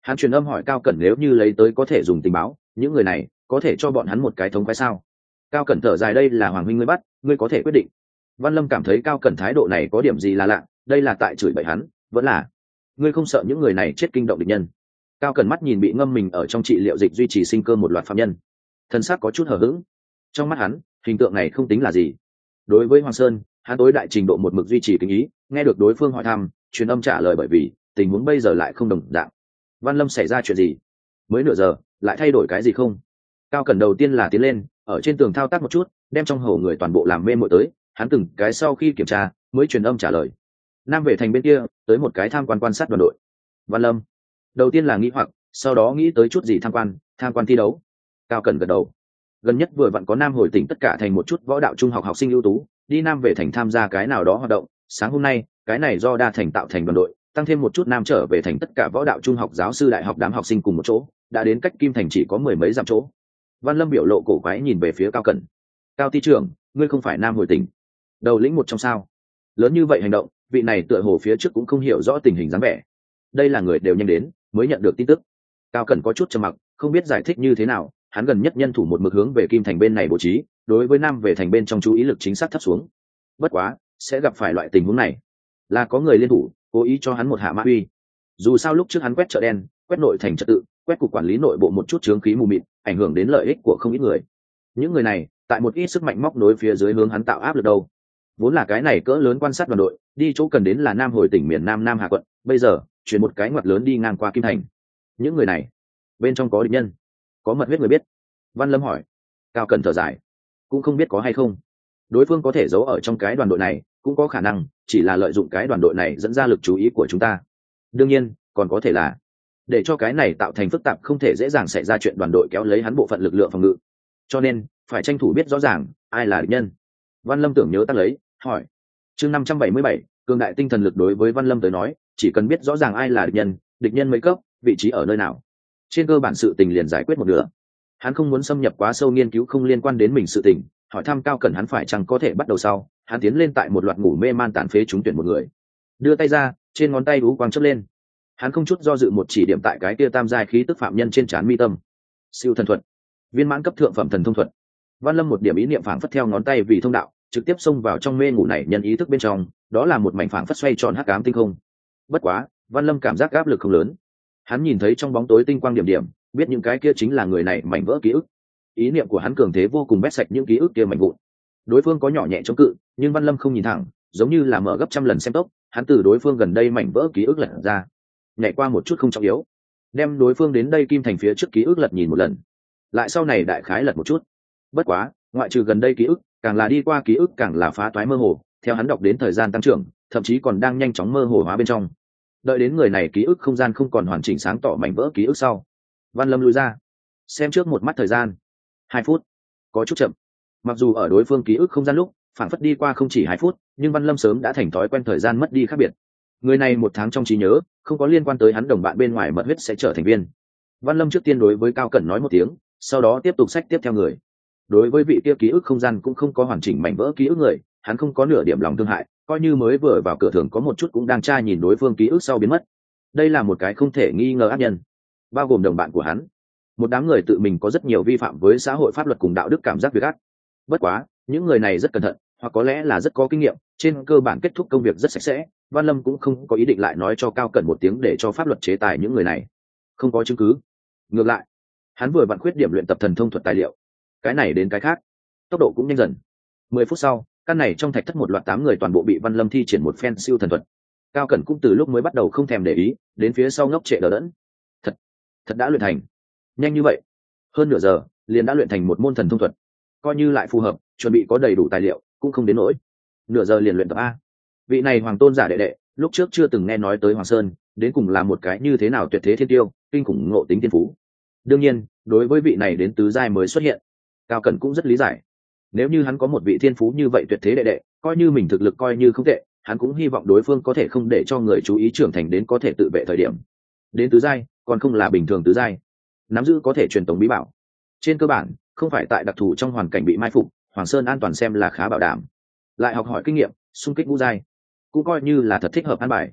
Hắn truyền âm hỏi Cao Cẩn nếu như lấy tới có thể dùng tình báo, những người này có thể cho bọn hắn một cái thống khoái sao? Cao Cẩn thở dài, đây là Hoàng huynh ngươi bắt, ngươi có thể quyết định. Văn Lâm cảm thấy Cao Cẩn thái độ này có điểm gì là lạ, đây là tại chửi bậy hắn, vẫn là ngươi không sợ những người này chết kinh động địch nhân? Cao Cẩn mắt nhìn bị ngâm mình ở trong trị liệu dịch duy trì sinh cơ một loạt phạm nhân, thân xác có chút hờ hững. Trong mắt hắn, hình tượng này không tính là gì. Đối với Hoàng Sơn, hắn tối đại trình độ một mực duy trì kính ý, nghe được đối phương hỏi thăm, truyền âm trả lời bởi vì tình huống bây giờ lại không đồng dạng. Văn Lâm xảy ra chuyện gì? Mới nửa giờ, lại thay đổi cái gì không? Cao Cẩn đầu tiên là tiến lên, ở trên tường thao tác một chút, đem trong hầu người toàn bộ làm mê mội tới, hắn từng cái sau khi kiểm tra, mới truyền âm trả lời. Nam về thành bên kia, tới một cái tham quan quan sát đoàn đội. Văn Lâm đầu tiên là nghĩ hoặc, sau đó nghĩ tới chút gì tham quan, tham quan thi đấu. Cao Cẩn gật đầu. Gần nhất vừa vặn có Nam hồi tỉnh tất cả thành một chút võ đạo trung học học sinh ưu tú, đi Nam về thành tham gia cái nào đó hoạt động. Sáng hôm nay, cái này do đa thành tạo thành đoàn đội, tăng thêm một chút Nam trở về thành tất cả võ đạo trung học giáo sư đại học đám học sinh cùng một chỗ, đã đến cách Kim Thành chỉ có mười mấy dặm chỗ. Văn Lâm biểu lộ cổ quái nhìn về phía Cao Cẩn. Cao ty trưởng, ngươi không phải Nam hồi tỉnh đầu lĩnh một trong sao? Lớn như vậy hành động, vị này tựa hồ phía trước cũng không hiểu rõ tình hình dáng vẻ. Đây là người đều nhanh đến, mới nhận được tin tức. Cao Cẩn có chút trầm mặc, không biết giải thích như thế nào. Hắn gần nhất nhân thủ một mực hướng về Kim Thành bên này bố trí, đối với Nam về thành bên trong chú ý lực chính xác thấp xuống. Bất quá, sẽ gặp phải loại tình huống này, là có người liên thủ, cố ý cho hắn một hạ mã uy. Dù sao lúc trước hắn quét chợ đen, quét nội thành trật tự, quét cục quản lý nội bộ một chút chướng khí mù mịt, ảnh hưởng đến lợi ích của không ít người. Những người này, tại một ít sức mạnh móc nối phía dưới hướng hắn tạo áp lực đâu. Vốn là cái này cỡ lớn quan sát đoàn đội, đi chỗ cần đến là Nam hồi tỉnh miền Nam Nam Hà quận, bây giờ chuyển một cái ngoặt lớn đi ngang qua Kim Thành. Những người này, bên trong có địch nhân, có mật huyết người biết. Văn Lâm hỏi. Cao Cẩn thở dài, cũng không biết có hay không. Đối phương có thể giấu ở trong cái đoàn đội này, cũng có khả năng chỉ là lợi dụng cái đoàn đội này dẫn ra lực chú ý của chúng ta. Đương nhiên, còn có thể là để cho cái này tạo thành phức tạp không thể dễ dàng xảy ra chuyện đoàn đội kéo lấy hắn bộ phận lực lượng phòng ngự. Cho nên, phải tranh thủ biết rõ ràng ai là địch nhân. Văn Lâm tưởng nhớ tắt lấy, hỏi. Chương năm trăm bảy mươi bảy, cường đại tinh thần lực đối với Văn Lâm tới nói, chỉ cần biết rõ ràng ai là địch nhân, địch nhân mấy cấp, vị trí ở nơi nào, trên cơ bản sự tình liền giải quyết một nửa. Hắn không muốn xâm nhập quá sâu nghiên cứu không liên quan đến mình sự tình, hỏi thăm Cao Cẩn hắn phải chăng có thể bắt đầu sau, hắn tiến lên tại một loạt ngủ mê man tàn phế trúng tuyển một người, đưa tay ra, trên ngón tay ú quang chớp lên. Hắn không chút do dự một chỉ điểm tại cái kia tam giai khí tức phạm nhân trên trán mi tâm. Siêu thần thuật, viên mãn cấp thượng phẩm thần thông thuật. Văn Lâm một điểm ý niệm phảng phất theo ngón tay vì thông đạo, trực tiếp xông vào trong mê ngủ này nhân ý thức bên trong, đó là một mảnh phảng phất xoay tròn hắc ám tinh không. Bất quá, Văn Lâm cảm giác áp lực không lớn. Hắn nhìn thấy trong bóng tối tinh quang điểm điểm, biết những cái kia chính là người này mảnh vỡ ký ức. Ý niệm của hắn cường thế vô cùng bét sạch những ký ức kia mảnh vụn. Đối phương có nhỏ nhẹ chống cự, nhưng Văn Lâm không nhìn thẳng, giống như là mở gấp trăm lần xem tốc, hắn từ đối phương gần đây mảnh vỡ ký ức lật ra, nhảy qua một chút không trọng yếu, đem đối phương đến đây Kim Thành phía trước ký ức lật nhìn một lần, lại sau này đại khái lật một chút. Bất quá, ngoại trừ gần đây ký ức, càng là đi qua ký ức càng là phá toái mơ hồ, theo hắn đọc đến thời gian tăng trưởng, thậm chí còn đang nhanh chóng mơ hồ hóa bên trong. Đợi đến người này ký ức không gian không còn hoàn chỉnh sáng tỏ mảnh vỡ ký ức sau, Văn Lâm lui ra, xem trước một mắt thời gian, hai phút, có chút chậm. Mặc dù ở đối phương ký ức không gian lúc phản phất đi qua không chỉ hai phút, nhưng Văn Lâm sớm đã thành thói quen thời gian mất đi khác biệt. Người này một tháng trong trí nhớ không có liên quan tới hắn đồng bạn bên ngoài mật huyết sẽ trở thành viên. Văn Lâm trước tiên đối với Cao Cẩn nói một tiếng, sau đó tiếp tục sách tiếp theo người. Đối với vị kia ký ức không gian cũng không có hoàn chỉnh mảnh vỡ ký ức người, hắn không có nửa điểm lòng thương hại, coi như mới vừa vào cửa thường có một chút cũng đang tra nhìn đối phương ký ức sau biến mất. Đây là một cái không thể nghi ngờ ác nhân, bao gồm đồng bạn của hắn. Một đám người tự mình có rất nhiều vi phạm với xã hội pháp luật cùng đạo đức cảm giác việc ác. Bất quá, những người này rất cẩn thận, hoặc có lẽ là rất có kinh nghiệm, trên cơ bản kết thúc công việc rất sạch sẽ. Văn Lâm cũng không có ý định lại nói cho Cao Cẩn một tiếng để cho pháp luật chế tài những người này. Không có chứng cứ. Ngược lại, hắn vừa vặn khuyết điểm luyện tập thần thông thuật tài liệu. Cái này đến cái khác, tốc độ cũng nhanh dần. Mười phút sau, căn này trong thạch thất một loạt tám người toàn bộ bị Văn Lâm thi triển một phen siêu thần thuật. Cao Cẩn cũng từ lúc mới bắt đầu không thèm để ý, đến phía sau ngốc trệ đờ đẫn. Thật, thật đã luyện thành. Nhanh như vậy, hơn nửa giờ liền đã luyện thành một môn thần thông thuật. Coi như lại phù hợp, chuẩn bị có đầy đủ tài liệu, cũng không đến nỗi nửa giờ liền luyện tập a. Vị này hoàng tôn giả đệ đệ, lúc trước chưa từng nghe nói tới Hoàng Sơn, đến cùng là một cái như thế nào tuyệt thế thiên tiêu, kinh khủng ngộ tính thiên phú. Đương nhiên, đối với vị này đến tứ giai mới xuất hiện, Cao Cẩn cũng rất lý giải. Nếu như hắn có một vị thiên phú như vậy tuyệt thế đệ đệ, coi như mình thực lực coi như không tệ, hắn cũng hy vọng đối phương có thể không để cho người chú ý trưởng thành đến có thể tự vệ thời điểm. Đến tứ giai, còn không là bình thường tứ giai, nắm giữ có thể truyền tống bí bảo. Trên cơ bản, không phải tại đặc thù trong hoàn cảnh bị mai phục, Hoàng Sơn an toàn xem là khá bảo đảm. Lại học hỏi kinh nghiệm, xung kích ngũ giai, cũng coi như là thật thích hợp an bài.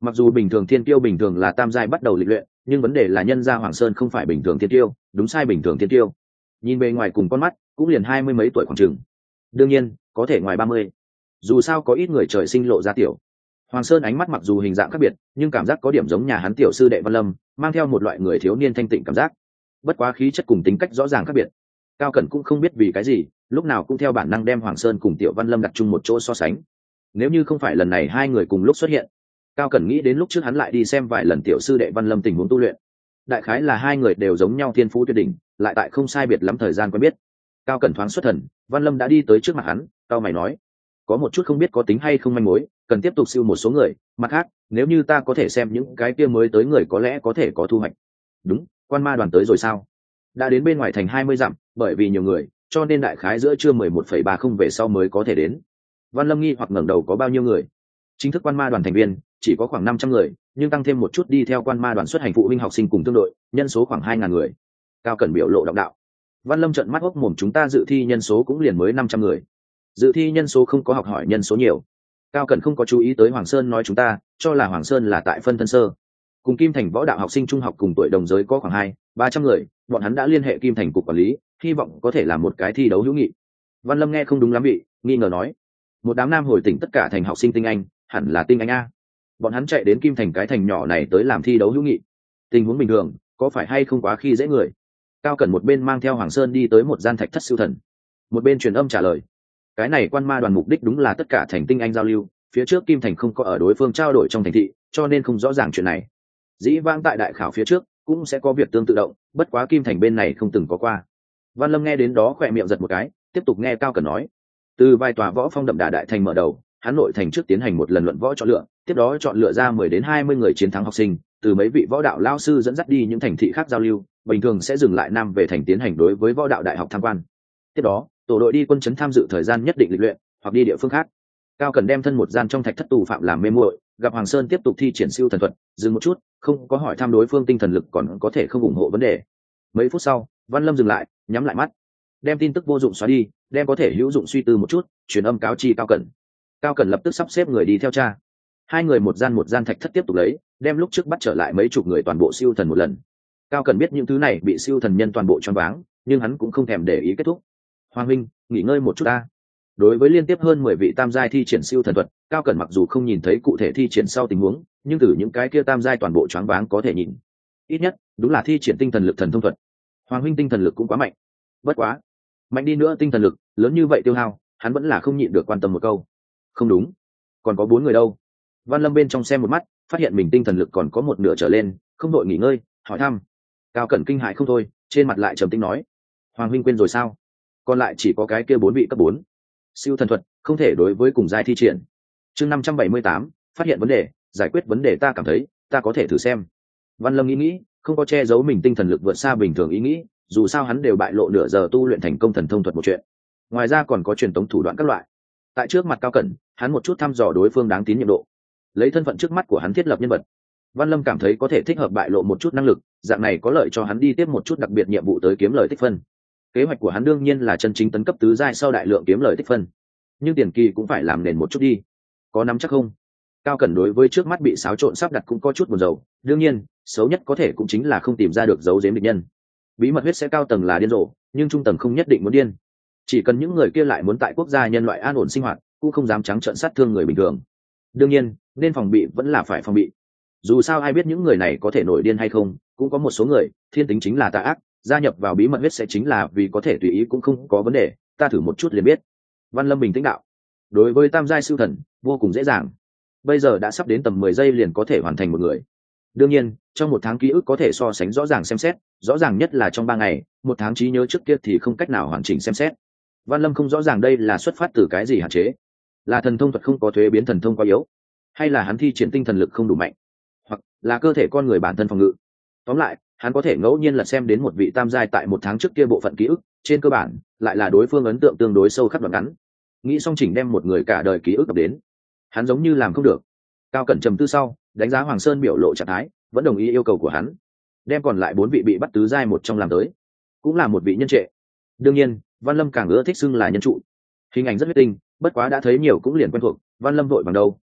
Mặc dù bình thường thiên tiêu bình thường là tam giai bắt đầu lịch luyện, nhưng vấn đề là nhân gia Hoàng Sơn không phải bình thường thiên tiêu, đúng sai bình thường thiên tiêu. Nhìn bề ngoài cùng con mắt, cũng liền hai mươi mấy tuổi khoảng chừng. Đương nhiên, có thể ngoài ba mươi. Dù sao có ít người trời sinh lộ ra tiểu. Hoàng Sơn ánh mắt mặc dù hình dạng khác biệt, nhưng cảm giác có điểm giống nhà hắn tiểu sư đệ Văn Lâm, mang theo một loại người thiếu niên thanh tịnh cảm giác. Bất quá khí chất cùng tính cách rõ ràng khác biệt. Cao Cẩn cũng không biết vì cái gì, lúc nào cũng theo bản năng đem Hoàng Sơn cùng tiểu Văn Lâm đặt chung một chỗ so sánh. Nếu như không phải lần này hai người cùng lúc xuất hiện, Cao Cẩn nghĩ đến lúc trước hắn lại đi xem vài lần tiểu sư đệ Văn Lâm tình huống tu luyện. Đại khái là hai người đều giống nhau thiên phú tuyệt đỉnh, lại tại không sai biệt lắm thời gian quen biết. Cao Cẩn thoáng xuất thần, Văn Lâm đã đi tới trước mặt hắn, cao mày nói: "Có một chút không biết có tính hay không manh mối, cần tiếp tục siêu một số người, mặt khác, nếu như ta có thể xem những cái kia mới tới người có lẽ có thể có thu hoạch." "Đúng, quan ma đoàn tới rồi sao?" "Đã đến bên ngoài thành hai mươi dặm, bởi vì nhiều người, cho nên đại khái giữa trưa mười một phẩy ba không về sau mới có thể đến." Văn Lâm nghi hoặc ngẩng đầu, có bao nhiêu người? Chính thức quan ma đoàn thành viên chỉ có khoảng năm trăm người, nhưng tăng thêm một chút đi theo quan ma đoàn xuất hành phụ huynh học sinh cùng tương đội, nhân số khoảng hai ngàn người. Cao Cẩn biểu lộ động đạo. Văn Lâm trợn mắt hốc mồm, chúng ta dự thi nhân số cũng liền mới năm trăm người. Dự thi nhân số không có học hỏi nhân số nhiều. Cao Cẩn không có chú ý tới Hoàng Sơn nói chúng ta, cho là Hoàng Sơn là tại phân thân sơ. Cùng Kim Thành võ đạo học sinh trung học cùng tuổi đồng giới có khoảng hai, ba trăm người, bọn hắn đã liên hệ Kim Thành cục quản lý, hy vọng có thể làm một cái thi đấu hữu nghị. Văn Lâm nghe không đúng lắm vị, nghi ngờ nói: "Một đám nam hồi tỉnh tất cả thành học sinh tinh anh, hẳn là tinh anh a. Bọn hắn chạy đến Kim Thành cái thành nhỏ này tới làm thi đấu hữu nghị. Tình huống bình thường, có phải hay không quá khi dễ người?" Cao Cẩn một bên mang theo Hoàng Sơn đi tới một gian thạch thất siêu thần, một bên truyền âm trả lời: "Cái này quan ma đoàn mục đích đúng là tất cả thành tinh anh giao lưu, phía trước Kim Thành không có ở đối phương trao đổi trong thành thị, cho nên không rõ ràng chuyện này. Dĩ vãng tại đại khảo phía trước cũng sẽ có việc tương tự động, bất quá Kim Thành bên này không từng có qua." Văn Lâm nghe đến đó khỏe miệng giật một cái, tiếp tục nghe Cao Cẩn nói: "Từ vài tòa võ phong đậm đà đại thành mở đầu, hắn nội thành trước tiến hành một lần luận võ chọn lựa, tiếp đó chọn lựa ra mười đến hai mươi người chiến thắng học sinh, từ mấy vị võ đạo lao sư dẫn dắt đi những thành thị khác giao lưu, bình thường sẽ dừng lại nam về thành tiến hành đối với võ đạo đại học tham quan. Tiếp đó, tổ đội đi quân trấn tham dự thời gian nhất định lịch luyện, hoặc đi địa phương khác." Cao Cẩn đem thân một gian trong thạch thất tù phạm làm mê muội, gặp Hoàng Sơn tiếp tục thi triển siêu thần thuật, dừng một chút, không có hỏi thăm đối phương tinh thần lực còn có thể không ủng hộ vấn đề. Mấy phút sau, Văn Lâm dừng lại, nhắm lại mắt, đem tin tức vô dụng xóa đi, đem có thể hữu dụng suy tư một chút, truyền âm cáo chi Cao Cẩn. Cao Cẩn lập tức sắp xếp người đi theo cha. Hai người một gian một gian thạch thất tiếp tục lấy, đem lúc trước bắt trở lại mấy chục người toàn bộ siêu thần một lần. Cao Cẩn biết những thứ này bị siêu thần nhân toàn bộ choáng váng, nhưng hắn cũng không thèm để ý kết thúc. "Hoàng huynh, nghỉ ngơi một chút ta." Đối với liên tiếp hơn mười vị tam giai thi triển siêu thần thuật, Cao Cẩn mặc dù không nhìn thấy cụ thể thi triển sau tình huống, nhưng từ những cái kia tam giai toàn bộ choáng váng có thể nhìn. Ít nhất, đúng là thi triển tinh thần lực thần thông thuật. Hoàng huynh tinh thần lực cũng quá mạnh. Bất quá, mạnh đi nữa tinh thần lực, lớn như vậy tiêu hao, hắn vẫn là không nhịn được quan tâm một câu. Không đúng, còn có bốn người đâu? Văn Lâm bên trong xem một mắt, phát hiện mình tinh thần lực còn có một nửa trở lên, không đội nghỉ ngơi, hỏi thăm. Cao Cẩn kinh hãi không thôi, trên mặt lại trầm tĩnh nói: "Hoàng huynh quên rồi sao? Còn lại chỉ có cái kia bốn vị cấp bốn. Siêu thần thuật không thể đối với cùng giai thi triển." Chương năm trăm bảy mươi tám, phát hiện vấn đề, giải quyết vấn đề, ta cảm thấy, ta có thể thử xem. Văn Lâm nghĩ nghĩ, không có che giấu mình tinh thần lực vượt xa bình thường ý nghĩ, dù sao hắn đều bại lộ nửa giờ tu luyện thành công thần thông thuật một chuyện. Ngoài ra còn có truyền tống thủ đoạn các loại. Tại trước mặt Cao Cẩn, hắn một chút thăm dò đối phương đáng tín nhiệm độ. Lấy thân phận trước mắt của hắn thiết lập nhân vật, Văn Lâm cảm thấy có thể thích hợp bại lộ một chút năng lực, dạng này có lợi cho hắn đi tiếp một chút đặc biệt nhiệm vụ tới kiếm lời tích phân. Kế hoạch của hắn đương nhiên là chân chính tấn cấp tứ giai sau đại lượng kiếm lời tích phân, nhưng tiền kỳ cũng phải làm nền một chút đi. Có nắm chắc không? Cao Cẩn đối với trước mắt bị xáo trộn sắp đặt cũng có chút buồn rầu, đương nhiên, xấu nhất có thể cũng chính là không tìm ra được dấu giếm địch nhân. Bí mật huyết sẽ cao tầng là điên rồ, nhưng trung tầng không nhất định muốn điên. Chỉ cần những người kia lại muốn tại quốc gia nhân loại an ổn sinh hoạt, cũng không dám trắng trợn sát thương người bình thường. Đương nhiên, nên phòng bị vẫn là phải phòng bị. Dù sao ai biết những người này có thể nổi điên hay không, cũng có một số người, thiên tính chính là tà ác, gia nhập vào bí mật huyết sẽ chính là vì có thể tùy ý cũng không có vấn đề, ta thử một chút liền biết. Văn Lâm bình tĩnh đạo. Đối với tam giai siêu thần, vô cùng dễ dàng. Bây giờ đã sắp đến tầm mười giây liền có thể hoàn thành một người. Đương nhiên, trong một tháng ký ức có thể so sánh rõ ràng xem xét, rõ ràng nhất là trong ba ngày, một tháng trí nhớ trước kia thì không cách nào hoàn chỉnh xem xét. Văn Lâm không rõ ràng đây là xuất phát từ cái gì hạn chế, là thần thông thuật không có thuế biến thần thông quá yếu, hay là hắn thi triển tinh thần lực không đủ mạnh, hoặc là cơ thể con người bản thân phòng ngự. Tóm lại, hắn có thể ngẫu nhiên lật xem đến một vị tam giai tại một tháng trước kia bộ phận ký ức, trên cơ bản lại là đối phương ấn tượng tương đối sâu khắc đoạn ngắn. Nghĩ xong chỉnh đem một người cả đời ký ức cập đến, hắn giống như làm không được. Cao Cẩn trầm tư sau, đánh giá Hoàng Sơn biểu lộ trạng thái, vẫn đồng ý yêu cầu của hắn, đem còn lại bốn vị bị bắt tứ giai một trong làm tới, cũng là một vị nhân trệ. Đương nhiên, Văn Lâm càng ưa thích xưng là nhân trụ. Hình ảnh rất huyết tinh, bất quá đã thấy nhiều cũng liền quen thuộc, Văn Lâm vội bằng đầu,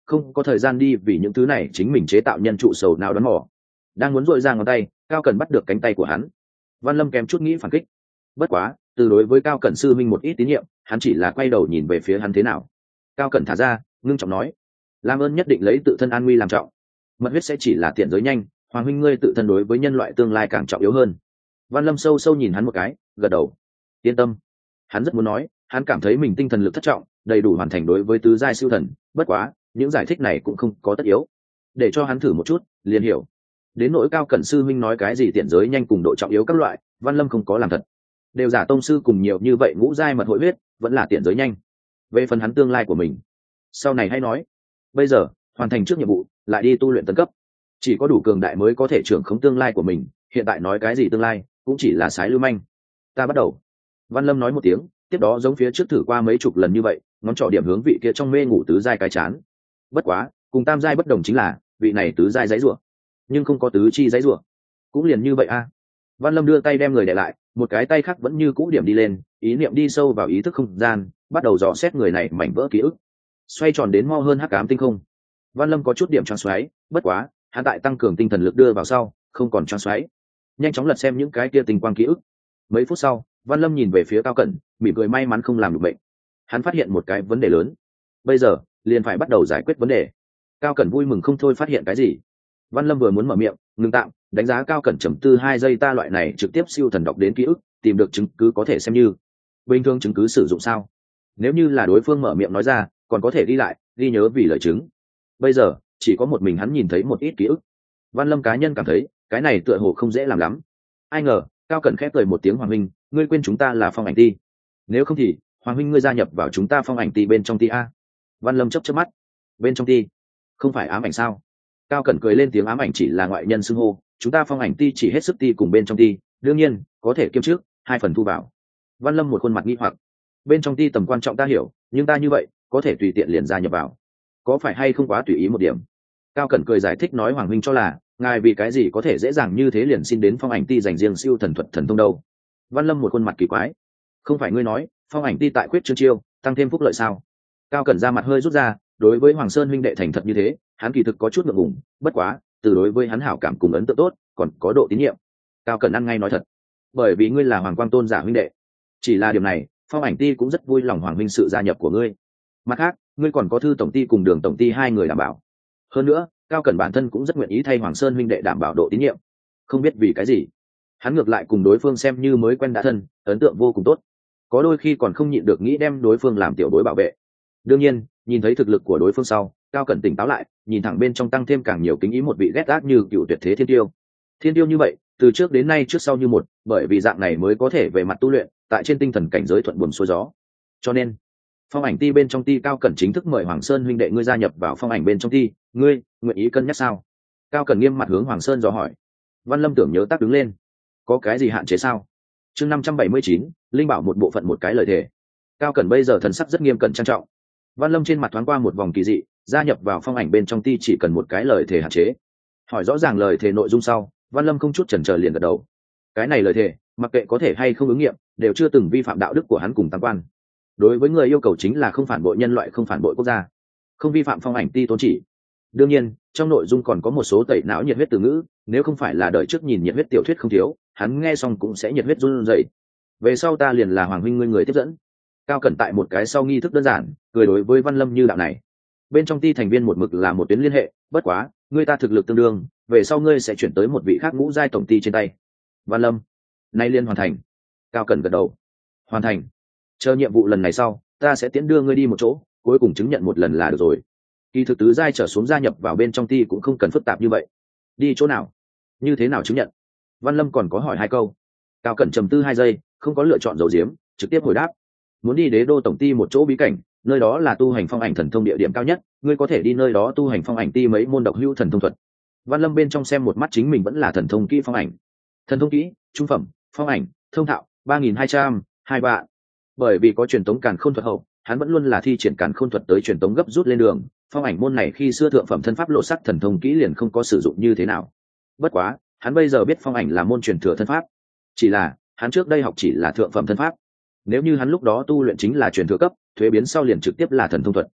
không có thời gian đi vì những thứ này chính mình chế tạo nhân trụ sầu nào đón mỏ. Đang muốn dội ra ngón tay, Cao Cẩn bắt được cánh tay của hắn. Văn Lâm kém chút nghĩ phản kích, bất quá từ đối với Cao Cẩn sư minh một ít tín nhiệm, hắn chỉ là quay đầu nhìn về phía hắn thế nào. Cao Cẩn thả ra, ngưng trọng nói, làm ơn nhất định lấy tự thân an nguy làm trọng, mật huyết sẽ chỉ là tiện giới nhanh, hoàng huynh ngươi tự thân đối với nhân loại tương lai càng trọng yếu hơn. Văn Lâm sâu sâu nhìn hắn một cái, gật đầu, yên tâm. Hắn rất muốn nói, hắn cảm thấy mình tinh thần lực thất trọng, đầy đủ hoàn thành đối với tứ giai siêu thần, bất quá những giải thích này cũng không có tất yếu, để cho hắn thử một chút liền hiểu. Đến nỗi Cao Cẩn sư minh nói cái gì tiện giới nhanh cùng độ trọng yếu các loại, Văn Lâm không có làm thật, đều giả tông sư cùng nhiều như vậy ngũ giai mật hội huyết vẫn là tiện giới nhanh. Về phần hắn tương lai của mình sau này hay nói, bây giờ hoàn thành trước nhiệm vụ lại đi tu luyện tấn cấp, chỉ có đủ cường đại mới có thể trưởng khống tương lai của mình. Hiện tại nói cái gì tương lai cũng chỉ là sái lưu manh. Ta bắt đầu. Văn Lâm nói một tiếng, tiếp đó giống phía trước thử qua mấy chục lần như vậy, ngón trỏ điểm hướng vị kia trong mê ngủ tứ giai cái chán. Bất quá cùng tam giai bất đồng chính là vị này tứ giai giấy rủa, nhưng không có tứ chi giấy rủa, cũng liền như vậy a. Văn Lâm đưa tay đem người để lại, một cái tay khác vẫn như cũ điểm đi lên, ý niệm đi sâu vào ý thức không gian, bắt đầu dò xét người này mảnh vỡ ký ức, xoay tròn đến mau hơn hắc ám tinh không. Văn Lâm có chút điểm choáng xoáy, bất quá hắn tại tăng cường tinh thần lực đưa vào sau, không còn choáng xoáy, nhanh chóng lật xem những cái kia tinh quang ký ức. Mấy phút sau, Văn Lâm nhìn về phía Cao Cẩn, mỉm cười may mắn không làm được bệnh. Hắn phát hiện một cái vấn đề lớn, bây giờ liền phải bắt đầu giải quyết vấn đề. Cao Cẩn vui mừng không thôi phát hiện cái gì. Văn Lâm vừa muốn mở miệng, ngừng tạm, đánh giá Cao Cẩn trầm tư hai giây, ta loại này trực tiếp siêu thần đọc đến ký ức, tìm được chứng cứ có thể xem như bình thường chứng cứ sử dụng sao? Nếu như là đối phương mở miệng nói ra, còn có thể ghi lại, ghi nhớ vì lời chứng. Bây giờ chỉ có một mình hắn nhìn thấy một ít ký ức. Văn Lâm cá nhân cảm thấy cái này tựa hồ không dễ làm lắm. Ai ngờ Cao Cẩn khép cười một tiếng, hoàng huynh, ngươi quên chúng ta là phong ảnh ti, nếu không thì hoàng huynh ngươi gia nhập vào chúng ta phong ảnh ti bên trong ti a. Văn Lâm chớp chớp mắt, bên trong ti không phải ám ảnh sao? Cao Cẩn cười lên tiếng, ám ảnh chỉ là ngoại nhân xưng hô, chúng ta phong ảnh ti chỉ hết sức ti cùng bên trong ti, đương nhiên có thể kiêm trước hai phần thu vào. Văn Lâm một khuôn mặt nghi hoặc, bên trong ti tầm quan trọng ta hiểu, nhưng ta như vậy có thể tùy tiện liền gia nhập vào, có phải hay không quá tùy ý một điểm? Cao Cẩn cười giải thích nói, hoàng huynh cho là ngài vì cái gì có thể dễ dàng như thế liền xin đến phong ảnh ti dành riêng siêu thần thuật thần thông đâu? Văn Lâm một khuôn mặt kỳ quái, không phải ngươi nói phong ảnh ti tại quyết trương chiêu tăng thêm phúc lợi sao? Cao Cẩn ra mặt hơi rút ra, đối với Hoàng Sơn huynh đệ thành thật như thế, hắn kỳ thực có chút ngượng ngùng, bất quá từ đối với hắn hảo cảm cùng ấn tượng tốt, còn có độ tín nhiệm. Cao Cẩn ăn ngay nói thật, bởi vì ngươi là Hoàng Quang Tôn giả huynh đệ, chỉ là điều này phong ảnh ti cũng rất vui lòng hoàng huynh sự gia nhập của ngươi. Mặt khác ngươi còn có thư tổng ty cùng đường tổng ty hai người đảm bảo, hơn nữa Cao Cẩn bản thân cũng rất nguyện ý thay Hoàng Sơn huynh đệ đảm bảo độ tín nhiệm. Không biết vì cái gì, hắn ngược lại cùng đối phương xem như mới quen đã thân, ấn tượng vô cùng tốt, có đôi khi còn không nhịn được nghĩ đem đối phương làm tiểu đối bảo vệ. Đương nhiên nhìn thấy thực lực của đối phương sau, Cao Cẩn tỉnh táo lại, nhìn thẳng bên trong tăng thêm càng nhiều kính ý một vị ghét ác như cựu tuyệt thế thiên tiêu. Thiên tiêu như vậy từ trước đến nay trước sau như một, bởi vì dạng này mới có thể về mặt tu luyện tại trên tinh thần cảnh giới thuận buồm xuôi gió. Cho nên phong ảnh ti bên trong ti Cao Cẩn chính thức mời Hoàng Sơn huynh đệ ngươi gia nhập vào phong ảnh bên trong ti, ngươi nguyện ý cân nhắc sao? Cao Cẩn nghiêm mặt hướng Hoàng Sơn dò hỏi. Văn Lâm tưởng nhớ tác đứng lên, có cái gì hạn chế sao? Chương năm trăm bảy mươi chín, linh bảo một bộ phận một cái lời thề. Cao Cẩn bây giờ thần sắc rất nghiêm cẩn trang trọng. Văn Lâm trên mặt thoáng qua một vòng kỳ dị, gia nhập vào phong ảnh bên trong ti chỉ cần một cái lời thề hạn chế. Hỏi rõ ràng lời thề nội dung sau, Văn Lâm không chút chần chờ liền gật đầu. Cái này lời thề, mặc kệ có thể hay không ứng nghiệm, đều chưa từng vi phạm đạo đức của hắn cùng tam quan. Đối với người yêu cầu chính là không phản bội nhân loại, không phản bội quốc gia, không vi phạm phong ảnh ti tôn chỉ. Đương nhiên trong nội dung còn có một số tẩy não nhiệt huyết từ ngữ, nếu không phải là đời trước nhìn nhiệt huyết tiểu thuyết không thiếu, hắn nghe xong cũng sẽ nhiệt huyết run rẩy. Về sau ta liền là hoàng huynh ngươi người tiếp dẫn. Cao Cẩn tại một cái sau nghi thức đơn giản, cười đối với Văn Lâm như đạo này. Bên trong ti thành viên một mực là một tuyến liên hệ, bất quá ngươi ta thực lực tương đương, về sau ngươi sẽ chuyển tới một vị khác ngũ giai tổng ty trên tay. Văn Lâm, nay liên hoàn thành. Cao Cẩn gật đầu. Hoàn thành. Chờ nhiệm vụ lần này sau, ta sẽ tiễn đưa ngươi đi một chỗ, cuối cùng chứng nhận một lần là được rồi. Kỳ thực tứ giai trở xuống gia nhập vào bên trong ty cũng không cần phức tạp như vậy. Đi chỗ nào, như thế nào chứng nhận? Văn Lâm còn có hỏi hai câu. Cao Cẩn trầm tư hai giây, không có lựa chọn giấu giếm, trực tiếp hồi đáp. Muốn đi đế đô tổng ty một chỗ bí cảnh, nơi đó là tu hành phong ảnh thần thông địa điểm cao nhất, ngươi có thể đi nơi đó tu hành phong ảnh ti mấy môn độc hữu thần thông thuật. Văn Lâm bên trong xem một mắt chính mình vẫn là thần thông kỹ phong ảnh. Thần thông kỹ trung phẩm phong ảnh thông thạo ba nghìn hai trăm hai ba. Bởi vì có truyền tống càn khôn thuật hậu, hắn vẫn luôn là thi triển càn khôn thuật tới truyền tống gấp rút lên đường. Phong ảnh môn này khi xưa thượng phẩm thân pháp lộ sắc thần thông kỹ liền không có sử dụng như thế nào. Bất quá hắn bây giờ biết phong ảnh là môn truyền thừa thân pháp, chỉ là hắn trước đây học chỉ là thượng phẩm thân pháp. Nếu như hắn lúc đó tu luyện chính là truyền thừa cấp, thuế biến sau liền trực tiếp là thần thông thuật,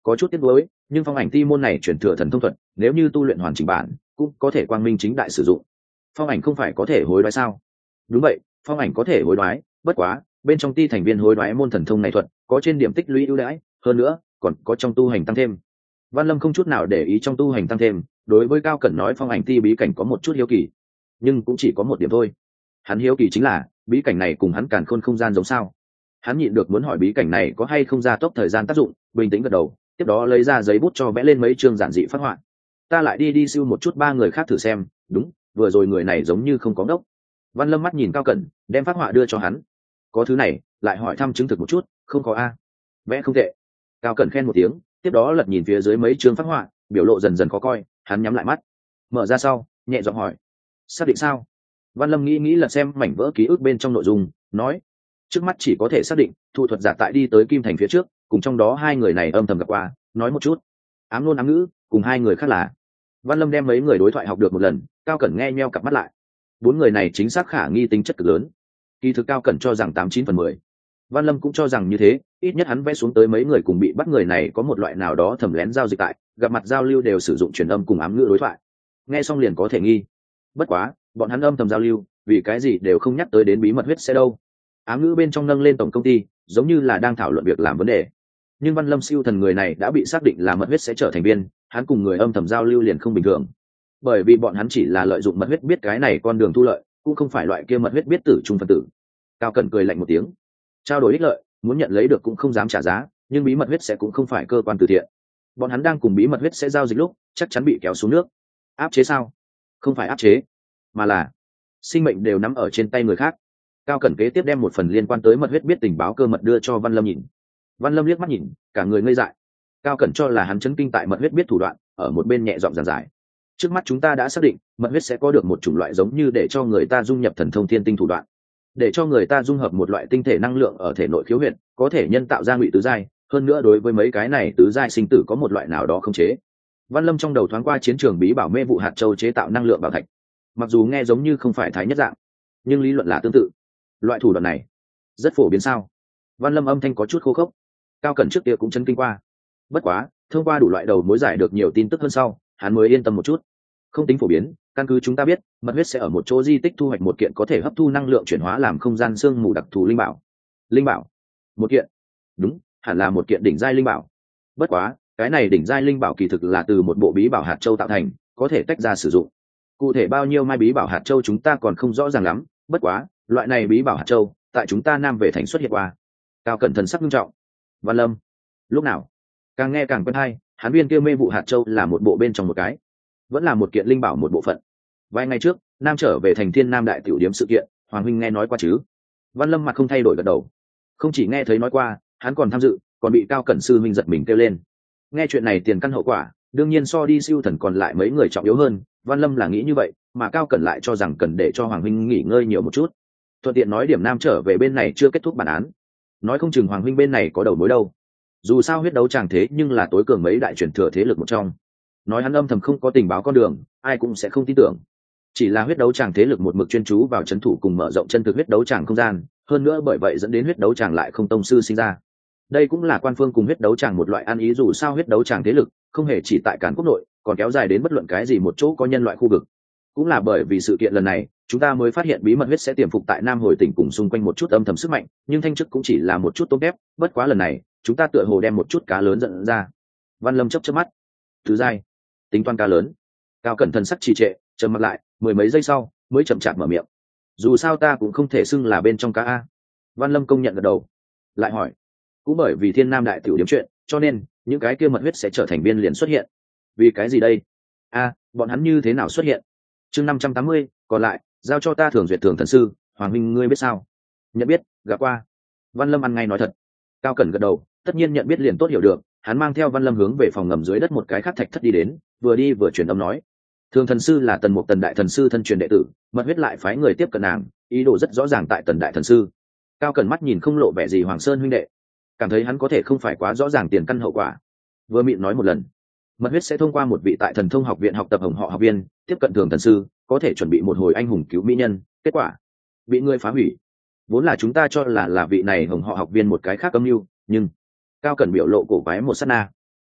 có chút tiếc nuối, nhưng phong ảnh ti môn này chuyển thừa thần thông thuật, nếu như tu luyện hoàn chỉnh bản cũng có thể quang minh chính đại sử dụng. Phong ảnh không phải có thể hối đoái sao? Đúng vậy, phong ảnh có thể hối đoái, bất quá bên trong ti thành viên hối đoái môn thần thông này thuật có trên điểm tích lũy ưu đãi, hơn nữa còn có trong tu hành tăng thêm. Văn Lâm không chút nào để ý trong tu hành tăng thêm, đối với Cao Cẩn nói phong ảnh ti bí cảnh có một chút hiếu kỳ, nhưng cũng chỉ có một điểm thôi. Hắn hiếu kỳ chính là bí cảnh này cùng hắn càn khôn không gian giống sao. Hắn nhịn được muốn hỏi bí cảnh này có hay không gia tốc thời gian tác dụng, bình tĩnh gật đầu, tiếp đó lấy ra giấy bút cho vẽ lên mấy chương giản dị phác họa. Ta lại đi đi siêu một chút ba người khác thử xem. Đúng, vừa rồi người này giống như không có ngốc. Văn Lâm mắt nhìn Cao Cẩn, đem phác họa đưa cho hắn. Có thứ này, lại hỏi thăm chứng thực một chút. Không có a. Vẽ không tệ. Cao Cẩn khen một tiếng, tiếp đó lật nhìn phía dưới mấy chương phác họa, biểu lộ dần dần khó coi. Hắn nhắm lại mắt, mở ra sau, nhẹ giọng hỏi: xác định sao? Văn Lâm nghĩ nghĩ lật xem mảnh vỡ ký ức bên trong nội dung, nói: trước mắt chỉ có thể xác định thụ thuật giả tại đi tới Kim Thành phía trước, cùng trong đó hai người này âm thầm gặp qua, nói một chút ám ngôn ám ngữ, cùng hai người khác là. Văn Lâm đem mấy người đối thoại học được một lần. Cao Cẩn nghe nheo cặp mắt lại. Bốn người này chính xác khả nghi tính chất cực lớn. Kỳ thực Cao Cẩn cho rằng tám chín phần mười. Văn Lâm cũng cho rằng như thế, ít nhất hắn vẽ xuống tới mấy người cùng bị bắt người này có một loại nào đó thẩm lén giao dịch tại, gặp mặt giao lưu đều sử dụng truyền âm cùng ám ngữ đối thoại. Nghe xong liền có thể nghi. Bất quá, bọn hắn âm thầm giao lưu, vì cái gì đều không nhắc tới đến bí mật huyết sẽ đâu. Ám ngữ bên trong nâng lên tổng công ty, giống như là đang thảo luận việc làm vấn đề. Nhưng Văn Lâm siêu thần người này đã bị xác định là mật huyết sẽ trở thành viên, hắn cùng người âm thầm giao lưu liền không bình thường. Bởi vì bọn hắn chỉ là lợi dụng mật huyết biết cái này con đường thu lợi, cũng không phải loại kia mật huyết biết tử trung phân tử. Cao Cẩn cười lạnh một tiếng. Trao đổi ích lợi, muốn nhận lấy được cũng không dám trả giá, nhưng bí mật huyết sẽ cũng không phải cơ quan từ thiện. Bọn hắn đang cùng bí mật huyết sẽ giao dịch lúc, chắc chắn bị kéo xuống nước. Áp chế sao? Không phải áp chế, mà là sinh mệnh đều nắm ở trên tay người khác. Cao Cẩn kế tiếp đem một phần liên quan tới mật huyết biết tình báo cơ mật đưa cho Văn Lâm nhìn. Văn Lâm liếc mắt nhìn, cả người ngây dại. Cao Cẩn cho là hắn chấn kinh tại mật huyết biết thủ đoạn, ở một bên nhẹ giọng giảng giải. Trước mắt chúng ta đã xác định, mật huyết sẽ có được một chủng loại giống như để cho người ta dung nhập thần thông thiên tinh thủ đoạn, để cho người ta dung hợp một loại tinh thể năng lượng ở thể nội khiếu huyệt, có thể nhân tạo ra ngụy tứ giai, hơn nữa đối với mấy cái này tứ giai sinh tử có một loại nào đó khống chế. Văn Lâm trong đầu thoáng qua chiến trường bí bảo mê vụ hạt châu chế tạo năng lượng bảo thạch. Mặc dù nghe giống như không phải thái nhất dạng, nhưng lý luận là tương tự. Loại thủ đoạn này rất phổ biến sao? Văn Lâm âm thanh có chút khô khốc. Cao Cẩn trước kia cũng chấn kinh qua, bất quá thông qua đủ loại đầu mối giải được nhiều tin tức hơn sau, hắn mới yên tâm một chút. Không tính phổ biến, căn cứ chúng ta biết, mật huyết sẽ ở một chỗ di tích thu hoạch một kiện có thể hấp thu năng lượng chuyển hóa làm không gian sương mù đặc thù linh bảo. Linh bảo? Một kiện? Đúng, hẳn là một kiện đỉnh giai linh bảo. Bất quá, cái này đỉnh giai linh bảo kỳ thực là từ một bộ bí bảo hạt châu tạo thành, có thể tách ra sử dụng. Cụ thể bao nhiêu mai bí bảo hạt châu chúng ta còn không rõ ràng lắm, bất quá, loại này bí bảo hạt châu, tại chúng ta Nam về thành xuất hiện qua. Cao Cẩn thần sắc nghiêm trọng. Văn Lâm, lúc nào? Càng nghe càng quen hay, hắn viên kia mê vụ hạt châu là một bộ bên trong một cái, vẫn là một kiện linh bảo một bộ phận. Vài ngày trước, Nam trở về thành Thiên Nam đại tiểu điếm sự kiện, Hoàng huynh nghe nói qua chứ? Văn Lâm mặt không thay đổi gật đầu. Không chỉ nghe thấy nói qua, hắn còn tham dự, còn bị Cao Cẩn sư huynh giật mình kêu lên. Nghe chuyện này tiền căn hậu quả, đương nhiên so đi siêu thần còn lại mấy người trọng yếu hơn. Văn Lâm là nghĩ như vậy, mà Cao Cẩn lại cho rằng cần để cho Hoàng huynh nghỉ ngơi nhiều một chút. Thuận tiện nói điểm Nam trở về bên này chưa kết thúc bản án, nói không chừng Hoàng huynh bên này có đầu mối đâu. Dù sao huyết đấu chàng thế nhưng là tối cường mấy đại truyền thừa thế lực một trong, nói hắn âm thầm không có tình báo con đường, ai cũng sẽ không tin tưởng. Chỉ là huyết đấu tràng thế lực một mực chuyên chú vào trấn thủ cùng mở rộng chân thực huyết đấu tràng không gian, hơn nữa bởi vậy dẫn đến huyết đấu tràng lại không tông sư sinh ra. Đây cũng là quan phương cùng huyết đấu tràng một loại ăn ý, dù sao huyết đấu tràng thế lực không hề chỉ tại Càn Quốc nội, còn kéo dài đến bất luận cái gì một chỗ có nhân loại khu vực. Cũng là bởi vì sự kiện lần này, chúng ta mới phát hiện bí mật huyết sẽ tiềm phục tại Nam Hồi tỉnh cùng xung quanh một chút âm thầm sức mạnh, nhưng thanh chức cũng chỉ là một chút tôm kép. Bất quá lần này, chúng ta tựa hồ đem một chút cá lớn dẫn ra. Văn Lâm chớp chớp mắt. Thứ giai, tính toán cá lớn. Cao Cẩn thần sắc trì trệ, trầm mặt lại, mười mấy giây sau mới chậm chạp mở miệng. Dù sao ta cũng không thể xưng là bên trong cá a. Văn Lâm công nhận gật đầu, lại hỏi, cũng bởi vì Thiên Nam đại tiểu điểm chuyện, cho nên những cái kia mật huyết sẽ trở thành biên liền xuất hiện. Vì cái gì đây? A, bọn hắn như thế nào xuất hiện? Chương năm trăm tám mươi, còn lại giao cho ta Thường Duyệt Thường thần sư. Hoàng minh ngươi biết sao? Nhận biết, gặp qua. Văn Lâm ăn ngay nói thật. Cao Cẩn gật đầu, tất nhiên nhận biết liền tốt hiểu được. Hắn mang theo Văn Lâm hướng về phòng ngầm dưới đất một cái khác thạch thất đi đến, vừa đi vừa truyền âm nói, Thường thần sư là Tần Mục Tần đại thần sư thân truyền đệ tử, mật huyết lại phái người tiếp cận nàng, ý đồ rất rõ ràng tại Tần đại thần sư. Cao Cẩn mắt nhìn không lộ vẻ gì Hoàng Sơn huynh đệ, cảm thấy hắn có thể không phải quá rõ ràng tiền căn hậu quả, vừa miệng nói một lần, mật huyết sẽ thông qua một vị tại Thần Thông học viện học tập Hồng họ học viên tiếp cận Thường thần sư, có thể chuẩn bị một hồi anh hùng cứu mỹ nhân, kết quả bị ngươi phá hủy. Vốn là chúng ta cho là là vị này Hồng họ học viên một cái khác âm mưu, nhưng Cao Cẩn biểu lộ cổ quái một sát na,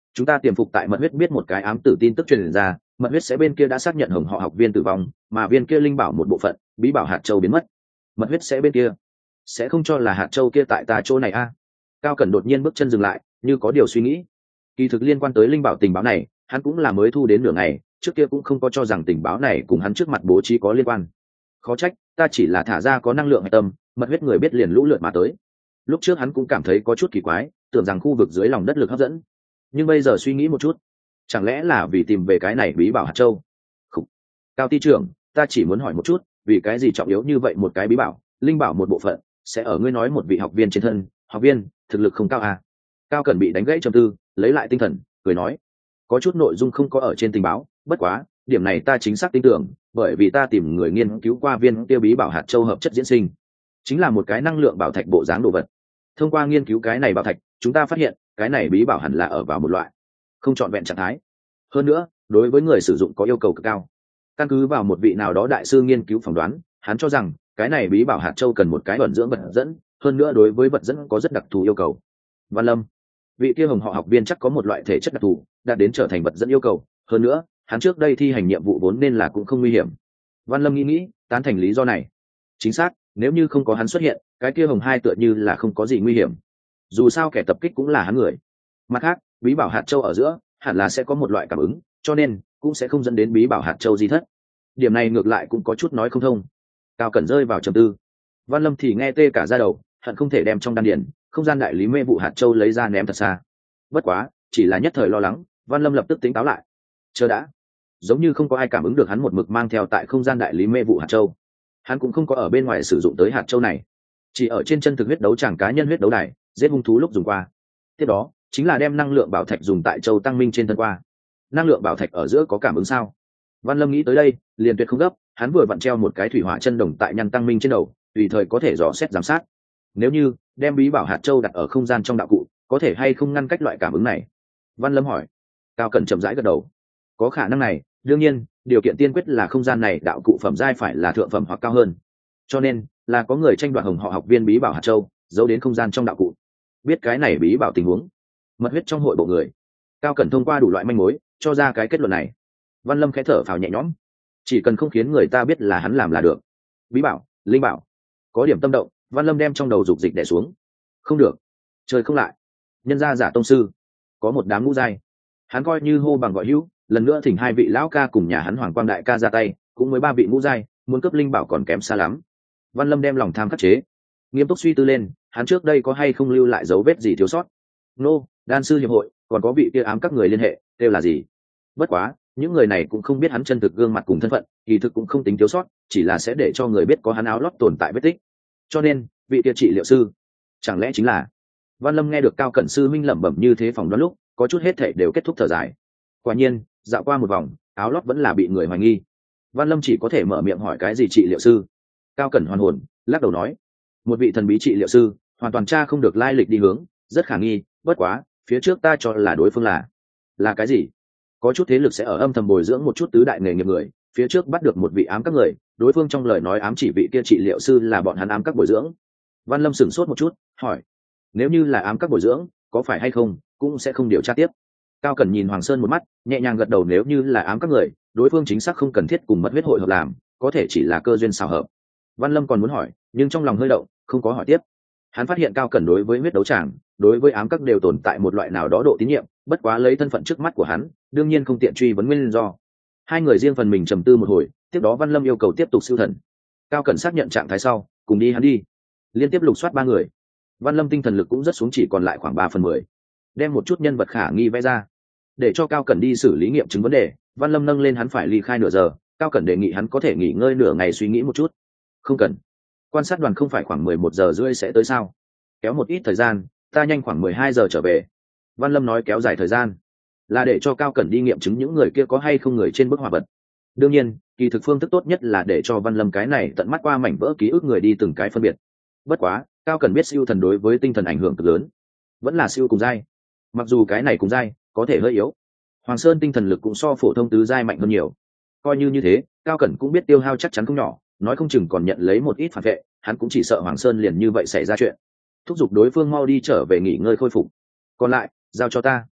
chúng ta tiềm phục tại mật huyết biết một cái ám tử tin tức truyền ra, mật huyết sẽ bên kia đã xác nhận hồng họ học viên tử vong, mà viên kia linh bảo một bộ phận bí bảo hạt châu biến mất. Mật huyết sẽ bên kia sẽ không cho là hạt châu kia tại ta chỗ này a à? Cao Cẩn đột nhiên bước chân dừng lại, như có điều suy nghĩ. Kỳ thực liên quan tới linh bảo tình báo này, hắn cũng là mới thu đến nửa ngày, trước kia cũng không có cho rằng tình báo này cùng hắn trước mặt bố trí có liên quan. Khó trách, ta chỉ là thả ra có năng lượng hạch tâm, mật huyết người biết liền lũ lượt mà tới. Lúc trước hắn cũng cảm thấy có chút kỳ quái, tưởng rằng khu vực dưới lòng đất lực hấp dẫn, nhưng bây giờ suy nghĩ một chút, chẳng lẽ là vì tìm về cái này bí bảo hạt châu? Khủ. Cao ty trưởng, ta chỉ muốn hỏi một chút, vì cái gì trọng yếu như vậy một cái bí bảo, linh bảo một bộ phận sẽ ở ngươi nói một vị học viên trên thân, học viên thực lực không cao à? Cao Cẩn bị đánh gãy trầm tư, lấy lại tinh thần, cười nói, có chút nội dung không có ở trên tình báo, bất quá điểm này ta chính xác tin tưởng, bởi vì ta tìm người nghiên cứu qua viên tiêu bí bảo hạt châu hợp chất diễn sinh, chính là một cái năng lượng bảo thạch bộ dáng đồ vật. Thông qua nghiên cứu cái này bảo thạch, chúng ta phát hiện cái này bí bảo hẳn là ở vào một loại không trọn vẹn trạng thái, hơn nữa đối với người sử dụng có yêu cầu cực cao. Căn cứ vào một vị nào đó đại sư nghiên cứu phỏng đoán, hắn cho rằng cái này bí bảo hạt châu cần một cái ẩn dưỡng vật dẫn, hơn nữa đối với vật dẫn có rất đặc thù yêu cầu. Văn Lâm, vị kia hồng họ học viên chắc có một loại thể chất đặc thù đạt đến trở thành vật dẫn yêu cầu, hơn nữa hắn trước đây thi hành nhiệm vụ vốn nên là cũng không nguy hiểm. Văn Lâm nghĩ nghĩ, tán thành lý do này. Chính xác, nếu như không có hắn xuất hiện, cái kia hồng hai tựa như là không có gì nguy hiểm, dù sao kẻ tập kích cũng là hắn người. Mặt khác, bí bảo hạt châu ở giữa hẳn là sẽ có một loại cảm ứng, cho nên cũng sẽ không dẫn đến bí bảo hạt châu di thất. Điểm này ngược lại cũng có chút nói không thông. Cao Cẩn rơi vào trầm tư. Văn Lâm thì nghe tê cả da đầu, hận không thể đem trong đan điển không gian đại lý mê vụ hạt châu lấy ra ném thật xa. Bất quá chỉ là nhất thời lo lắng, Văn Lâm lập tức tỉnh táo lại. Chờ đã, giống như không có ai cảm ứng được hắn một mực mang theo tại không gian đại lý mê vụ hạt châu. Hắn cũng không có ở bên ngoài sử dụng tới hạt châu này, chỉ ở trên chân thực huyết đấu tràng cá nhân huyết đấu đài giết hung thú lúc dùng qua. Tiếp đó chính là đem năng lượng bảo thạch dùng tại châu tăng minh trên thân qua. Năng lượng bảo thạch ở giữa có cảm ứng sao? Văn Lâm nghĩ tới đây liền tuyệt không gấp, hắn vừa vặn treo một cái thủy hỏa chân đồng tại nhăn tăng minh trên đầu, tùy thời có thể dò xét giám sát. Nếu như đem bí bảo hạt châu đặt ở không gian trong đạo cụ, có thể hay không ngăn cách loại cảm ứng này? Văn Lâm hỏi. Cao Cẩn chậm rãi gật đầu. Có khả năng này, đương nhiên điều kiện tiên quyết là không gian này đạo cụ phẩm giai phải là thượng phẩm hoặc cao hơn, cho nên là có người tranh đoạt hồng họ học viên bí bảo hạt châu giấu đến không gian trong đạo cụ. Biết cái này bí bảo tình huống mật huyết trong hội bộ người, Cao Cẩn thông qua đủ loại manh mối cho ra cái kết luận này. Văn Lâm khẽ thở phào nhẹ nhõm, chỉ cần không khiến người ta biết là hắn làm là được. Bí bảo, linh bảo, có điểm tâm động, Văn Lâm đem trong đầu dục dịch đè xuống. Không được, trời không lại, nhân gia giả tông sư có một đám ngũ giai, hắn coi như hô bằng gọi hữu, lần nữa thỉnh hai vị lão ca cùng nhà hắn Hoàng Quang đại ca ra tay, cũng mới ba vị ngũ giai, muốn cấp linh bảo còn kém xa lắm. Văn Lâm đem lòng tham khắc chế, nghiêm túc suy tư lên, hắn trước đây có hay không lưu lại dấu vết gì thiếu sót. Nô, đan sư hiệp hội, còn có vị kia ám các người liên hệ, đều là gì? Bất quá, những người này cũng không biết hắn chân thực gương mặt cùng thân phận, kỳ thực cũng không tính thiếu sót, chỉ là sẽ để cho người biết có hắn áo lót tồn tại vết tích. Cho nên, vị kia trị liệu sư, chẳng lẽ chính là? Văn Lâm nghe được Cao Cẩn sư minh lẩm bẩm như thế phỏng đoán lúc, có chút hết thảy đều kết thúc thở dài. Quả nhiên, dạo qua một vòng, áo lót vẫn là bị người hoài nghi. Văn Lâm chỉ có thể mở miệng hỏi cái gì trị liệu sư. Cao Cẩn hoàn hồn, lắc đầu nói, một vị thần bí trị liệu sư, hoàn toàn tra không được lai lịch đi hướng, rất khả nghi. Bất quá, phía trước ta cho là đối phương là là cái gì? Có chút thế lực sẽ ở âm thầm bồi dưỡng một chút tứ đại nghề nghiệp người, phía trước bắt được một vị ám các người, đối phương trong lời nói ám chỉ vị kia trị liệu sư là bọn hắn ám các bồi dưỡng. Văn Lâm sửng sốt một chút, hỏi, nếu như là ám các bồi dưỡng, có phải hay không, cũng sẽ không điều tra tiếp. Cao Cẩn nhìn Hoàng Sơn một mắt, nhẹ nhàng gật đầu, nếu như là ám các người, đối phương chính xác không cần thiết cùng mật huyết hội hợp làm, có thể chỉ là cơ duyên xảo hợp. Văn Lâm còn muốn hỏi, nhưng trong lòng hơi động, không có hỏi tiếp. Hắn phát hiện Cao Cẩn đối với huyết đấu tràng, đối với ám các đều tồn tại một loại nào đó độ tín nhiệm, bất quá lấy thân phận trước mắt của hắn, đương nhiên không tiện truy vấn nguyên do. Hai người riêng phần mình trầm tư một hồi, tiếp đó Văn Lâm yêu cầu tiếp tục siêu thần. Cao Cẩn xác nhận trạng thái sau, cùng đi hắn đi. Liên tiếp lục soát ba người. Văn Lâm tinh thần lực cũng rất xuống, chỉ còn lại khoảng ba phần mười. Đem một chút nhân vật khả nghi vẽ ra, để cho Cao Cẩn đi xử lý nghiệm chứng vấn đề. Văn Lâm nâng lên hắn phải ly khai nửa giờ, Cao Cẩn đề nghị hắn có thể nghỉ ngơi nửa ngày suy nghĩ một chút. Không cần, quan sát đoàn không phải khoảng mười một giờ rưỡi sẽ tới sao? Kéo một ít thời gian, ta nhanh khoảng mười hai giờ trở về. Văn Lâm nói kéo dài thời gian là để cho Cao Cẩn đi nghiệm chứng những người kia có hay không người trên bức họa vật. Đương nhiên, kỳ thực phương thức tốt nhất là để cho Văn Lâm cái này tận mắt qua mảnh vỡ ký ức người đi từng cái phân biệt. Bất quá, Cao Cẩn biết siêu thần đối với tinh thần ảnh hưởng cực lớn, vẫn là siêu cùng giai. Mặc dù cái này cùng giai có thể hơi yếu, Hoàng Sơn tinh thần lực cũng so phổ thông tứ giai mạnh hơn nhiều. Coi như như thế, Cao Cẩn cũng biết tiêu hao chắc chắn không nhỏ, nói không chừng còn nhận lấy một ít phản vệ, hắn cũng chỉ sợ Hoàng Sơn liền như vậy xảy ra chuyện, thúc giục đối phương mau đi trở về nghỉ ngơi khôi phục. Còn lại, giao cho ta.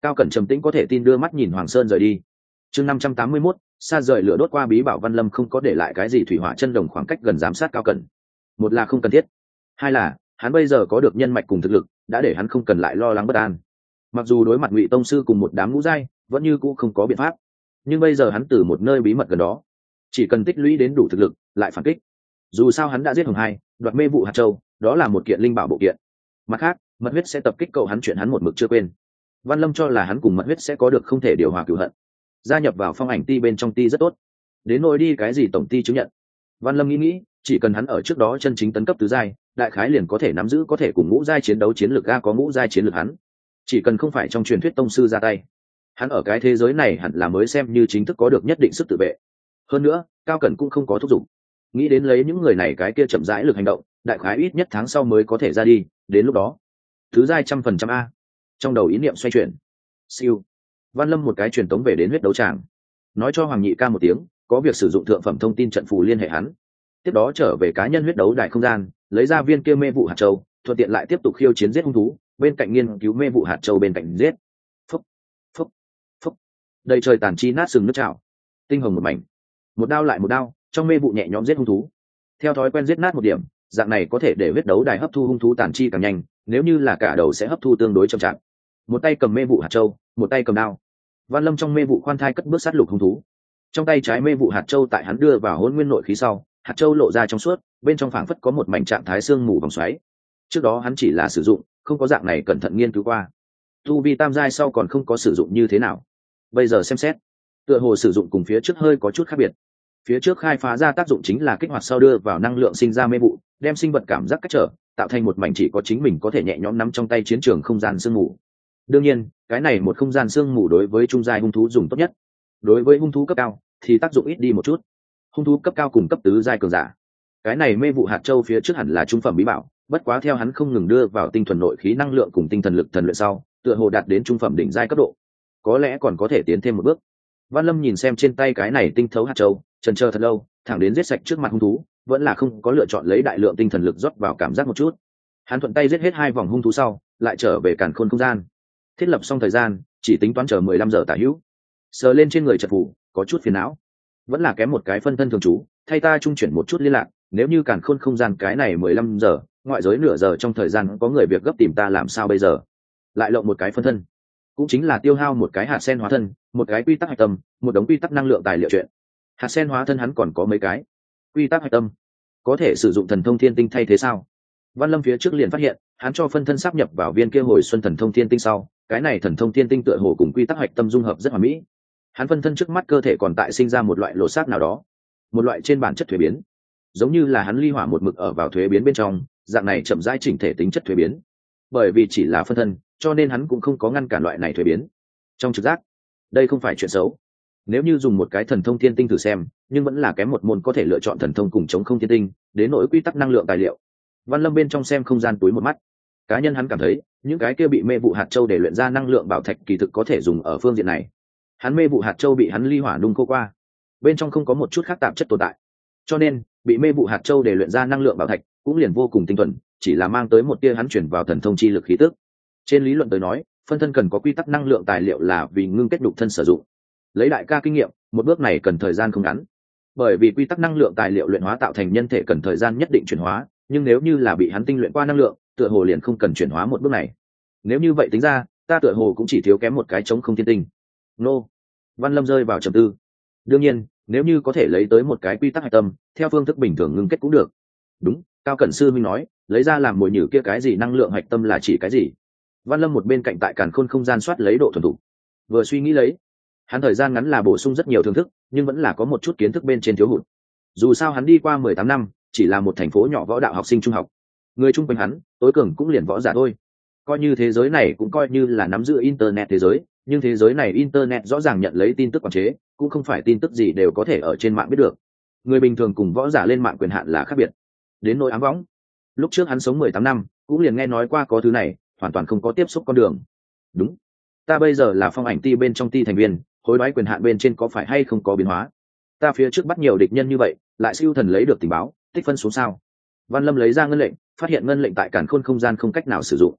Cao Cẩn trầm tĩnh có thể tin đưa mắt nhìn Hoàng Sơn rời đi. Chương năm trăm tám mươi mốt, xa rời lửa đốt qua bí bảo. Văn Lâm không có để lại cái gì thủy hỏa chân đồng khoảng cách gần giám sát Cao Cẩn. Một là không cần thiết, hai là hắn bây giờ có được nhân mạch cùng thực lực, đã để hắn không cần lại lo lắng bất an. Mặc dù đối mặt Ngụy tông sư cùng một đám ngũ giai, vẫn như cũ không có biện pháp, nhưng bây giờ hắn từ một nơi bí mật gần đó, chỉ cần tích lũy đến đủ thực lực, lại phản kích. Dù sao hắn đã giết Hồng Hai, đoạt mê vụ hạt châu, đó là một kiện linh bảo bộ kiện. Mặt khác, mật huyết sẽ tập kích cậu hắn chuyện hắn một mực chưa quên. Văn Lâm cho là hắn cùng mật huyết sẽ có được không thể điều hòa cửu hận. Gia nhập vào phong ảnh ti bên trong ti rất tốt. Đến nỗi đi cái gì tổng ti chứng nhận, Văn Lâm nghĩ nghĩ, chỉ cần hắn ở trước đó chân chính tấn cấp tứ giai, đại khái liền có thể nắm giữ có thể cùng ngũ giai chiến đấu chiến lược. A có ngũ giai chiến lược hắn, chỉ cần không phải trong truyền thuyết tông sư ra tay, hắn ở cái thế giới này hẳn là mới xem như chính thức có được nhất định sức tự vệ. Hơn nữa, Cao Cẩn cũng không có thúc giục, nghĩ đến lấy những người này cái kia chậm rãi lực hành động, đại khái ít nhất tháng sau mới có thể ra đi. Đến lúc đó, thứ giai trăm phần trăm a. Trong đầu ý niệm xoay chuyển, siêu, Văn Lâm một cái truyền tống về đến huyết đấu tràng, nói cho Hoàng Nhị ca một tiếng, có việc sử dụng thượng phẩm thông tin trận phù liên hệ hắn. Tiếp đó trở về cá nhân huyết đấu đại không gian, lấy ra viên kia mê vụ hạt châu, thuận tiện lại tiếp tục khiêu chiến giết hung thú, bên cạnh nghiên cứu mê vụ hạt châu bên cạnh giết. Phúc, phúc, phúc. Đầy trời tàn chi nát sừng nước trào, tinh hồng một mảnh, một đao lại một đao, trong mê vụ nhẹ nhõm giết hung thú. Theo thói quen giết nát một điểm, dạng này có thể để huyết đấu đài hấp thu hung thú tàn chi càng nhanh, nếu như là cả đầu sẽ hấp thu tương đối chậm chạp. Một tay cầm mê vụ hạt châu, một tay cầm đao. Văn Lâm trong mê vụ khoan thai cất bước sát lục hung thú. Trong tay trái mê vụ hạt châu tại hắn đưa vào hỗn nguyên nội khí sau, hạt châu lộ ra trong suốt, bên trong phảng phất có một mảnh trạng thái xương mù vòng xoáy. Trước đó hắn chỉ là sử dụng, không có dạng này cẩn thận nghiên cứu qua. Tu vi tam giai sau còn không có sử dụng như thế nào. Bây giờ xem xét, tựa hồ sử dụng cùng phía trước hơi có chút khác biệt. Phía trước khai phá ra tác dụng chính là kích hoạt sau đưa vào năng lượng sinh ra mê vụ, đem sinh vật cảm giác cách trở, tạo thành một mảnh chỉ có chính mình có thể nhẹ nhõm nắm trong tay chiến trường không gian sương mù. Đương nhiên, cái này một không gian sương mù đối với trung giai hung thú dùng tốt nhất. Đối với hung thú cấp cao thì tác dụng ít đi một chút. Hung thú cấp cao cùng cấp tứ giai cường giả, cái này mê vụ hạt châu phía trước hẳn là trung phẩm bí bảo, bất quá theo hắn không ngừng đưa vào tinh thuần nội khí năng lượng cùng tinh thần lực thần luyện sau, tựa hồ đạt đến trung phẩm đỉnh giai cấp độ, có lẽ còn có thể tiến thêm một bước. Văn Lâm nhìn xem trên tay cái này tinh thấu hạt châu, chần chờ thật lâu, thẳng đến giết sạch trước mặt hung thú, vẫn là không có lựa chọn lấy đại lượng tinh thần lực rót vào cảm giác một chút. Hắn thuận tay giết hết hai vòng hung thú sau, lại trở về càn khôn không gian, thiết lập xong thời gian, chỉ tính toán chờ mười lăm giờ tả hữu. Sờ lên trên người chật phủ, có chút phiền não, vẫn là kém một cái phân thân thường trú, thay ta trung chuyển một chút liên lạc. Nếu như càn khôn không gian cái này mười lăm giờ, ngoại giới nửa giờ trong thời gian có người việc gấp tìm ta làm sao bây giờ? Lại lộng một cái phân thân, cũng chính là tiêu hao một cái hạt sen hóa thân, một cái quy tắc hạch tâm, một đống quy tắc năng lượng tài liệu chuyện. Hạt sen hóa thân hắn còn có mấy cái, quy tắc hạch tâm có thể sử dụng thần thông thiên tinh thay thế sao? Văn Lâm phía trước liền phát hiện, hắn cho phân thân sáp nhập vào viên kia hồi xuân thần thông thiên tinh sau, cái này thần thông thiên tinh tựa hồ cùng quy tắc hạch tâm dung hợp rất hoàn mỹ. Hắn phân thân trước mắt cơ thể còn tại sinh ra một loại lộ sát nào đó, một loại trên bản chất thuế biến, giống như là hắn ly hỏa một mực ở vào thuế biến bên trong, dạng này chậm rãi chỉnh thể tính chất thuế biến. Bởi vì chỉ là phân thân, cho nên hắn cũng không có ngăn cản loại này thuế biến. Trong trực giác, đây không phải chuyện xấu. Nếu như dùng một cái thần thông thiên tinh thử xem, nhưng vẫn là kém một môn có thể lựa chọn thần thông cùng chống không thiên tinh, đến nỗi quy tắc năng lượng tài liệu. Văn Lâm bên trong xem không gian túi một mắt. Cá nhân hắn cảm thấy, những cái kia bị mê vụ hạt châu để luyện ra năng lượng bảo thạch kỳ thực có thể dùng ở phương diện này. Hắn mê vụ hạt châu bị hắn ly hỏa nung khô qua, bên trong không có một chút khác tạp chất tồn tại, cho nên bị mê vụ hạt châu để luyện ra năng lượng bảo thạch cũng liền vô cùng tinh thuần, chỉ là mang tới một tia hắn chuyển vào thần thông chi lực khí tức. Trên lý luận tới nói, phân thân cần có quy tắc năng lượng tài liệu là vì ngưng kết đục thân sử dụng. Lấy đại ca kinh nghiệm, một bước này cần thời gian không ngắn, bởi vì quy tắc năng lượng tài liệu luyện hóa tạo thành nhân thể cần thời gian nhất định chuyển hóa, nhưng nếu như là bị hắn tinh luyện qua năng lượng, tựa hồ liền không cần chuyển hóa một bước này. Nếu như vậy tính ra, ta tựa hồ cũng chỉ thiếu kém một cái chống không thiên tinh. Nô. Văn Lâm rơi vào trầm tư. Đương nhiên, nếu như có thể lấy tới một cái quy tắc hạch tâm, theo phương thức bình thường ngưng kết cũng được. Đúng, Cao Cẩn sư minh nói, lấy ra làm mồi nhử kia cái gì năng lượng hạch tâm là chỉ cái gì? Văn Lâm một bên cạnh tại càn khôn không gian soát lấy độ thuần thục, vừa suy nghĩ lấy. Hắn thời gian ngắn là bổ sung rất nhiều thưởng thức, nhưng vẫn là có một chút kiến thức bên trên thiếu hụt. Dù sao hắn đi qua mười tám năm, chỉ là một thành phố nhỏ võ đạo học sinh trung học. Người chung quanh hắn, tối cường cũng liền võ giả thôi. Coi như thế giới này cũng coi như là nắm giữ internet thế giới, nhưng thế giới này internet rõ ràng nhận lấy tin tức quản chế, cũng không phải tin tức gì đều có thể ở trên mạng biết được. Người bình thường cùng võ giả lên mạng quyền hạn là khác biệt. Đến nỗi ám võng, lúc trước hắn sống mười tám năm, cũng liền nghe nói qua có thứ này, hoàn toàn không có tiếp xúc con đường. Đúng, ta bây giờ là phong ảnh ti bên trong ti thành viên, hối đoái quyền hạn bên trên có phải hay không có biến hóa? Ta phía trước bắt nhiều địch nhân như vậy, lại siêu thần lấy được tình báo, tích phân xuống sao? Văn Lâm lấy ra ngân lệnh, phát hiện ngân lệnh tại càn khôn không gian không cách nào sử dụng.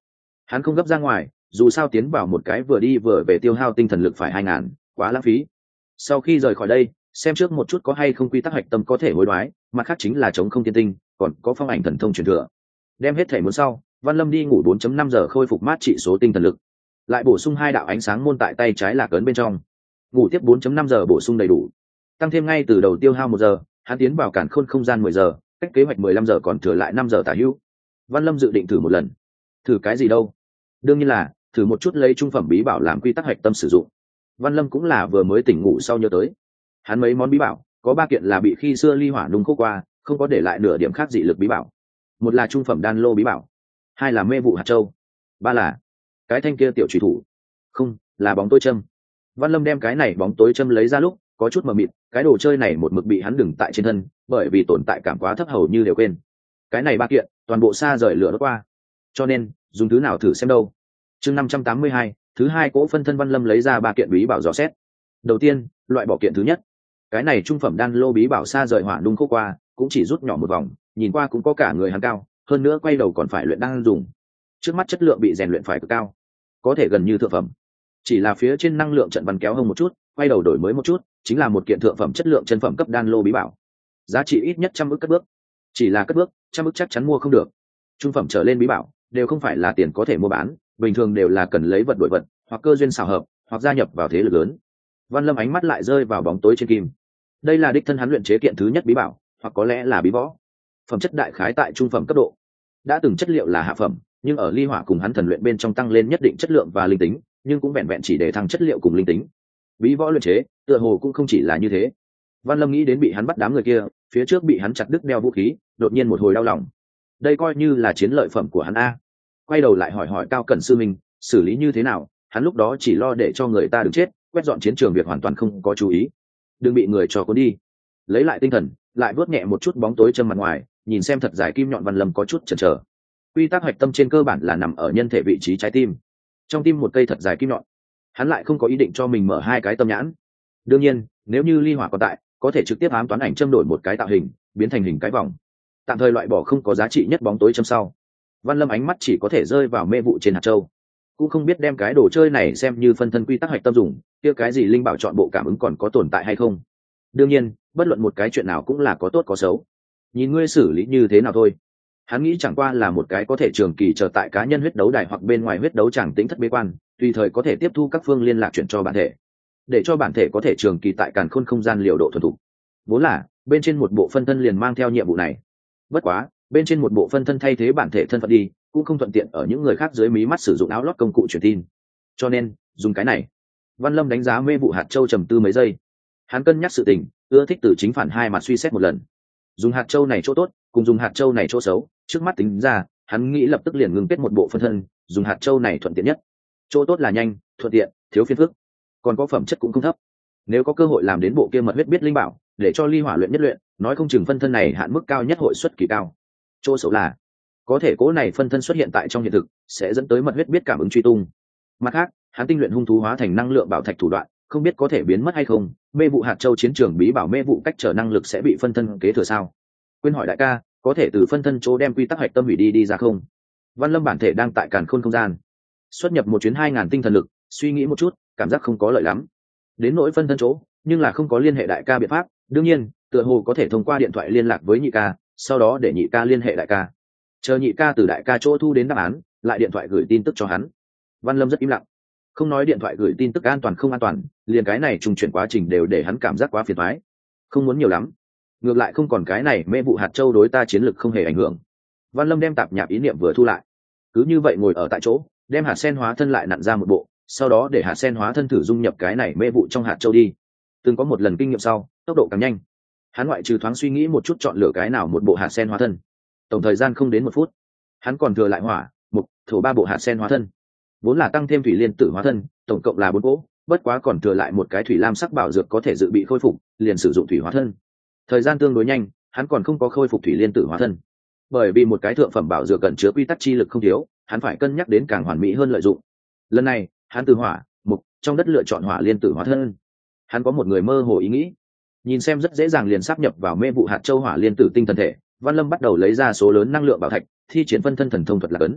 Hắn không gấp ra ngoài, dù sao tiến vào một cái vừa đi vừa về tiêu hao tinh thần lực phải hai ngàn, quá lãng phí. Sau khi rời khỏi đây, xem trước một chút có hay không quy tắc hạch tâm có thể hối đoái, mặt khác chính là chống không tiên tinh, còn có phong ảnh thần thông truyền thừa. Đem hết thể muốn sau, Văn Lâm đi ngủ bốn chấm năm giờ khôi phục mát trị số tinh thần lực, lại bổ sung hai đạo ánh sáng môn tại tay trái lạc ấn bên trong. Ngủ tiếp bốn chấm năm giờ bổ sung đầy đủ, tăng thêm ngay từ đầu tiêu hao một giờ, hắn tiến vào cản khôn không gian mười giờ, cách kế hoạch mười lăm giờ còn thừa lại năm giờ tả hữu. Văn Lâm dự định thử một lần. Thử cái gì đâu? Đương nhiên là thử một chút lấy trung phẩm bí bảo làm quy tắc hạch tâm sử dụng. Văn Lâm cũng là vừa mới tỉnh ngủ sau nhớ tới, hắn mấy món bí bảo có ba kiện là bị khi xưa ly hỏa nung khô qua, không có để lại nửa điểm khác dị lực bí bảo. Một là trung phẩm đan lô bí bảo, hai là mê vụ hạt châu, ba là cái thanh kia tiểu trùy thủ, không là bóng tối châm. Văn Lâm đem cái này bóng tối châm lấy ra lúc có chút mờ mịt, cái đồ chơi này một mực bị hắn đừng tại trên thân, bởi vì tồn tại cảm quá thấp hầu như đều quên. Cái này ba kiện toàn bộ xa rời lửa đốt qua, cho nên dùng thứ nào thử xem đâu. Chương năm trăm tám mươi hai, thứ hai cỗ phân thân. Văn Lâm lấy ra ba kiện bí bảo dò xét. Đầu tiên, loại bỏ kiện thứ nhất. Cái này trung phẩm đan lô bí bảo xa rời hỏa nung khô qua, cũng chỉ rút nhỏ một vòng, nhìn qua cũng có cả người hắn cao, hơn nữa quay đầu còn phải luyện đan dùng. Trước mắt chất lượng bị rèn luyện phải cực cao, có thể gần như thượng phẩm. Chỉ là phía trên năng lượng trận văn kéo hơn một chút, quay đầu đổi mới một chút, chính là một kiện thượng phẩm chất lượng chân phẩm cấp đan lô bí bảo. Giá trị ít nhất trăm ức cất bước. Chỉ là cất bước, trăm ức chắc chắn mua không được. Trung phẩm trở lên bí bảo đều không phải là tiền có thể mua bán, bình thường đều là cần lấy vật đổi vật, hoặc cơ duyên xảo hợp, hoặc gia nhập vào thế lực lớn. Văn Lâm ánh mắt lại rơi vào bóng tối trên kim. Đây là đích thân hắn luyện chế kiện thứ nhất bí bảo, hoặc có lẽ là bí võ. Phẩm chất đại khái tại trung phẩm cấp độ. Đã từng chất liệu là hạ phẩm, nhưng ở ly hỏa cùng hắn thần luyện bên trong tăng lên nhất định chất lượng và linh tính, nhưng cũng vẹn vẹn chỉ để thăng chất liệu cùng linh tính. Bí võ luyện chế, tựa hồ cũng không chỉ là như thế. Văn Lâm nghĩ đến bị hắn bắt đám người kia, phía trước bị hắn chặt đứt đeo vũ khí, đột nhiên một hồi đau lòng. Đây coi như là chiến lợi phẩm của hắn a. Quay đầu lại hỏi hỏi Cao Cẩn sư mình, xử lý như thế nào, hắn lúc đó chỉ lo để cho người ta đừng chết, quét dọn chiến trường việc hoàn toàn không có chú ý, đừng bị người cho cuốn đi. Lấy lại tinh thần, lại vớt nhẹ một chút bóng tối châm mặt ngoài, nhìn xem thật dài kim nhọn. Văn Lâm có chút chần chờ. Quy tắc hạch tâm trên cơ bản là nằm ở nhân thể vị trí trái tim, trong tim một cây thật dài kim nhọn, hắn lại không có ý định cho mình mở hai cái tâm nhãn. Đương nhiên, nếu như ly hỏa còn tại, có thể trực tiếp ám toán ảnh châm đổi một cái tạo hình, biến thành hình cái vòng, tạm thời loại bỏ không có giá trị nhất bóng tối châm sau. Văn Lâm ánh mắt chỉ có thể rơi vào mê vụ trên hạt châu, cũng không biết đem cái đồ chơi này xem như phân thân quy tắc hạch tâm dùng, kia cái gì linh bảo chọn bộ cảm ứng còn có tồn tại hay không. Đương nhiên, bất luận một cái chuyện nào cũng là có tốt có xấu, nhìn ngươi xử lý như thế nào thôi. Hắn nghĩ chẳng qua là một cái có thể trường kỳ chờ tại cá nhân huyết đấu đài hoặc bên ngoài huyết đấu tràng tính thất bế quan, tùy thời có thể tiếp thu các phương liên lạc chuyển cho bản thể, để cho bản thể có thể trường kỳ tại càn khôn không gian liều độ thuần thục. Vốn là bên trên một bộ phân thân liền mang theo nhiệm vụ này, bất quá bên trên một bộ phân thân thay thế bản thể thân phận đi, cũng không thuận tiện ở những người khác dưới mí mắt sử dụng áo lót công cụ truyền tin, cho nên dùng cái này. Văn Lâm đánh giá mê vụ hạt châu trầm tư mấy giây, hắn cân nhắc sự tình, ưa thích từ chính phản hai mặt suy xét một lần. Dùng hạt châu này chỗ tốt, cùng dùng hạt châu này chỗ xấu, trước mắt tính ra, hắn nghĩ lập tức liền ngừng kết một bộ phân thân. Dùng hạt châu này thuận tiện nhất, chỗ tốt là nhanh, thuận tiện, thiếu phiền phức, còn có phẩm chất cũng không thấp. Nếu có cơ hội làm đến bộ kia mật huyết biết linh bảo, để cho ly hỏa luyện nhất luyện, nói không chừng phân thân này hạn mức cao nhất hội xuất kỳ cao. Chỗ xấu là có thể cố này phân thân xuất hiện tại trong hiện thực, sẽ dẫn tới mật huyết biết cảm ứng truy tung. Mặt khác, hắn tinh luyện hung thú hóa thành năng lượng bảo thạch thủ đoạn, không biết có thể biến mất hay không. Mê vụ hạt châu chiến trường bí bảo mê vụ cách trở năng lực sẽ bị phân thân kế thừa sao? Quên hỏi đại ca, có thể từ phân thân chỗ đem quy tắc hạch tâm hủy đi đi ra không? Văn Lâm bản thể đang tại càn khôn không gian, xuất nhập một chuyến hai ngàn tinh thần lực, suy nghĩ một chút, cảm giác không có lợi lắm. Đến nỗi phân thân chỗ, nhưng là không có liên hệ đại ca biện pháp. Đương nhiên, tựa hồ có thể thông qua điện thoại liên lạc với nhị ca, sau đó để nhị ca liên hệ đại ca, chờ nhị ca từ đại ca chỗ thu đến đáp án, lại điện thoại gửi tin tức cho hắn. Văn Lâm rất im lặng, không nói điện thoại gửi tin tức an toàn không an toàn, liền cái này trùng chuyển quá trình đều để hắn cảm giác quá phiền toái, không muốn nhiều lắm. Ngược lại không còn cái này mê vụ hạt châu đối ta chiến lực không hề ảnh hưởng. Văn Lâm đem tạp nhạp ý niệm vừa thu lại, cứ như vậy ngồi ở tại chỗ, đem hạt sen hóa thân lại nặn ra một bộ, sau đó để hạt sen hóa thân thử dung nhập cái này mê vụ trong hạt châu đi. Từng có một lần kinh nghiệm sau, tốc độ càng nhanh. Hắn ngoại trừ thoáng suy nghĩ một chút chọn lựa cái nào một bộ hạt sen hóa thân, tổng thời gian không đến một phút. Hắn còn thừa lại hỏa, mục, thổ ba bộ hạt sen hóa thân, vốn là tăng thêm thủy liên tử hóa thân, tổng cộng là bốn cỗ, bất quá còn thừa lại một cái thủy lam sắc bảo dược có thể dự bị khôi phục, liền sử dụng thủy hóa thân. Thời gian tương đối nhanh, hắn còn không có khôi phục thủy liên tử hóa thân, bởi vì một cái thượng phẩm bảo dược cẩn chứa quy tắc chi lực không thiếu, hắn phải cân nhắc đến càng hoàn mỹ hơn lợi dụng. Lần này, hắn từ hỏa, mục trong đất lựa chọn hỏa liên tử hóa thân. Hắn có một người mơ hồ ý nghĩ, nhìn xem rất dễ dàng liền sáp nhập vào mê vụ hạt châu hỏa liên tử tinh thần thể. Văn Lâm bắt đầu lấy ra số lớn năng lượng bảo thạch, thi triển phân thân thần thông thuật lạc ấn.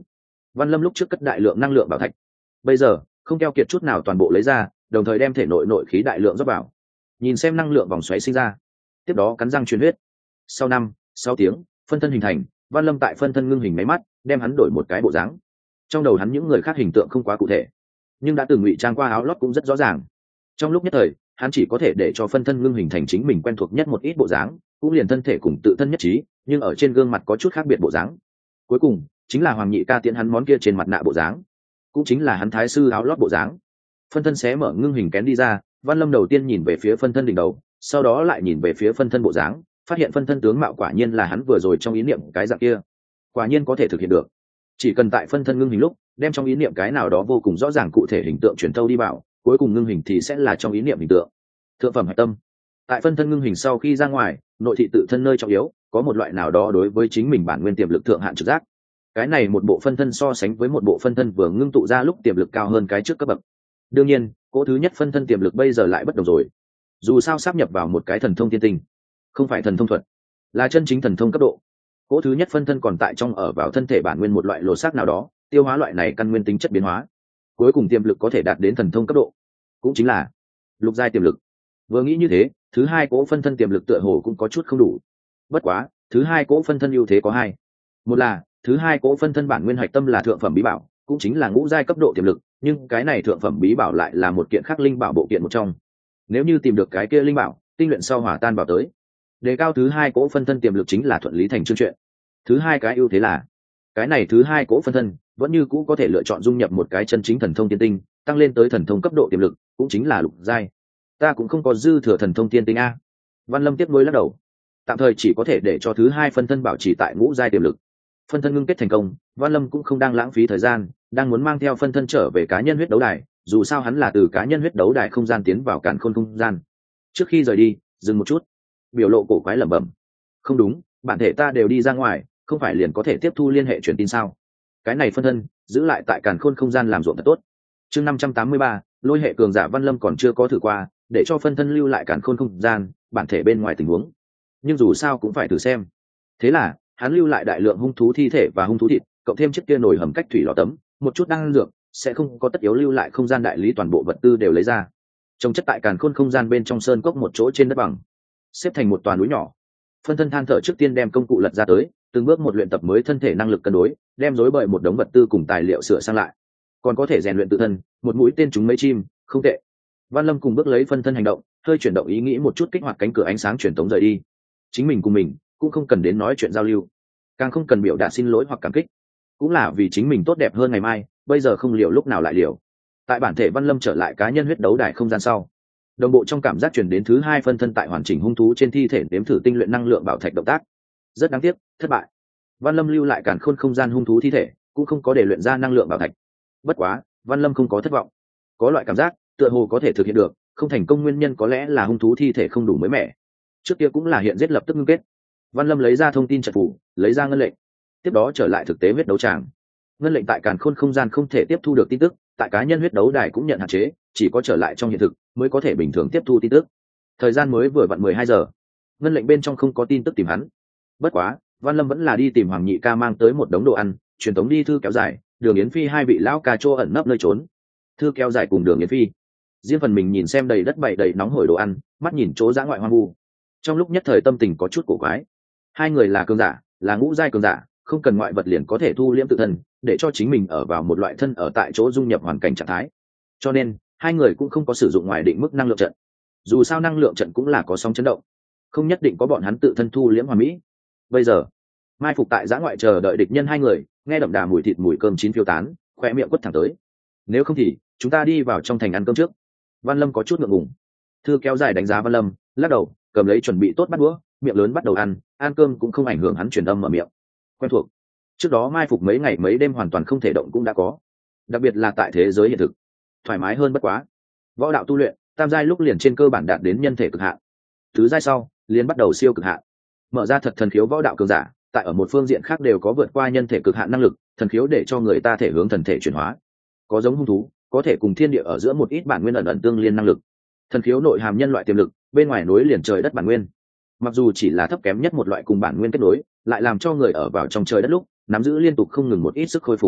Văn Lâm lúc trước cất đại lượng năng lượng bảo thạch, bây giờ không keo kiệt chút nào toàn bộ lấy ra, đồng thời đem thể nội nội khí đại lượng rót vào, nhìn xem năng lượng vòng xoáy sinh ra, tiếp đó cắn răng truyền huyết. Sau năm sáu tiếng, phân thân hình thành. Văn Lâm tại phân thân ngưng hình máy mắt, đem hắn đổi một cái bộ dáng. Trong đầu hắn những người khác hình tượng không quá cụ thể, nhưng đã từng ngụy trang qua áo lót cũng rất rõ ràng. Trong lúc nhất thời, hắn chỉ có thể để cho phân thân ngưng hình thành chính mình quen thuộc nhất một ít bộ dáng, cũng liền thân thể cùng tự thân nhất trí, nhưng ở trên gương mặt có chút khác biệt bộ dáng. Cuối cùng chính là Hoàng Nhị Ca tiễn hắn món kia trên mặt nạ bộ dáng, cũng chính là hắn thái sư áo lót bộ dáng. Phân thân xé mở ngưng hình kén đi ra, Văn Lâm đầu tiên nhìn về phía phân thân đỉnh đầu, sau đó lại nhìn về phía phân thân bộ dáng, phát hiện phân thân tướng mạo quả nhiên là hắn vừa rồi trong ý niệm cái dạng kia, quả nhiên có thể thực hiện được. Chỉ cần tại phân thân ngưng hình lúc đem trong ý niệm cái nào đó vô cùng rõ ràng cụ thể hình tượng truyền thâu đi vào, cuối cùng ngưng hình thì sẽ là trong ý niệm hình tượng. Thượng phẩm hạch tâm. Tại phân thân ngưng hình sau khi ra ngoài, nội thị tự thân nơi trọng yếu có một loại nào đó đối với chính mình bản nguyên tiềm lực thượng hạn trực giác. Cái này một bộ phân thân so sánh với một bộ phân thân vừa ngưng tụ ra lúc tiềm lực cao hơn cái trước cấp bậc. Đương nhiên cỗ thứ nhất phân thân tiềm lực bây giờ lại bất đồng rồi, dù sao sáp nhập vào một cái thần thông tiên tinh, không phải thần thông thuật, là chân chính thần thông cấp độ. Cỗ thứ nhất phân thân còn tại trong ở vào thân thể bản nguyên một loại lột xác nào đó, tiêu hóa loại này căn nguyên tính chất biến hóa, cuối cùng tiềm lực có thể đạt đến thần thông cấp độ, cũng chính là lục giai tiềm lực. Vừa nghĩ như thế, thứ hai cỗ phân thân tiềm lực tựa hồ cũng có chút không đủ. Bất quá thứ hai cỗ phân thân ưu thế có hai. Một là thứ hai cỗ phân thân bản nguyên hạch tâm là thượng phẩm bí bảo, cũng chính là ngũ giai cấp độ tiềm lực, nhưng cái này thượng phẩm bí bảo lại là một kiện khác linh bảo bộ kiện một trong. Nếu như tìm được cái kia linh bảo, tinh luyện sau hòa tan vào tới, đề cao thứ hai cỗ phân thân tiềm lực chính là thuận lý thành chương chuyện. Thứ hai cái ưu thế là cái này thứ hai cỗ phân thân vẫn như cũ có thể lựa chọn dung nhập một cái chân chính thần thông tiên tinh, tăng lên tới thần thông cấp độ tiềm lực, cũng chính là lục giai. Ta cũng không có dư thừa thần thông tiên tinh a. Văn Lâm tiếp nối lắc đầu, tạm thời chỉ có thể để cho thứ hai phân thân bảo trì tại ngũ giai tiềm lực. Phân thân ngưng kết thành công, Văn Lâm cũng không đang lãng phí thời gian, đang muốn mang theo phân thân trở về cá nhân huyết đấu đài, dù sao hắn là từ cá nhân huyết đấu đài không gian tiến vào càn khôn không gian. Trước khi rời đi, dừng một chút, biểu lộ cổ quái lẩm bẩm, không đúng, bản thể ta đều đi ra ngoài, không phải liền có thể tiếp thu liên hệ truyền tin sao? Cái này phân thân giữ lại tại càn khôn không gian làm ruộng thật tốt. Chương năm trăm tám mươi ba, lôi hệ cường giả Văn Lâm còn chưa có thử qua, để cho phân thân lưu lại càn khôn không gian, bản thể bên ngoài tình huống, nhưng dù sao cũng phải thử xem. Thế là hắn lưu lại đại lượng hung thú thi thể và hung thú thịt, cộng thêm chiếc kia nồi hầm cách thủy lò tấm, một chút đan dược, sẽ không có tất yếu lưu lại không gian đại lý, toàn bộ vật tư đều lấy ra, trồng chất tại càn khôn không gian bên trong sơn cốc một chỗ trên đất bằng, xếp thành một toàn núi nhỏ. Phân thân than thở trước tiên đem công cụ lật ra tới, từng bước một luyện tập mới thân thể năng lực cân đối, đem rối bời một đống vật tư cùng tài liệu sửa sang lại, còn có thể rèn luyện tự thân, một mũi tên trúng mấy chim, không tệ. Văn Lâm cùng bước lấy phân thân hành động, hơi chuyển động ý nghĩ một chút, kích hoạt cánh cửa ánh sáng truyền tống rời đi. Chính mình cùng mình cũng không cần đến nói chuyện giao lưu, càng không cần biểu đạt xin lỗi hoặc cảm kích, cũng là vì chính mình tốt đẹp hơn ngày mai, bây giờ không liều lúc nào lại liều. Tại bản thể Văn Lâm trở lại cá nhân huyết đấu đài không gian sau, đồng bộ trong cảm giác truyền đến thứ hai phân thân tại hoàn chỉnh hung thú trên thi thể nếm thử tinh luyện năng lượng bảo thạch động tác. Rất đáng tiếc, thất bại. Văn Lâm lưu lại càn khôn không gian hung thú thi thể, cũng không có để luyện ra năng lượng bảo thạch. Bất quá Văn Lâm không có thất vọng, có loại cảm giác tựa hồ có thể thực hiện được. Không thành công nguyên nhân có lẽ là hung thú thi thể không đủ mới mẻ, trước kia cũng là hiện giết lập tức ngưng kết. Văn Lâm lấy ra thông tin trận phủ, lấy ra ngân lệnh, tiếp đó trở lại thực tế huyết đấu tràng. Ngân lệnh tại càn khôn không gian không thể tiếp thu được tin tức, tại cá nhân huyết đấu đài cũng nhận hạn chế, chỉ có trở lại trong hiện thực mới có thể bình thường tiếp thu tin tức. Thời gian mới vừa vặn mười hai giờ, ngân lệnh bên trong không có tin tức tìm hắn. Bất quá Văn Lâm vẫn là đi tìm Hoàng Nhị Ca mang tới một đống đồ ăn, truyền tống đi thư kéo dài, Đường Yến Phi hai vị lão ca chô ẩn nấp nơi trốn. Thư kéo dài cùng Đường Yến Phi riêng phần mình nhìn xem đầy đất bày đầy nóng hổi đồ ăn, mắt nhìn chỗ dã ngoại hoang vu, trong lúc nhất thời tâm tình có chút cổ quái. Hai người là cường giả, là ngũ giai cường giả, không cần ngoại vật liền có thể thu liễm tự thân, để cho chính mình ở vào một loại thân ở tại chỗ dung nhập hoàn cảnh trạng thái, cho nên hai người cũng không có sử dụng ngoài định mức năng lượng trận. Dù sao năng lượng trận cũng là có sóng chấn động, không nhất định có bọn hắn tự thân thu liễm hoàn mỹ. Bây giờ mai phục tại giã ngoại chờ đợi địch nhân hai người, nghe đậm đà mùi thịt mùi cơm chín phiêu tán, khoe miệng quất thẳng tới. Nếu không thì chúng ta đi vào trong thành ăn cơm trước. Văn Lâm có chút ngượng ngùng. Thư kéo dài đánh giá Văn Lâm, lắc đầu, cầm lấy chuẩn bị tốt bát đũa, miệng lớn bắt đầu ăn. Ăn cơm cũng không ảnh hưởng hắn truyền âm mở miệng. Quen thuộc, trước đó mai phục mấy ngày mấy đêm hoàn toàn không thể động cũng đã có, đặc biệt là tại thế giới hiện thực, thoải mái hơn bất quá. Võ đạo tu luyện, tam giai lúc liền trên cơ bản đạt đến nhân thể cực hạn, tứ giai sau liền bắt đầu siêu cực hạn, mở ra thật thần khiếu. Võ đạo cường giả tại ở một phương diện khác đều có vượt qua nhân thể cực hạn năng lực, thần khiếu để cho người ta thể hướng thần thể chuyển hóa, có giống hung thú, có thể cùng thiên địa ở giữa một ít bản nguyên ẩn ẩn tương liên năng lực. Thần khiếu nội hàm nhân loại tiềm lực, bên ngoài nối liền trời đất bản nguyên, mặc dù chỉ là thấp kém nhất một loại cùng bản nguyên kết nối, lại làm cho người ở vào trong trời đất lúc nắm giữ liên tục không ngừng một ít sức khôi phục.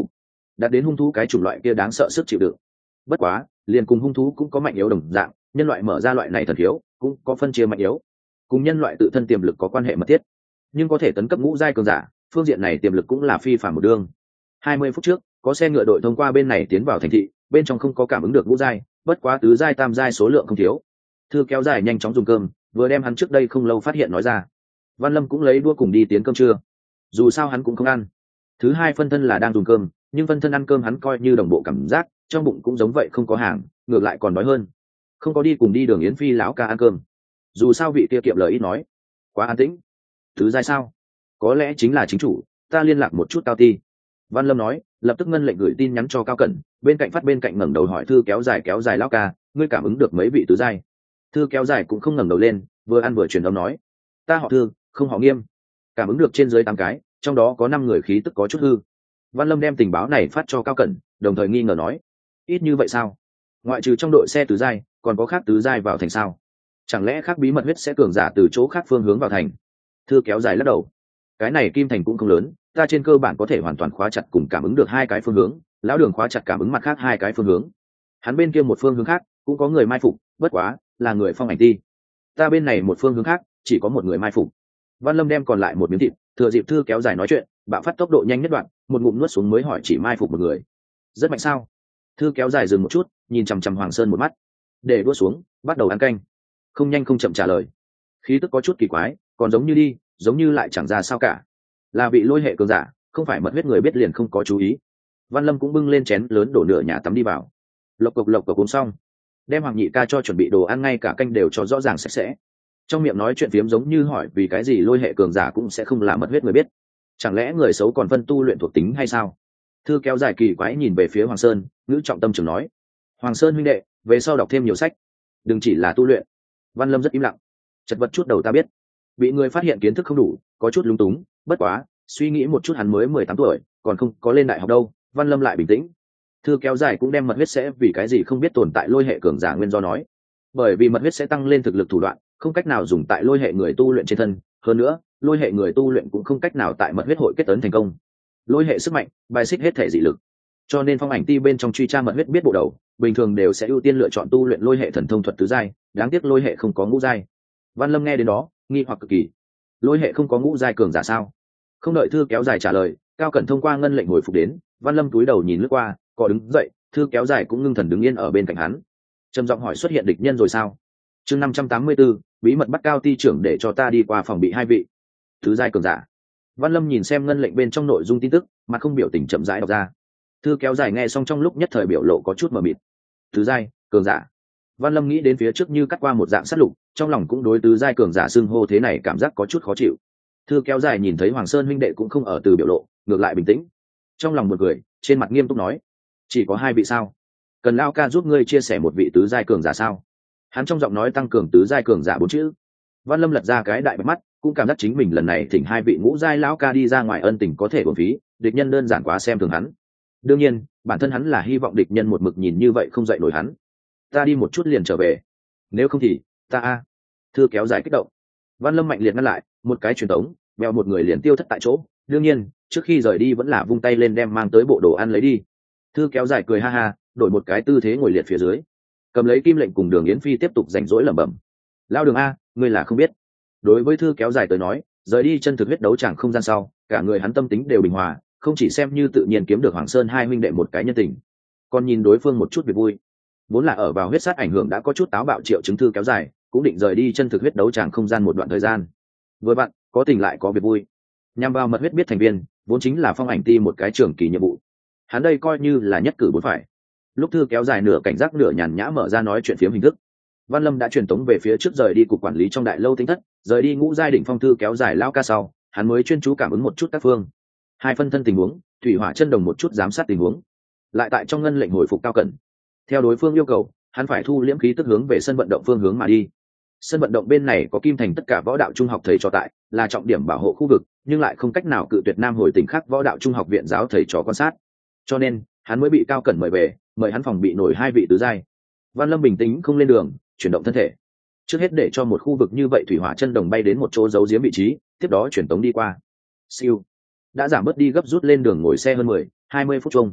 đạt đến hung thú cái chủng loại kia đáng sợ sức chịu đựng. Bất quá liền cùng hung thú cũng có mạnh yếu đồng dạng, nhân loại mở ra loại này thần thiếu cũng có phân chia mạnh yếu, cùng nhân loại tự thân tiềm lực có quan hệ mật thiết. Nhưng có thể tấn cấp ngũ giai cường giả, phương diện này tiềm lực cũng là phi phàm một đương. Hai mươi phút trước có xe ngựa đội thông qua bên này tiến vào thành thị, bên trong không có cảm ứng được ngũ giai, bất quá tứ giai tam giai số lượng không thiếu. Thư kéo dài nhanh chóng dùng cơm, vừa đem hắn trước đây không lâu phát hiện nói ra. Văn Lâm cũng lấy đũa cùng đi tiến cơm trưa, dù sao hắn cũng không ăn. Thứ hai phân thân là đang dùng cơm, nhưng phân thân ăn cơm hắn coi như đồng bộ cảm giác, trong bụng cũng giống vậy không có hàng, ngược lại còn đói hơn. Không có đi cùng đi đường Yến Phi lão ca ăn cơm, dù sao vị kia kiệm lời ít nói. Quá an tĩnh. Thứ giai sao? Có lẽ chính là chính chủ, ta liên lạc một chút Cao Ti. Văn Lâm nói, lập tức ngân lệnh gửi tin nhắn cho Cao Cẩn, bên cạnh phát bên cạnh ngẩng đầu hỏi Thư kéo dài kéo dài lão ca, ngươi cảm ứng được mấy vị tứ giai? Thư kéo dài cũng không ngẩng đầu lên, vừa ăn vừa truyền âm nói, ta họ Thư, không họ Nghiêm, cảm ứng được trên dưới tám cái, trong đó có năm người khí tức có chút hư. Văn Lâm đem tình báo này phát cho Cao Cẩn, đồng thời nghi ngờ nói, ít như vậy sao? Ngoại trừ trong đội xe tứ giai, còn có khác tứ giai vào thành sao? Chẳng lẽ khác bí mật huyết sẽ cường giả từ chỗ khác phương hướng vào thành? Thư kéo dài lắc đầu, cái này Kim Thành cũng không lớn, ta trên cơ bản có thể hoàn toàn khóa chặt cùng cảm ứng được hai cái phương hướng, lão đường khóa chặt cảm ứng mặt khác hai cái phương hướng. Hắn bên kia một phương hướng khác cũng có người mai phục, bất quá là người Phong Ảnh Ti. Ta bên này một phương hướng khác chỉ có một người mai phục. Văn Lâm đem còn lại một miếng thịt, thừa dịp Thư kéo dài nói chuyện, bạo phát tốc độ nhanh nhất đoạn, một ngụm nuốt xuống mới hỏi chỉ mai phục một người. Rất mạnh sao? Thư kéo dài dừng một chút, nhìn chằm chằm Hoàng Sơn một mắt, để đũa xuống, bắt đầu ăn canh. Không nhanh không chậm trả lời. Khí tức có chút kỳ quái, còn giống như đi, giống như lại chẳng ra sao cả. Là vị lôi hệ cường giả, không phải mật huyết người biết liền không có chú ý. Văn Lâm cũng bưng lên chén lớn đổ nửa nhà tắm đi vào. Lộc cộc lộc cộc uống xong, đem Hoàng Nhị ca cho chuẩn bị đồ ăn ngay cả canh đều cho rõ ràng sạch sẽ. Trong miệng nói chuyện phiếm giống như hỏi vì cái gì lôi hệ cường giả cũng sẽ không là mật huyết người biết. Chẳng lẽ người xấu còn phân tu luyện thuộc tính hay sao? Thư kéo dài kỳ quái nhìn về phía Hoàng Sơn, ngữ trọng tâm trường nói, Hoàng Sơn huynh đệ, về sau đọc thêm nhiều sách, đừng chỉ là tu luyện. Văn Lâm rất im lặng, chật vật chút đầu ta biết, bị người phát hiện kiến thức không đủ, có chút lúng túng, bất quá suy nghĩ một chút hắn mới mười tám tuổi, còn không có lên đại học đâu. Văn Lâm lại bình tĩnh. Thư kéo dài cũng đem mật huyết sẽ vì cái gì không biết tồn tại lôi hệ cường giả nguyên do nói, bởi vì mật huyết sẽ tăng lên thực lực thủ đoạn, không cách nào dùng tại lôi hệ người tu luyện trên thân, hơn nữa lôi hệ người tu luyện cũng không cách nào tại mật huyết hội kết tấn thành công. Lôi hệ sức mạnh bài xích hết thể dị lực, cho nên Phong Ảnh Ti bên trong truy tra mật huyết biết bộ đầu bình thường đều sẽ ưu tiên lựa chọn tu luyện lôi hệ thần thông thuật tứ giai, đáng tiếc lôi hệ không có ngũ giai. Văn Lâm nghe đến đó nghi hoặc cực kỳ, lôi hệ không có ngũ giai cường giả sao? Không đợi Thư kéo dài trả lời, Cao Cẩn thông qua ngân lệnh hồi phục đến. Văn Lâm cúi đầu nhìn lướt qua, có đứng dậy, Thư kéo dài cũng ngưng thần đứng yên ở bên cạnh hắn, trầm giọng hỏi xuất hiện địch nhân rồi sao? Chương năm trăm tám mươi tư, bí mật bắt Cao Ti trưởng để cho ta đi qua phòng bị hai vị tứ giai cường giả. Văn Lâm nhìn xem ngân lệnh bên trong nội dung tin tức, mà không biểu tình chậm rãi đọc ra. Thư kéo dài nghe xong trong lúc nhất thời biểu lộ có chút mờ mịt. Tứ giai cường giả. Văn Lâm nghĩ đến phía trước như cắt qua một dạng sát lục, trong lòng cũng đối tứ giai cường giả xưng hô thế này cảm giác có chút khó chịu. Thư kéo dài nhìn thấy Hoàng Sơn huynh đệ cũng không ở từ biểu lộ, ngược lại bình tĩnh. Trong lòng một người, trên mặt nghiêm túc nói, chỉ có hai vị sao? Cần lao ca giúp ngươi chia sẻ một vị tứ giai cường giả sao? Hắn trong giọng nói tăng cường tứ giai cường giả bốn chữ. Văn Lâm lật ra cái đại bạch mắt, cũng cảm giác chính mình lần này thỉnh hai vị ngũ giai lão ca đi ra ngoài ân tình có thể bổn phí, địch nhân đơn giản quá xem thường hắn. Đương nhiên bản thân hắn là hy vọng địch nhân một mực nhìn như vậy không dậy nổi hắn. Ta đi một chút liền trở về, nếu không thì ta a. Thư kéo dài kích động. Văn Lâm mạnh liệt ngăn lại, một cái truyền tống mèo một người liền tiêu thất tại chỗ. Đương nhiên trước khi rời đi vẫn là vung tay lên đem mang tới bộ đồ ăn lấy đi. Thư kéo dài cười ha ha, đổi một cái tư thế ngồi liệt phía dưới, cầm lấy kim lệnh cùng Đường Yến Phi tiếp tục rảnh rỗi lẩm bẩm, lao Đường a, ngươi là không biết. Đối với Thư kéo dài tới nói, rời đi chân thực huyết đấu chẳng không gian sau, cả người hắn tâm tính đều bình hòa, không chỉ xem như tự nhiên kiếm được Hoàng Sơn hai huynh đệ một cái nhân tình, còn nhìn đối phương một chút việc vui. Vốn là ở vào huyết sát ảnh hưởng đã có chút táo bạo triệu chứng Thư kéo dài, cũng định rời đi chân thực huyết đấu chẳng không gian một đoạn thời gian. Vừa bạn, có tình lại có việc vui. Nhằm vào mật huyết biết thành viên, vốn chính là Phong Ảnh Ti một cái trường kỳ nhiệm vụ. Hắn đây coi như là nhất cử bốn phải. Lúc Thư kéo dài nửa cảnh giác nửa nhàn nhã mở ra nói chuyện phiếm hình thức, Văn Lâm đã truyền tống về phía trước rời đi cục quản lý trong đại lâu Tinh Thất, rời đi ngũ giai đỉnh phong Thư kéo dài lao ca sau, hắn mới chuyên chú cảm ứng một chút các phương. Hai phân thân tình huống, thủy hỏa chân đồng một chút giám sát tình huống. Lại tại trong ngân lệnh hồi phục Cao Cẩn. Theo đối phương yêu cầu, hắn phải thu liễm khí tức hướng về sân vận động phương hướng mà đi. Sân vận động bên này có Kim Thành tất cả võ đạo trung học thầy trò tại, là trọng điểm bảo hộ khu vực, nhưng lại không cách nào cự tuyệt Nam hồi tỉnh khác võ đạo trung học viện giáo thầy trò quan sát. Cho nên, hắn mới bị Cao Cẩn mời về, mời hắn phòng bị nổi hai vị tứ giai. Văn Lâm bình tĩnh không lên đường, chuyển động thân thể. Trước hết để cho một khu vực như vậy thủy hỏa chân đồng bay đến một chỗ giấu giếm vị trí, tiếp đó chuyển tống đi qua. Siêu. Đã giảm bớt đi gấp rút lên đường ngồi xe hơn mười, hai mươi phút chung.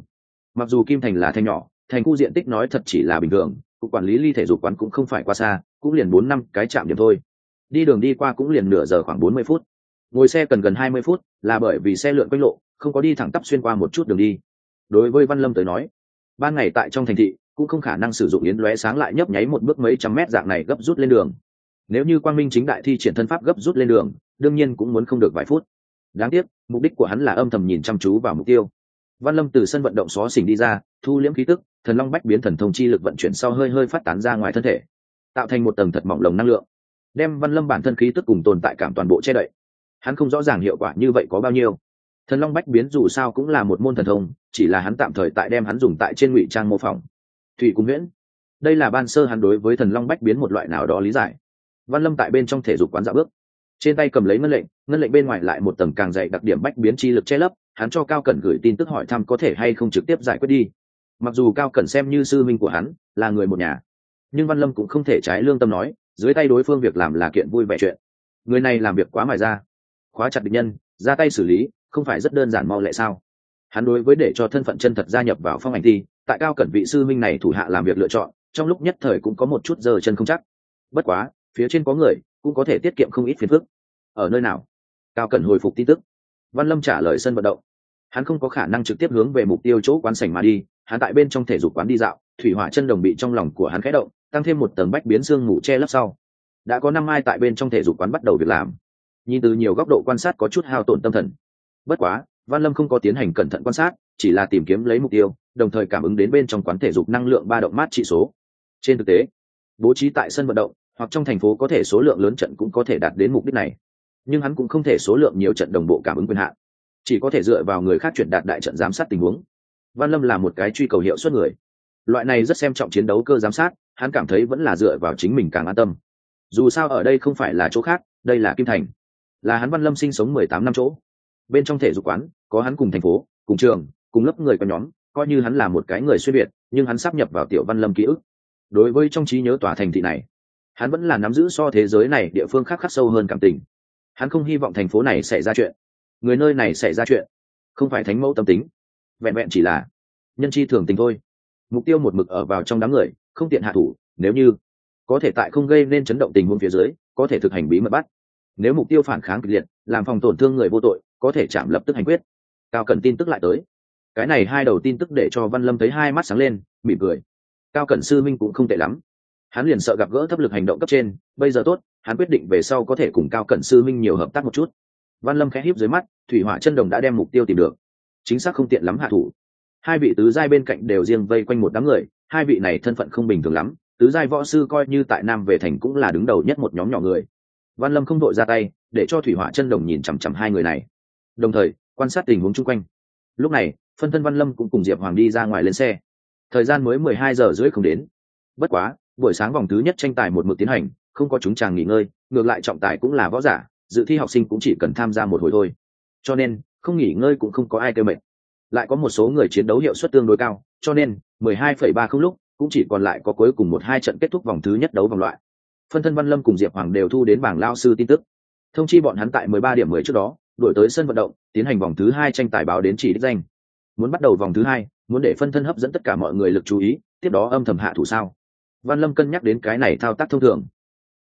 Mặc dù Kim Thành là thành nhỏ, thành khu diện tích nói thật chỉ là bình thường, cục quản lý ly thể dục quán cũng không phải quá xa, cũng liền bốn năm cái trạm điểm thôi. Đi đường đi qua cũng liền nửa giờ khoảng bốn mươi phút. Ngồi xe cần gần hai mươi phút, là bởi vì xe lượn quanh lộ, không có đi thẳng tắp xuyên qua một chút đường đi. Đối với Văn Lâm tới nói, ban ngày tại trong thành thị cũng không khả năng sử dụng yến lóe sáng lại nhấp nháy một bước mấy trăm mét dạng này gấp rút lên đường. Nếu như Quang Minh chính đại thi triển thân pháp gấp rút lên đường, đương nhiên cũng muốn không được vài phút. Đáng tiếc, mục đích của hắn là âm thầm nhìn chăm chú vào mục tiêu. Văn Lâm từ sân vận động xó xỉnh đi ra, thu liễm khí tức, thần long bách biến thần thông chi lực vận chuyển sau hơi hơi phát tán ra ngoài thân thể, tạo thành một tầng thật mỏng lồng năng lượng, đem Văn Lâm bản thân khí tức cùng tồn tại cảm toàn bộ che đậy. Hắn không rõ ràng hiệu quả như vậy có bao nhiêu. Thần long bách biến dù sao cũng là một môn thần thông, chỉ là hắn tạm thời tại đem hắn dùng tại trên ngụy trang mô phỏng. Thủy cung huyễn, đây là ban sơ hắn đối với thần long bách biến một loại nào đó lý giải. Văn Lâm tại bên trong thể dục quán dạo bước, trên tay cầm lấy ngân lệnh, ngân lệnh bên ngoài lại một tầng càng dày đặc điểm bách biến chi lực che lấp. Hắn cho Cao Cẩn gửi tin tức hỏi thăm có thể hay không trực tiếp giải quyết đi. Mặc dù Cao Cẩn xem như sư minh của hắn, là người một nhà, nhưng Văn Lâm cũng không thể trái lương tâm nói dưới tay đối phương việc làm là kiện vui vẻ chuyện. Người này làm việc quá mài ra, khóa chặt địch nhân, ra tay xử lý, không phải rất đơn giản mau lẹ sao? Hắn đối với để cho thân phận chân thật gia nhập vào phong ảnh thi, tại Cao Cẩn vị sư minh này thủ hạ làm việc lựa chọn, trong lúc nhất thời cũng có một chút giơ chân không chắc. Bất quá, phía trên có người, cũng có thể tiết kiệm không ít phiền phức. Ở nơi nào? Cao Cẩn hồi phục tin tức. Văn Lâm trả lời sân vận động. Hắn không có khả năng trực tiếp hướng về mục tiêu chỗ quán sảnh mà đi, hắn tại bên trong thể dục quán đi dạo, thủy hỏa chân đồng bị trong lòng của hắn khẽ động, tăng thêm một tầng bách biến xương ngủ che lấp sau. Đã có năm ai tại bên trong thể dục quán bắt đầu việc làm. Nhìn từ nhiều góc độ quan sát có chút hao tổn tâm thần. Bất quá, Văn Lâm không có tiến hành cẩn thận quan sát, chỉ là tìm kiếm lấy mục tiêu, đồng thời cảm ứng đến bên trong quán thể dục năng lượng ba động mát trị số. Trên thực tế, bố trí tại sân vận động hoặc trong thành phố có thể số lượng lớn trận cũng có thể đạt đến mục đích này, nhưng hắn cũng không thể số lượng nhiều trận đồng bộ cảm ứng quyền hạn, chỉ có thể dựa vào người khác chuyển đạt đại trận giám sát tình huống. Văn Lâm là một cái truy cầu hiệu suất người, loại này rất xem trọng chiến đấu cơ giám sát, hắn cảm thấy vẫn là dựa vào chính mình càng an tâm. Dù sao ở đây không phải là chỗ khác, đây là Kim Thành, là hắn Văn Lâm sinh sống mười tám năm chỗ. Bên trong thể dục quán có hắn cùng thành phố, cùng trường, cùng lớp người có nhóm, coi như hắn là một cái người xuyên việt, nhưng hắn sắp nhập vào tiểu Văn Lâm ký ức. Đối với trong trí nhớ tòa thành thị này, hắn vẫn là nắm giữ so thế giới này địa phương khác khắc sâu hơn cảm tình. Hắn không hy vọng thành phố này xảy ra chuyện, người nơi này xảy ra chuyện, không phải thánh mẫu tâm tính, vẹn vẹn chỉ là nhân chi thường tình thôi. Mục tiêu một mực ở vào trong đám người, không tiện hạ thủ, nếu như có thể tại không gây nên chấn động tình huống phía dưới, có thể thực hành bí mật bắt. Nếu mục tiêu phản kháng kịch liệt, làm phòng tổn thương người vô tội, có thể chạm lập tức hành quyết. Cao Cẩn tin tức lại tới. Cái này hai đầu tin tức để cho Văn Lâm thấy hai mắt sáng lên, mỉm cười. Cao Cẩn sư minh cũng không tệ lắm. Hắn liền sợ gặp gỡ thấp lực hành động cấp trên, bây giờ tốt, hắn quyết định về sau có thể cùng Cao Cẩn sư minh nhiều hợp tác một chút. Văn Lâm khẽ híp dưới mắt, thủy hỏa chân đồng đã đem mục tiêu tìm được, chính xác không tiện lắm hạ thủ. Hai vị tứ giai bên cạnh đều riêng vây quanh một đám người, hai vị này thân phận không bình thường lắm, tứ giai võ sư coi như tại Nam về thành cũng là đứng đầu nhất một nhóm nhỏ người. Văn Lâm không đội ra tay, để cho thủy hỏa chân đồng nhìn chằm chằm hai người này, đồng thời quan sát tình huống chung quanh. Lúc này, phân thân Văn Lâm cũng cùng Diệp Hoàng đi ra ngoài lên xe. Thời gian mới mười hai giờ rưỡi không đến. Bất quá, buổi sáng vòng thứ nhất tranh tài một mực tiến hành, không có chúng chàng nghỉ ngơi, ngược lại trọng tài cũng là võ giả, dự thi học sinh cũng chỉ cần tham gia một hồi thôi. Cho nên, không nghỉ ngơi cũng không có ai kêu mệt. Lại có một số người chiến đấu hiệu suất tương đối cao, cho nên mười hai phẩy ba không lúc cũng chỉ còn lại có cuối cùng một hai trận kết thúc vòng thứ nhất đấu vòng loại. Phân thân Văn Lâm cùng Diệp Hoàng đều thu đến bảng lao sư tin tức, thông chi bọn hắn tại mười ba điểm mười trước đó đuổi tới sân vận động, tiến hành vòng thứ hai tranh tài báo đến chỉ đích danh. Muốn bắt đầu vòng thứ hai, muốn để phân thân hấp dẫn tất cả mọi người lực chú ý, tiếp đó âm thầm hạ thủ sao? Văn Lâm cân nhắc đến cái này thao tác thông thường,